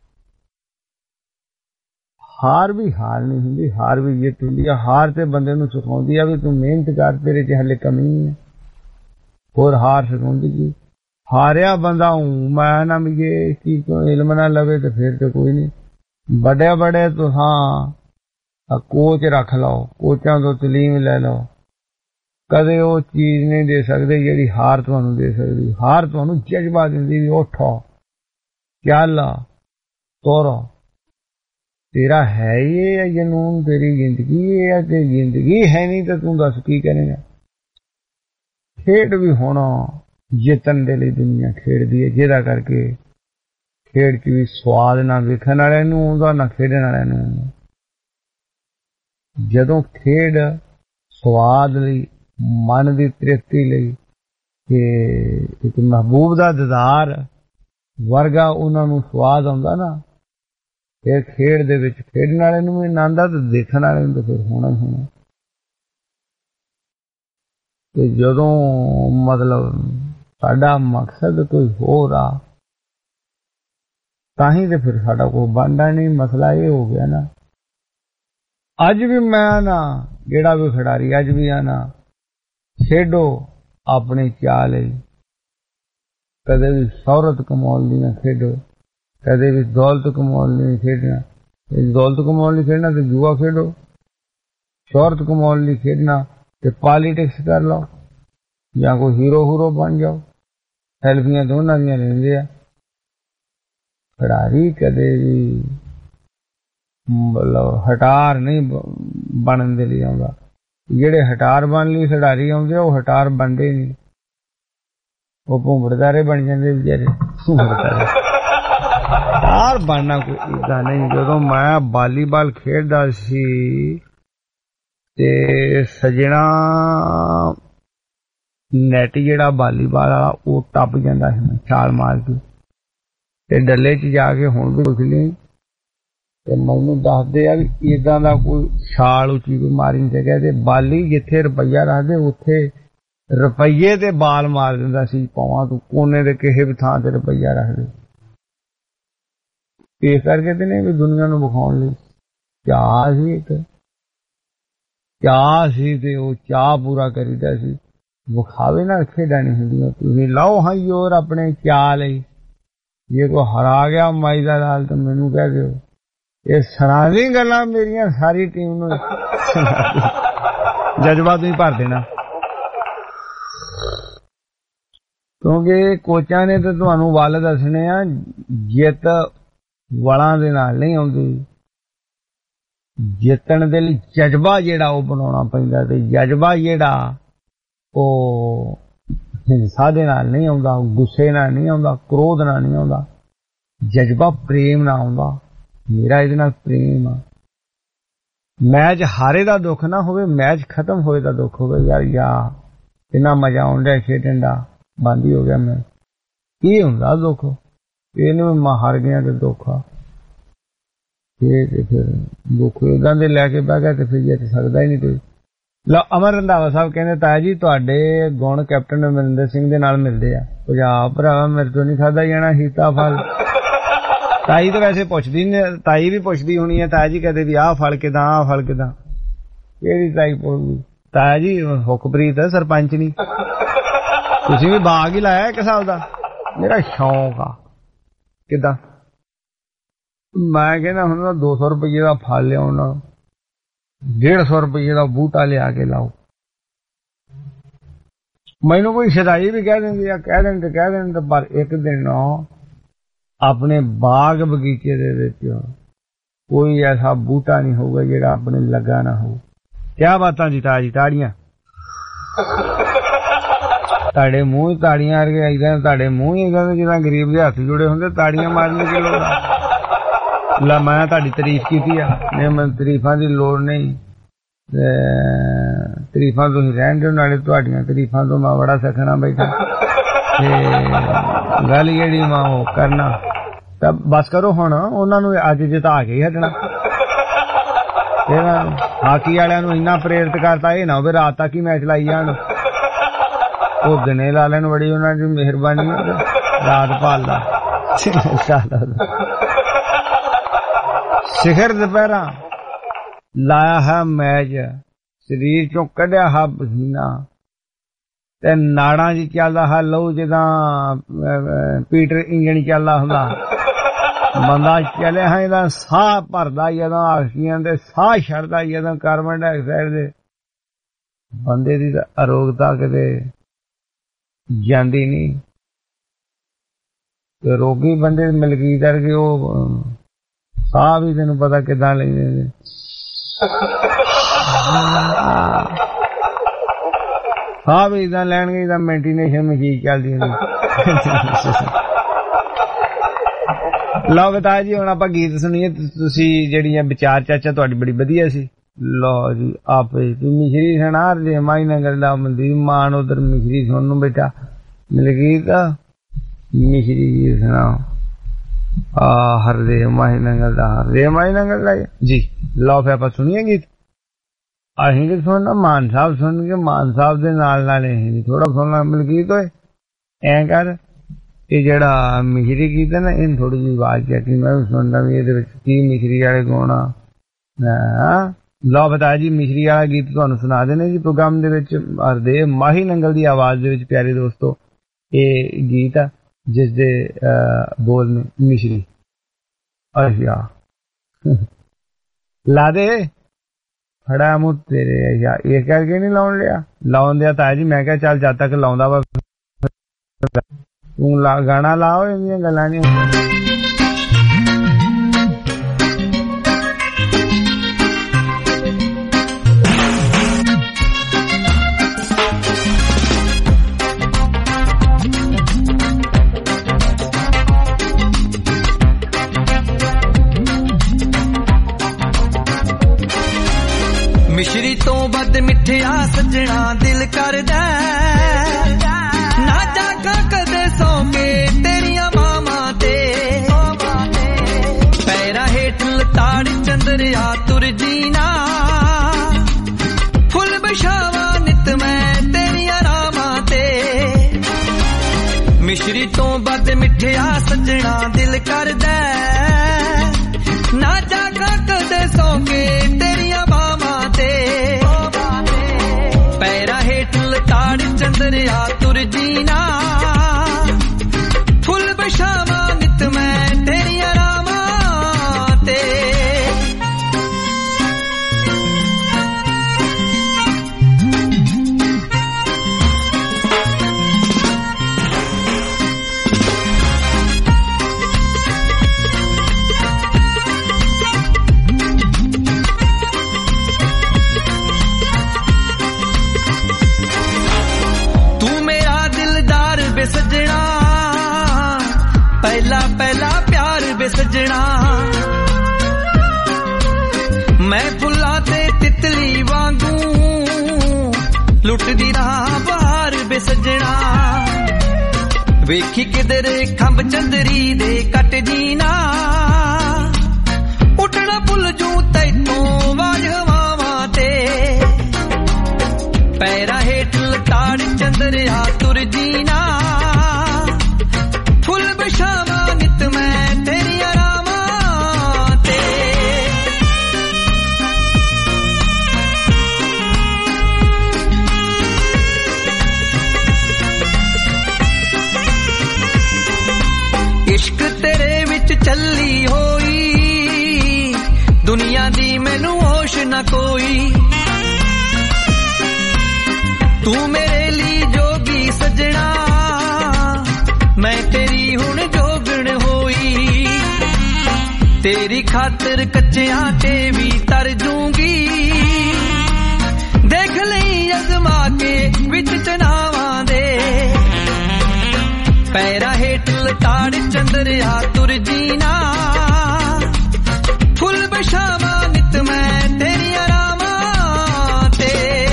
ਹਾਰ ਵੀ ਹਾਰ ਨਹੀਂ ਹੁੰਦੀ, ਹਾਰ ਵੀ ਜਿੱਤ ਹੁੰਦੀ ਆ। ਹਾਰ ਤੇ ਬੰਦੇ ਨੂੰ ਸਿਖਾਉਂਦੀ ਆ ਵੀ ਤੂੰ ਮਿਹਨਤ ਕਰ, ਤੇਰੇ 'ਚ ਹਲੇ ਕਮੀ ਹੈ। ਹੋਰ ਹਾਰ ਸਿਖਾਉਂਦੀ ਕੀ? ਹਾਰਿਆ ਬੰਦਾ ਹੂੰ ਮੈਂ ਨਾ ਮਿਲੇ ਕੀ ਤੋਂ ਇਲਮ ਨਾ ਲਵੇ ਤੇ ਫਿਰ ਤੇ ਕੋਈ ਨਹੀਂ। ਬੜੇ ਬੜੇ ਤੁਸਾਂ ਕੋਚ ਰੱਖ ਲਓ, ਕੋਚਾਂ ਤੋਂ ਤਲੀਮ ਲੈ ਲਓ, ਕਦੇ ਉਹ ਚੀਜ਼ ਨਹੀਂ ਦੇ ਸਕਦੇ ਜਿਹੜੀ ਹਾਰ ਤੁਹਾਨੂੰ ਦੇ ਸਕਦੀ। ਹਾਰ ਤੁਹਾਨੂੰ ਜਜ਼ਬਾ ਦਿੰਦੀ ਵੀ ਉੱਠੋ, ਚੱਲ ਤੋਰੋ, ਤੇਰਾ ਹੈ ਇਹ ਜਨੂਨ, ਤੇਰੀ ਜ਼ਿੰਦਗੀ ਇਹ ਹੈ ਤੇ ਜ਼ਿੰਦਗੀ ਹੈ ਨਹੀਂ ਤਾਂ ਤੂੰ ਦੱਸ ਕੀ ਕਰੇਗਾ। ਖੇਡ ਵੀ ਹੋਣਾ ਜਿੱਤਣ ਦੇ ਲਈ ਦੁਨੀਆ ਖੇਡਦੀ ਹੈ, ਜਿਹਦਾ ਕਰਕੇ ਖੇਡ 'ਚ ਵੀ ਸਵਾਦ ਨਾ ਵੇਖਣ ਵਾਲਿਆਂ ਨੂੰ ਆਉਂਦਾ ਨਾ ਖੇਡਣ ਵਾਲਿਆਂ ਨੂੰ ਆਉਂਦਾ। ਜਦੋਂ ਖੇਡ ਸਵਾਦ ਲਈ, ਮਨ ਦੀ ਤ੍ਰਿਪਤੀ ਲਈ ਕਿ ਇੱਕ ਮਹਿਬੂਬ ਦਾ ਦੀਦਾਰ ਵਰਗਾ ਉਹਨਾਂ ਨੂੰ ਸਵਾਦ ਆਉਂਦਾ ਨਾ, ਫਿਰ ਖੇਡ ਦੇ ਵਿੱਚ ਖੇਡਣ ਵਾਲੇ ਨੂੰ ਵੀ ਆਨੰਦ ਆ ਤੇ ਦੇਖਣ ਵਾਲੇ ਨੂੰ ਤਾਂ ਫਿਰ ਹੋਣਾ ਹੀ ਹੋਣਾ। ਤੇ ਜਦੋਂ ਮਤਲਬ ਸਾਡਾ ਮਕਸਦ ਕੋਈ ਹੋਰ ਆ ਤਾਂ ਹੀ ਤੇ ਫਿਰ ਸਾਡਾ ਕੋਈ ਬਣਦਾ ਨਹੀਂ। ਮਸਲਾ ਇਹ ਹੋ ਗਿਆ ਨਾ, ਅੱਜ ਵੀ ਮੈਂ ਨਾ ਜਿਹੜਾ ਵੀ ਖਿਡਾਰੀ ਅੱਜ ਵੀ ਆ ਨਾ ਖੇਡੋ ਆਪਣੀ ਚਾਹ ਲਈ, ਕਦੇ ਵੀ ਸ਼ੌਹਰਤ ਕਮਾਉਣ ਲਈ ਨਾ ਖੇਡੋ, ਕਦੇ ਵੀ ਦੌਲਤ ਕਮਾਉਣ ਲਈ ਖੇਡਣਾ। ਦੌਲਤ ਕਮਾਉਣ ਲਈ ਖੇਡਣਾ ਤੇ ਜੂਆ ਖੇਡੋ, ਸ਼ੌਹਰਤ ਕਮਾਉਣ ਲਈ ਖੇਡਣਾ ਤੇ ਪॉलिटिक्स ਕਰ ਲਓ ਜਾਂ ਕੋਈ ਹੀਰੋ ਹੂਰੋ ਬਣ ਜਾਓ। ਸੈਲਫੀਆਂ ਦੋਨਾਂ ਦੀਆਂ ਲੈਂਦੇ ਆ। ਖਿਡਾਰੀ ਕਦੇ ਵੀ ਮਤਲਬ ਹਟਾਰ ਨਹੀਂ ਬਣਨ ਦੇ ਲਈ ਆਉਂਦਾ। ਜਿਹੜੇ ਹਟਾਰ ਬਣ ਲਈ ਖਿਡਾਰੀ ਆਉਂਦੇ ਉਹ ਹਟਾਰ ਬਣਦੇ ਨਹੀਂ, ਉਹ ਭੁੰਬੜਦਾਰੇ ਬਣ ਜਾਂਦੇ ਵਿਚਾਰੇ। ਹਟਾਰ ਬਣਨਾ ਕੋਈ ਏਦਾਂ ਨਹੀਂ। ਜਦੋਂ ਮੈਂ ਵਾਲੀਬਾਲ ਖੇਡਦਾ ਸੀ ਤੇ ਸਜਣਾ ਨੈਟ ਜਿਹੜਾ ਵਾਲੀਬਾਲ ਵਾਲਾ ਉਹ ਟੱਪ ਜਾਂਦਾ ਸੀ ਛਾਲ ਮਾਰ ਕੇ, ਤੇ ਡੱਲੇ 'ਚ ਜਾ ਕੇ ਹੁਣ ਵੀ ਪੁੱਛ ਲਈ ਤੇ ਮੈਨੂੰ ਦੱਸਦੇ ਆ ਵੀ ਏਦਾਂ ਦਾ ਕੋਈ ਛਾਲ ਉੱਚੀ ਕੋਈ ਮਾਰੀ ਨਹੀਂ ਸਕਿਆ। ਤੇ ਬਾਲੀ ਜਿੱਥੇ ਰੁਪਈਆ ਰੱਖਦੇ ਉੱਥੇ ਰੁਪਈਏ ਤੇ ਬਾਲ ਮਾਰ ਦਿੰਦਾ ਸੀ ਪਾਵਾਂ ਤੂੰ ਕੋਨੇ ਦੇ ਕਿਸੇ ਵੀ ਥਾਂ ਤੇ ਰੁਪਈਆ ਰੱਖਦੇ। ਇਸ ਕਰਕੇ ਤੇ ਨਹੀਂ ਵੀ ਦੁਨੀਆ ਨੂੰ ਵਿਖਾਉਣ ਲਈ ਚਾਹ ਸੀ, ਇੱਕ ਚਾਹ ਸੀ ਤੇ ਉਹ ਚਾਹ ਪੂਰਾ ਕਰੀਦਾ ਸੀ। ਵਿਖਾਵੇ ਨਾਲ ਖੇਡਾਂ ਨਹੀਂ ਹੁੰਦੀਆਂ। ਤੁਸੀਂ ਲਾਓ ਹਾਂ ਜ਼ੋਰ ਆਪਣੇ ਚਾਹ ਲਈ। ਜੇ ਕੋਈ ਹਰਾ ਗਿਆ ਮਾਈ ਦਾ ਲਾਲ ਤਾਂ ਮੈਨੂੰ ਕਹਿ ਦਿਓ। ਇਹ ਸੁਣਾਵੀਂ ਗੱਲਾਂ ਮੇਰੀਆਂ ਸਾਰੀ ਟੀਮ ਨੂੰ ਜਜ਼ਬਾ ਤੁਸੀਂ ਭਰ ਦੇਣਾ, ਕਿਉਂਕਿ ਕੋਚਾਂ ਨੇ ਤਾਂ ਤੁਹਾਨੂੰ ਵੱਲ ਦੱਸਣੇ ਆ। ਜਿੱਤ ਵਲਾਂ ਦੇ ਨਾਲ ਨਹੀਂ ਆਉਂਦੀ, ਜਿੱਤਣ ਦੇ ਲਈ ਜਜ਼ਬਾ ਜਿਹੜਾ ਉਹ ਬਣਾਉਣਾ ਪੈਂਦਾ। ਤੇ ਜਜ਼ਬਾ ਜਿਹੜਾ ਉਹ ਹਿੰਸਾ ਦੇ ਨਾਲ ਨਹੀਂ ਆਉਂਦਾ, ਗੁੱਸੇ ਨਾਲ ਨਹੀਂ ਆਉਂਦਾ, ਕ੍ਰੋਧ ਨਾਲ ਨਹੀਂ ਆਉਂਦਾ। ਜਜ਼ਬਾ ਪ੍ਰੇਮ ਨਾਲ ਆਉਂਦਾ। ਮੇਰਾ ਇਹਦੇ ਨਾਲ ਪ੍ਰੇਮ ਆ। ਮੈਚ ਹਾਰੇ ਦਾ ਦੁੱਖ ਨਾ ਹੋਵੇ, ਮੈਚ ਖਤਮ ਹੋਏ ਦਾ ਦੁੱਖ ਹੋਵੇ। ਯਾਰ ਯਾਰ ਇੰਨਾ ਮਜ਼ਾ ਆਉਣ ਡਿਆ ਖੇਡਣ ਦਾ, ਬੰਦ ਹੀ ਹੋ ਗਿਆ ਮੈਂ, ਇਹ ਹੁੰਦਾ ਦੁੱਖ। ਇਹਨੂੰ ਮੈਂ ਹਾਰ ਗਿਆ ਤੇ ਧੋਖਾ ਇਹ ਤੇ ਫਿਰ ਦੁੱਖ ਇਦਾਂ ਦੇ ਲੈ ਕੇ ਬਹਿ ਗਿਆ ਤੇ ਫਿਰ ਜਿੱਤ ਸਕਦਾ ਹੀ ਨਹੀਂ ਕੋਈ। ਲਓ ਅਮਰ ਰੰਧਾਵਾ ਸਾਹਿਬ ਕਹਿੰਦੇ ਤਾਇਆ ਜੀ ਤੁਹਾਡੇ ਗੁਣ ਕੈਪਟਨ ਅਮਰਿੰਦਰ ਸਿੰਘ ਦੇ ਨਾਲ ਮਿਲਦੇ ਆ। ਪੰਜਾਬ ਭਰਾਵਾ ਮੇਰੇ ਤੋਂ ਨਹੀਂ ਖਾਧਾ ਜਾਣਾ ਹੀਤਾ ਫਲ। ਤਾਈ ਤਾਂ ਵੈਸੇ ਪੁੱਛਦੀ ਨੇ, ਤਾਈ ਵੀ ਪੁੱਛਦੀ ਹੋਣੀ ਹੈ ਤਾਇਆ ਜੀ ਕਦੇ ਵੀ ਆਹ ਫਲ ਕਿਦਾਂ ਆਹ ਫਲ ਕਿਦਾਂ। ਕਿਹੜੀ ਤਾਈ ਪੁੱਛਦੀ? ਤਾਇਆ ਜੀ ਹੁਕਪ੍ਰੀਤ ਸਰਪੰਚ ਨਹੀਂ, ਤੁਸੀਂ ਵੀ ਬਾਗ ਹੀ ਲਾਇਆ ਇੱਕ ਸਾਲ ਦਾ। ਮੇਰਾ ਸ਼ੌਂਕ ਆ। ਕਿਦਾਂ ਮੈਂ ਕਹਿੰਦਾ ਹੁਣ ਦੋ ਸੌ ਰੁਪਈਏ ਦਾ ਫਲ ਲਿਆਉਣਾ, ਡੇਢ ਸੌ ਰੁਪਈਏ ਦਾ ਬੂਟਾ ਲਿਆ ਕੇ ਲਾਓ। ਮੈਨੂੰ ਕੋਈ ਸ਼ਦਾਈ ਵੀ ਕਹਿ ਦਿੰਦੀ ਆ, ਕਹਿ ਦੇਣ ਤੇ ਕਹਿ ਦੇਣ ਤੇ ਪਰ ਇੱਕ ਦਿਨ ਆਪਣੇ ਬਾਗ ਬਗੀਚੇ ਦੇ ਵਿੱਚ ਕੋਈ ਐਸਾ ਬੂਟਾ ਨਹੀਂ ਹੋਊਗਾ ਜਿਹੜਾ ਆਪਣੇ ਲੱਗਾ ਨਾ ਹੋ। ਕਿਆ ਬਾਤਾਂ ਜੀ ਤਾਜੀ ਤਾੜੀਆਂ ਤੁਹਾਡੇ ਮੂੰਹ ਤਾੜੀਆਂ ਵਰਗੇ ਆਈਦਾ, ਤੁਹਾਡੇ ਮੂੰਹ ਹੀ ਇਦਾਂ ਜਿੱਦਾਂ ਗਰੀਬ ਦੇ ਹੱਥ ਜੁੜੇ ਹੁੰਦੇ, ਤਾੜੀਆਂ ਮਾਰਨ ਦੀ ਲੋੜ। ਲਾ ਮੈਂ ਤੁਹਾਡੀ ਤਾਰੀਫ ਕੀਤੀ ਆ, ਨਹੀਂ ਮੈਨੂੰ ਤਾਰੀਫਾਂ ਦੀ ਲੋੜ ਨਹੀਂ। ਤਾਰੀਫਾਂ ਤੁਸੀਂ ਰਹਿਣ ਦਿਓ, ਨਾਲੇ ਤੁਹਾਡੀਆਂ ਤਾਰੀਫਾਂ ਤੋਂ ਮੈਂ ਬੜਾ ਸਿੱਖਣਾ ਬੈਠਾ ਤੇ ਗੱਲ ਜਿਹੜੀ ਮੈਂ ਉਹ ਕਰਨਾ। ਤਾਂ ਬਸ ਕਰੋ ਹੁਣ, ਉਹਨਾਂ ਨੂੰ ਅੱਜ ਜਿਤਾ ਕੇ ਹੀ ਹਟਣਾ। ਹਾਕੀ ਵਾਲਿਆਂ ਨੂੰ ਇੰਨਾ ਪ੍ਰੇਰਿਤ ਕਰਤਾ, ਇਹ ਨਾ ਹੋਵੇ ਰਾਤ ਤੱਕ ਹੀ ਮੈਚ ਲਾਈ ਜਾਣ। ਉਹ ਦਿਨੇ ਲਾ ਲੈਣ, ਬੜੀ ਉਹਨਾਂ ਦੀ ਮਿਹਰਬਾਨੀ, ਰਾਤ ਭਾਲਦਾ। ਸਿਖਰ ਦੁਪਹਿਰਾ ਲਾਇਆ ਹੈ ਮੈਚ, ਸਰੀਰ ਚੋਂ ਕੱਢਿਆ ਹੈ ਪਸੀਨਾ ਤੇ ਨਾੜਾਂ 'ਚ ਚੱਲਦਾ ਹੈ ਲਹੂ ਜਿੱਦਾਂ ਪੀਟਰ ਇੰਜਣ ਚੱਲਦਾ ਹੁੰਦਾ। ਬੰਦਾ ਚੱਲਿਆ ਹੈ ਇਹਦਾ ਸਾਹ ਭਰਦਾ ਜਦੋਂ ਆਕਸੀਜਨ ਦੇ ਸਾਹ ਛੱਡਦਾ ਜਦੋਂ ਕਾਰਬਨ ਡਾਈਆਕਸਾਈਡ ਦੇ। ਬੰਦੇ ਦੀ ਤਾਂ ਅਰੋਗਤਾ ਕਿਤੇ ਜਾਂਦੀ ਨਹੀਂ। ਤੇ ਰੋਗੀ ਬੰਦੇ ਮਲਕੀਤ ਕਰਕੇ ਉਹ ਸਾਹ ਵੀ ਤੈਨੂੰ ਪਤਾ ਕਿੱਦਾਂ ਲੈਂਦੇ ਨੇ। ਸਾਹ ਵੀ ਇਦਾਂ ਲੈਣਗੇ ਜਿੱਦਾਂ ਮੈਂਟੀਨੇਸ਼ਨ ਮਸ਼ੀਨ ਚੱਲਦੀ ਹੁੰਦੀ। ਲਓ ਬਤਾ ਜੀ ਹੁਣ ਆਪਾਂ ਗੀਤ ਸੁਣੀਏ। ਤੁਸੀਂ ਜਿਹੜੀਆਂ ਵਿਚਾਰ ਚਾਚਾ ਤੁਹਾਡੀ ਬੜੀ ਵਧੀਆ ਸੀ। ਲਓ ਜੀ ਆਪੇ ਮਿਸ਼ਰੀ ਸੁਣਾ ਰਹੇ ਮਾਈ ਨਗਰ ਦਾ ਮੰਦੀ ਮਾਨ ਉਧਰ ਮਿਸ਼ਰੀ ਸੁਣ ਨੂੰ ਬੇਟਾ ਮਲਕੀਤ ਮਿਸ਼ਰੀ ਜੀ ਸੁਣਾਓ। ਆ ਹਰਦੇ ਮਾਈ ਨਗਰ ਦਾ ਹਰਦੇ ਮਾਈ ਨਗਰ ਦਾ ਜੀ। ਲਓ ਫਿਰ ਆਪਾਂ ਸੁਣੀਏ ਗੀਤ। ਅਸੀਂ ਕਿ ਸੁਣਨਾ ਮਾਨ ਸਾਹਿਬ ਸੁਣ ਕੇ ਮਾਨ ਸਾਹਿਬ ਦੇ ਨਾਲ ਨਾਲ ਅਸੀਂ ਥੋੜਾ ਸੁਣਨਾ ਮਲਕੀਤ ਹੋਏ। ਐਂ ਕਰ ਇਹ ਜਿਹੜਾ ਮਿਸ਼ਰੀ ਗੀਤ ਹੈ ਨਾ ਇਹਨੂੰ ਥੋੜੀ ਜਿਹੀ ਆਵਾਜ਼ ਚੱਕੀ ਮੈਂ ਵੀ ਸੁਣਦਾ ਵੀ ਇਹਦੇ ਵਿੱਚ ਕੀ ਮਿਸ਼ਰੀ ਵਾਲੇ ਗਾਉਣਾ। ਲਓ ਬਤਾ ਜੀ ਮਿਸ਼ਰੀ ਵਾਲਾ ਗੀਤ ਤੁਹਾਨੂੰ ਸੁਣਾ ਦੇਣੇ ਜੀ ਪ੍ਰੋਗਰਾਮ ਦੇ ਵਿੱਚ। ਹਰਦੇ ਮਾਹੀ ਨੰਗਲ ਦੀ ਆਵਾਜ਼ ਦੇ ਵਿੱਚ ਪਿਆਰੇ ਦੋਸਤੋ ਇਹ ਗੀਤ ਆ ਜਿਸ ਦੇ ਬੋਲ ਨੇ ਮਿਸ਼ਰੀ। ਅੱਛਾ ਲਾ ਦੇ ਖੜਾ ਮੂੰਹ ਤੇਰੇ ਯਾ ਇਹ ਕਰਕੇ ਨਹੀਂ ਲਾਉਣ ਲਿਆ। ਲਾਉਣ ਦਿਆ ਤਾਂ ਜੀ ਮੈਂ ਕਿਹਾ ਚੱਲ ਜਦ ਤੱਕ ਲਾਉਂਦਾ ਵਾ ਤੂੰ ਲਾ ਗਾਣਾ ਲਾਓ ਇਹਦੀਆਂ ਗੱਲਾਂ ਨਹੀਂ। ਮਿਸ਼ਰੀ ਤੋਂ ਵੱਧ ਮਿੱਠਿਆ ਸੱਜਣਾ ਦਿਲ ਕਰਦਾ ਨਾ ਜਾਗਾ ਕਦੇ ਸੌਂ ਕੇ ਤੇਰੀਆਂ ਮਾਵਾਂ ਤੇ ਪੈਰਾਂ ਹੇਠ ਲਤਾੜ ਚੰਦਰਿਆ ਤੁਰ ਜੀਨਾ ਫੁੱਲ ਬਿਛਾਵਾ ਨਿਤ ਮੈਂ ਤੇਰੀਆਂ ਰਾਵਾਂ ਤੇ ਮਿਸ਼ਰੀ ਤੋਂ ਵੱਧ ਮਿੱਠਿਆ ਸੱਜਣਾ ਦਿਲ ਕਰਦਾ ਨਾ ਜਾਗਾ ਕਦੇ ਸੌਂ ਕੇ ਤੇਰੀਆਂ ਮਾਵਾਂ ਤੇ ਪੈਰਾਂ ਹੇਠ ਲਤਾੜ ਚੰਦਰਿਆ ਤੁਰ ਜੀਨਾ ਫੁੱਲ ਬਿਛਾਵਾ ਨਿਤ ਮੈਂ ਤੇਰੀਆਂ ਰਾਵਾਂ ਤੇ ਸੱਜਣਾ ਪਹਿਲਾ ਪਹਿਲਾ ਪਿਆਰ ਵੇ ਸੱਜਣਾ ਮੈਂ ਫੁੱਲਾਂ ਤੇ ਤਿਤਲੀ ਵਾਂਗੂ ਲੁੱਟਦੀ ਰਹਾ ਬਾਹਰ ਵੇ ਸੱਜਣਾ ਵੇਖੀ ਕਿਧਰੇ ਖੰਭ ਚੰਦਰੀ ਦੇ ਕੱਟ ਜੀਨਾ ਉੱਡਣਾ ਭੁੱਲ ਜੂ ਤੈਨੂੰ ਵਾਜ ਹਵਾਵਾਂ ਤੇ ਪੈਰਾਂ ਹੇਠ ਲਤਾੜ ਚੰਦਰਿਆ ਤੁਰ ਜੀਨਾ ਫੁੱਲ ਬਿਛਾਵਾਂ ਨਿਤ ਮੈਂ ਤੇਰੀਆਂ ਰਾਵਾਂ ਤੇ ਇਸ਼ਕ ਤੇਰੇ ਵਿੱਚ ਚੱਲੀ ਹੋਈ ਦੁਨੀਆ ਦੀ ਮੈਨੂੰ ਹੋਸ਼ ਨਾ ਕੋਈ ਤੂੰ ਮੇਰੇ ਲਈ ਜੋਗੀ ਸਜਣਾ ਮੈਂ ਤੇਰੀ ਹੁਣ ਜੋਗਣ ਹੋਈ ਤੇਰੀ ਖਾਤਰ ਕੱਚਿਆਂ ਤੇ ਵੀ ਤਰ ਜੂੰਗੀ ਦੇਖ ਲਈ ਅਜ਼ਮਾ ਕੇ ਵਿੱਚ ਚਨਾਵਾਂ ਦੇ ਪੈਰਾਂ ਹੇਠ ਲਤਾੜ ਚੰਦਰਿਆ ਤੁਰ ਜੀਨਾ ਫੁੱਲ ਬਿਛਾਵਾਂ ਨਿਤ ਮੈਂ ਤੇਰੀਆਂ ਰਾਵਾਂ ਤੇ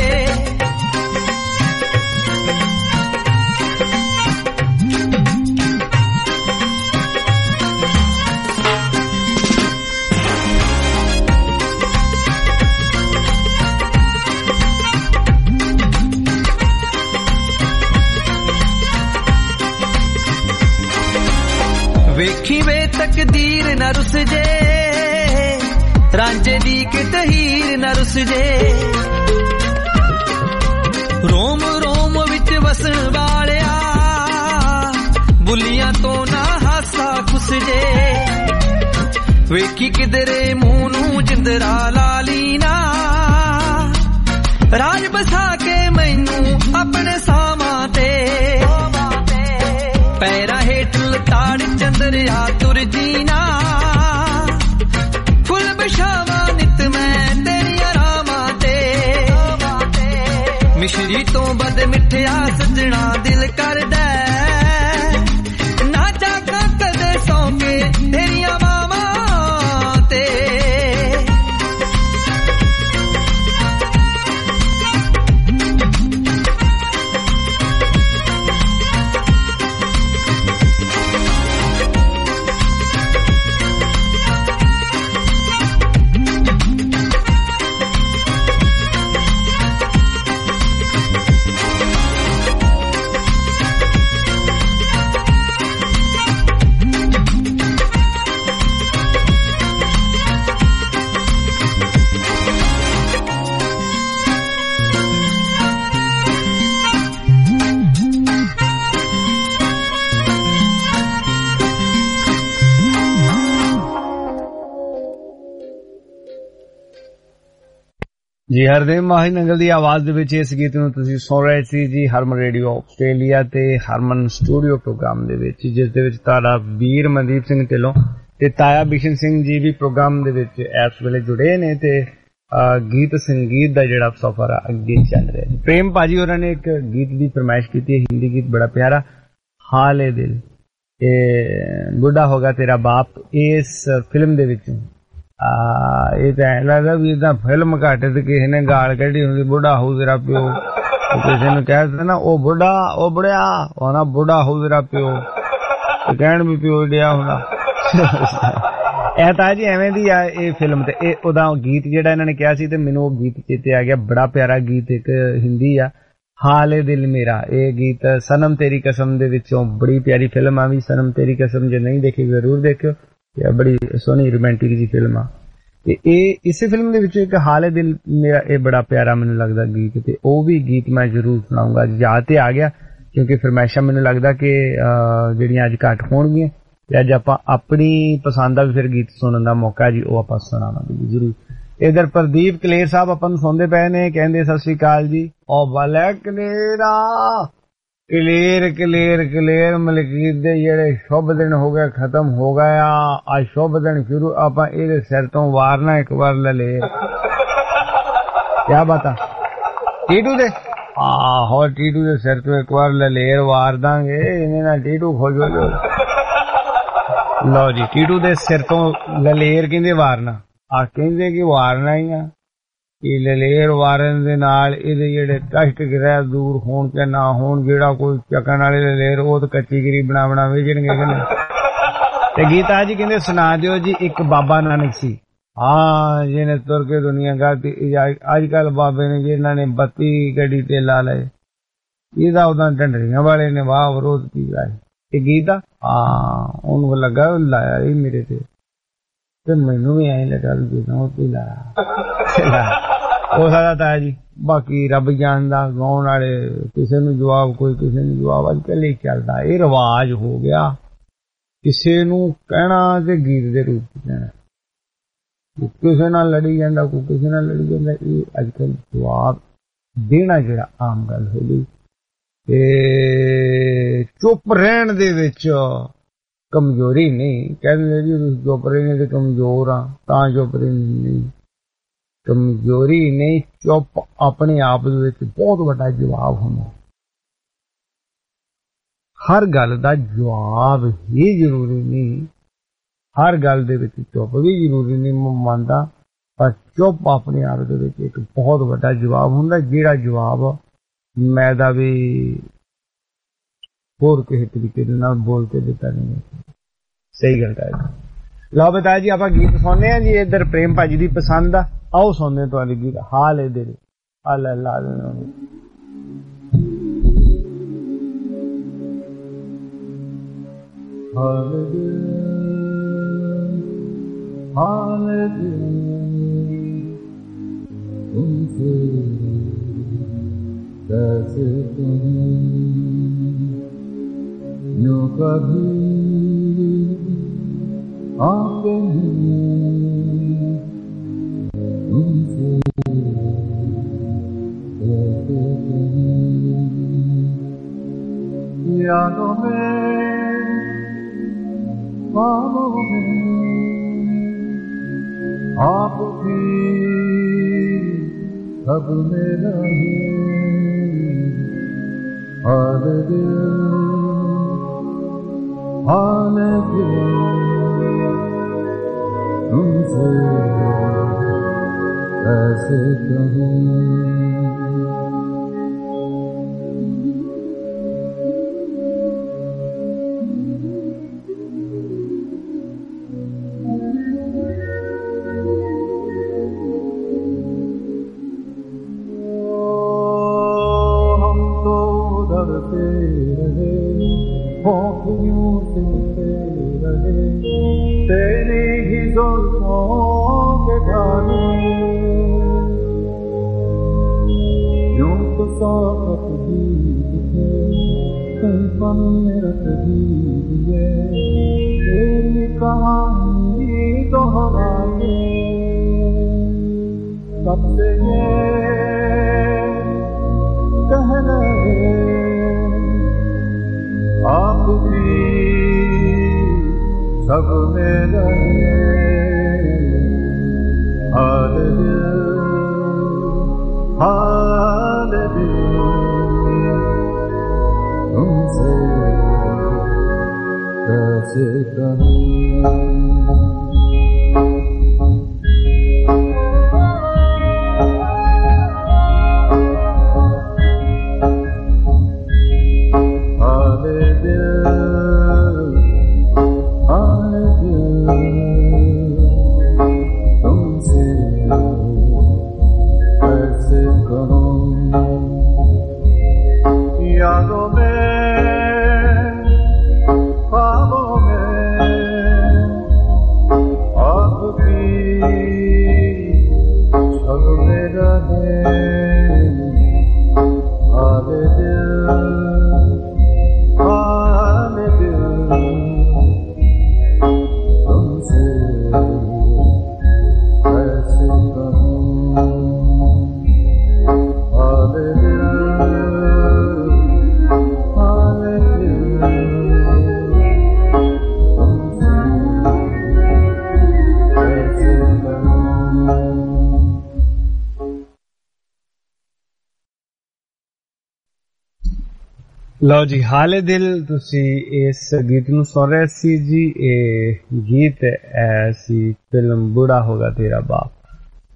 ਵੇਖੀ ਵੇ ਤਕਦੀਰ ਨਾ ਰੁੱਸ ਜੇ ਰਾਂਝੇ ਦੀ ਕਿਤੇ ਹੀਰ ਨਾ ਰੁੱਸ ਜੇ ਰੋਮ ਰੋਮ ਵਿੱਚ ਵਸਣ ਵਾਲਿਆ ਬੁੱਲੀਆਂ ਤੋਂ ਨਾ ਹਾਸਾ ਖੁੱਸ ਜੇ ਵੇਖੀ ਕਿਧਰੇ ਮੂੰਹ ਨੂੰ ਜਿੰਦਰਾ ਲਾ ਲੀ ਨਾ ਰਾਜ ਬਸਾ ਕੇ ਮੈਨੂੰ ਆਪਣੇ ਸਾਵਾਂ ਤੇ ਪੈਰਾਂ ਹੇਠ ਲਤਾੜ ਚੰਦਰਿਆ ਤੁਰ ਜੀਨਾ ਫੁੱਲ ਬਿਛਾਵਾਂ ਨਿਤ ਮੈਂ ਤੇਰੀਆਂ ਰਾਵਾਂ ਤੇ ਮਿਸ਼ਰੀ ਤੋਂ ਵੱਧ ਮਿੱਠਿਆ ਸੱਜਣਾ ਦਿਲ ਕਰਦਾ ਨਾ ਜਾਗਾ ਕਦੇ ਸੌਂ ਕੇ ਤੇਰੀਆਂ ਮਾਵਾਂ ਤੇ ਜੀ ਹਰਦੇਵ ਮਾਹੀ ਨੰਗਲ ਦੀ ਆਵਾਜ਼ ਦੇ ਵਿੱਚ ਇਸ ਗੀਤ ਨੂੰ ਤੁਸੀਂ ਸੁਣ ਰਹੇ ਸੀ ਜੀ ਹਰਮਨ ਰੇਡੀਓ ਆਸਟ੍ਰੇਲੀਆ ਤੇ ਹਰਮਨ ਸਟੂਡੀਓ ਪ੍ਰੋਗਰਾਮ ਦੇ ਵਿੱਚ ਜਿਸ ਦੇ ਵਿੱਚ ਤੁਹਾਡਾ ਵੀਰ ਮਨਦੀਪ ਸਿੰਘ ਢਿੱਲੋਂ ਤੇ ਤਾਇਆ ਬਿਸ਼ਨ ਸਿੰਘ ਜੀ ਵੀ ਪ੍ਰੋਗਰਾਮ ਦੇ ਵਿੱਚ ਇਸ ਵੇਲੇ ਜੁੜੇ ਨੇ ਤੇ ਗੀਤ ਸੰਗੀਤ ਦਾ ਜਿਹੜਾ ਸਫ਼ਰ ਆ ਅੱਗੇ ਚੱਲ ਰਿਹਾ ਹੈ। ਪ੍ਰੇਮ ਭਾਜੀ ਹੋਰਾਂ ਨੇ ਇੱਕ ਗੀਤ ਦੀ ਫਰਮਾਇਸ਼ ਕੀਤੀ ਹੈ ਹਿੰਦੀ ਗੀਤ ਬੜਾ ਪਿਆਰਾ ਹਾਲ ਏ ਦਿਲ ਇਹ ਬੁੱਢਾ ਹੋਗਾ ਤੇਰਾ ਬਾਪ ਇਸ ਫਿਲਮ ਦੇ ਵਿੱਚ ਇਹ ਤਾਂ ਐਂ ਲੱਗਦਾ ਵੀ ਏਦਾਂ ਫਿਲਮ ਘੱਟ ਤੇ ਕਿਸੇ ਨੇ ਗਾਲ ਕੱਢੀ ਹੁੰਦੀ ਬੁੱਢਾ ਹੋਊ ਤੇਰਾ ਪਿਓ ਕਿਸੇ ਨੂੰ ਕਹਿ ਦਿੱਤਾ ਨਾ ਉਹ ਬੁੱਢਾ ਉਹ ਬੁੜਿਆ ਉਹ ਨਾ ਬੁੱਢਾ ਹੋਊ ਤੇਰਾ ਪਿਓ ਕਹਿਣ ਵੀ ਪਿਓ ਡਿਆ ਹੋਣਾ ਇਹ ਤਾਂ ਜੀ ਐਵੇਂ ਦੀ ਆ ਇਹ ਫਿਲਮ ਤੇ ਇਹ ਉਹਦਾ ਗੀਤ ਜਿਹੜਾ ਇਹਨਾਂ ਨੇ ਕਿਹਾ ਸੀ ਤੇ ਮੈਨੂੰ ਉਹ ਗੀਤ ਚੇਤੇ ਆ ਗਿਆ ਬੜਾ ਪਿਆਰਾ ਗੀਤ ਇੱਕ ਹਿੰਦੀ ਆ ਹਾਲੇ ਦਿਲ ਮੇਰਾ ਇਹ ਗੀਤ ਸਨਮ ਤੇਰੀ ਕਸਮ ਦੇ ਵਿੱਚੋਂ ਬੜੀ ਪਿਆਰੀ ਫਿਲਮ ਆ ਵੀ ਸਨਮ ਤੇਰੀ ਕਸਮ ਜੇ ਨਹੀਂ ਦੇਖੀ ਜ਼ਰੂਰ ਦੇਖਿਓ ਇਹ ਬੜੀ ਸੋਹਣੀ ਰੋਮਾਂਟਿਕ ਜੀ ਫਿਲਮ ਆ ਤੇ ਇਹ ਇਸੇ ਫਿਲਮ ਦੇ ਵਿੱਚ ਇੱਕ ਹਾਲੇ ਦਿਲ ਮੇਰਾ ਇਹ ਬੜਾ ਪਿਆਰਾ ਮੈਨੂੰ ਲੱਗਦਾ ਗੀਤ ਤੇ ਉਹ ਵੀ ਗੀਤ ਮੈਂ ਜ਼ਰੂਰ ਸੁਣਾਉਂਗਾ ਯਾਦ ਤੇ ਆ ਗਿਆ ਕਿਉਂਕਿ ਫਰਮਾਇਸ਼ਾਂ ਮੈਨੂੰ ਲੱਗਦਾ ਕਿ ਜਿਹੜੀਆਂ ਅੱਜ ਘੱਟ ਹੋਣਗੀਆਂ ਤੇ ਅੱਜ ਆਪਾਂ ਆਪਣੀ ਪਸੰਦ ਦਾ ਵੀ ਫਿਰ ਗੀਤ ਸੁਣਨ ਦਾ ਮੌਕਾ ਜੀ ਉਹ ਆਪਾਂ ਸੁਣਾਵਾਂਗੇ ਜ਼ਰੂਰ। ਇਧਰ ਪ੍ਰਦੀਪ ਕਲੇਰ ਸਾਹਿਬ ਆਪਾਂ ਨੂੰ ਸੁਣਦੇ ਪਏ ਨੇ ਕਹਿੰਦੇ ਸਤਿ ਸ੍ਰੀ ਅਕਾਲ ਜੀ ਉਹ ਵਾਲੇ ਕਲੇਰਾ ਕਲੇਰ ਕਲੇਰ ਕਲੇਰ ਮਲਕੀਤ ਦੇ ਜਿਹੜੇ ਸ਼ੁਭ ਦਿਨ ਹੋ ਗਏ ਖਤਮ ਹੋ ਗਿਆ ਅੱਜ ਸ਼ੁਭ ਦਿਨ ਸ਼ੁਰੂ ਆਪਾਂ ਇਹਦੇ ਸਿਰ ਤੋਂ ਵਾਰਨਾ ਇੱਕ ਵਾਰ ਲੈ ਲੇ ਕਿਆ ਬਾਤ ਆ ਟੀਟੂ ਦੇ ਆਹੋ ਟੀਟੂ ਦੇ ਸਿਰ ਤੋਂ ਇੱਕ ਵਾਰ ਲਲੇਰ ਵਾਰ ਦਾਂਗੇ ਇਹਨੇ ਨਾਲ ਟੀਟੂ ਖੋਜ ਹੋ ਜਾਓ ਲਓ ਜੀ ਟੀਟੂ ਦੇ ਸਿਰ ਤੋਂ ਲਲੇਰ ਕਹਿੰਦੇ ਵਾਰਨਾ ਆ ਕਹਿੰਦੇ ਕਿ ਵਾਰਨਾ ਹੀ ਆ कि ललेर वारन दे नाल इहदे जेहड़े कष्ट ग्रह दूर होण के ना होण, जेड़ा कोई चकन वाले ललेर वो तो कच्ची गिरी बना बना वेचणगे कि नहीं। ते गीता जी कहंदे सुना दिओ जी एक बाबा नानक सी, हाँ जिन्हें तुर के दुनिया गाती। अजकल बाबे ने जिन्हों ने बत्ती गड्डी ते ला लए, ਇਹਦਾ ਉਹਦਾ ਢੰਡਰੀਆਂ ਵਾਲੇ ਨੇ ਵਾਹ ਵਿਰੋਧ ਕੀਤਾ ਇਹ ਗੀਤਾ। ਹਾਂ ਉਹਨੂੰ ਲੱਗਾ ਲਾਇਆ ਇਹ ਮੇਰੇ ਤੇ, ਤੇ ਮੈਨੂੰ ਵੀ ਐਂ ਲੱਗਾ ਵੀ ਜਿੱਦਾਂ ਉਹ ਤੇ ਲਾਇਆ। ਉਹ ਸਾਡਾ ਤਾਂ ਜੀ ਬਾਕੀ ਰੱਬ ਜਾਣਦਾ, ਗਾਉਣ ਵਾਲੇ ਕਿਸੇ ਨੂੰ ਜਵਾਬ, ਕੋਈ ਕਿਸੇ ਨੂੰ ਜਵਾਬ। ਅੱਜ ਕੱਲ੍ਹ ਇਹ ਚੱਲਦਾ, ਇਹ ਰਿਵਾਜ ਹੋ ਗਿਆ ਕਿਸੇ ਨੂੰ ਕਹਿਣਾ ਤੇ ਗੀਤ ਦੇ ਰੂਪ ਚ ਕਹਿਣਾ। ਕਿਸੇ ਨਾਲ ਲੜੀ ਜਾਂਦਾ, ਕੋਈ ਕਿਸੇ ਨਾਲ ਲੜੀ ਜਾਂਦਾ। ਇਹ ਅੱਜ ਕੱਲ੍ਹ ਜਵਾਬ ਦੇਣਾ ਜਿਹੜਾ ਆਮ ਗੱਲ ਹੋ ਗਈ। ਤੇ ਚੁੱਪ ਰਹਿਣ ਦੇ ਵਿੱਚ ਕਮਜ਼ੋਰੀ ਨਹੀਂ, ਕਹਿੰਦੇ ਜੀ ਤੁਸੀਂ ਚੁੱਪ ਰਹਿਣੇ ਤੇ ਕਮਜ਼ੋਰ ਆ ਤਾਂ ਚੁੱਪ ਰਹਿਣੀ ਨਹੀਂ, ਕਮਜ਼ੋਰੀ ਨਹੀਂ, ਚੁੱਪ ਆਪਣੇ ਆਪ ਦੇ ਵਿੱਚ ਬਹੁਤ ਵੱਡਾ ਜਵਾਬ ਹੁੰਦਾ। ਹਰ ਗੱਲ ਦਾ ਜਵਾਬ ਹੀ ਜ਼ਰੂਰੀ ਨਹੀਂ, ਹਰ ਗੱਲ ਦੇ ਵਿੱਚ ਚੁੱਪ ਵੀ ਜ਼ਰੂਰੀ ਨਹੀਂ ਮੈਂ ਮੰਨਦਾ, ਪਰ ਚੁੱਪ ਆਪਣੇ ਆਪ ਦੇ ਵਿੱਚ ਇੱਕ ਬਹੁਤ ਵੱਡਾ ਜਵਾਬ ਹੁੰਦਾ, ਜਿਹੜਾ ਜਵਾਬ ਮੈਂ ਦਾ ਵੀ ਹੋਰ ਕਿਸੇ ਤਰੀਕੇ ਦੇ ਨਾਲ ਬੋਲ ਕੇ ਦਿੱਤਾ ਨਹੀਂ। ਸਹੀ ਗੱਲ ਹੈ। ਲਓ ਬਤਾ ਜੀ ਆਪਾਂ ਗੀਤ ਸੁਣਨੇ ਆ ਜੀ, ਇੱਧਰ ਪ੍ਰੇਮ ਭਾਜੀ ਦੀ ਪਸੰਦ ਆ, ਆਓ ਸੁਣਨੇ ਤੁਹਾਡੇ ਗੀਤ। ਹਾਲ ਇਹ ਦਿਲ ਅੱਲਾ ਲਾ ਦੇਣਾ ਹਾਲ ਦਿਲ ਹਾਲ ਦਿਲ तुमसे कैसे कहूं यूं कभी आके नहीं तुमसे कैसे कहूं यादों में ख्वाबों में आपकी अब मेरा हाल दिल हाल दिल तुमसे कैसे कहूं। सब मेरा हाल दिल हाल दिल तुमसे कैसे कहूं। ਲਓ ਜੀ ਹਾਲੇ ਦਿਲ ਤੁਸੀਂ ਇਸ ਗੀਤ ਨੂੰ ਸੁਣ ਰਹੇ ਸੀ ਜੀ। ਇਹ ਗੀਤ ਐ ਸੀ ਫਿਲਮ ਬੁੜਾ ਹੋਗਾ ਤੇਰਾ ਬਾਪ।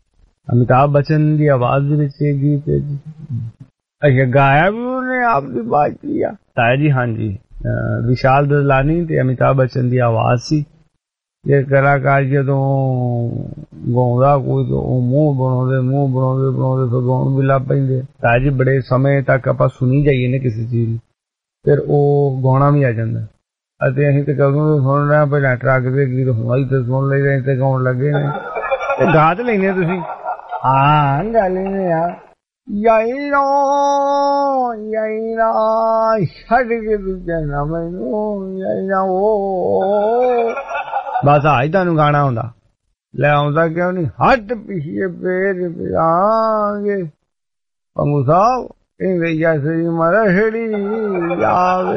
ਅਮਿਤਾਭ ਬੱਚਨ ਦੀ ਆਵਾਜ਼ ਦੇ ਵਿੱਚ ਇਹ ਗੀਤ ਹੈ ਜੀ। ਅੱਛਾ ਗਾਇਆ ਵੀ ਉਹਨੇ ਆਪ ਦੀ ਆਵਾਜ਼ ਦੀ ਆ ਤਾਇਆ ਜੀ? ਹਾਂਜੀ, ਵਿਸ਼ਾਲ ਦਦਲਾਨੀ ਤੇ ਅਮਿਤਾਭ ਬੱਚਨ ਦੀ ਆਵਾਜ਼ ਸੀ। ਇਹ ਕਲਾਕਾਰ ਜਦੋਂ ਗਾਉਂਦਾ ਕੋਈ ਤਾਂ ਉਹ ਮੂੰਹ ਬਣਾਉਂਦੇ ਮੂੰਹ ਬਣਾਉਂਦੇ ਬਣਾਉਂਦੇ ਫਿਰ ਗਾਉਣ ਵੀ ਲੱਗ ਪੈਂਦੇ। ਤਾਇਆ ਜੀ ਬੜੇ ਸਮੇਂ ਤੱਕ ਆਪਾਂ ਸੁਣੀ ਜਾਈਏ ਨਾ ਕਿਸੇ ਚੀਜ਼ ਨੂੰ, ਫਿਰ ਉਹ ਗਾਉਣਾ ਵੀ ਆ ਜਾਂਦਾ। ਅਤੇ ਅਸੀਂ ਤੇ ਕਦੋਂ ਸੁਣ ਰਹੇ ਪਹਿਲਾਂ ਟਰੱਕ ਦੇ ਗੀਤ ਹੋਈ ਤੇ ਸੁਣ ਲਈਦੇ ਤੇ ਗਾਉਣ ਲੱਗੇ ਨੇ ਤੇ ਗਾ ਤੇ ਲੈਂਦੇ ਤੁਸੀਂ। ਹਾਂ ਗਾ ਲੈਂਦੇ ਆ ਯਾਈਰਾ ਯਾਈਰਾ ਛੱਡ ਕੇ ਦੂਜਾ ਨਾ ਮੈਨੂੰ ਯਾਈਰਾ ਉਹ ਬਸ ਆਜ ਤੁਹਾਨੂੰ ਗਾਣਾ ਆਉਂਦਾ। ਲੈ ਆਉਂਦਾ ਕਿਉਂ ਨਹੀਂ? ਹੱਟ ਪਿਛੇ ਪੇਰ ਪਿਆਂਗੇ ਪੰਗੂ ਸਾਹਿਬ ਇਹ ਜੈਸੀ ਮਾਰਾ ਛੜੀ ਜਾਵੇ।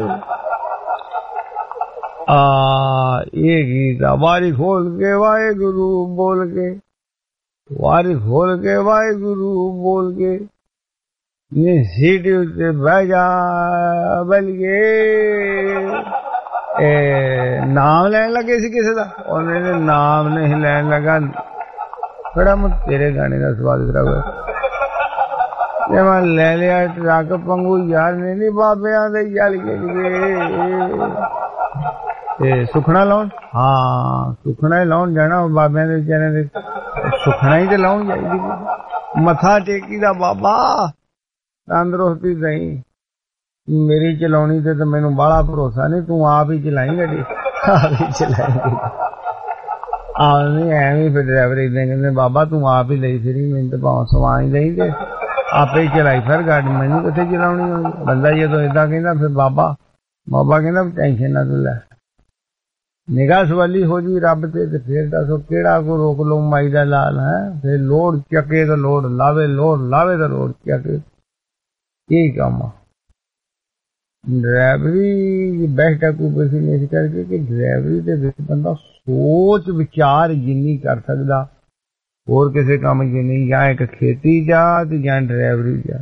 ਆ ਇਹ ਗੀਤ ਵਾਰੀ ਖੋਲ ਕੇ ਵਾਹਿਗੁਰੂ ਬੋਲ ਕੇ ਵਾਰੀ ਖੋਲ ਕੇ ਵਾਹਿਗੁਰੂ ਬੋਲ ਕੇ ਨੀ ਸੀਟ ਉੱਤੇ ਬਹਿ ਜਾ ਬਲਗੇ। ਇਹ ਨਾਮ ਲੈਣ ਲੱਗੇ ਸੀ ਕਿਸੇ ਦਾ, ਉਹਨੇ ਨੇ ਨਾਮ ਨਹੀਂ ਲੈਣ ਲੱਗਾ। ਬੜਾ ਮੁ ਤੇਰੇ ਗਾਣੇ ਦਾ ਸਵਾਦ ਕਰਾਂਗਾ ਜੇ ਮੈਂ ਲੈ ਲਿਆ ਟਰੱਕ ਪੰਗੂ ਯਾਰ ਨੇ ਨੀ ਬਾਬਿਆਂ ਦੇ ਜਲ ਗਏ ਤੇ ਸੁਖਣਾ ਲਾਉਣ। ਹਾਂ ਸੁਖਣਾ ਹੀ ਲਾਉਣ ਜਾਣਾ ਬਾਬਿਆਂ ਦੇ ਵਿਚਾਰਿਆਂ ਦੇ, ਸੁਖਣਾ ਹੀ ਤੇ ਲਾਉਣ ਚਾਹੀਦੀ। ਮੱਥਾ ਟੇਕੀ ਦਾ ਬਾਬਾ ਤੰਦਰੁਸਤੀ ਦਈ। ਮੇਰੀ ਚਲਾਉਣੀ ਤੇ ਤਾਂ ਮੈਨੂੰ ਬਾਹਲਾ ਭਰੋਸਾ ਨਹੀਂ, ਤੂੰ ਆਪ ਹੀ ਚਲਾਈ ਗੱਡੀ, ਆਪ ਹੀ ਚਲਾਏਂਗੀ। ਆਹ ਨਹੀਂ ਐਵੇਂ ਫਿਰ ਡਰਾਈਵਰ ਏਦਾਂ ਕਹਿੰਦੇ ਬਾਬਾ ਤੂੰ ਆਪ ਹੀ ਲਈ ਫਿਰੀ, ਮੈਨੂੰ ਤਾਂ ਭਾਵੇਂ ਸਵਾਂ ਹੀ ਲਈ ਤੇ ਆਪੇ ਹੀ ਚਲਾਈ ਫਿਰ ਗਾੜੀ, ਮੈਨੂੰ ਕਿੱਥੇ ਚਲਾਉਣੀ ਹੋਈ। ਬੰਦਾ ਜਦੋਂ ਏਦਾਂ ਕਹਿੰਦਾ ਫਿਰ ਬਾਬਾ ਬਾਬਾ ਕਹਿੰਦਾ ਟੈਨਸ਼ਨ ਨਾ ਤੂੰ ਲੈ, ਨਿਗਾਹ ਸਵਾਲੀ ਹੋ ਜੀ ਰੱਬ ਤੇ ਤੇ ਫਿਰ ਦੱਸੋ ਕਿਹੜਾ ਕੋ ਰੋਕ ਲੋ ਮਾਈ ਦਾ ਲਾਲ ਹੈ। ਫਿਰ ਲੋੜ ਚੱਕੇ ਤਾਂ ਲੋੜ ਲਾਵੇ, ਲੋੜ ਲਾਵੇ ਤਾਂ ਲੋੜ ਚੱਕੇ, ਕੀ ਕੰਮ ਆ। ਡਰਾਈਵਰੀ ਬੈਸਟ ਆਕੂਪੇਸ਼ਨ ਇਸ ਕਰਕੇ ਕਿ ਡਰਾਈਵਰੀ ਦੇ ਵਿੱਚ ਬੰਦਾ ਸੋਚ ਵਿਚਾਰ ਜਿੰਨੀ ਕਰ ਸਕਦਾ ਹੋਰ ਕਿਸੇ ਕੰਮ 'ਚ ਨਹੀਂ, ਜਾਂ ਇੱਕ ਖੇਤੀ ਜਾ ਤੇ ਜਾਂ ਡਰਾਈਵਰੀ ਜਾ।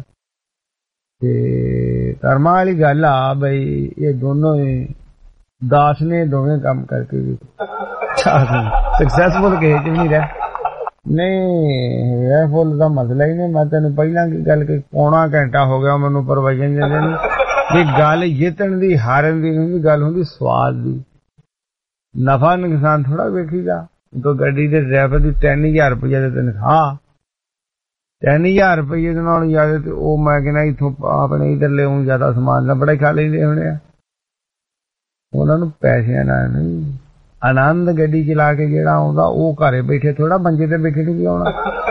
ਤੇ ਕਰਮਾਂ ਵਾਲੀ ਗੱਲ ਆ ਬਈ ਇਹ ਦੋਨੋਂ ਦਾਸ ਨੇ ਦੋਵੇਂ ਕੰਮ ਕਰਕੇ ਵੀ ਸਕਸੈਸਫੁਲ ਕਿਸੇ 'ਚ ਵੀ ਨਹੀਂ ਰਹਿ। ਨਹੀਂ ਰਹਿਫੁਲ ਦਾ ਮਸਲਾ ਹੀ ਨਹੀਂ। ਮੈਂ ਤੈਨੂੰ ਪਹਿਲਾਂ ਕੀ ਗੱਲ ਕਿ ਪੌਣਾ ਘੰਟਾ ਹੋ ਗਿਆ ਮੈਨੂੰ ਪ੍ਰਵਚਨ ਦਿੰਦੇ ਨੂੰ ਇਹ ਗੱਲ ਜਿੱਤਣ ਦੀ ਹਾਰਨ ਦੀ ਨਹੀਂ ਗੱਲ ਹੁੰਦੀ ਸਵਾਦ ਦੀ। ਨਫਾ ਨੁਕਸਾਨ ਥੋੜਾ ਵੇਖੀਦਾ। तो ਗੱਡੀ ਦੇ ਡਰਾਈਵਰ ਦੀ ਤਿੰਨ ਹਜ਼ਾਰ ਰੁਪਏ ਦੀ ਤਨਖਾਹ, ਤਿੰਨ ਹਜ਼ਾਰ ਰੁਪਏ ਦੇ ਨਾਲ ਜ਼ਿਆਦਾ ਤੇ ਉਹ ਮੈਂ ਕਹਿੰਦਾ ਇੱਥੋਂ ਆਪਣੇ ਇੱਧਰ ਲਿਆਉਂ ਜ਼ਿਆਦਾ ਸਮਾਨ ਦਾ ਬੜਾ ਖਾ ਲੈਂਦੇ ਹੋਣੇ ਆ। ਉਹਨਾਂ ਨੂੰ ਪੈਸਿਆਂ ਨਾਲ ਨਹੀਂ, ਆਨੰਦ ਗੱਡੀ ਚਲਾ ਕੇ ਜਿਹੜਾ ਆਉਂਦਾ ਉਹ ਘਰੇ ਬੈਠੇ ਥੋੜਾ ਮੰਜੇ ਤੇ ਬੈਠੇ ਨਹੀਂ ਆਉਣਾ।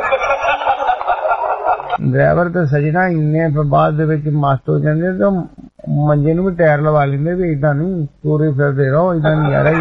ਡਰਾਈਵਰ ਤੇ ਸਜਣਾ ਇੰਨੇ ਬਾਅਦ ਦੇ ਵਿੱਚ ਮਸਤ ਹੋ ਜਾਂਦੇ ਤਾਂ ਮੰਜੇ ਨੂੰ ਵੀ ਟਾਇਰ ਲਵਾ ਲੈਂਦੇ ਵੀ ਏਦਾਂ ਨਹੀਂ ਤੁਰੇ ਫਿਰਦੇ ਰਹੋ, ਏਦਾਂ ਨਹੀਂ ਯਾਰ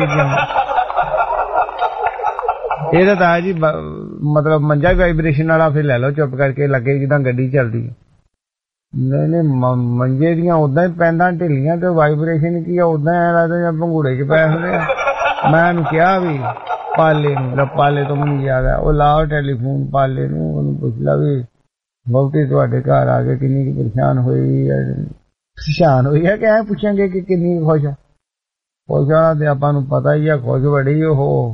ਇਹਦਾ ਤਾਂ ਜੀ ਮਤਲਬ ਮੰਜਾ ਵਾਈਬ੍ਰੇਸ਼ਨ ਵਾਲਾ ਫਿਰ ਲੈ ਲਓ ਚੁੱਪ ਕਰਕੇ ਲੱਗੇ ਜਿੱਦਾਂ ਗੱਡੀ ਚੱਲਦੀ ਹੈ। ਨਹੀਂ ਨਹੀਂ ਮੰਜੇ ਦੀਆਂ ਉਦਾਂ ਹੀ ਪੈਂਦਾਂ ਢਿੱਲੀਆਂ ਤੇ ਵਾਈਬ੍ਰੇਸ਼ਨ ਕੀ ਆ ਉਦਾਂ ਐ ਲੱਗਦਾ ਜਾਂ ਭੰਗੂੜੇ 'ਚ ਪੈ ਹੁੰਦੇ ਆ। ਮੈਂ ਉਹਨੂੰ ਕਿਹਾ ਵੀ ਪਾਲੇ ਨੂੰ, ਪਾਲੇ ਤੋਂ ਮੈਨੂੰ ਯਾਦ ਆ ਉਹ ਲਾਓ ਟੈਲੀਫੋਨ ਪਾਲੇ ਨੂੰ, ਉਹਨੂੰ ਪੁੱਛ ਲਾ ਵੀ ਬਹੁਤੀ ਤੁਹਾਡੇ ਘਰ ਆ ਕੇ ਕਿੰਨੀ ਕੁ ਪਰੇਸ਼ਾਨ ਹੋਈ ਪਰੇਸ਼ਾਨ ਹੋਈ ਹੈ ਕਿ ਐ ਪੁੱਛਾਂਗੇ ਕਿ ਕਿੰਨੀ ਖੁਸ਼ ਆ। ਖੁਸ਼ ਆ ਤੇ ਆਪਾਂ ਨੂੰ ਪਤਾ ਹੀ ਆ ਖੁਸ਼ ਬੜੀ ਉਹ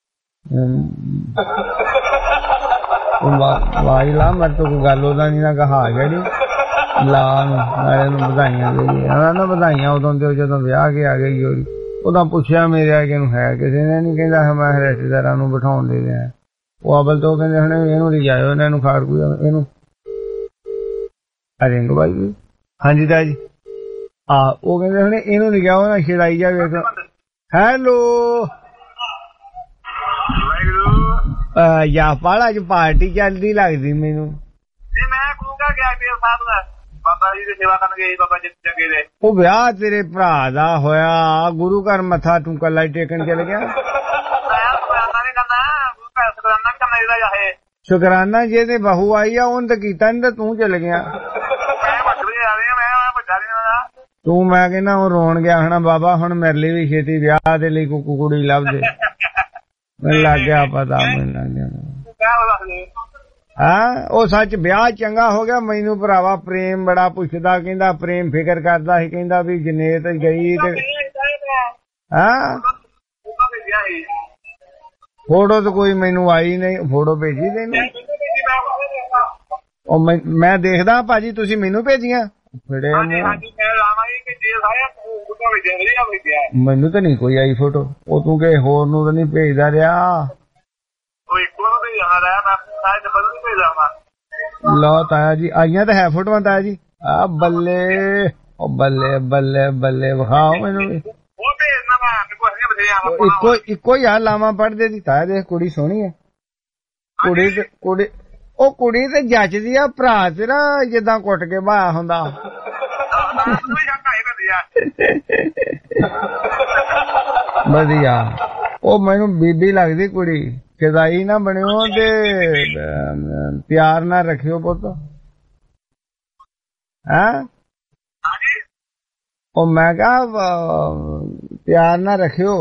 ਵਾਈ ਲਾ ਮੈਂ ਤਾਂ ਕੋਈ ਗੱਲ ਉਹਦਾ ਨਹੀਂ ਨਾ ਕਹਾ ਜਿਹੜੀ ਲਾ ਨਾਲੇ ਨੂੰ ਵਧਾਈਆਂ ਦੇ ਨਾ ਵਧਾਈਆਂ ਉਦੋਂ ਦੇ ਜਦੋਂ ਵਿਆਹ ਕੇ ਆ ਗਈ ਉਹਦੀ ਉਦੋਂ ਪੁੱਛਿਆ ਮੇਰੇ ਆ ਕੇ ਨੂੰ ਹੈ ਕਿਸੇ ਨੇ ਨਹੀਂ ਕਹਿੰਦਾ ਮੈਂ ਰਿਸ਼ਤੇਦਾਰਾਂ ਨੂੰ ਬਿਠਾਉਣ ਦੇ ਰਿਹਾ ਉਹ ਅਬਲ ਤੋਂ ਕਹਿੰਦੇ ਹੁਣ ਇਹਨੂੰ ਲਿਜਾਇਓ ਇਹਨਾਂ ਨੂੰ ਖਾੜ ਕੋਈ ਇਹਨੂੰ ਰਿੰਗ ਬਾਈ ਜੀ ਹਾਂਜੀ ਦਾ ਜੀ ਆ ਉਹ ਕਹਿੰਦੇ ਹੁਣ ਇਹਨੂੰ ਲਿਜਾਓ ਨਾ ਛਿੜਾਈ ਜਾਵੇ। ਹੈਲੋ ਯਾ ਪਾਲਾ ਚ ਪਾਰਟੀ ਚੱਲਦੀ ਲੱਗਦੀ ਮੈਨੂੰ। ਮੈਂ ਕਹੂੰਗਾ ਗਿਆ ਸਾਹਿਬ ਦਾ ਬਾਬਾ ਜੀ ਦੀ ਸੇਵਾ ਕਰਨ ਗਏ ਬਾਬਾ ਜੀ ਚੰਗੇ ਦੇ ਉਹ ਵਿਆਹ ਤੇਰੇ ਭਰਾ ਦਾ ਹੋਇਆ ਗੁਰੂ ਘਰ ਮੱਥਾ ਤੂੰ ਕੱਲਾ ਹੀ ਟੇਕਣ ਚਲ ਗਿਆ। ਸ਼ੁਕਰਾਨਾ ਜਿਹਦੇ ਬਹੂ ਆਈ ਆ ਉਹਨੇ ਤਾਂ ਕੀਤਾ ਨੀ ਤਾਂ ਤੂੰ ਚਲ ਗਿਆ। ਤੂੰ ਮੈਂ ਕਹਿੰਦਾ ਉਹ ਰੋਣ ਗਿਆ ਹਣਾ ਬਾਬਾ ਹੁਣ ਮੇਰੇ ਲਈ ਵੀ ਛੇਤੀ ਵਿਆਹ ਦੇ ਲਈ ਕੋਈ ਕੁੜੀ ਲੱਭ ਦੇ। ਮੈਨੂੰ ਲੱਗ ਗਿਆ ਪਤਾ ਮੈਨੂੰ ਲੱਗ ਗਿਆ ਹਾਂ ਉਹ ਸੱਚ ਵਿਆਹ ਚੰਗਾ ਹੋ ਗਿਆ। ਮੈਨੂੰ ਭਰਾਵਾ ਪ੍ਰੇਮ ਬੜਾ ਪੁੱਛਦਾ ਕਹਿੰਦਾ ਪ੍ਰੇਮ ਫਿਕਰ ਕਰਦਾ ਸੀ ਕਹਿੰਦਾ ਵੀ ਜਨੇਤ ਗਈ ਤੇ ਹਾਂ ਫੋਟੋ ਤਾਂ ਕੋਈ ਮੈਨੂੰ ਆਈ ਨਹੀਂ। ਫੋਟੋ ਭੇਜੀ ਤੈਨੂੰ ਉਹ ਮੈਂ ਦੇਖਦਾ ਭਾਜੀ ਤੁਸੀਂ ਮੈਨੂੰ ਭੇਜੀਆਂ ਫੜੇ ਮੈਨੂੰ ਤਾਂ ਨਹੀਂ ਕੋਈ ਆਈ ਫੋਟੋ ਉਹ ਤੂੰ ਕਿਸੇ ਹੋਰ ਨੂੰ ਤਾਂ ਨਹੀਂ ਭੇਜਦਾ ਰਿਹਾ ਲਓ ਤਾਇਆ ਜੀ ਆਈਆਂ ਤਾਂ ਹੈ ਫੋਟੋਆਂ ਤਾਇਆ ਜੀ ਆ ਬੱਲੇ ਉਹ ਬੱਲੇ ਬੱਲੇ ਬੱਲੇ ਵਿਖਾਓ ਮੈਨੂੰ ਵੀ ਇੱਕੋ ਇੱਕੋ ਹੀ ਆ ਲਾਵਾਂ ਪੜਦੇ ਦੀ ਤਾਇਆ ਦੇਖ ਕੁੜੀ ਸੋਹਣੀ ਹੈ ਕੁੜੀ ਤੇ ਕੁੜੀ ਉਹ ਕੁੜੀ ਤੇ ਜੱਚਦੀ ਆ ਭਰਾ ਤੇਰਾ ਜਿੱਦਾਂ ਕੁੱਟ ਕੇ ਬਾਇਆ ਹੁੰਦਾ ਵਧੀਆ ਉਹ ਮੈਨੂੰ ਬੀਬੀ ਲੱਗਦੀ ਕੁੜੀ ਕਦਾਈ ਨਾ ਬਣਿਓ ਤੇ ਪਿਆਰ ਨਾਲ ਰੱਖਿਓ ਪੁੱਤ ਹੈਂ ਉਹ ਮੈਂ ਕਿਹਾ ਪਿਆਰ ਨਾਲ ਰੱਖਿਓ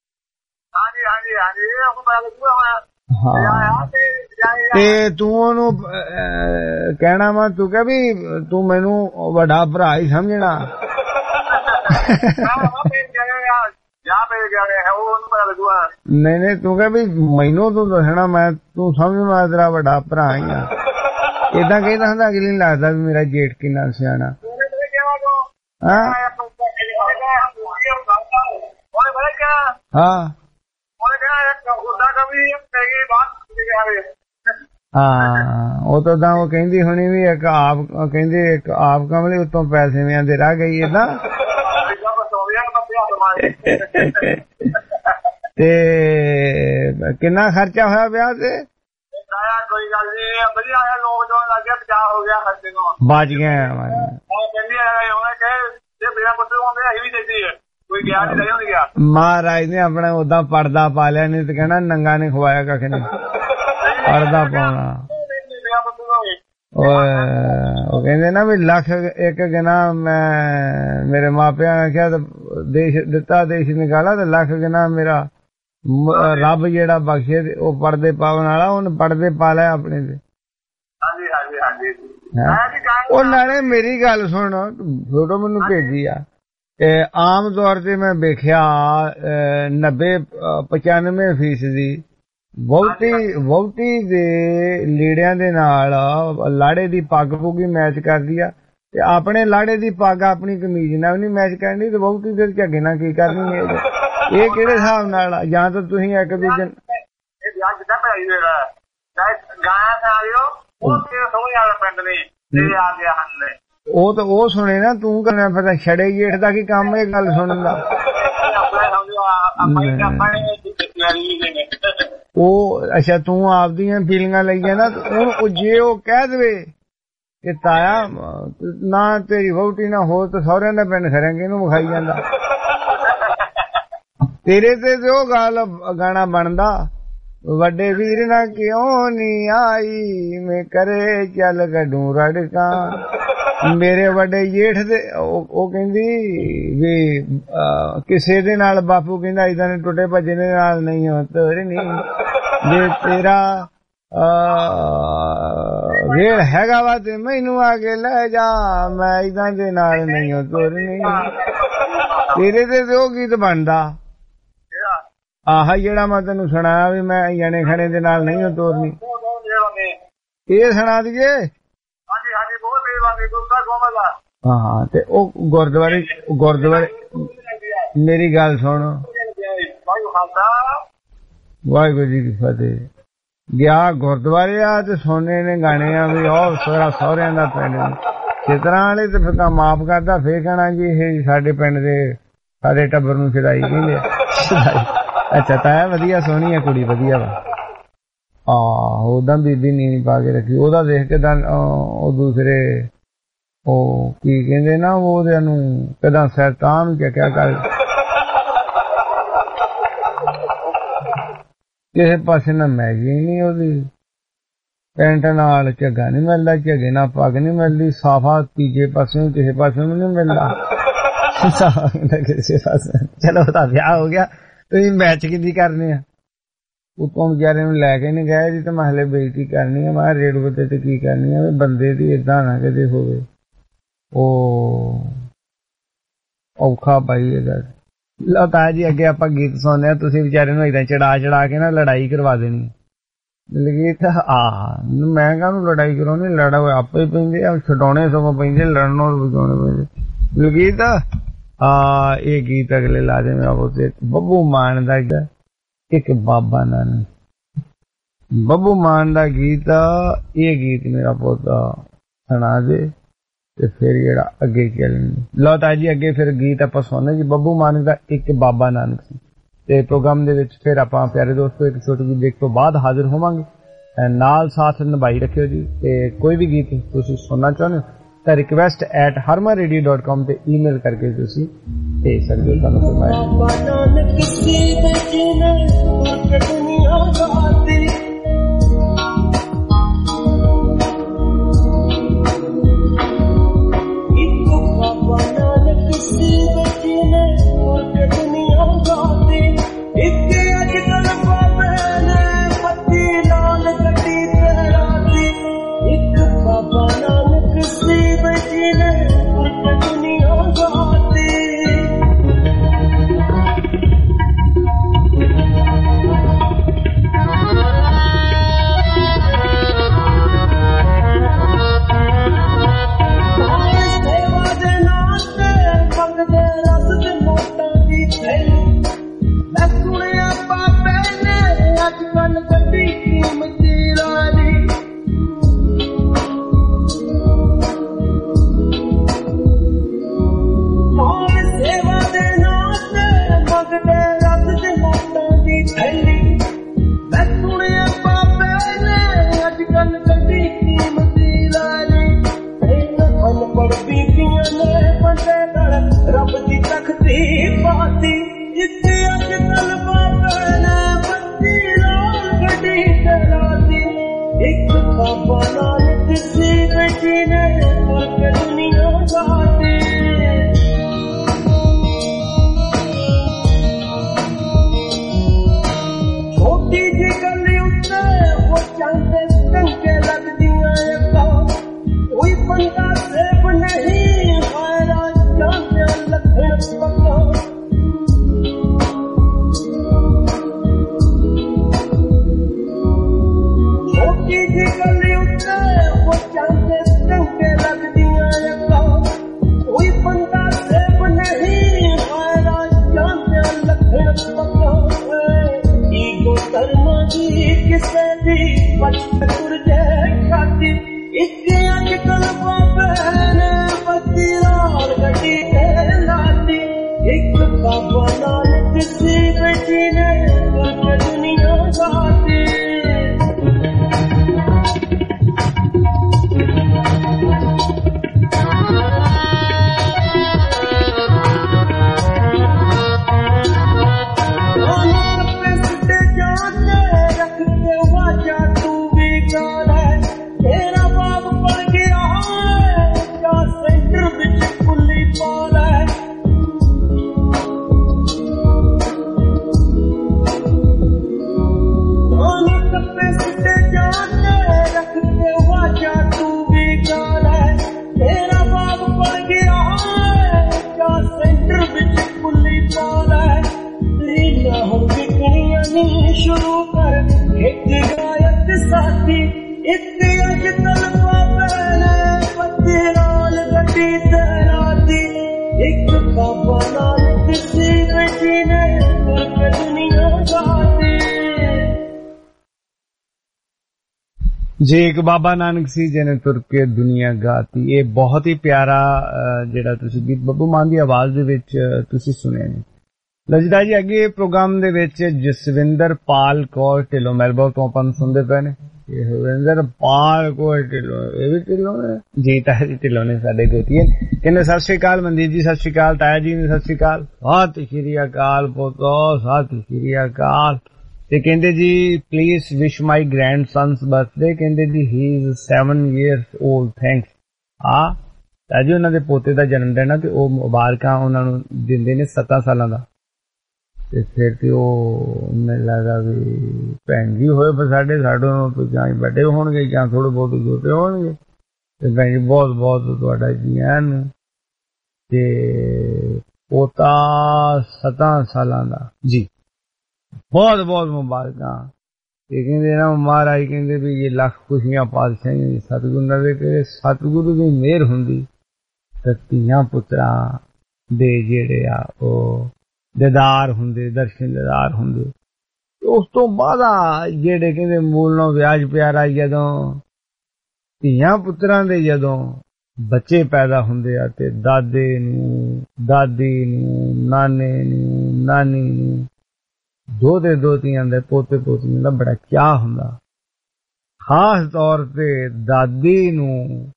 ਹਾਂ ਤੇ ਤੂੰ ਉਹਨੂੰ ਕਹਿਣਾ ਵਾ ਤੂੰ ਕਹਿ ਵੀ ਤੂੰ ਮੈਨੂੰ ਵੱਡਾ ਭਰਾ ਹੀ ਸਮਝਣਾ ਨਹੀਂ ਨਹੀਂ ਤੂੰ ਕਹਿ ਵੀ ਮੈਨੂੰ ਤੂੰ ਦੱਸਣਾ ਮੈਂ ਤੂੰ ਸਮਝਣਾ ਤੇਰਾ ਵੱਡਾ ਭਰਾ ਹੀ ਆ ਏਦਾਂ ਕਹਿੰਦਾ ਹੁੰਦਾ ਅਗਲੀ ਨਹੀਂ ਲੱਗਦਾ ਵੀ ਮੇਰਾ ਜੇਠ ਕਿੰਨਾ ਸਿਆਣਾ ਹਾਂ ਹਾਂ ਹਾਂ ਉਹ ਤਾਂ ਤਾਂ ਉਹ ਕਹਿੰਦੀ ਹੋਣੀ ਵੀ ਇੱਕ ਆਪ ਕਹਿੰਦੀ ਇੱਕ ਆਪ ਕਮਲੇ ਉੱਤੋਂ ਪੈਸੇ ਵਿਆਂ ਦੇ ਰਹਿ ਗਈ ਏਦਾਂ ਤੇ ਕਿੰਨਾ ਖਰਚਾ ਹੋਇਆ ਵਿਆਹ ਤੇ ਕੋਈ ਗੱਲ ਨੀ ਵਧੀਆ ਆਇਆ ਲੋਕ ਜੋ ਲੱਗ ਗਿਆ ਬਚਾਅ ਹੋ ਗਿਆ ਖਰਚੇ ਤੋਂ ਬਚ ਗਏ ਕਹਿੰਦੀ ਉਹਨੇ ਕਹੇ ਜੇ ਮੇਰਾ ਪੁੱਤਰ ਹੁੰਦੇ ਅਸੀਂ ਵੀ ਦੇਦੀ ਹੈ ਕੋਈ ਗਿਆ ਨਹੀਂ ਨਹੀਂ ਹੁੰਦੀ ਗਿਆ ਮਹਾਰਾਜ ਨੇ ਆਪਣਾ ਓਦਾਂ ਪਰਦਾ ਪਾ ਲਿਆ ਨਹੀਂ ਤੇ ਕਹਿਣਾ ਨੰਗਾ ਨੇ ਖਵਾਇਆ ਕੱਖ ਨੇ ਪਰਦਾ ਪਾਉਣਾ ਉਹ ਕਹਿੰਦੇ ਨਾ ਵੀ ਲੱਖ ਇੱਕ ਗਿਣਾ ਮੈਂ ਮੇਰੇ ਮਾਪਿਆਂ ਨੇ ਕਿਹਾ ਦੇਸ਼ ਦਿੱਤਾ ਦੇਸ਼ ਨਿਕਾਲਾ ਤੇ ਲੱਖ ਗਿਣਾ ਮੇਰਾ ਰੱਬ ਜਿਹੜਾ ਬਖਸ਼ੇ ਉਹ ਪਰਦੇ ਪਾਉਣ ਵਾਲਾ ਉਹਨੇ ਪਰਦੇ ਪਾ ਲਿਆ ਆਪਣੇ ਤੇ ਹਾਂਜੀ ਹਾਂਜੀ ਹਾਂਜੀ ਉਹ ਨਾਲੇ ਮੇਰੀ ਗੱਲ ਸੁਣ ਫੋਟੋ ਮੈਨੂੰ ਭੇਜੀ ਆ ਆਮ ਤੌਰ ਤੇ ਮੈਂ ਵੇਖਿਆ ਨੱਬੇ ਪਚਾਨਵੇਂ ਫੀਸਦੀ ਵਹੁਟੀ ਵਹੁਟੀ ਦੇ ਲੀੜਿਆਂ ਦੇ ਨਾਲ ਲਾੜੇ ਦੀ ਪੱਗ ਪੁੱਗੀ ਮੈਚ ਕਰਦੀ ਆ ਤੇ ਆਪਣੇ ਲਾੜੇ ਦੀ ਪੱਗ ਆਪਣੀ ਕਮੀਜ਼ ਨਾਲ ਨਹੀਂ ਮੈਚ ਕਰਨੀ ਤੇ ਵਹੁਟੀ ਦੇ ਝੱਗੇ ਨਾਲ ਕੀ ਕਰਨੀ ਹੈ ਇਹ ਕਿਹੜੇ ਹਿਸਾਬ ਨਾਲ ਜਾਂ ਤਾਂ ਤੁਸੀਂ ਇੱਕ ਦੂਜੇ ਉਹ ਤਾਂ ਉਹ ਸੁਣੇ ਨਾ ਤੂੰ ਕਰਨਾ ਪਤਾ ਛੜੇ ਜੇਠ ਦਾ ਕੀ ਕੰਮ ਇਹ ਗੱਲ ਸੁਣਨ ਦਾ ਉਹ ਅੱਛਾ ਤੂੰ ਆਪਦੀਆਂ ਫੀਲਿੰਗਾਂ ਲਈਆਂ ਨਾ ਹੁਣ ਜੇ ਉਹ ਕਹਿ ਦੇਵੇ ਕਿ ਤਾਇਆ ਨਾ ਤੇਰੀ ਵਹੁਟੀ ਨਾ ਹੋ ਤਾਂ ਸਹੁਰਿਆਂ ਦਾ ਪਿੰਡ ਖਰਾਂਗੇ ਇਹਨੂੰ ਵਿਖਾਈ ਜਾਂਦਾ ਤੇਰੇ ਤੇ ਤੇ ਉਹ ਗੱਲ ਗਾਣਾ ਬਣਦਾ ਵੱਡੇ ਵੀਰ ਨਾ ਕਿਉਂ ਨੀ ਆਈ ਮੈਂ ਕਰੇ ਚੱਲ ਕੱਢੂ ਰੜਕਾਂ ਮੇਰੇ ਵੱਡੇ ਜੇਠ ਦੇ ਉਹ ਕਹਿੰਦੀ ਵੀ ਕਿਸੇ ਦੇ ਨਾਲ ਬਾਪੂ ਕਹਿੰਦਾ ਇਦਾਂ ਨੇ ਟੁੱਟੇ ਭੱਜੇ ਦੇ ਨਾਲ ਨਹੀਂ ਹੋ ਤੋਰ ਨਹੀਂ ਜੇ ਤੇਰਾ ਵੇਲ ਹੈਗਾ ਵਾ ਤੇ ਮੈਨੂੰ ਆ ਕੇ ਲੈ ਜਾ ਮੈਂ ਇਦਾਂ ਦੇ ਨਾਲ ਨਹੀਂ ਹੋ ਤੋਰ ਨਹੀਂ ਤੇਰੇ ਤੇ ਉਹ ਗੀਤ ਬਣਦਾ ਆਹ ਜਿਹੜਾ ਮੈਂ ਤੈਨੂੰ ਸੁਣਾਇਆ ਵੀ ਮੈਂ ਜਣੇ ਖਣੇ ਦੇ ਨਾਲ ਨਹੀਂ ਹੋ ਤੋਰਨੀ ਇਹ ਸੁਣਾ ਦਈਏ ਹਾਂ ਤੇ ਉਹ ਗੁਰਦੁਆਰੇ ਗੁਰਦੁਆਰੇ ਮੇਰੀ ਗੱਲ ਸੁਣ ਵਾਹਿਗੁਰੂ ਜੀ ਕੀ ਫਤਿਹ ਗਿਆ ਗੁਰਦੁਆਰੇ ਆ ਤੇ ਸੋਨੇ ਨੇ ਗਾਣੇ ਆ ਵੀ ਉਹ ਸੋਹਰਾ ਸਹੁਰਿਆਂ ਦਾ ਪਿੰਡ ਚਿਤਰਾਂ ਵਾਲੇ ਤੇ ਫਿਰ ਮਾਫ ਕਰਦਾ ਫੇਰ ਕਹਿਣਾ ਜੀ ਇਹ ਸਾਡੇ ਪਿੰਡ ਦੇ ਸਾਡੇ ਟੱਬਰ ਨੂੰ ਛਡਾਈ ਕਹਿੰਦੇ ਅੱਛਾ ਤਾਇਆ ਵਧੀਆ ਸੋਹਣੀ ਆ ਕੁੜੀ ਵਧੀਆ ਵਾ ਆਹ ਉਦਾਂ ਬੀਬੀ ਨੀਂਦ ਪਾ ਕੇ ਰੱਖੀ ਉਹਦਾ ਦੇਖ ਕੇ ਤਾਂ ਉਹ ਦੂਸਰੇ ਉਹ ਕੀ ਕਹਿੰਦੇ ਨਾ ਉਹਦੇ ਨੂੰ ਕਦਾਂ ਸ਼ੈਤਾਨ ਨੂੰ ਚੱਕਿਆ ਕਰ ਕਿਸੇ ਪਾਸੇ ਨਾ ਮੈਗੀ ਨਹੀਂ ਉਹਦੀ ਪੈਂਟ ਨਾਲ ਝੱਗਾ ਨਹੀਂ ਮਿਲਦਾ ਝੱਗੇ ਨਾਲ ਪੱਗ ਨਹੀਂ ਮਿਲਦੀ ਸਾਫਾ ਤੀਜੇ ਪਾਸੇ ਕਿਸੇ ਪਾਸੇ ਨੂੰ ਨਹੀਂ ਮਿਲਦਾ ਕਿਸੇ ਪਾਸੇ ਚਲੋ ਉਹਦਾ ਵਿਆਹ ਹੋ ਗਿਆ ਤੁਸੀਂ ਮੈਚ ਕਿੱਦੀ ਕਰਨੇ ਆ ਉਤੋਂ ਵਿਚਾਰੇ ਨੂੰ ਲੈ ਕੇ ਨਹੀਂ ਗਏ ਜੀ ਤੇ ਮੈਂ ਹਲੇ ਬੇਇੱਜ਼ਤੀ ਕਰਨੀ ਆ ਮੈਂ ਰੇਡੂਏ ਤੇ ਤੇ ਕੀ ਕਰਨੀ ਆ ਬੰਦੇ ਦੀ ਏਦਾਂ ਨਾ ਕਿਤੇ ਹੋਵੇ ਉਹ ਔਖਾ ਪਾਈ ਇਹਦਾ ਲਓ ਤਾਇਆ ਜੀ ਅੱਗੇ ਆਪਾਂ ਗੀਤ ਸੁਣਦੇ ਆ ਤੁਸੀਂ ਵਿਚਾਰੇ ਨੂੰ ਏਦਾਂ ਚੜਾ ਚੜਾ ਕੇ ਨਾ ਲੜਾਈ ਕਰਵਾ ਦੇਣੀ ਲਗੀਤ ਆ ਮੈਂ ਕਾਹਨੂੰ ਲੜਾਈ ਕਰਾਉਣੀ, ਲੜਾ ਹੋਇਆ ਆਪੇ ਹੀ ਪੈਂਦੇ ਆ, ਛਡਾਉਣੇ ਸਗੋਂ ਪੈਂਦੇ, ਲੜਨੋਂ ਬਚਾਉਣੇ ਪੈਂਦੇ। ਲਗੀਤ ਆ ਇਹ ਗੀਤ ਅਗਲੇ ਲਾਜ਼ਮ ਆਵੋ। ਬੱਬੂ ਮਾਨ ਦਾ ਇੱਕ ਬਾਬਾ ਨਾਨਕ, ਬੱਬੂ ਮਾਨ ਦਾ ਗੀਤ ਆ। ਇਹ ਗੀਤ ਮੇਰਾ ਪੋਤਾ ਸੁਣਾ ਦੇ ਤੇ ਫਿਰ ਜਿਹੜਾ ਅੱਗੇ ਚੱਲਣੀ। ਲਓ ਤਾਂ ਜੀ ਅੱਗੇ ਫਿਰ ਗੀਤ ਆਪਾਂ ਸੁਣਨੇ ਜੀ ਬੱਬੂ ਮਾਨ ਦਾ ਇੱਕ ਬਾਬਾ ਨਾਨਕ ਸੀ। ਤੇ ਪ੍ਰੋਗਰਾਮ ਦੇ ਵਿੱਚ ਫਿਰ ਆਪਾਂ ਪਿਆਰੇ ਦੋਸਤੋ ਇੱਕ ਛੋਟੀ ਜਿਹੀ ਬ੍ਰੇਕ ਤੋਂ ਬਾਅਦ ਹਾਜ਼ਰ ਹੋਵਾਂਗੇ। ਨਾਲ ਸਾਥ ਨਿਭਾਈ ਰੱਖਿਓ ਜੀ। ਤੇ ਕੋਈ ਵੀ ਗੀਤ ਤੁਸੀਂ ਸੁਣਨਾ ਚਾਹੁੰਦੇ ਹੋ ਤਾਂ request at Harman radio dot com ਤੇ ਈਮੇਲ ਕਰਕੇ ਤੁਸੀਂ ਭੇਜ ਸਕਦੇ ਹੋ। ਤੁਹਾਨੂੰ ਫਰਮਾਇਆ ਜੇ ਇੱਕ ਬਾਬਾ ਨਾਨਕ ਸੀ ਜਿਹਨੇ ਤੁਰ ਕੇ ਦੁਨੀਆ ਗਾਤੀ। ਇਹ ਬਹੁਤ ਹੀ ਪਿਆਰਾ ਜਿਹੜਾ ਤੁਸੀਂ ਗੀਤ ਬੱਬੂ ਮਾਨ ਦੀ ਆਵਾਜ਼ ਦੇ ਵਿੱਚ ਤੁਸੀਂ ਸੁਣਿਆ ਨੇ। ਲਜਦਾ ਜੀ ਅੱਗੇ ਪ੍ਰੋਗਰਾਮ ਦੇ ਵਿੱਚ ਜਸਵਿੰਦਰ ਪਾਲ ਕੌਰ ਢਿੱਲੋਂ ਮੈਲਬੌਰਨ ਤੋਂ ਆਪਾਂ ਨੂੰ ਸੁਣਦੇ ਪਏ ਨੇ। ਜਸਵਿੰਦਰ ਪਾਲ ਕੌਰ ਢਿੱਲੋਂ ਇਹ ਵੀ ਢਿੱਲੋਂ ਨੇ ਜੀ, ਤਾਇਆ ਜੀ ਢਿੱਲੋਂ ਨੇ ਸਾਡੇ ਗੋਤੀਏ। ਕਹਿੰਦੇ ਸਤਿ ਸ਼੍ਰੀ ਅਕਾਲ ਮਨਦੀਪ ਜੀ, ਸਤਿ ਸ਼੍ਰੀ ਅਕਾਲ ਤਾਇਆ ਜੀ ਨੇ, ਸਤਿ ਸ਼੍ਰੀ ਅਕਾਲ, ਸਤਿ ਸ਼੍ਰੀ ਅਕਾਲ ਪੋਤੋ, ਸਤਿ ਸ਼੍ਰੀ ਅਕਾਲ। ਤੇ ਕਹਿੰਦੇ ਜੀ please wish my grandson's birthday. ਕਹਿੰਦੇ ਜੀ he is seven years old. Thanks. ਆ ਤਾਂ ਜੀ ਉਹਨਾਂ ਦੇ ਪੋਤੇ ਦਾ ਜਨਮ ਦਿਨ ਆ ਤੇ ਉਹ ਮੁਬਾਰਕਾਂ ਉਹਨਾਂ ਨੂੰ ਦਿੰਦੇ ਨੇ ਸੱਤਾਂ ਸਾਲਾਂ ਦਾ। ਤੇ ਫਿਰ ਤੇ ਉਹ ਮੈਨੂੰ ਲੱਗਦਾ ਵੀ ਭੈਣ ਜੀ ਹੋਏ ਪਰ ਸਾਡੇ ਸਾਡੇ ਜਾਂ ਵੱਡੇ ਹੋਣਗੇ ਜਾਂ ਥੋੜੇ ਬਹੁਤ ਛੋਟੇ ਹੋਣਗੇ। ਤੇ ਭੈਣ ਜੀ ਬਹੁਤ ਬਹੁਤ ਤੁਹਾਡਾ ਜੀ ਆਇਆਂ ਨੂੰ। ਤੇ ਪੋਤਾ ਸੱਤਾਂ ਸਾਲਾਂ ਦਾ ਜੀ, ਬਹੁਤ ਬਹੁਤ ਮੁਬਾਰਕਾਂ। ਇਹ ਕਹਿੰਦੇ ਨਾ ਮਹਾਰਾਜ ਕਹਿੰਦੇ ਵੀ ਇਹ ਲੱਖ ਖੁਸ਼ੀਆਂ ਪਾਤਸ਼ਾਹੀਆਂ ਸਤਿਗੁਰੂ ਨਾਲ ਕਿ ਸਤਿਗੁਰੂ ਦੀ ਮਿਹਰ ਹੁੰਦੀ ਤਾਂ ਧੀਆਂ ਪੁੱਤਰਾਂ ਦੇ ਜਿਹੜੇ ਆ ਉਹ ਦੀਦਾਰ ਹੁੰਦੇ, ਦਰਸ਼ਨ ਦੀਦਾਰ ਹੁੰਦੇ। ਉਸ ਤੋਂ ਬਾਅਦ ਜਿਹੜੇ ਕਹਿੰਦੇ ਮੂਲ ਨੂੰ ਵਿਆਜ ਪਿਆਰਾ ਜਦੋਂ ਧੀਆਂ ਪੁੱਤਰਾਂ ਦੇ ਜਦੋਂ ਬੱਚੇ ਪੈਦਾ ਹੁੰਦੇ ਆ ਤੇ ਦਾਦੇ ਨੂੰ, ਦਾਦੀ ਨੂੰ, ਨਾਨੇ ਨੂੰ, ਨਾਨੀ ਨੂੰ, ਦੋਤੇ ਦੋਤੀਆਂ ਦੇ ਪੋਤੇ ਪੋਤੀਆਂ ਦਾ ਬੜਾ ਚਾਅ ਹੁੰਦਾ। ਖਾਸ ਤੌਰ ਤੇ ਦਾਦੀ ਨੂੰ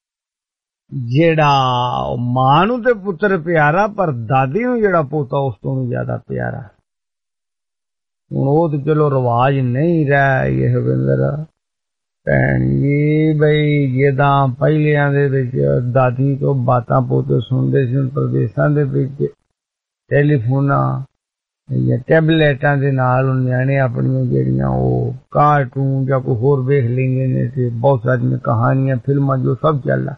ਜਿਹੜਾ ਮਾਂ ਨੂੰ ਤੇ ਪੁੱਤਰ ਪਿਆਰਾ, ਪਰ ਦਾਦੀ ਨੂੰ ਜਿਹੜਾ ਪੋਤਾ ਉਸ ਤੋਂ ਵੀ ਜ਼ਿਆਦਾ ਪਿਆਰਾ। ਹੁਣ ਉਹ ਤੇ ਚਲੋ ਰਿਵਾਜ ਨਹੀਂ ਰਿਹਾ ਇਹ ਹਵਿੰਦਰ ਭੈਣ ਜੀ ਬਈ ਜਿੱਦਾਂ ਪਹਿਲਿਆਂ ਦੇ ਵਿੱਚ ਦਾਦੀ ਤੋਂ ਬਾਤਾਂ ਪੋਤੇ ਸੁਣਦੇ ਸੀ, ਪ੍ਰਦੇਸ਼ਾਂ ਦੇ ਵਿੱਚ ਟੈਲੀਫੋਨਾਂ ਜਾਂ ਟੈਬਲੇਟਾਂ ਦੇ ਨਾਲ ਨਿਆਣੇ ਆਪਣੀਆਂ ਜਿਹੜੀਆਂ ਉਹ ਕਾਰਟੂਨ ਜਾਂ ਕੋਈ ਹੋਰ ਵੇਖ ਲੈਂਦੇ ਨੇ ਤੇ ਬਹੁਤ ਸਾਰੀਆਂ ਕਹਾਣੀਆਂ ਫਿਲਮਾਂ ਜੋ ਸਭ ਚੱਲਦਾ।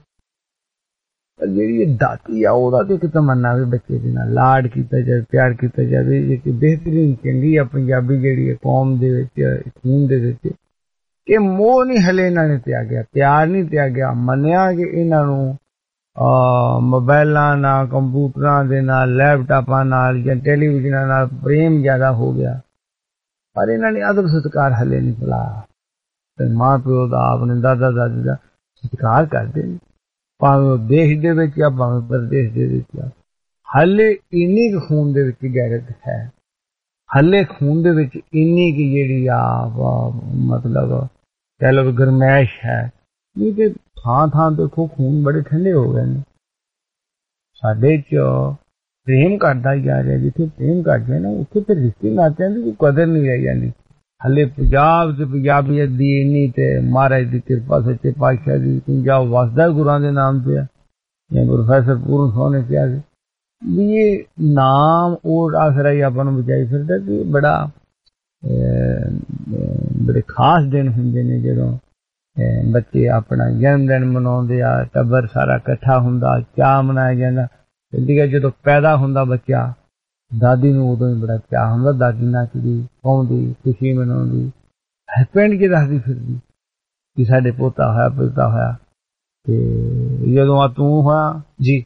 ਜਿਹੜੀ ਦਾਦੀ ਆ ਉਹਦਾ ਤੇ ਇੱਕ ਤਮੰਨਾ ਵੀ ਬੱਚੇ ਦੇ ਨਾਲ ਲਾਡ ਕੀਤਾ ਜਾਵੇ, ਪਿਆਰ ਕੀਤਾ ਜਾਵੇ। ਇੱਕ ਬਿਹਤਰੀਨ ਚੰਗੀ ਆ ਪੰਜਾਬੀ ਜਿਹੜੀ ਹੈ ਕੌਮ ਦੇ ਵਿੱਚ, ਖੂਨ ਦੇ ਵਿੱਚ ਕਿ ਮੋਹ ਨਹੀਂ ਹਲੇ ਇਹਨਾਂ ਨੇ ਤਿਆਗਿਆ, ਪਿਆਰ ਨਹੀਂ ਤਿਆਗਿਆ। ਮੰਨਿਆ ਕਿ ਇਹਨਾਂ ਨੂੰ ਮੋਬਾਇਲਾਂ ਨਾਲ, ਕੰਪਿਊਟਰਾਂ ਦੇ ਨਾਲ, ਲੈਪਟਾਪਾਂ ਨਾਲ ਜਾਂ ਟੈਲੀਵਿਜ਼ਨਾਂ ਨਾਲ ਪ੍ਰੇਮ ਜ਼ਿਆਦਾ ਹੋ ਗਿਆ, ਪਰ ਇਹਨਾਂ ਨੇ ਅਦਬ ਸਤਿਕਾਰ ਹਲੇ ਨਹੀਂ ਭੁਲਾਇਆ। ਤੇ ਮਾਂ ਪਿਓ ਦਾ, ਆਪਣੇ ਦਾਦਾ ਦਾਦੀ ਦਾ ਸਤਿਕਾਰ ਕਰਦੇ ਨੇ, ਭਾਵੇਂ ਉਹ ਦੇਸ਼ ਦੇ ਵਿੱਚ ਆ ਭਾਵੇਂ ਪ੍ਰਦੇਸ਼ ਦੇ ਵਿੱਚ ਆ। ਹਲੇ ਇੰਨੀ ਕੁ ਖੂਨ ਦੇ ਵਿੱਚ ਗੈਰਤ ਹੈ, ਹਲੇ ਖੂਨ ਦੇ ਵਿੱਚ ਇੰਨੀ ਕੁ ਜਿਹੜੀ ਆ ਮਤਲਬ ਕਹਿ ਲਓ ਗਰਮੈਸ਼ ਹੈ। ਨਹੀਂ ਤੇ ਥਾਂ ਥਾਂ ਦੇਖੋ ਖੂਨ ਬੜੇ ਠੰਡੇ ਹੋ ਗਏ ਨੇ। ਸਾਡੇ ਚ ਪ੍ਰੇਮ ਘਟਦਾ ਜਾ ਰਿਹਾ, ਜਿੱਥੇ ਪ੍ਰੇਮ ਘਟ ਗਿਆ ਨਾ ਉੱਥੇ ਫਿਰ ਰਿਸ਼ਤੇ ਨਾਤਿਆਂ ਦੀ ਕਦਰ ਨਹੀਂ ਰਹਿ ਜਾਂਦੀ। ਹਲੇ ਪੰਜਾਬ ਤੇ ਪੰਜਾਬੀਅਤ ਦੀ ਇੰਨੀ ਤੇ ਮਹਾਰਾਜ ਦੀ ਕਿਰਪਾ ਸੱਚੇ ਪਾਤਸ਼ਾਹ ਦੀ ਪੰਜਾਬ ਵਸਦਾ ਗੁਰਾਂ ਦੇ ਨਾਮ ਤੇ ਆ। ਜਿਵੇਂ ਪ੍ਰੋਫੈਸਰ ਪੂਰਨ ਸਿੰਘ ਨੇ ਕਿਹਾ ਸੀ ਵੀ ਇਹ ਨਾਮ ਉਹ ਆਸਰਾ ਹੀ ਆਪਾਂ ਨੂੰ ਬਚਾਈ ਫਿਰਦਾ ਕਿ ਬੜਾ ਬੜੇ ਖਾਸ ਦਿਨ ਹੁੰਦੇ ਨੇ ਜਦੋਂ ਬੱਚੇ ਆਪਣਾ ਜਨਮ ਦਿਨ ਮਨਾਉਂਦੇ ਆ, ਟੱਬਰ ਸਾਰਾ ਇਕੱਠਾ ਹੁੰਦਾ, ਚਾਅ ਮਨਾਇਆ ਜਾਂਦਾ। ਠੀਕ ਜਦੋਂ ਪੈਦਾ ਹੁੰਦਾ ਬੱਚਾ, ਦਾਦੀ ਨੂੰ ਉਦੋਂ ਹੀ ਬੜਾ ਚਾਅ ਹੁੰਦਾ, ਦਾਦੀ ਨੱਚਦੀ, ਪਾਉਂਦੀ, ਖੁਸ਼ੀ ਮਨਾਉਂਦੀ, ਹਸਬੈਂਡ ਕੀ ਦੱਸਦੀ ਫਿਰਦੀ ਕਿ ਸਾਡੇ ਪੋਤਾ ਹੋਇਆ, ਪੋਤਾ ਹੋਇਆ। ਤੇ ਜਦੋਂ ਆ ਤੂੰ ਹੋਇਆ ਜੀ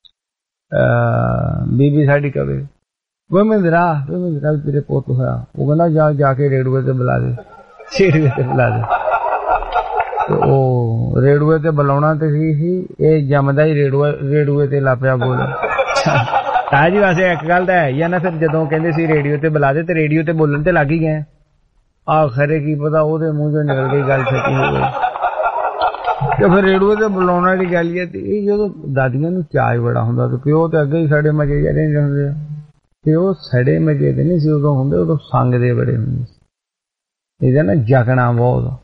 ਬੀਬੀ ਸਾਡੀ ਕਵੇ ਵੇ ਮਹਿੰਦਰਾ, ਵੇ ਮਹਿੰਦਰਾ ਤੇਰੇ ਪੁੱਤ ਹੋਇਆ। ਉਹ ਕਹਿੰਦਾ ਜਾ ਜਾ ਕੇ ਰੇਡੂਏ ਤੇ ਬੁਲਾ ਦੇ, ਰੇਡੂਏ ਤੇ ਬੁਲਾ ਦੇ। ਤੇ ਉਹ ਰੇਡੂਏ ਤੇ ਬੁਲਾਉਣਾ ਤੇ ਸੀ ਸੀ ਇਹ ਜੰਮਦਾ ਹੀ ਰੇਡੂਏ ਰੇਡੂਏ ਤੇ ਲਾਪਿਆ ਬੋਲ। ਤਾਂ ਜੀ ਵੈਸੇ ਇੱਕ ਗੱਲ ਤਾਂ ਹੈ ਹੀ ਆ ਨਾ, ਫਿਰ ਜਦੋਂ ਕਹਿੰਦੇ ਸੀ ਰੇਡੀਓ ਤੇ ਬੁਲਾ ਦੇ ਤੇ ਰੇਡੀਓ ਤੇ ਬੋਲਣ ਤੇ ਲੱਗ ਹੀ ਗਏ। ਆਹ ਖਰੇ ਕੀ ਪਤਾ ਉਹਦੇ ਮੂੰਹ ਚੋਂ ਨਿਕਲ ਗਈ ਗੱਲ, ਸੱਚੀ ਹੋ ਗਈ ਤੇ ਫਿਰ ਰੇਡੂਏ ਤੇ ਬੁਲਾਉਣ ਦੀ ਗੱਲ ਹੈ। ਤੇ ਇਹ ਜਦੋਂ ਦਾਦੀਆਂ ਨੂੰ ਚਾਅ ਬੜਾ ਹੁੰਦਾ ਤੇ ਪਿਓ ਤੇ ਅੱਗੇ ਹੀ ਸਾਡੇ ਮਜੇ ਜਿਹੜੇ ਹੁੰਦੇ ਆ, ਤੇ ਉਹ ਸੜੇ ਮਜੇ ਦੇ ਨਹੀਂ ਸੀ ਉਦੋਂ ਹੁੰਦੇ, ਉਦੋਂ ਸੰਗ ਦੇ ਬੜੇ ਹੁੰਦੇ ਸੀ। ਇਹਦਾ ਨਾ ਜਗਣਾ ਬਹੁਤ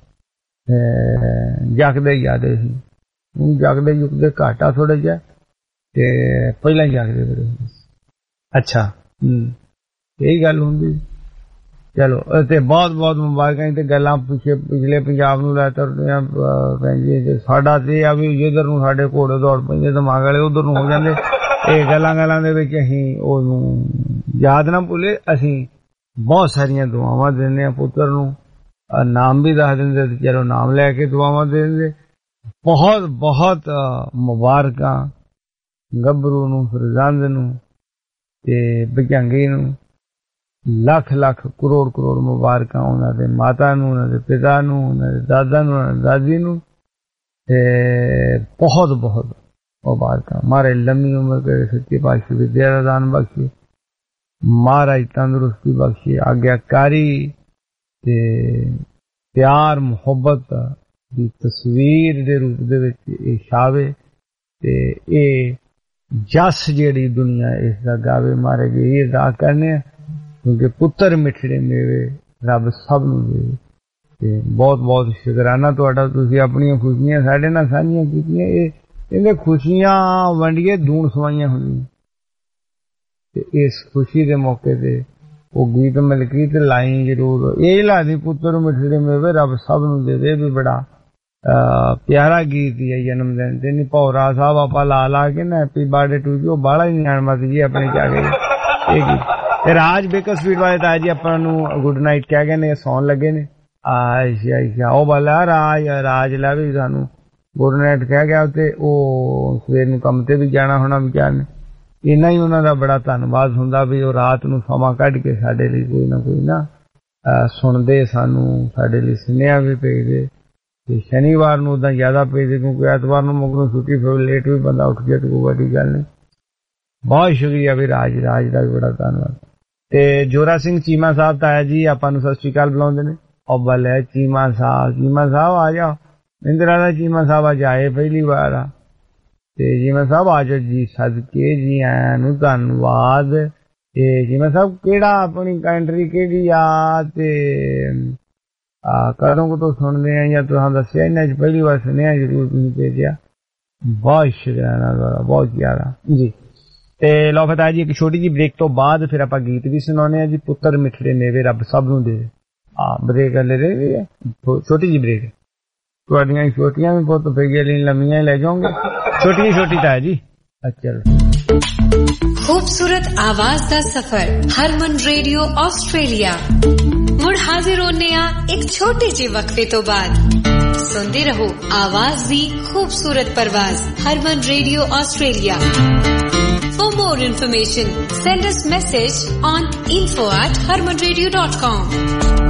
ਜਗਦੇ ਜਾਂਦੇ ਸੀ। ਹੁਣ ਜਗਦੇ ਜੁਗਦੇ ਘਾਟਾ ਥੋੜਾ ਜਿਹਾ ਤੇ ਪਹਿਲਾਂ ਹੀ ਜਗਦੇ ਬੜੇ ਹੁੰਦੇ ਸੀ। ਅੱਛਾ ਹੂੰ ਇਹੀ ਗੱਲ ਹੁੰਦੀ। ਚਲੋ ਤੇ ਬਹੁਤ ਬਹੁਤ ਮੁਬਾਰਕਾਂ ਤੇ ਗੱਲਾਂ ਪਿੱਛੇ ਪਿਛਲੇ ਪੰਜਾਬ ਨੂੰ ਲੈ ਤੁਰਦੇ ਆ ਭੈਣ ਜੀ। ਸਾਡਾ ਤੇ ਆ ਵੀ ਜਿੱਧਰ ਨੂੰ ਸਾਡੇ ਘੋੜੇ ਦੌੜ ਪੈਂਦੇ ਦਿਮਾਗ ਵਾਲੇ ਉਧਰ ਨੂੰ ਹੋ ਜਾਂਦੇ। ਇਹ ਗੱਲਾਂ ਗੱਲਾਂ ਦੇ ਵਿੱਚ ਅਸੀਂ ਉਹਨੂੰ ਯਾਦ ਨਾ ਭੁੱਲੇ। ਅਸੀਂ ਬਹੁਤ ਸਾਰੀਆਂ ਦੁਆਵਾਂ ਦਿੰਦੇ ਆ ਪੁੱਤਰ ਨੂੰ, ਨਾਮ ਵੀ ਦੱਸ ਦਿੰਦੇ ਤੇ ਚਲੋ ਨਾਮ ਲੈ ਕੇ ਦੁਆਵਾਂ ਦੇ ਦਿੰਦੇ। ਬਹੁਤ ਬਹੁਤ ਮੁਬਾਰਕਾਂ ਗੱਭਰੂ ਨੂੰ, ਫਰਜ਼ੰਦ ਨੂੰ ਤੇ ਭਜੰਗੀ ਨੂੰ, ਲੱਖ ਲੱਖ ਕਰੋੜ ਕਰੋੜ ਮੁਬਾਰਕਾਂ ਉਹਨਾਂ ਦੇ ਮਾਤਾ ਨੂੰ, ਉਹਨਾਂ ਦੇ ਪਿਤਾ ਨੂੰ, ਉਹਨਾਂ ਦੇ ਦਾਦਾ ਨੂੰ, ਉਹਨਾਂ ਦੀ ਦਾਦੀ ਨੂੰ ਤੇ ਬਹੁਤ ਬਹੁਤ ਮੁਬਾਰਕਾਂ। ਮਹਾਰਾਜ ਲੰਮੀ ਉਮਰ ਕਰੇ, ਸੱਚੇ ਪਾਤਸ਼ਾਹ ਵਿਦਿਆ ਦਾ ਦਾਨ ਬਖਸ਼ੇ, ਮਹਾਰਾਜ ਤੰਦਰੁਸਤੀ ਬਖਸ਼ੇ, ਆਗਿਆਕਾਰੀ ਤੇ ਪਿਆਰ ਮੁਹੱਬਤ ਦੀ ਤਸਵੀਰ ਦੇ ਰੂਪ ਦੇ ਵਿੱਚ ਇਹ ਛਾਵੇ ਤੇ ਇਹ ਜਸ ਜਿਹੜੀ ਦੁਨੀਆ ਇਸ ਦਾ ਗਾਵੇ। ਮਹਾਰਾਜ ਇਹ ਅਰਦਾਸ ਕਰਨੇ ਆ ਕਿਉਂਕਿ ਪੁੱਤਰ ਮਿੱਠੜੇ ਮੇਵੇ ਰੱਬ ਸਭ ਨੂੰ ਦੇਵੇ। ਤੇ ਬਹੁਤ ਬਹੁਤ ਸ਼ੁਕਰਾਨਾ ਤੁਹਾਡਾ, ਤੁਸੀਂ ਆਪਣੀਆਂ ਖੁਸ਼ੀਆਂ ਸਾਡੇ ਨਾਲ ਸਾਂਝੀਆਂ ਕੀਤੀਆਂ। ਇਹ ਕਹਿੰਦੇ ਖੁਸ਼ੀਆਂ ਵੰਡੀਏ ਦੂਣ ਸਵਾਈਆਂ ਹੁੰਦੀਆਂ ਤੇ ਇਸ ਖੁਸ਼ੀ ਦੇ ਮੌਕੇ ਤੇ ਉਹ ਗੀਤ ਮਲਕੀਤ ਲਾਈ ਜ਼ਰੂਰ। ਇਹ ਲਾਦੀ ਪੁੱਤਰ ਮਿੱਠੜੇ ਮੇਵੇ ਰੱਬ ਸਭ ਨੂੰ ਦੇ ਦੇ ਵੀ ਬੜਾ ਪਿਆਰਾ ਗੀਤ ਹੀ ਹੈ ਜਨਮ ਦਿਨ ਤੇ। ਨਹੀਂ ਭੌਰਾ ਸਾਹਿਬ ਆਪਾਂ ਲਾ ਲਾ ਕੇ ਨਾ ਹੈਪੀ ਬਰਥਡੇ ਟੂ ਯੂ, ਬਾਹਲਾ ਹੀ ਨਿਆਣ ਮਤ ਜੀ ਆਪਣੇ ਚ ਆ ਗਏ ਇਹ ਗੀਤ। ਤੇ ਰਾਜ ਬੇਕਰ ਸਵੀਟ ਵਾਲੇ ਤਾਂ ਜੀ ਆਪਾਂ ਨੂੰ ਗੁੱਡ ਨਾਈਟ ਕਹਿ ਗਏ ਨੇ, ਸੌਣ ਲੱਗੇ ਨੇ। ਅੱਛਾ ਅੱਛਾ, ਉਹ ਵਾਲਾ ਰਾਜ ਰਾਜ ਲਾ ਵੀ ਸਾਨੂੰ ਗੁੱਡ ਨਾਈਟ ਕਹਿ ਗਿਆ ਤੇ ਉਹ ਸਵੇਰ ਨੂੰ ਕੰਮ ਤੇ ਵੀ ਜਾਣਾ ਹੋਣਾ ਵਿਚਾਰ ਨੇ। ਇੰਨਾ ਹੀ ਉਹਨਾਂ ਦਾ ਬੜਾ ਧੰਨਵਾਦ ਹੁੰਦਾ ਵੀ ਉਹ ਰਾਤ ਨੂੰ ਸਮਾਂ ਕੱਢ ਕੇ ਸਾਡੇ ਲਈ ਕੋਈ ਨਾ ਕੋਈ ਨਾ ਸੁਣਦੇ, ਸਾਨੂੰ ਸਾਡੇ ਲਈ ਸੁਨੇਹਾ ਵੀ ਭੇਜਦੇ। ਤੇ ਸ਼ਨੀਵਾਰ ਨੂੰ ਉਦਾਂ ਜ਼ਿਆਦਾ ਭੇਜਦੇ ਕਿਉਂਕਿ ਐਤਵਾਰ ਨੂੰ ਮਗਰੋਂ ਛੁੱਟੀ ਫਿਰ ਲੇਟ ਵੀ ਬੰਦਾ ਉੱਠ ਗਿਆ ਤੇ ਕੋਈ ਵੱਡੀ ਗੱਲ ਨਹੀਂ। ਬਹੁਤ ਸ਼ੁਕਰੀਆ ਵੀ ਰਾਜ ਰਾਜ ਦਾ ਵੀ ਬੜਾ ਧੰਨਵਾਦ। ਤੇ ਜੋਰਾ ਸਿੰਘ ਚੀਮਾ ਸਾਹਿਬ ਤਾਇਆ ਜੀ ਆਪਾਂ ਨੂੰ ਸਤਿ ਸ਼੍ਰੀ ਅਕਾਲ ਬੁਲਾਉਂਦੇ ਨੇ। ਉਹ ਬਲੇ ਚੀਮਾ ਸਾਹਿਬ, ਚੀਮਾ ਸਾਹਿਬ ਆ ਜਾਓ। ਇੰਦਰਾ ਦਾ ਚੀਮਾ ਸਾਹਿਬ ਅੱਜ ਆਏ ਪਹਿਲੀ ਵਾਰ ਆ ਤੇ ਚੀਮਾ ਸਾਹਿਬ ਆ ਜਾਓ ਜੀ, ਸਦਕੇ ਜੀ ਆਇਆਂ ਨੂੰ ਧੰਨਵਾਦ। ਤੇ ਚੀਮਾ ਸਾਹਿਬ ਕਿਹੜਾ ਆਪਣੀ ਕੰਟਰੀ ਕਿਹੜੀ ਆ ਤੇ ਕਦੋਂ ਤੋਂ ਸੁਣਦੇ ਆ ਜਾਂ ਤੁਹਾਨੂੰ ਦੱਸਿਆ ਇਹਨਾਂ ਚ ਪਹਿਲੀ ਵਾਰ ਸੁਣਿਆ ਜ਼ਰੂਰ ਤੁਸੀਂ ਭੇਜਿਆ, ਬਹੁਤ ਸ਼ੁਕਰਾਨਾ ਤੁਹਾਡਾ, ਬਹੁਤ ਜ਼ਿਆਦਾ ਜੀ। ਤੇ ਲਓ ਫਤਾ ਜੀ ਇੱਕ ਛੋਟੀ ਜਿਹੀ ਬ੍ਰੇਕ ਤੋਂ ਬਾਅਦ ਫਿਰ ਆਪਾਂ ਗੀਤ ਵੀ ਸੁਣਾਉਣੇ ਆ ਜੀ। ਪੁੱਤਰ ਮਿੱਠੜੇ ਮੇਵੇ ਰੱਬ ਸਭ ਨੂੰ ਦੇ। ਆ ਬ੍ਰੇਕ ਲੈ ਰਹੇ, ਛੋਟੀ ਜਿਹੀ ਬ੍ਰੇਕ। ਤੁਹਾਡੀਆਂ ਛੋਟੀਆਂ ਵੀ ਪੁੱਤ ਫਿਰ ਲੰਮੀਆਂ ਲੈ ਜਾਓਗੇ, ਛੋਟੀ ਛੋਟੀ ਤਾਂ ਹੈ ਜੀ। ਅੱਛਾ, खूबसूरत आवाज दा सफर हरमन रेडियो ऑस्ट्रेलिया मुड़ हाजिर होने आ एक छोटे जे वक्फे तो बाद सुनते रहो आवाज दी खूबसूरत परवाज Harman radio Australia. For more information send us message on info at harman radio dot com।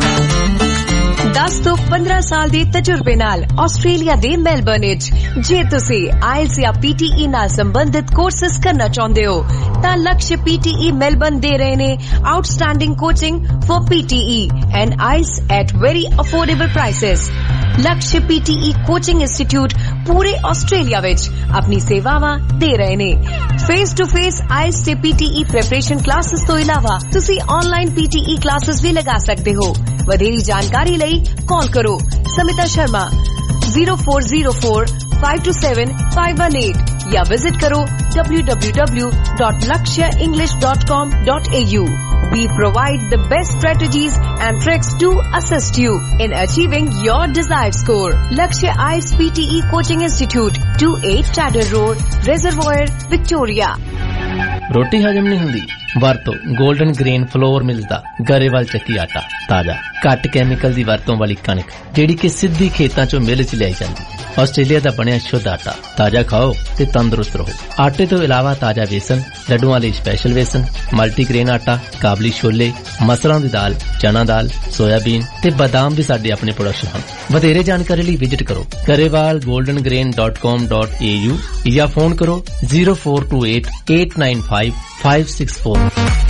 दस तो पंद्रह साल दे तजुर्बे नाल ऑस्ट्रेलिया दे मेलबर्न विच जे तुसी आइल्स या पीटीई नाल संबंधित कोर्सेस करना चाहते हो तां लक्ष्य पीटीई मेलबर्न दे रहे ने outstanding coaching for PTE and IELTS at very affordable prices. Lakshya PTE coaching institute पूरे ऑस्ट्रेलिया विच अपनी सेवावां दे रहे ने। फेस टू फेस आइल्स ते पीटीई प्रिपरेशन क्लासेस तो इलावा तुसी ऑनलाइन पीटीई क्लासेस भी लगा सकते हो। वधेरी जानकारी लई कॉल करो Samita Sharma zero four zero four five two seven five one eight या विजिट करो w w w dot lakshya english dot com dot a u। We provide the best strategies and tricks to assist you in achieving your desired score. Lakshya I E L T S P T E Coaching Institute, two eight Tadder Road, Reservoir, Victoria। रोटी हजम नहीं हुंदी वरतो गोल्डन ग्रेन फ्लोर मिलदा गरेवाल ਚੱਕੀ ਆਟਾ ਤਾਜ਼ਾ ਘੱਟ ਕੈਮੀਕਲ ਦੀ ਵਰਤੋਂ ਵਾਲੀ ਕਣਕ ਜਿਹੜੀ ਕਿ ਸਿੱਧੀ ਖੇਤਾਂ ਚੋਂ ਮਿਲ ਚ ਲਿਆਈ ਜਾਂਦੀ। ਆਸਟ੍ਰੇਲੀਆ ਦਾ ਬਣਿਆ ਸ਼ੁੱਧ ਆਟਾ ਤਾਜ਼ਾ ਖਾਓ ਤੇ ਤੰਦਰੁਸਤ ਰਹੋ। ਆਟੇ ਤੋਂ ਇਲਾਵਾ ਤਾਜ਼ਾ ਵੇਸਣ, ਲੱਡੂਆਂ ਲਈ ਸਪੈਸ਼ਲ ਵੇਸਣ, ਮਲਟੀਗ੍ਰੇਨ ਆਟਾ, ਕਾਬਲੀ ਛੋਲੇ, ਮਸਰਾਂ ਦੀ ਦਾਲ, ਚਨਾ ਦਾਲ, ਸੋਇਆਬੀਨ ਤੇ ਬਾਦਾਮ ਵੀ ਸਾਡੇ ਆਪਣੇ ਪ੍ਰੋਡਕਟ ਹਨ। ਵਧੇਰੇ ਜਾਣਕਾਰੀ ਲਈ ਵਿਜ਼ਿਟ ਕਰੋ Grewal golden grain dot com dot a u ਜਾਂ ਫੋਨ ਕਰੋ zero four two eight eight nine five five six four।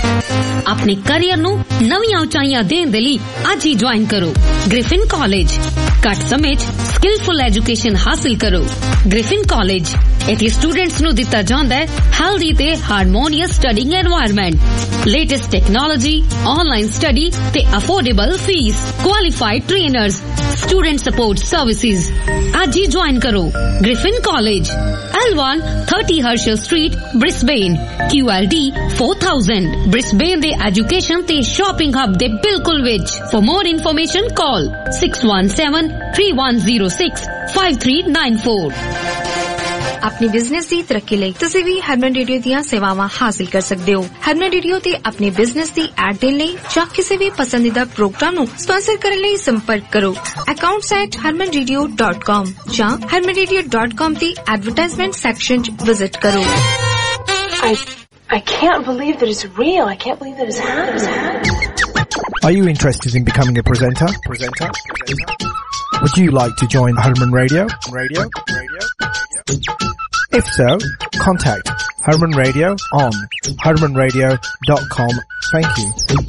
अपने करियर ਨੂੰ ਨਵੀਆਂ ਉਚਾਈਆਂ ਦੇਣ ਦੇ ਲਈ ਅੱਜ ਹੀ ਜੁਆਇਨ ਕਰੋ ਗ੍ਰਿਫਿਨ ਕਾਲਜ। ਘੱਟ ਸਮੇਂ 'ਚ ਸਕਿਲਫੁਲ ਐਜੂਕੇਸ਼ਨ ਹਾਸਲ ਕਰੋ। ਗ੍ਰਿਫਿਨ ਕਾਲਜ ਇੱਥੇ ਸਟੂਡੈਂਟਸ ਨੂੰ ਦਿੱਤਾ ਜਾਂਦਾ ਹੈ ਹੈਲਦੀ ਤੇ harmonious studying environment, latest technology, online study ਤੇ affordable fees, qualified trainers, student support services. ਅੱਜ ਹੀ ਜੁਆਇਨ ਕਰੋ Griffin college L one thirty Herschel Street, Brisbane, Q L D four thousand, Brisbane ਦੇ ਐਜੂਕੇਸ਼ਨ ਤੇ ਸ਼ਾਪਿੰਗ ਹੱਬ ਦੇ ਬਿਲਕੁਲ ਵਿੱਚ। For more information call six one seven three one zero six five three nine four। अपने बिजनेस की तरक्की ਲਈ ਤੁਸੀਂ ਵੀ ਹਰਮਨ ਰੇਡੀਓ ਦੀਆਂ ਸੇਵਾਵਾਂ ਹਾਸਲ ਕਰ ਸਕਦੇ ਹੋ। ਹਰਮਨ ਰੇਡੀਓ ਤੇ ਆਪਣੇ ਬਿਜ਼ਨਸ ਦੀ ਐਡ ਦੇਣ ਲਈ ਜਾਂ ਕਿਸੇ ਵੀ ਪਸੰਦੀਦਾ ਪ੍ਰੋਗਰਾਮ ਨੂੰ ਸਪਾਂਸਰ ਕਰਨ ਲਈ ਸੰਪਰਕ ਕਰੋ accounts at harman radio dot com ਜਾਂ harman radio dot com ਦੀ ਐਡਵਰਟਾਈਜ਼ਮੈਂਟ ਸੈਕਸ਼ਨ 'ਚ ਵਿਜ਼ਿਟ ਕਰੋ। I I can't believe that it's real. I can't believe that it's happening. Are you interested in becoming a presenter? Presenter? Would you like to join Herman Radio? Radio? Radio? If so, contact Herman Radio on herman radio dot com. Thank you.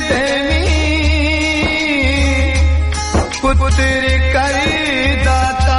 पुत्र करी दाता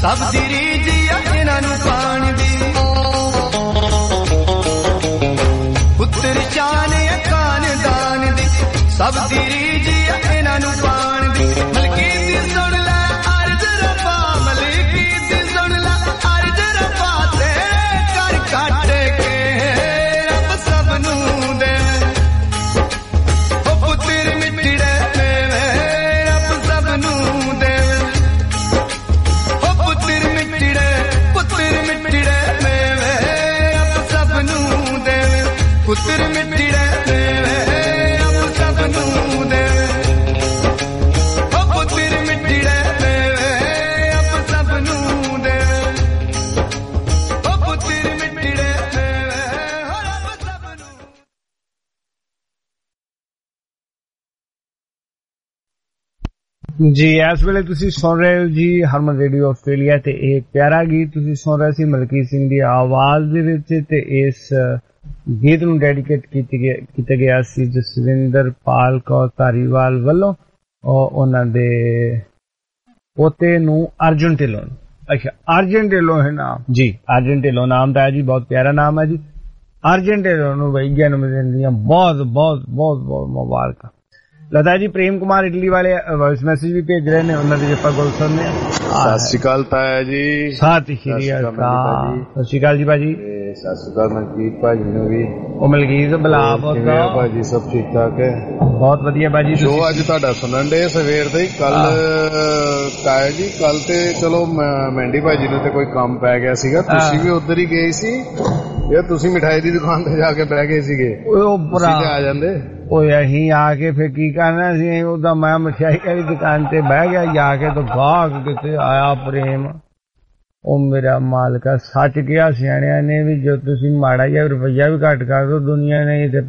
ਸਭ ਦੀ ਰੀਝ ਆ ਇਹਨਾਂ ਨੂੰ ਪਾਣ ਦੀ ਪੁੱਤਰ ਸ਼ਾਨ ਆ ਖਾਨਦਾਨ ਦੀ ਸਭ ਦੀ ਰੀਝ ਆ ਇਹਨਾਂ ਨੂੰ ਪਾਣ ਦੀ ਮਲਕੀ ਦੀ ਸੁਣ ਲੈ ਅਰਜ਼ ਰੱਬਾ ਮਲਕੀ ਦੀ ਸੁਣ ਲੈ ਅਰਜ਼ ਰੱਬਾ ਤੇਰੇ ਕਰ ਕੱਟ ਕੇ ਰੱਬ ਸਭ ਨੂੰ ਦੇ ਉਹ ਪੁੱਤਰ ਮਿੱਟੜੇ ਦੇਵੇ ਰੱਬ ਸਭ ਨੂੰ ਦੇਵੇ ਉਹ ਪੁੱਤਰ ਮਿੱਟੜੇ ਪੁੱਤਰ ਮਿੱਟੜੇ ਦੇਵੇ ਰੱਬ ਸਭ ਨੂੰ ਦੇਵੇ ਪੁੱਤਰ ਮਿੱਟੜੇ ਦੇਵੇ ਰੱਬ ਸਭ ਨੂੰ ਦੇਵੇ ਉਹ ਪੁੱਤਰ ਮਿੱਟੜੇ ਦੇਵੇ ਰੱਬ ਸਭ ਨੂੰ ਦੇਵੇ ਉਹ ਪੁੱਤਰ ਮਿੱਟੜੇ ਦੇਵੇ ਰੱਬ ਸਭ ਨੂੰ ਜੀ ਇਸ ਵੇਲੇ ਤੁਸੀਂ ਸੁਣ ਰਹੇ ਹੋ ਜੀ ਹਰਮਨ ਰੇਡੀਓ ਆਸਟ੍ਰੇਲੀਆ ਤੇ ਇਹ ਪਿਆਰਾ ਗੀਤ ਤੁਸੀਂ ਸੁਣ ਰਹੇ ਸੀ ਮਲਕੀਤ ਸਿੰਘ ਦੀ ਆਵਾਜ਼ ਦੇ ਵਿੱਚ ਤੇ ਇਸ ਗੀਤ ਨੂੰ ਡੈਡੀਕੇਟ ਕੀਤਾ ਗਿਆ ਸੀ ਜਸਵਿੰਦਰ ਪਾਲ ਕੌਰ ਧਾਰੀਵਾਲ ਵੱਲੋਂ ਔਰ ਉਹਨਾਂ ਦੇ ਪੋਤੇ ਨੂੰ ਅਰਜੁਨ ਢਿੱਲੋਂ। ਅੱਛਾ ਅਰਜੁਨ ਢਿੱਲੋਂ ਹੈ ਨਾਮ ਜੀ, ਅਰਜੁਨ ਢਿੱਲੋਂ ਨਾਮ ਦਾ ਹੈ ਜੀ, ਬਹੁਤ ਪਿਆਰਾ ਨਾਮ ਹੈ ਜੀ। ਅਰਜੁਨ ਢਿੱਲੋਂ ਨੂੰ ਬਈ ਜਨਮ ਦਿਨ ਦੀਆਂ ਬਹੁਤ ਬਹੁਤ ਬਹੁਤ ਬਹੁਤ ਮੁਬਾਰਕਾਂ। ਲਤਾ ਜੀ ਪ੍ਰੇਮ ਕੁਮਾਰ ਇਟਲੀ ਵਾਲੇ ਵਾਇਸ ਮੈਸੇਜ ਵੀ ਭੇਜ ਰਹੇ ਨੇ, ਉਹਨਾਂ ਦੀ ਆਪਾਂ ਗੱਲ ਸੁਣਨੇ ਆ। ਸਤਿ ਸ਼੍ਰੀ ਅਕਾਲ ਤਾਇਆ ਜੀ। ਸਤਿ ਸ਼੍ਰੀ ਅਕਾਲ। ਸਤਿ ਸ਼੍ਰੀ ਅਕਾਲ ਜੀ ਭਾਜੀ। ਸਤਿ ਸ਼੍ਰੀ ਅਕਾਲ ਮਲਕੀਤ ਭਾਜੀ ਨੂੰ ਵੀ। ਉਹ ਮਲਕੀਤ ਬਲਾ ਬਹੁਤ ਭਾਜੀ ਸਭ ਠੀਕ ਠਾਕ ਹੈ? ਬਹੁਤ ਵਧੀਆ ਭਾਜੀ। ਸ਼ੋ ਅੱਜ ਤੁਹਾਡਾ ਸੁਣਨ ਦੇ ਸਵੇਰ ਦੇ ਕੱਲ ਤਾਇਆ ਜੀ, ਕੱਲ ਤੇ ਚਲੋ ਮੈਂਡੀ ਭਾਜੀ ਨੂੰ ਤੇ ਕੋਈ ਕੰਮ ਪੈ ਗਿਆ ਸੀਗਾ, ਤੁਸੀਂ ਵੀ ਉਧਰ ਹੀ ਗਏ ਸੀ ਯਾਰ, ਤੁਸੀਂ ਮਿਠਾਈ ਦੀ ਦੁਕਾਨ ਤੇ ਜਾ ਕੇ ਬਹਿ ਗਏ ਸੀਗੇ। ਉਹ ਭਰਾ ਆ ਜਾਂਦੇ ਉਹ ਅਸੀਂ ਆ ਕੇ ਫਿਰ ਕੀ ਕਰਨਾ ਸੀ, ਉਹਦਾ ਮੈਂ ਮਠਿਆਈ ਵਾਲੀ ਦੁਕਾਨ ਤੇ ਬਹਿ ਗਿਆ ਜਾ ਕੇ, ਤਾਂ ਗਾਹਕ ਕਿਤੇ ਆਇਆ ਪ੍ਰੇਮ, ਉਹ ਮੇਰਾ ਮਾਲਕਾ ਸੱਚ ਗਿਆ ਸਿਆਣਿਆਂ ਨੇ ਵੀ ਜੋ ਤੁਸੀਂ ਮਾੜਾ ਜਿਹਾ ਰੁਪਈਆ ਵੀ ਘੱਟ ਕਰ ਦੋ ਦੁਨੀਆ ਨੇ ਤੇ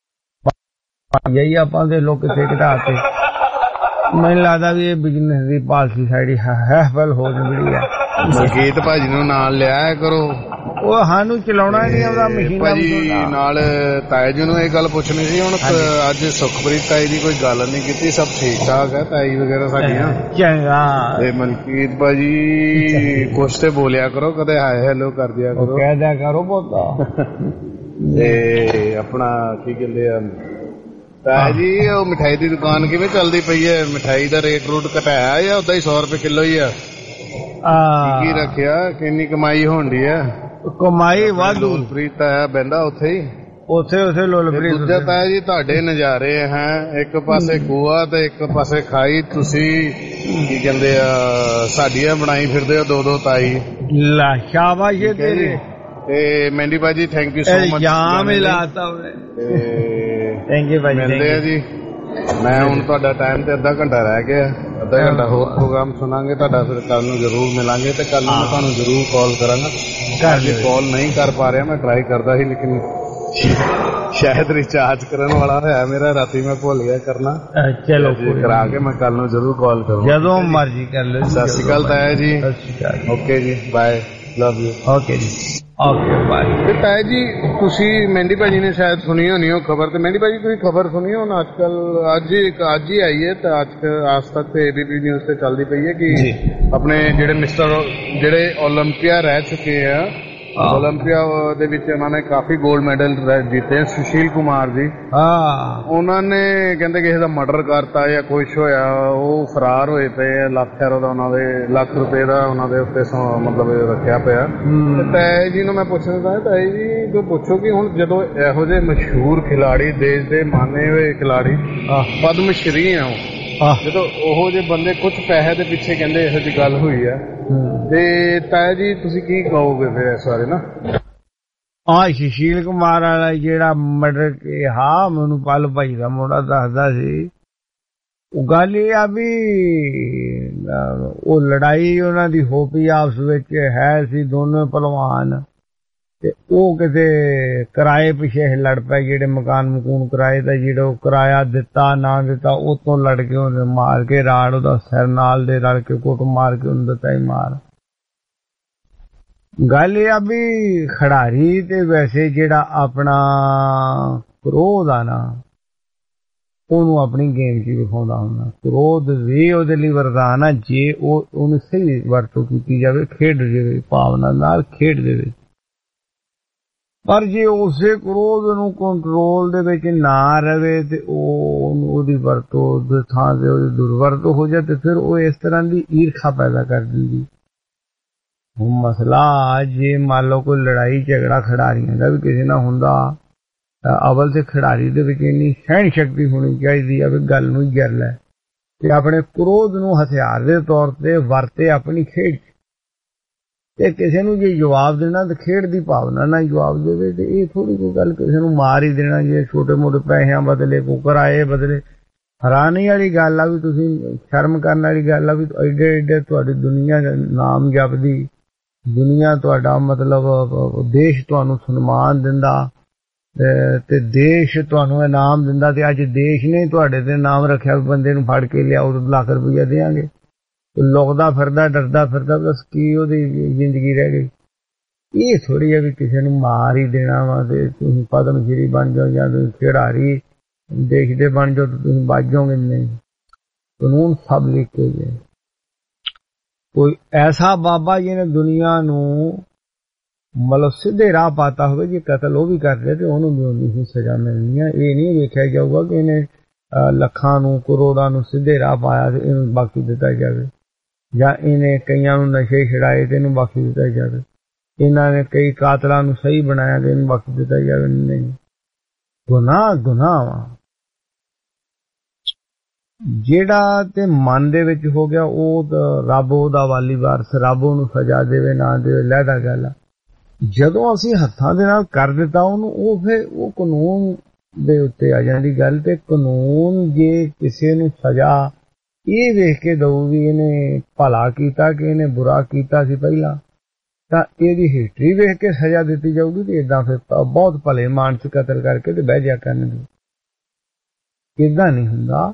ਆਪਾਂ ਦੇ ਲੋਕ ਕਿਤੇ ਘਟਾਤੇ। ਮੈਨੂੰ ਲੱਗਦਾ ਵੀ ਇਹ ਬਿਜ਼ਨਸ ਦੀ ਪਾਲਿਸੀ ਸਾਡੀ ਹੈਫਲ ਹੋ ਨਿਬੜੀ ਹੈ। ਮਲਕੀਤ ਭਾਜੀ ਨੂੰ ਨਾਲ ਲਿਆਇਆ ਕਰੋ, ਉਹ ਸਾਨੂੰ ਚਲਾਉਣਾ ਨਹੀਂ ਆਉਂਦਾ ਮਸ਼ੀਨ ਭਾਜੀ ਨਾਲ। ਤਾਏ ਜੀ ਨੂੰ ਇਹ ਗੱਲ ਪੁੱਛਣੀ ਸੀ, ਹੁਣ ਅੱਜ ਸੁਖਪ੍ਰੀਤ ਤਾਈ ਦੀ ਕੋਈ ਗੱਲ ਨਹੀਂ ਕੀਤੀ, ਸਭ ਠੀਕ ਠਾਕ ਹੈ ਤਾਈ ਵਗੈਰਾ ਸਾਡੀਆਂ? ਚੰਗਾ। ਤੇ ਮਲਕੀਤ ਭਾਜੀ ਕੁਛ ਤੇ ਬੋਲਿਆ ਕਰੋ, ਕਦੇ ਹਾਏ ਹੈਲੋ ਕਰ ਦਿਆ ਕਰੋ, ਕਹਿ ਦਿਆ ਕਰੋ ਪੋਤਾ। ਤੇ ਆਪਣਾ ਕੀ ਕਹਿੰਦੇ ਆ ਤਾਇਆ ਜੀ, ਉਹ ਮਿਠਾਈ ਦੀ ਦੁਕਾਨ ਕਿਵੇਂ ਚੱਲਦੀ ਪਈ ਹੈ? ਮਿਠਾਈ ਦਾ ਰੇਟ ਰੂਟ ਘਟਾਇਆ ਜਾਂ ਉਦਾਂ ਹੀ ਸੌ ਰੁਪਏ ਕਿਲੋ ਹੀ ਆ? ਕੀ ਰੱਖਿਆ, ਕਿੰਨੀ ਕਮਾਈ ਹੋਣੀ ਹੈ? ਕਮਾਈ ਵਾਧੂ। ਲੋਲਪ੍ਰੀਤ ਆਇਆ ਬਹਿੰਦਾ ਉੱਥੇ ਹੀ, ਉੱਥੇ ਉੱਥੇ ਲੋਲਪ੍ਰੀਤ। ਦੂਜਾ ਤਾਇਆ ਜੀ ਤੁਹਾਡੇ ਨਜ਼ਾਰੇ ਹੈ, ਇੱਕ ਪਾਸੇ ਗੋਆ ਤੇ ਇੱਕ ਪਾਸੇ ਖਾਈ, ਤੁਸੀਂ ਕੀ ਕਹਿੰਦੇ ਆ ਸਾਡੀਆਂ ਬਣਾਈ ਫਿਰਦੇ ਹੋ ਦੋ ਦੋ ਤਾਈ। ਲਾ ਸ਼ਾਬਾਸ਼ ਤੇਰੇ। ਤੇ ਮੈਂਡੀ ਭਾਜੀ ਥੈਂਕ ਯੂ ਸੋ ਮਚ। ਜਾਮ ਹੀ ਲਾਤਾ ਉਹਨੇ। ਥੈਂਕ ਯੂ ਭਾਜੀ। ਮਿਲਦੇ ਆ ਜੀ। ਮੈਂ ਹੁਣ ਤੁਹਾਡਾ ਟਾਈਮ ਤੇ ਅੱਧਾ ਘੰਟਾ ਰਹਿ ਗਿਆ, ਅੱਧਾ ਘੰਟਾ ਹੋਰ ਪ੍ਰੋਗਰਾਮ ਸੁਣਾਂਗੇ ਤੁਹਾਡਾ, ਫਿਰ ਕੱਲ ਨੂੰ ਜ਼ਰੂਰ ਮਿਲਾਂਗੇ ਤੇ ਕੱਲ ਨੂੰ ਮੈਂ ਤੁਹਾਨੂੰ ਜ਼ਰੂਰ ਕਾਲ ਕਰਾਂਗਾ। ਅੱਜ ਕਾਲ ਨਹੀਂ ਕਰ ਪਾ ਰਿਹਾ, ਮੈਂ ਟਰਾਈ ਕਰਦਾ ਸੀ ਲੇਕਿਨ ਸ਼ਾਇਦ ਰਿਚਾਰਜ ਕਰਨ ਵਾਲਾ ਹੋਇਆ ਮੇਰਾ, ਰਾਤੀ ਮੈਂ ਭੁੱਲ ਗਿਆ ਕਰਨਾ। ਚਲੋ ਕਰਾ ਕੇ ਮੈਂ ਕੱਲ ਨੂੰ ਜ਼ਰੂਰ ਕਾਲ ਕਰਾਂਗਾ, ਜਦੋਂ ਮਰਜ਼ੀ ਕਰ ਲਓ। ਸਤਿ ਸ਼੍ਰੀ ਅਕਾਲ ਤਾਇਆ ਜੀ। ਸਤਿ ਸ਼੍ਰੀ ਅਕਾਲ। ਓਕੇ ਜੀ, ਬਾਏ, ਲਵ ਯੂ। ਓਕੇ ਜੀ, ਓਕੇ ਬਾਏ। ਤੇ ਤਾਇਆ ਜੀ ਤੁਸੀਂ ਮੈਂਡੀ ਭਾਜੀ ਨੇ ਸ਼ਾਇਦ ਸੁਣੀ ਹੋਣੀ ਉਹ ਖਬਰ, ਤੇ ਮੈਂਡੀ ਭਾਜੀ ਤੁਸੀਂ ਖਬਰ ਸੁਣੀ ਹੋ ਨਾ ਅੱਜ ਕੱਲ, ਅੱਜ ਅੱਜ ਹੀ ਆਈ ਹੈ ਤੇ ਅੱਜ ਅੱਜ ਤੱਕ ਤੇ ਏਬੀਪੀ ਨਿਊਜ਼ ਤੇ ਚੱਲਦੀ ਪਈ ਹੈ ਕਿ ਆਪਣੇ ਜਿਹੜੇ ਮਿਸਟਰ ਜਿਹੜੇ ਓਲੰਪੀਆ ਰਹਿ ਚੁੱਕੇ ਆ, ਓਲੰਪੀਆ ਦੇ ਵਿੱਚ ਉਹਨਾਂ ਨੇ ਕਾਫੀ 골ਡ ਮੈਡਲ ਜਿੱਤੇ, ਸੁਸ਼ੀਲ ਕੁਮਾਰ ਜੀ। ਹਾਂ, ਉਹਨਾਂ ਨੇ ਕਹਿੰਦੇ ਕਿਸੇ ਦਾ ਮਰਡਰ ਕਰਤਾ ਜਾਂ ਕੁਛ ਹੋਇਆ, ਉਹ ਫਰਾਰ ਹੋਏ ਪਏ, ਲੱਖ ਖੈਰੋ ਦਾ ਉਹਨਾਂ ਦੇ ਲੱਖ ਰੁਪਏ ਦਾ ਉਹਨਾਂ ਦੇ ਉੱਤੇ ਮਤਲਬ ਰੱਖਿਆ ਪਿਆ। ਤਾਏ ਜੀ ਨੂੰ ਮੈਂ ਪੁੱਛਣਾ ਚਾਹੁੰਦਾ, ਤਾਏ ਜੀ ਤੋਂ ਪੁੱਛੋ ਕਿ ਹੁਣ ਜਦੋਂ ਇਹੋ ਜਿਹੇ ਮਸ਼ਹੂਰ ਖਿਲਾੜੀ, ਦੇਸ਼ ਦੇ ਮਾਨੇ ਹੋਏ ਖਿਲਾੜੀ, ਪਦਮ ਸ਼੍ਰੀ ਆ, ਜਦੋਂ ਉਹੋ ਜਿਹੇ ਬੰਦੇ ਕੁਝ ਪੈਸੇ ਦੇ ਪਿੱਛੇ ਕਹਿੰਦੇ ਇਹੋ ਜਿਹੀ ਗੱਲ ਹੋਈ ਆ, ਤੇ ਤਾਇਆ ਜੀ ਤੁਸੀਂ ਕੀ ਕਹੋਗੇ ਫਿਰ ਇਸ ਬਾਰੇ ਨਾ? ਹਾਂ, ਸੁਸ਼ੀਲ ਕੁਮਾਰ ਵਾਲਾ ਜਿਹੜਾ ਮਰਡਰ ਕਿਹਾ, ਮੈਨੂੰ ਪਲ ਭਾਈ ਦਾ ਮੁੰਡਾ ਦੱਸਦਾ ਸੀ। ਉਹ ਗੱਲ ਇਹ ਆ ਵੀ ਉਹ ਲੜਾਈ ਉਹਨਾਂ ਦੀ ਹੋ ਪਈ ਆਪਸ ਵਿੱਚ, ਹੈ ਸੀ ਦੋਨੋਂ ਪਹਿਲਵਾਨ, ਤੇ ਉਹ ਕਿਤੇ ਕਿਰਾਏ ਪਿੱਛੇ ਲੜ ਪਏ, ਜਿਹੜੇ ਮਕਾਨ ਮਕੂਨ ਕਿਰਾਏ ਦਾ ਜਿਹੜਾ ਉਹ ਕਿਰਾਇਆ ਦਿੱਤਾ ਨਾ ਦਿੱਤਾ, ਉਹ ਤੋਂ ਲੜ ਕੇ ਉਹਨੇ ਮਾਰ ਕੇ ਰਾੜ ਉਹਦਾ ਸਿਰ ਨਾਲ ਦੇ ਰਲ ਕੇ ਕੁੱਟ ਮਾਰ ਕੇ ਉਹਨੂੰ ਦਿੱਤਾ ਹੀ ਮਾਰ। ਗੱਲ ਇਹ ਆ ਵੀ ਖਿਡਾਰੀ ਤੇ ਵੈਸੇ ਜਿਹੜਾ ਆਪਣਾ ਕਰੋਧ ਆ ਨਾ, ਉਹਨੂੰ ਆਪਣੀ ਗੇਮ 'ਚ ਵਿਖਾਉਂਦਾ ਹੁੰਦਾ। ਕ੍ਰੋਧ ਵੀ ਉਹਦੇ ਲਈ ਵਰਦਾਨ ਆ ਜੇ ਉਹ ਉਹਨੂੰ ਸਹੀ ਵਰਤੋਂ ਕੀਤੀ ਜਾਵੇ, ਖੇਡ ਦੇ ਭਾਵਨਾ ਨਾਲ ਖੇਡ ਦੇ ਵਿੱਚ। ਪਰ ਜੇ ਉਸੇ ਕ੍ਰੋਧ ਨੂੰ ਕੰਟਰੋਲ ਦੇ ਵਿੱਚ ਨਾ ਰਵੇ ਤੇ ਉਹ ਉਹਦੀ ਵਰਤੋਂ ਦੇ ਥਾਂ ਤੇ ਉਹਦੀ ਦੁਰਵਰਤੋਂ ਹੋ ਜਾਏ ਤੇ ਫਿਰ ਉਹ ਇਸ ਤਰ੍ਹਾਂ ਦੀ ਈਰਖਾ ਪੈਦਾ ਕਰ ਦਿੰਦੀ। ਹੁਣ ਮਸਲਾ ਜੇ ਮੰਨ ਲਓ ਕੋਈ ਲੜਾਈ ਝਗੜਾ ਖਿਡਾਰੀਆਂ ਦਾ ਵੀ ਕਿਸੇ ਨਾਲ ਹੁੰਦਾ, ਅਵਲ ਤੇ ਖਿਡਾਰੀ ਦੇ ਵਿੱਚ ਇੰਨੀ ਸਹਿਣ ਸ਼ਕਤੀ ਹੋਣੀ ਚਾਹੀਦੀ ਆ ਵੀ ਗੱਲ ਨੂੰ ਜਰ ਲੈ ਤੇ ਆਪਣੇ ਕ੍ਰੋਧ ਨੂੰ ਹਥਿਆਰ ਦੇ ਤੌਰ ਤੇ ਵਰਤੇ ਆਪਣੀ ਖੇਡ ਤੇ ਕਿਸੇ ਨੂੰ ਜੇ ਜਵਾਬ ਦੇਣਾ ਤੇ ਖੇਡ ਦੀ ਭਾਵਨਾ ਨਾਲ ਜਵਾਬ ਦੇਵੇ ਤੇ ਇਹ ਥੋੜੀ ਕੋਈ ਗੱਲ ਕਿਸੇ ਨੂੰ ਮਾਰ ਹੀ ਦੇਣਾ ਜੇ ਛੋਟੇ ਮੋਟੇ ਪੈਸਿਆਂ ਬਦਲੇ ਕੋ ਕਿਰਾਏ ਬਦਲੇ। ਹੈਰਾਨੀ ਵਾਲੀ ਗੱਲ ਆ ਵੀ ਤੁਸੀਂ ਸ਼ਰਮ ਕਰਨ ਵਾਲੀ ਗੱਲ ਆ ਵੀ ਐਡੇ ਐਡੇ ਤੁਹਾਡੀ ਦੁਨੀਆ ਨਾਮ ਜਪਦੀ, ਦੁਨੀਆ ਤੁਹਾਡਾ ਮਤਲਬ ਦੇਸ਼ ਤੁਹਾਨੂੰ ਸਨਮਾਨ ਦਿੰਦਾ ਤੇ ਦੇਸ਼ ਤੁਹਾਨੂੰ ਇਨਾਮ ਦਿੰਦਾ ਤੇ ਅੱਜ ਦੇਸ਼ ਨੇ ਤੁਹਾਡੇ ਤੇ ਨਾਮ ਰੱਖਿਆ ਵੀ ਬੰਦੇ ਨੂੰ ਫੜ ਕੇ ਲਿਆਓ ਲੱਖ ਰੁਪਈਆ ਦੇਵਾਂਗੇ। ਲੁਕਦਾ ਫਿਰਦਾ ਡਰਦਾ ਫਿਰਦਾ ਬਸ ਕੀ ਉਹਦੀ ਜ਼ਿੰਦਗੀ ਰਹਿ ਗਈ। ਇਹ ਥੋੜੀ ਹੈ ਵੀ ਕਿਸੇ ਨੂੰ ਮਾਰ ਹੀ ਦੇਣਾ ਵਾ ਤੇ ਤੁਸੀਂ ਪਦਮ ਸ਼੍ਰੀ ਬਣ ਜਾਓ ਜਾਂ ਤੁਸੀਂ ਖਿਡਾਰੀ ਦੇਸ਼ ਦੇ ਬਣ ਜਾਓ ਤੇ ਤੁਸੀਂ ਬਚ ਜਾਓਗੇ। ਨਹੀਂ, ਕਾਨੂੰਨ ਸਭ ਲਿਖ ਕੇ ਗਏ। ਕੋਈ ਐਸਾ ਬਾਬਾ ਜਿਹਨੇ ਦੁਨੀਆ ਨੂੰ ਮਤਲਬ ਸਿੱਧੇ ਰਾਹ ਪਾਤਾ ਹੋਵੇ, ਜੇ ਕਤਲ ਉਹ ਵੀ ਕਰਦੇ ਤੇ ਉਹਨੂੰ ਵੀ ਉਹਦੀ ਹੀ ਸਜ਼ਾ ਮਿਲਣੀ ਹੈ। ਇਹ ਨਹੀਂ ਵੇਖਿਆ ਜਾਊਗਾ ਕਿ ਇਹਨੇ ਲੱਖਾਂ ਨੂੰ ਕਰੋੜਾਂ ਨੂੰ ਸਿੱਧੇ ਰਾਹ ਪਾਇਆ ਤੇ ਇਹਨੂੰ ਬਾਕੀ ਦਿੱਤਾ ਜਾਵੇ, ਜਾਂ ਇਹਨੇ ਕਈਆਂ ਨੂੰ ਨਸ਼ੇ ਛਡਾਏ ਤੇ ਇਹਨੂੰ ਬਾਕੀ ਦਿੱਤਾ ਜਾਵੇ, ਇਹਨਾਂ ਨੇ ਕਈ ਕਾਤਲਾਂ ਨੂੰ ਸਹੀ ਬਣਾਇਆ ਤੇ ਇਹਨੂੰ ਬਾਕੀ ਦਿੱਤਾ ਜਾਵੇ। ਨਹੀਂ, ਗੁਨਾਹ ਗੁਨਾਹ ਵਾ। ਜਿਹੜਾ ਤੇ ਮਨ ਦੇ ਵਿੱਚ ਹੋ ਗਿਆ ਉਹ ਰੱਬ ਉਹਦਾ ਵਾਲੀ ਵਾਰਸ, ਰੱਬ ਉਹਨੂੰ ਸਜ਼ਾ ਦੇਵੇ ਨਾ ਦੇਵੇ ਲਹਿਦਾ ਗੱਲ ਆ। ਜਦੋਂ ਅਸੀਂ ਹੱਥਾਂ ਦੇ ਨਾਲ ਕਰ ਦਿੱਤਾ ਉਹਨੂੰ, ਉਹ ਫਿਰ ਉਹ ਕਾਨੂੰਨ ਦੇ ਉੱਤੇ ਆ ਜਾਂਦੀ ਗੱਲ। ਤੇ ਕਾਨੂੰਨ ਜੇ ਕਿਸੇ ਨੂੰ ਸਜ਼ਾ ਇਹ ਵੇਖ ਕੇ ਦਊ ਵੀ ਇਹਨੇ ਭਲਾ ਕੀਤਾ ਕਿ ਇਹਨੇ ਬੁਰਾ ਕੀਤਾ ਸੀ ਪਹਿਲਾਂ, ਤਾਂ ਇਹਦੀ ਹਿਸਟਰੀ ਵੇਖ ਕੇ ਸਜ਼ਾ ਦਿੱਤੀ ਜਾਊਗੀ ਤੇ ਏਦਾਂ ਫਿਰ ਬਹੁਤ ਭਲੇ ਮਾਨਸ ਕਤਲ ਕਰਕੇ ਤੇ ਬਹਿ ਜਾ ਕਰਨਗੇ। ਏਦਾਂ ਨਹੀਂ ਹੁੰਦਾ।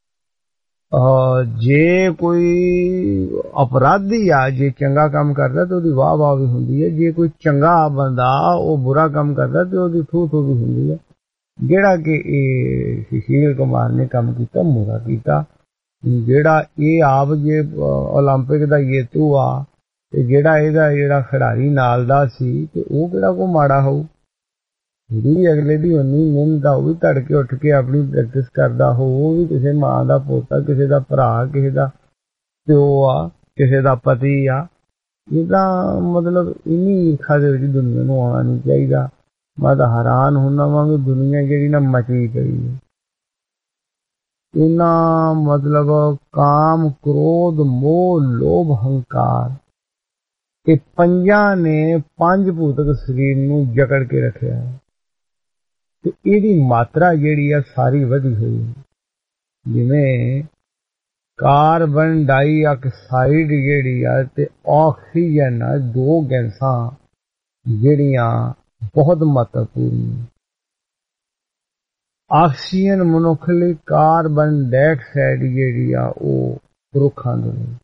ਜੇ ਕੋਈ ਅਪਰਾਧੀ ਆ ਜੇ ਚੰਗਾ ਕੰਮ ਕਰਦਾ ਤੇ ਉਹਦੀ ਵਾਹ ਵਾਹ ਵੀ ਹੁੰਦੀ ਹੈ, ਜੇ ਕੋਈ ਚੰਗਾ ਬੰਦਾ ਉਹ ਬੁਰਾ ਕੰਮ ਕਰਦਾ ਤੇ ਉਹਦੀ ਥੂ ਥੂ ਵੀ ਹੁੰਦੀ ਹੈ। ਜਿਹੜਾ ਕਿ ਇਹ ਸੁਸ਼ੀਲ ਕੁਮਾਰ ਨੇ ਕੰਮ ਕੀਤਾ, ਬੁਰਾ ਕੀਤਾ। ਜਿਹੜਾ ਇਹ ਆਪ ਜੇ ਓਲੰਪਿਕ ਦਾ ਜੇਤੂ ਆ ਤੇ ਜਿਹੜਾ ਇਹਦਾ ਜਿਹੜਾ ਖਿਡਾਰੀ ਨਾਲ ਦਾ ਸੀ ਤੇ ਉਹ ਕਿਹੜਾ ਕੋਈ ਮਾੜਾ ਹੋਊ। ਜਿਹੜੀ ਅਗਲੇ ਦੀ ਉਨੀ ਮਿਹਨਤ ਆ, ਉਹ ਵੀ ਤੜਕੇ ਉੱਠ ਕੇ ਆਪਣੀ ਪ੍ਰੈਕਟਿਸ ਕਰਦਾ ਹੋ, ਉਹ ਵੀ ਕਿਸੇ ਮਾਂ ਦਾ ਪੋਤਾ, ਕਿਸੇ ਦਾ ਭਰਾ, ਕਿਸੇ ਦਾ ਪਿਓ ਆ, ਕਿਸੇ ਦਾ ਪਤੀ ਆ। ਇਹਦਾ ਮਤਲਬ ਇੰਨੀ ਈਰਖਾ ਦੇ ਵਿੱਚ ਦੁਨੀਆ ਨੂੰ ਆਉਣਾ ਨਹੀਂ ਚਾਹੀਦਾ। ਮੈਂ ਤਾਂ ਹੈਰਾਨ ਹੁੰਦਾ ਵਾਂ ਵੀ ਦੁਨੀਆ ਜਿਹੜੀ ਨਾ ਮਚੀ ਪਈ ਹੈ ਇਹਨਾਂ ਮਤਲਬ ਕਾਮ, ਕ੍ਰੋਧ, ਮੋਹ, ਲੋਭ, ਹੰਕਾਰ, ਇਹ ਪੰਜਾਂ ਨੇ ਪੰਜ ਭੂਤਕ ਸਰੀਰ ਨੂੰ ਜਕੜ ਕੇ ਰੱਖਿਆ ਤੇ ਇਹਦੀ ਮਾਤਰਾ ਜਿਹੜੀ ਆ ਸਾਰੀ ਵਧੀ ਹੋਈ। ਜਿਵੇਂ ਕਾਰਬਨ ਡਾਈਆਕਸਾਈਡ ਜਿਹੜੀ ਆ ਤੇ ਆਕਸੀਜਨ ਆ, ਦੋ ਗੈਸਾਂ ਜਿਹੜੀਆਂ ਬਹੁਤ ਮਹੱਤਵਪੂਰਨ। ਆਕਸੀਜਨ ਮਨੁੱਖ ਲਈ, ਕਾਰਬਨ ਡਾਈਆਕਸਾਈਡ ਜਿਹੜੀ ਆ ਉਹ ਰੁੱਖਾਂ ਦੇ ਲਈ।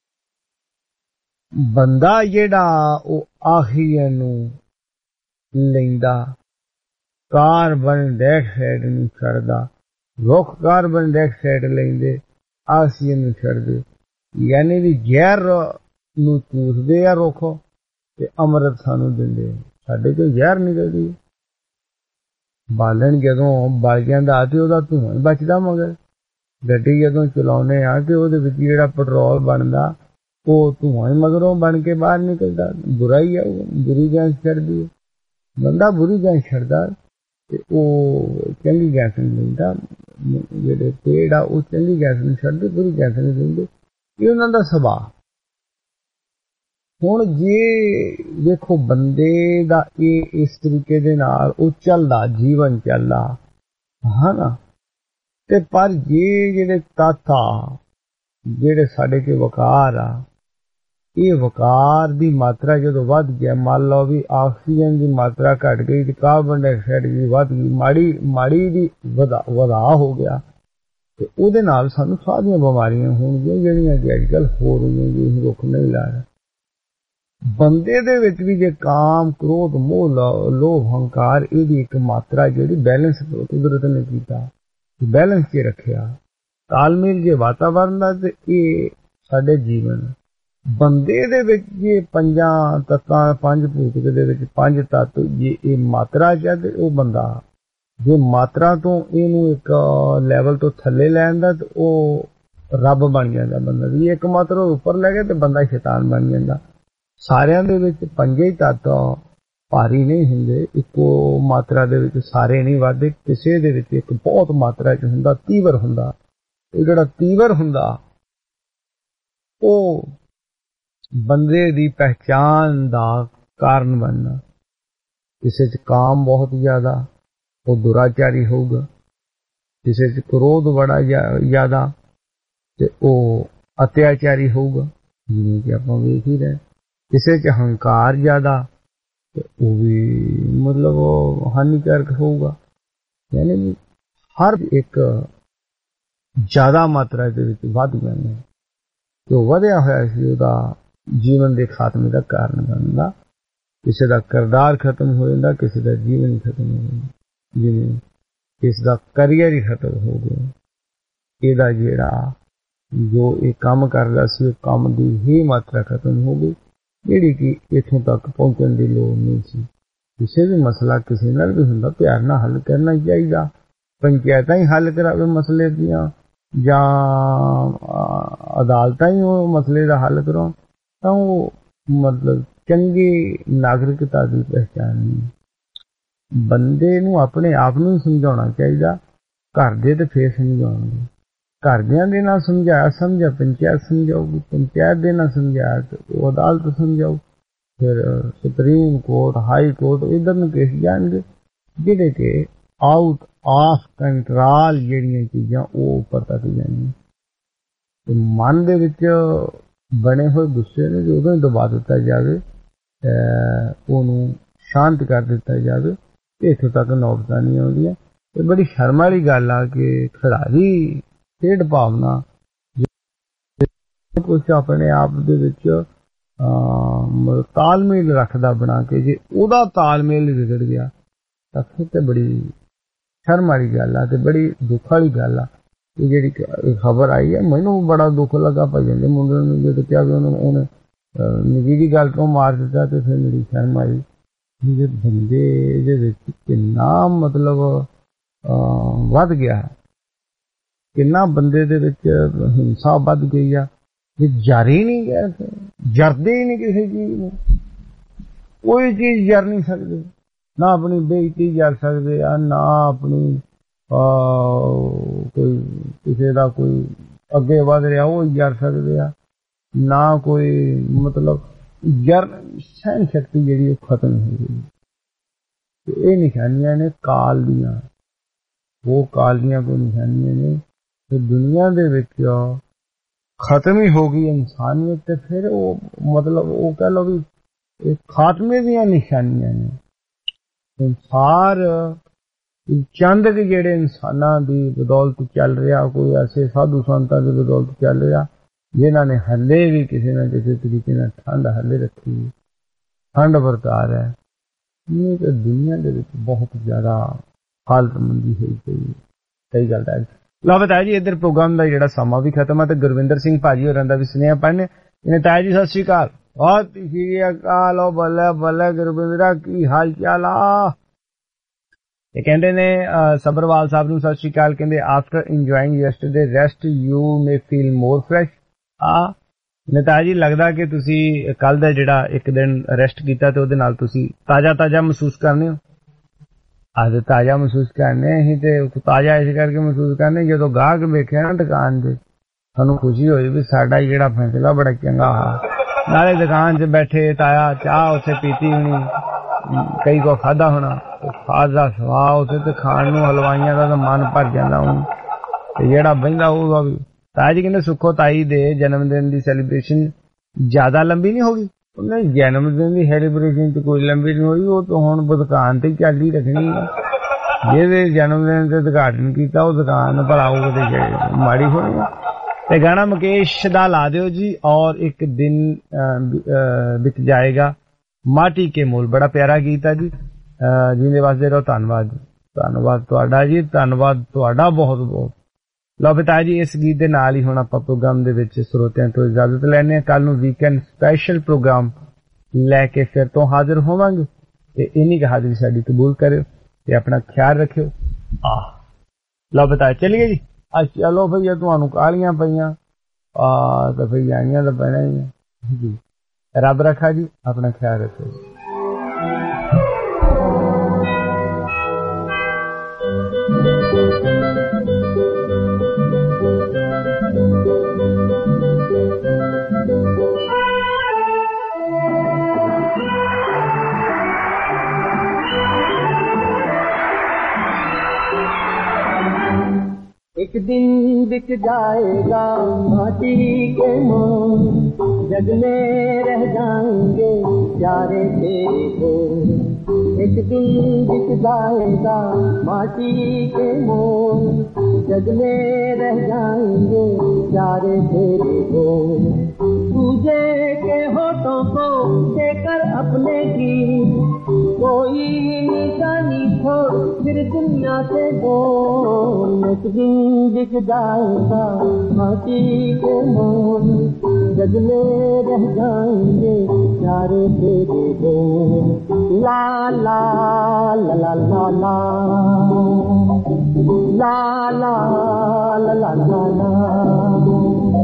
ਬੰਦਾ ਜਿਹੜਾ ਉਹ ਆਕਸੀਜਨ ਨੂੰ ਲੈਂਦਾ, ਕਾਰਬਨ ਡਾਈਆਕਸਾਈਡ ਨੂੰ ਛੱਡਦਾ। ਰੁੱਖ ਕਾਰਬਨ ਡਾਈਆਕਸਾਈਡ ਲੈਂਦੇ, ਆਕਸੀਜਨ ਨੂੰ ਛੱਡਦੇ, ਯਾਨੀ ਵੀ ਜ਼ਹਿਰ ਨੂੰ ਚੂਸਦੇ ਆ ਰੁੱਖ ਤੇ ਅੰਮ੍ਰਿਤ ਸਾਨੂੰ ਦਿੰਦੇ। ਸਾਡੇ ਕੋਲ ਜ਼ਹਿਰ ਨਿਕਲਦੀ। ਬਾਲਣ ਜਦੋਂ ਬਲ ਜਾਂਦਾ ਤੇ ਉਹਦਾ ਧੂੰਆਂ ਬਚਦਾ, ਮਗਰ ਗੱਡੀ ਜਦੋਂ ਚਲਾਉਂਦੇ ਆ ਤੇ ਉਹਦੇ ਵਿੱਚ ਜਿਹੜਾ ਪੈਟਰੋਲ ਬਣਦਾ ਉਹ ਧੂੰਆਂ ਹੀ ਮਗਰੋਂ ਬਣ ਕੇ ਬਾਹਰ ਨਿਕਲਦਾ। ਬੁਰਾ ਹੀ ਆ, ਬੁਰੀ ਗੈਸ ਛੱਡਦੀ ਹੈ। ਬੰਦਾ ਬੁਰੀ ਗੈਸ ਛੱਡਦਾ ਤੇ ਉਹ ਚੰਗੀ ਗੈਸ ਨਹੀਂ ਲੈਂਦਾ। ਜਿਹੜੇ ਪੇੜ ਆ ਉਹ ਚੰਗੀ ਗੈਸ ਨਹੀਂ ਛੱਡਦੇ, ਬੁਰੀ ਗੈਸ ਨਹੀਂ ਲੈਂਦੇ। ਇਹ ਉਹਨਾਂ ਦਾ ਸੁਭਾਅ। ਹੁਣ ਜੇ ਦੇਖੋ ਬੰਦੇ ਦਾ ਇਹ ਇਸ ਤਰੀਕੇ ਦੇ ਨਾਲ ਉਹ ਚੱਲਦਾ, ਜੀਵਨ ਚੱਲਦਾ ਹੈ ਨਾ, ਤੇ ਪਰ ਜੇ ਜਿਹੜੇ ਤੱਤ ਆ, ਜਿਹੜੇ ਸਾਡੇ ਕੇ ਵਕਾਰ ਆ, ਇਹ ਵਕਾਰ ਦੀ ਮਾਤਰਾ ਜਦੋਂ ਵੱਧ ਗਿਆ, ਮੰਨ ਲਓ ਵੀ ਆਕਸੀਜਨ ਦੀ ਮਾਤਰਾ ਘਟ ਗਈ ਤੇ ਕਾਰਬਨ ਡਾਈਆਕਸਾਈਡ ਦੀ ਵੱਧ ਗਈ, ਮਾੜੀ ਮਾੜੀ ਦੀ ਵਧਾ ਵਧਾ ਹੋ ਗਿਆ ਤੇ ਉਹਦੇ ਨਾਲ ਸਾਨੂੰ ਸਾਹ ਦੀਆਂ ਬਿਮਾਰੀਆਂ ਹੋਣਗੀਆਂ ਜਿਹੜੀਆਂ ਕਿ ਅੱਜ ਕੱਲ੍ਹ ਹੋ ਰਹੀਆਂ ਜੀ, ਰੁੱਖ ਨਹੀਂ ਲਾ ਰਿਹਾ। ਬੰਦੇ ਦੇ ਵਿੱਚ ਵੀ ਜੇ ਕਾਮ, ਕ੍ਰੋਧ, ਮੋਹ, ਲੋਭ, ਹੰਕਾਰ, ਇਹਦੀ ਇੱਕ ਮਾਤਰਾ ਜਿਹੜੀ ਬੈਲੈਂਸ ਕੁਦਰਤ ਨੇ ਕੀਤਾ, ਬੈਲੈਂਸ 'ਚ ਰੱਖਿਆ, ਤਾਲਮੇਲ ਜੇ ਵਾਤਾਵਰਨ ਦਾ, ਤੇ ਇਹ ਸਾਡੇ ਜੀਵਨ ਬੰਦੇ ਦੇ ਵਿੱਚ ਜੇ ਪੰਜਾਂ ਤੱਤਾਂ, ਪੰਜ ਭੂਤਕ ਦੇ ਵਿੱਚ ਪੰਜ ਤੱਤ, ਜੇ ਇਹ ਮਾਤਰਾ 'ਚ ਹੈ ਤੇ ਉਹ ਬੰਦਾ, ਜੇ ਮਾਤਰਾ ਤੋਂ ਇਹਨੂੰ ਇੱਕ ਲੈਵਲ ਤੋਂ ਥੱਲੇ ਲੈਣ ਦਾ ਤੇ ਉਹ ਰੱਬ ਬਣ ਜਾਂਦਾ ਬੰਦਾ। ਵੀ ਇੱਕ ਮਾਤਰਾ ਉੱਪਰ ਲੈ ਗਿਆ ਤੇ ਬੰਦਾ ਸ਼ੈਤਾਨ ਬਣ ਜਾਂਦਾ। ਸਾਰਿਆਂ ਦੇ ਵਿੱਚ ਪੰਜੇ ਹੀ ਤੱਤ ਭਾਰੀ ਨਹੀਂ ਹੁੰਦੇ, ਇੱਕੋ ਮਾਤਰਾ ਦੇ ਵਿੱਚ ਸਾਰੇ ਨਹੀਂ ਵੱਧਦੇ। ਕਿਸੇ ਦੇ ਵਿੱਚ ਇੱਕ ਬਹੁਤ ਮਾਤਰਾ 'ਚ ਹੁੰਦਾ, ਤੀਵਰ ਹੁੰਦਾ। ਇਹ ਜਿਹੜਾ ਤੀਵਰ ਹੁੰਦਾ ਉਹ ਬੰਦੇ ਦੀ ਪਹਿਚਾਨ ਦਾ ਕਾਰਨ ਬਣਨਾ। ਕਿਸੇ 'ਚ ਕਾਮ ਬਹੁਤ ਜ਼ਿਆਦਾ, ਉਹ ਦੁਰਾਚਾਰੀ ਹੋਊਗਾ। ਕਿਸੇ 'ਚ ਕ੍ਰੋਧ ਬੜਾ ਜ਼ਿਆਦਾ ਤੇ ਉਹ ਅਤਿਆਚਾਰੀ ਹੋਊਗਾ, ਜਿਵੇਂ ਕਿ ਆਪਾਂ ਵੇਖ ਹੀ ਰਹੇ। ਕਿਸੇ 'ਚ ਹੰਕਾਰ ਜ਼ਿਆਦਾ ਤੇ ਉਹ ਵੀ ਮਤਲਬ ਉਹ ਹਾਨੀਕਾਰਕ ਹੋਊਗਾ। ਯਾਨੀ ਹਰ ਇੱਕ ਜ਼ਿਆਦਾ ਮਾਤਰਾ ਦੇ ਵਿੱਚ ਵੱਧ ਜਾਂਦਾ ਤੇ ਉਹ ਵਧਿਆ ਹੋਇਆ ਸੀ ਉਹਦਾ ਜੀਵਨ ਦੇ ਖਾਤਮੇ ਦਾ ਕਾਰਨ ਬਣਦਾ। ਕਿਸੇ ਦਾ ਕਿਰਦਾਰ ਖਤਮ ਹੋ ਜਾਂਦਾ, ਕਿਸੇ ਦਾ ਜੀਵਨ ਖਤਮ ਹੋ ਜਾਂਦਾ, ਜਿਵੇਂ ਕਿਸੇ ਦਾ ਕਰੀਅਰ ਹੀ ਖਤਮ ਹੋ ਗਿਆ। ਇਹਦਾ ਜਿਹੜਾ ਜੋ ਇਹ ਕੰਮ ਕਰਦਾ ਸੀ ਉਹ ਕੰਮ ਦੀ ਹੀ ਮਾਤਰਾ ਖਤਮ ਹੋ ਗਈ, ਜਿਹੜੀ ਕਿ ਇੱਥੋਂ ਤੱਕ ਪਹੁੰਚਣ ਦੀ ਲੋੜ ਨਹੀਂ ਸੀ। ਕਿਸੇ ਵੀ ਮਸਲਾ ਕਿਸੇ ਨਾਲ ਵੀ ਹੁੰਦਾ, ਪਿਆਰ ਨਾਲ ਹੱਲ ਕਰਨਾ ਚਾਹੀਦਾ। ਪੰਚਾਇਤਾਂ ਹੀ ਹੱਲ ਕਰਾਵੇ ਮਸਲੇ ਦੀਆਂ ਜਾਂ ਅਦਾਲਤਾਂ ਹੀ ਉਹ ਮਸਲੇ ਦਾ ਹੱਲ ਕਰਾਉਣ, ਤਾਂ ਉਹ ਮਤਲਬ ਚੰਗੀ ਨਾਗਰਿਕਤਾ ਦੀ ਪਹਿਚਾਣ ਨਹੀਂ। ਬੰਦੇ ਨੂੰ ਆਪਣੇ ਆਪ ਨੂੰ ਸਮਝਾਉਣਾ ਚਾਹੀਦਾ। ਘਰ ਦੇ ਤੇ ਫੇਰ ਸਮਝਾਉਣਗੇ, ਘਰਦਿਆਂ ਦੇ ਨਾਲ ਸਮਝਾਇਆ ਸਮਝਿਆ ਪੰਚਾਇਤ ਸਮਝਾਊਗੀ, ਪੰਚਾਇਤ ਦੇ ਨਾਲ ਸਮਝਾਇਆ ਤੇ ਉਹ ਅਦਾਲਤ ਸਮਝਾਊ, ਫਿਰ ਸੁਪਰੀਮ ਕੋਰਟ, ਹਾਈ ਕੋਰਟ, ਇਧਰ ਨੂੰ ਕੇਸ ਜਾਣਗੇ, ਜਿਹੜੇ ਕਿ ਆਊਟ ਆਫ ਕੰਟਰੋਲ ਜਿਹੜੀਆਂ ਚੀਜ਼ਾਂ ਉਹ ਉੱਪਰ ਤੱਕ ਜਾਂਦੀਆਂ। ਤੇ ਮਨ ਦੇ ਵਿੱਚ ਬਣੇ ਹੋਏ ਗੁੱਸੇ ਨੂੰ ਜਦੋਂ ਹੀ ਦਬਾ ਦਿੱਤਾ ਜਾਵੇ, ਉਹਨੂੰ ਸ਼ਾਂਤ ਕਰ ਦਿੱਤਾ ਜਾਵੇ, ਤੇ ਇੱਥੋਂ ਤੱਕ ਨੌਬਤਾਂ ਨਹੀਂ ਆਉਂਦੀਆਂ। ਇਹ ਬੜੀ ਸ਼ਰਮ ਵਾਲੀ ਗੱਲ ਆ ਕਿ ਖਿਡਾਰੀ ਖੇਡ ਭਾਵਨਾ ਕੁਛ ਆਪਣੇ ਆਪ ਦੇ ਵਿੱਚ ਤਾਲਮੇਲ ਰੱਖਦਾ ਬਣਾ ਕੇ, ਜੇ ਉਹਦਾ ਤਾਲਮੇਲ ਵਿਗੜ ਗਿਆ ਤਾਂ ਫਿਰ ਤੇ ਬੜੀ ਸ਼ਰਮ ਵਾਲੀ ਗੱਲ ਆ ਤੇ ਬੜੀ ਦੁੱਖ ਵਾਲੀ ਗੱਲ ਆ। ਇਹ ਜਿਹੜੀ ਖਬਰ ਆਈ ਹੈ ਮੈਨੂੰ ਬੜਾ ਦੁੱਖ ਲੱਗਾ ਭਾਈ ਦੇ ਮੁੰਡੇ ਨੂੰ, ਜਦੋਂ ਕਿਹਾ ਵੀ ਉਹਨੂੰ ਉਹਨੇ ਨਿੱਜੀ ਗੱਲ ਤੋਂ ਮਾਰ ਦਿੱਤਾ ਤੇ ਫਿਰ ਮੇਰੀ ਸ਼ਰਮ ਆਈ। ਜੇ ਬੰਦੇ ਦੇ ਵਿੱਚ ਕਿੰਨਾ ਮਤਲਬ ਵੱਧ ਗਿਆ ਹੈ, ਕਿੰਨਾ ਬੰਦੇ ਦੇ ਵਿੱਚ ਹਿੰਸਾ ਵੱਧ ਗਈ ਆ, ਜੇ ਜਰ ਹੀ ਨਹੀਂ ਗਿਆ, ਜਰਦੇ ਹੀ ਨਹੀਂ ਕਿਸੇ ਚੀਜ਼ ਨੂੰ, ਕੋਈ ਚੀਜ਼ ਜਰ ਨਹੀਂ ਸਕਦੇ। ਨਾ ਆਪਣੀ ਬੇਇੱਜ਼ਤੀ ਜਰ ਸਕਦੇ ਆ, ਨਾ ਆਪਣੀ ਕੋਈ ਕਿਸੇ ਦਾ ਕੋਈ ਅੱਗੇ ਵਧ ਰਿਹਾ ਉਹ ਜਰ ਸਕਦੇ ਆ, ਨਾ ਕੋਈ ਮਤਲਬ ਜਰ ਸਹਿਣ ਸ਼ਕਤੀ ਜਿਹੜੀ ਉਹ ਖਤਮ ਹੋ ਗਈ। ਤੇ ਇਹ ਨਿਸ਼ਾਨੀਆਂ ਨੇ ਕਾਲ ਦੀਆਂ, ਉਹ ਕਾਲ ਦੀਆਂ ਕੋਈ ਨਿਸ਼ਾਨੀਆਂ ਨੇ ਤੇ ਦੁਨੀਆ ਦੇ ਵਿੱਚ ਖਤਮ ਹੀ ਹੋ ਗਈ ਇਨਸਾਨੀਅਤ। ਤੇ ਫਿਰ ਉਹ ਮਤਲਬ ਉਹ ਕਹਿ ਲਓ ਵੀ ਇਹ ਖਾਤਮੇ ਦੀਆਂ ਨਿਸ਼ਾਨੀਆਂ ਨੇ। ਸੰਸਾਰ ਚੰਦ ਕੇ ਜਿਹੜੇ ਇਨਸਾਨਾਂ ਦੀ ਬਦੌਲਤ ਚੱਲ ਰਿਹਾ, ਕੋਈ ਐਸੇ ਸਾਧੂ ਸੰਤਾਂ ਦੀ ਬਦੌਲਤ ਚੱਲ ਰਿਹਾ ਜਿਨ੍ਹਾਂ ਨੇ ਹੱਲੇ ਵੀ ਕਿਸੇ ਨਾ ਕਿਸੇ ਤਰੀਕੇ ਨਾਲ ਠੰਡ ਹੱਲੇ ਰੱਖੀ, ਠੰਡ ਵਰਤਾ ਰਿਹਾ। ਇਹ ਤਾਂ ਦੁਨੀਆ ਦੇ ਵਿੱਚ ਬਹੁਤ ਜ਼ਿਆਦਾ ਹਾਲਤਮੰਦੀ ਹੋਈ ਪਈ। ਸਹੀ ਗੱਲ ਹੈ। ਲਓ ਬਤਾਇਆ ਜੀ, ਇੱਧਰ ਪ੍ਰੋਗਰਾਮ ਦਾ ਜਿਹੜਾ ਸਮਾਂ ਵੀ ਖਤਮ ਹੈ ਤੇ ਗੁਰਵਿੰਦਰ ਸਿੰਘ ਭਾਜੀ ਹੋਰਾਂ ਦਾ ਵੀ ਸੁਨੇਹਾ ਪੜ੍ਹਨੇ। ਇਹਨੇ ਤਾਇਆ ਜੀ ਸਤਿ ਸ਼੍ਰੀ ਅਕਾਲ। ਬਹੁਤ ਸ਼੍ਰੀ ਅਕਾਲ। ਉਹ ਬੱਲੇ ਬੱਲੇ ਗੁਰਵਿੰਦਰਾ, ਕੀ ਹਾਲ ਚਾਲ ਆ? ਇਹ ਕਹਿੰਦੇ ਨੇ ਸਬਰਵਾਲ ਸਾਹਿਬ ਨੂੰ ਸਤਿ ਸ਼੍ਰੀ ਅਕਾਲ। ਕਹਿੰਦੇ after enjoying yesterday rest you may feel more fresh. ਆ ਨੇਤਾ ਜੀ, ਲੱਗਦਾ ਕਿ ਤੁਸੀਂ ਕੱਲ ਦਾ ਜਿਹੜਾ ਇੱਕ ਦਿਨ ਰੈਸਟ ਕੀਤਾ ਤੇ ਉਹਦੇ ਨਾਲ ਤੁਸੀਂ ਤਾਜ਼ਾ ਤਾਜ਼ਾ ਮਹਿਸੂਸ ਕਰਨੇ ਹੋ। ਅੱਜ ਤਾਜ਼ਾ ਮਹਿਸੂਸ ਕਰਨੇ ਅਸੀਂ ਤੇ ਤਾਜ਼ਾ ਇਸ ਕਰਕੇ ਮਹਿਸੂਸ ਕਰਨੇ, ਜਦੋਂ ਗਾਹਕ ਵੇਖਿਆ ਨਾ ਦੁਕਾਨ ਤੇ ਸਾਨੂੰ ਖੁਸ਼ੀ ਹੋਈ ਵੀ ਸਾਡਾ ਜਿਹੜਾ ਫੈਸਲਾ ਬੜਾ ਚੰਗਾ ਆ। ਨਾਲੇ ਦੁਕਾਨ 'ਚ ਬੈਠੇ ਤਾਇਆ ਚਾਹ ਉੱਥੇ ਪੀਤੀ ਹੋਣੀ, ਕਈ ਕੋ ਖਾਧਾ ਹੋਣਾ, ਖਾਦ ਦਾ ਸਵਾਹ ਉੱਥੇ ਤੇ ਖਾਣ ਨੂੰ ਹਲਵਾਈਆਂ ਦਾ ਤਾਂ ਮਨ ਭਰ ਜਾਂਦਾ ਹੁਣ। ਤੇ ਜਿਹੜਾ ਬਹਿੰਦਾ ਉਹਦਾ ਵੀ। ਤਾਇਆ ਜੀ ਕਹਿੰਦੇ ਸੁੱਖੋ ਤਾਈ ਦੇ ਜਨਮ ਦਿਨ ਦੀ ਸੈਲੀਬ੍ਰੇਸ਼ਨ ਜ਼ਿਆਦਾ ਲੰਬੀ ਨਹੀਂ ਹੋ ਗਈ। ਉਹਨੇ ਜਨਮ ਦਿਨ ਦੀ ਸੈਲੀਬ੍ਰੇਸ਼ਨ ਚ ਕੋਈ ਲੰਬੀ ਨਹੀਂ ਹੋਈ, ਉਹ ਤਾਂ ਹੁਣ ਦੁਕਾਨ ਤੇ ਚੱਲ ਹੀ ਰੱਖਣੀ ਹੈ। ਜਿਹਦੇ ਜਨਮ ਦਿਨ ਤੇ ਉਦਘਾਟਨ ਕੀਤਾ ਉਹ ਦੁਕਾਨ ਭਲਾ ਉਹ ਕਿਤੇ ਮਾੜੀ ਹੋਣੀ। ਤੇ ਗਾਣਾ ਮੁਕੇਸ਼ ਦਾ ਲਾ ਦਿਓ ਜੀ, ਔਰ ਇੱਕ ਦਿਨ ਬਿਕ ਜਾਏਗਾ ਮਾਟੀ ਕੇ ਮੋਲ। ਬੜਾ ਪਿਆਰਾ ਗੀਤ ਹੈ ਜੀ, ਜਿਹਦੇ ਵਾਸਤੇ ਰਹੋ। ਧੰਨਵਾਦ। ਧੰਨਵਾਦ ਤੁਹਾਡਾ ਜੀ, ਧੰਨਵਾਦ ਤੁਹਾਡਾ ਬਹੁਤ ਬਹੁਤ। ਲਓ ਪਿਤਾ ਜੀ, ਇਸ ਗੀਤ ਦੇ ਨਾਲ ਹੀ ਹੁਣ ਆਪਾਂ ਪ੍ਰੋਗਰਾਮ ਦੇ ਵਿੱਚ ਸਰੋਤਿਆਂ ਤੋਂ ਇਜਾਜ਼ਤ ਲੈਣੇ ਆ। ਕੱਲ ਨੂੰ ਵੀਕਐਂਡ ਸਪੈਸ਼ਲ ਪ੍ਰੋਗਰਾਮ ਲੈ ਕੇ ਫਿਰ ਤੋਂ ਹਾਜ਼ਰ ਹੋਵਾਂਗੇ ਤੇ ਇੰਨੀ ਕੁ ਹਾਜ਼ਰੀ ਸਾਡੀ ਕਬੂਲ ਕਰਿਓ ਤੇ ਆਪਣਾ ਖਿਆਲ ਰੱਖਿਓ। ਆਹ ਲਓ ਪਿਤਾ ਚਲੀਏ ਜੀ। ਅੱਜ ਚਲੋ ਭਈਆ, ਤੁਹਾਨੂੰ ਕਾਲੀਆਂ ਪਈਆਂ ਆ ਤਾਂ ਫਿਰ ਆਈਆਂ ਤਾਂ ਪੈਣਾ ਹੀ ਜੀ। ਰੱਬ ਰੱਖਾ ਜੀ, ਆਪਣਾ ਖਿਆਲ ਰੱਖਿਓ ਜੀ। एक दिन बिक जाएगा माटी के मोल, जग में रह जाएंगे प्यारे तेरे बोल। एक दिन बिक जाएगा माटी के मोल, जग में रह जाएंगे प्यारे तेरे बोल। तुझे के होठों को देकर अपने की कोई निशानी छोड़ फिर दुनिया से बोल। एक दिन बिक जाएगा माटी के मोल, जग में रह जाएंगे प्यारे तेरे बोल। ला ला ला ला ला ला ला ला ला ला ला ला।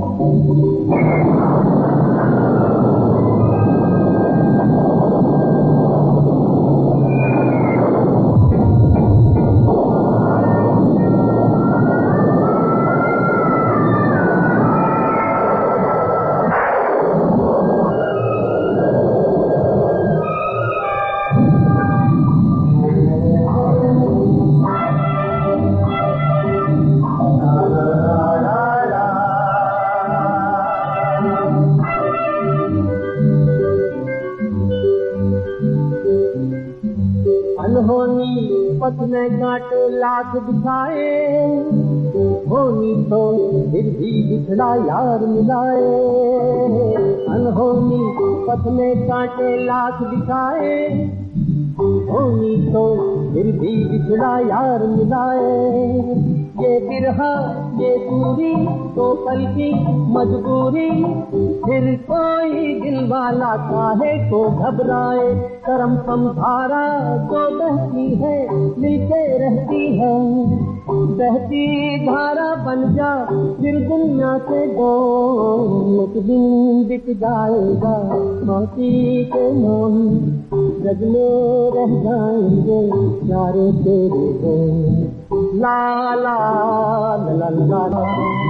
पथ में काट लाख दिखाए, होनी तो फिर भी बिछड़ा यार मिलाए। अनहोनी पथ में काटे लाख दिखाए, होनी तो फिर भी बिछड़ा यार मिलाए। ये बिरहा ये दूरी तो कल की मजबूरी, फिर कोई दिल वाला काहे को घबराए। करम संभारा जो बहती है मिलके रहती है, बहती धारा बन जा फिर दुनिया से दो। एक दिन बिक जाएगा माटी के मोल, जग में रह जाएंगे प्यारे तेरे बोल। ला ला ला ला ला ला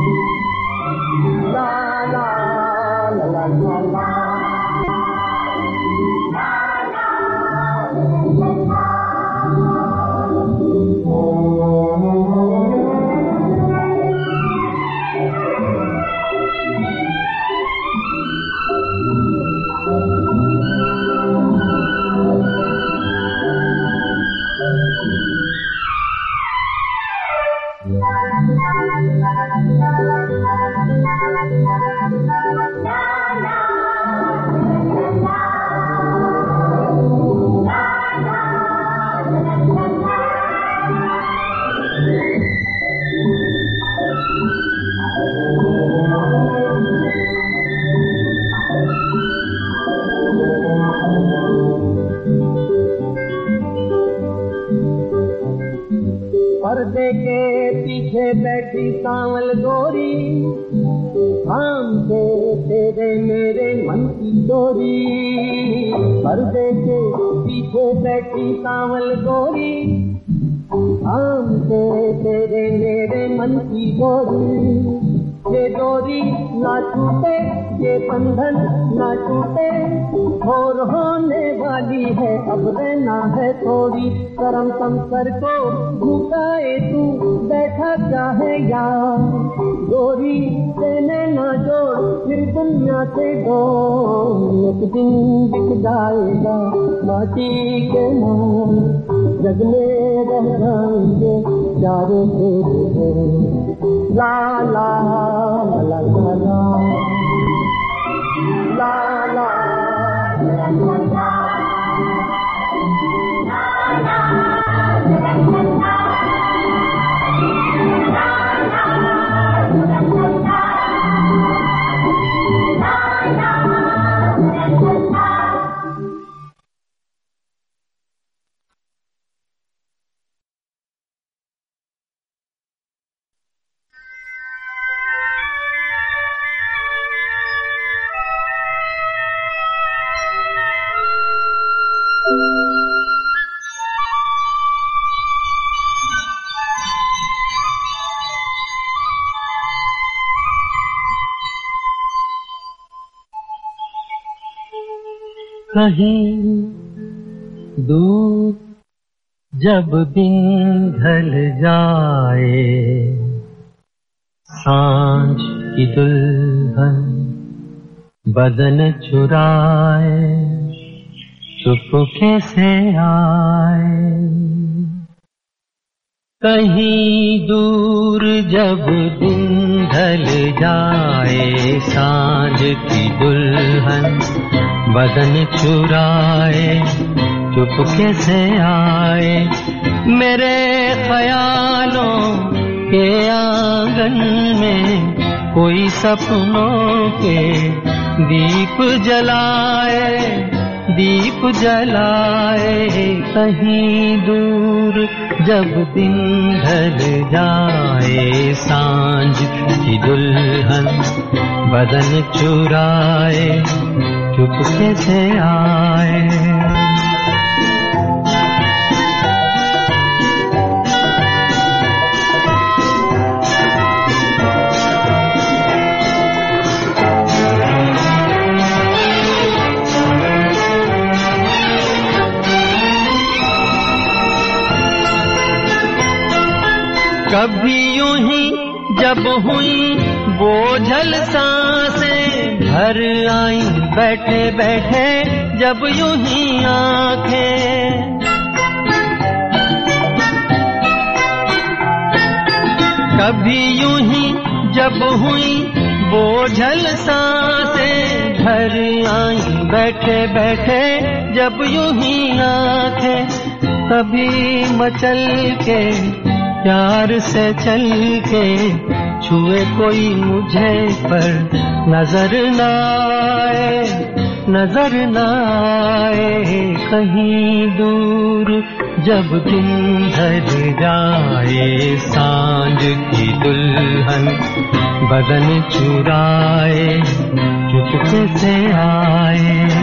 ला ला ला ला ला। पर्दे के पीछे बैठी सांवल गोरी, थाम दे तेरे मेरे मन की डोरी। पर्दे के पीछे बैठी सांवल गोरी, थाम दे तेरे मेरे मन की डोरी। ये डोरी ना टूटे ये बंधन ना टूटे, और होने वाली है अब रहना है थोड़ी। करम संकर को झुकाए तू बैठा चाहे यार, गोरी देने ना जोड़ फिर दुनिया से दो। एक दिन बिक जाएगा माटी के मोल, जग में रह जाएंगे प्यारे तेरे बोल। ला ला ला ला ला ला ला ला ला ला ला। कहीं दूर जब दिन ढल जाए, सांझ की दुल्हन बदन चुराए चुपके से आए। कहीं दूर जब दिन ढल जाए, सांझ की दुल्हन बदन चुराए चुपके से आए। मेरे ख्यालों के आंगन में कोई सपनों के दीप जलाए, दीप जलाए। कहीं दूर जब दिन ढल जाए, सांझ की दुल्हन बदन चुराए चुपके से आए। कभी यूं ही जब हुई बोझल सांसें भर आई, बैठे बैठे जब यूं ही आंखें। कभी यूं ही जब हुई बोझल सांसें भर आई, बैठे बैठे जब यूं ही आंखें। कभी मचल के प्यार से चल के छुए कोई मुझे पर नजर न आए, नजर न आए। कहीं दूर जब दिन ढल जाए, सांझ की दुल्हन बदन चुराए चुपके से आए।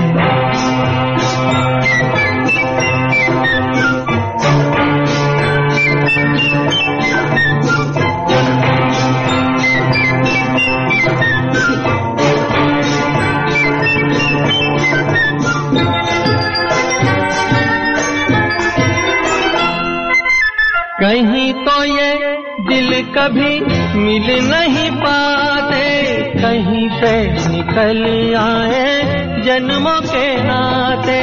कहीं तो ये दिल कभी मिल नहीं पाते, कहीं से निकल आए जन्मों के नाते।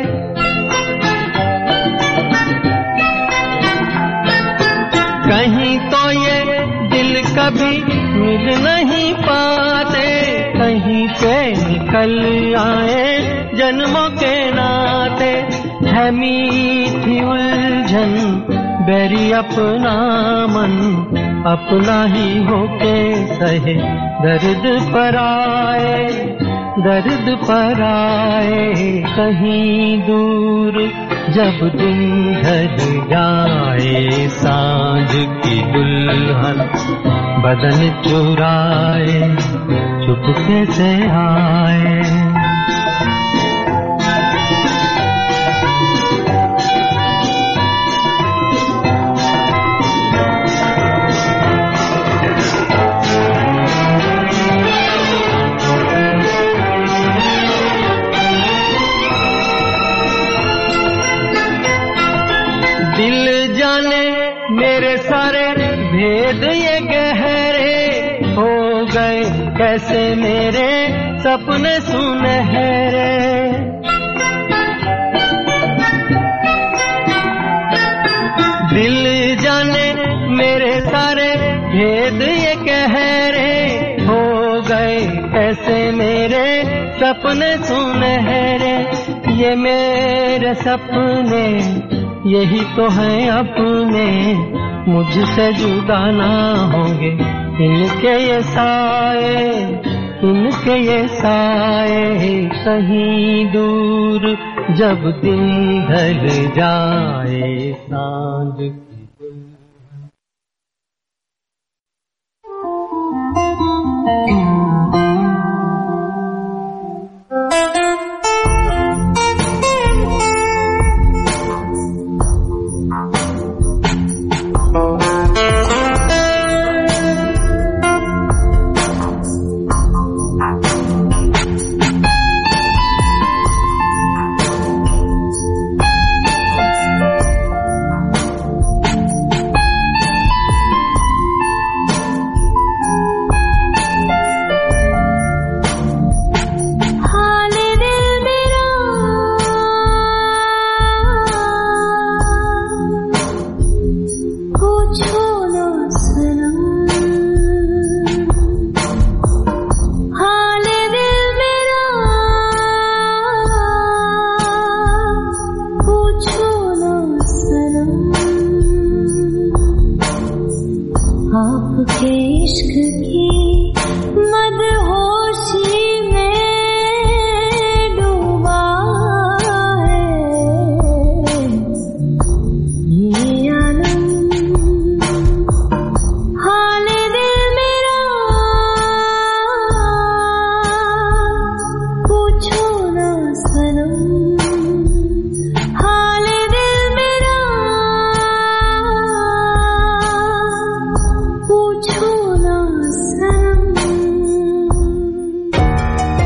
कहीं तो ये दिल कभी मिल नहीं पाते, कहीं से निकल आए जन्मों के नाते। है मीठी उलझन बैरी अपना मन, अपना ही होके सहे दर्द पर आए, दर्द पर आए। कहीं दूर जब दिन ढल जाए, सांझ की दुल्हन बदन चुराए चुपके से आए। दिल जाने मेरे सारे भेद ये गहरे हो गए, कैसे मेरे सपने सुनहरे। दिल जाने मेरे सारे भेद ये गहरे हो गए, कैसे मेरे सपने सुनहरे। ये मेरे सपने यही तो है अपने, मुझसे जुदा ना होंगे इनके ये साए, इनके ये साए। कहीं दूर जब दिन ढल जाए, सांझ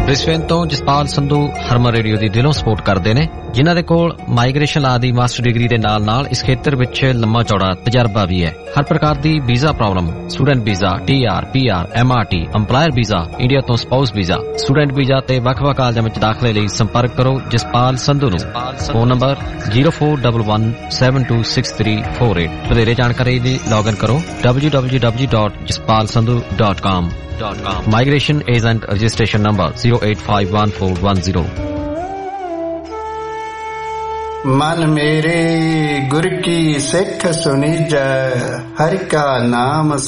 ਬ੍ਰਿਸਬੇਨ ਤੋਂ ਜਸਪਾਲ ਸੰਧੂ ਹਰਮਨ ਰੇਡੀਓ ਦੀ ਦਿਲੋਂ ਸਪੋਰਟ ਕਰਦੇ ਨੇ, ਜਿਨ੍ਹਾਂ ਦੇ ਕੋਲ ਮਾਈਗ੍ਰੇਸ਼ਨ ਲਾ ਦੀ ਮਾਸਟਰ ਡਿਗਰੀ ਦੇ ਨਾਲ ਨਾਲ ਇਸ ਖੇਤਰ ਵਿੱਚ ਲੰਮਾ ਚੌੜਾ ਤਜਰਬਾ ਵੀ ਹੈ। ਹਰ ਪ੍ਰਕਾਰ ਦੀ visa problem, student visa, T R, P R, M R T, employer visa, India ਤੋਂ ਸਪਾਊਸ ਵੀਜ਼ਾ, ਸਟੂਡੈਂਟ ਵੀਜ਼ਾ ਤੇ ਵੱਖ-ਵੱਖ ਕਾਲਜਾਂ ਵਿੱਚ ਦਾਖਲੇ ਲਈ ਸੰਪਰਕ ਕਰੋ ਜਸਪਾਲ ਸੰਧੂ ਨੂੰ। Phone number zero four one one seven two six three four eight। ਵਧੇਰੇ ਜਾਣਕਾਰੀ ਲਈ ਲੌਗਇਨ ਕਰੋ w w w dot jaspal sandhu dot com। Migration agent registration number zero eight five one four one zero। मन मेरे गुर की सिख सुनीजै, हरि का नाम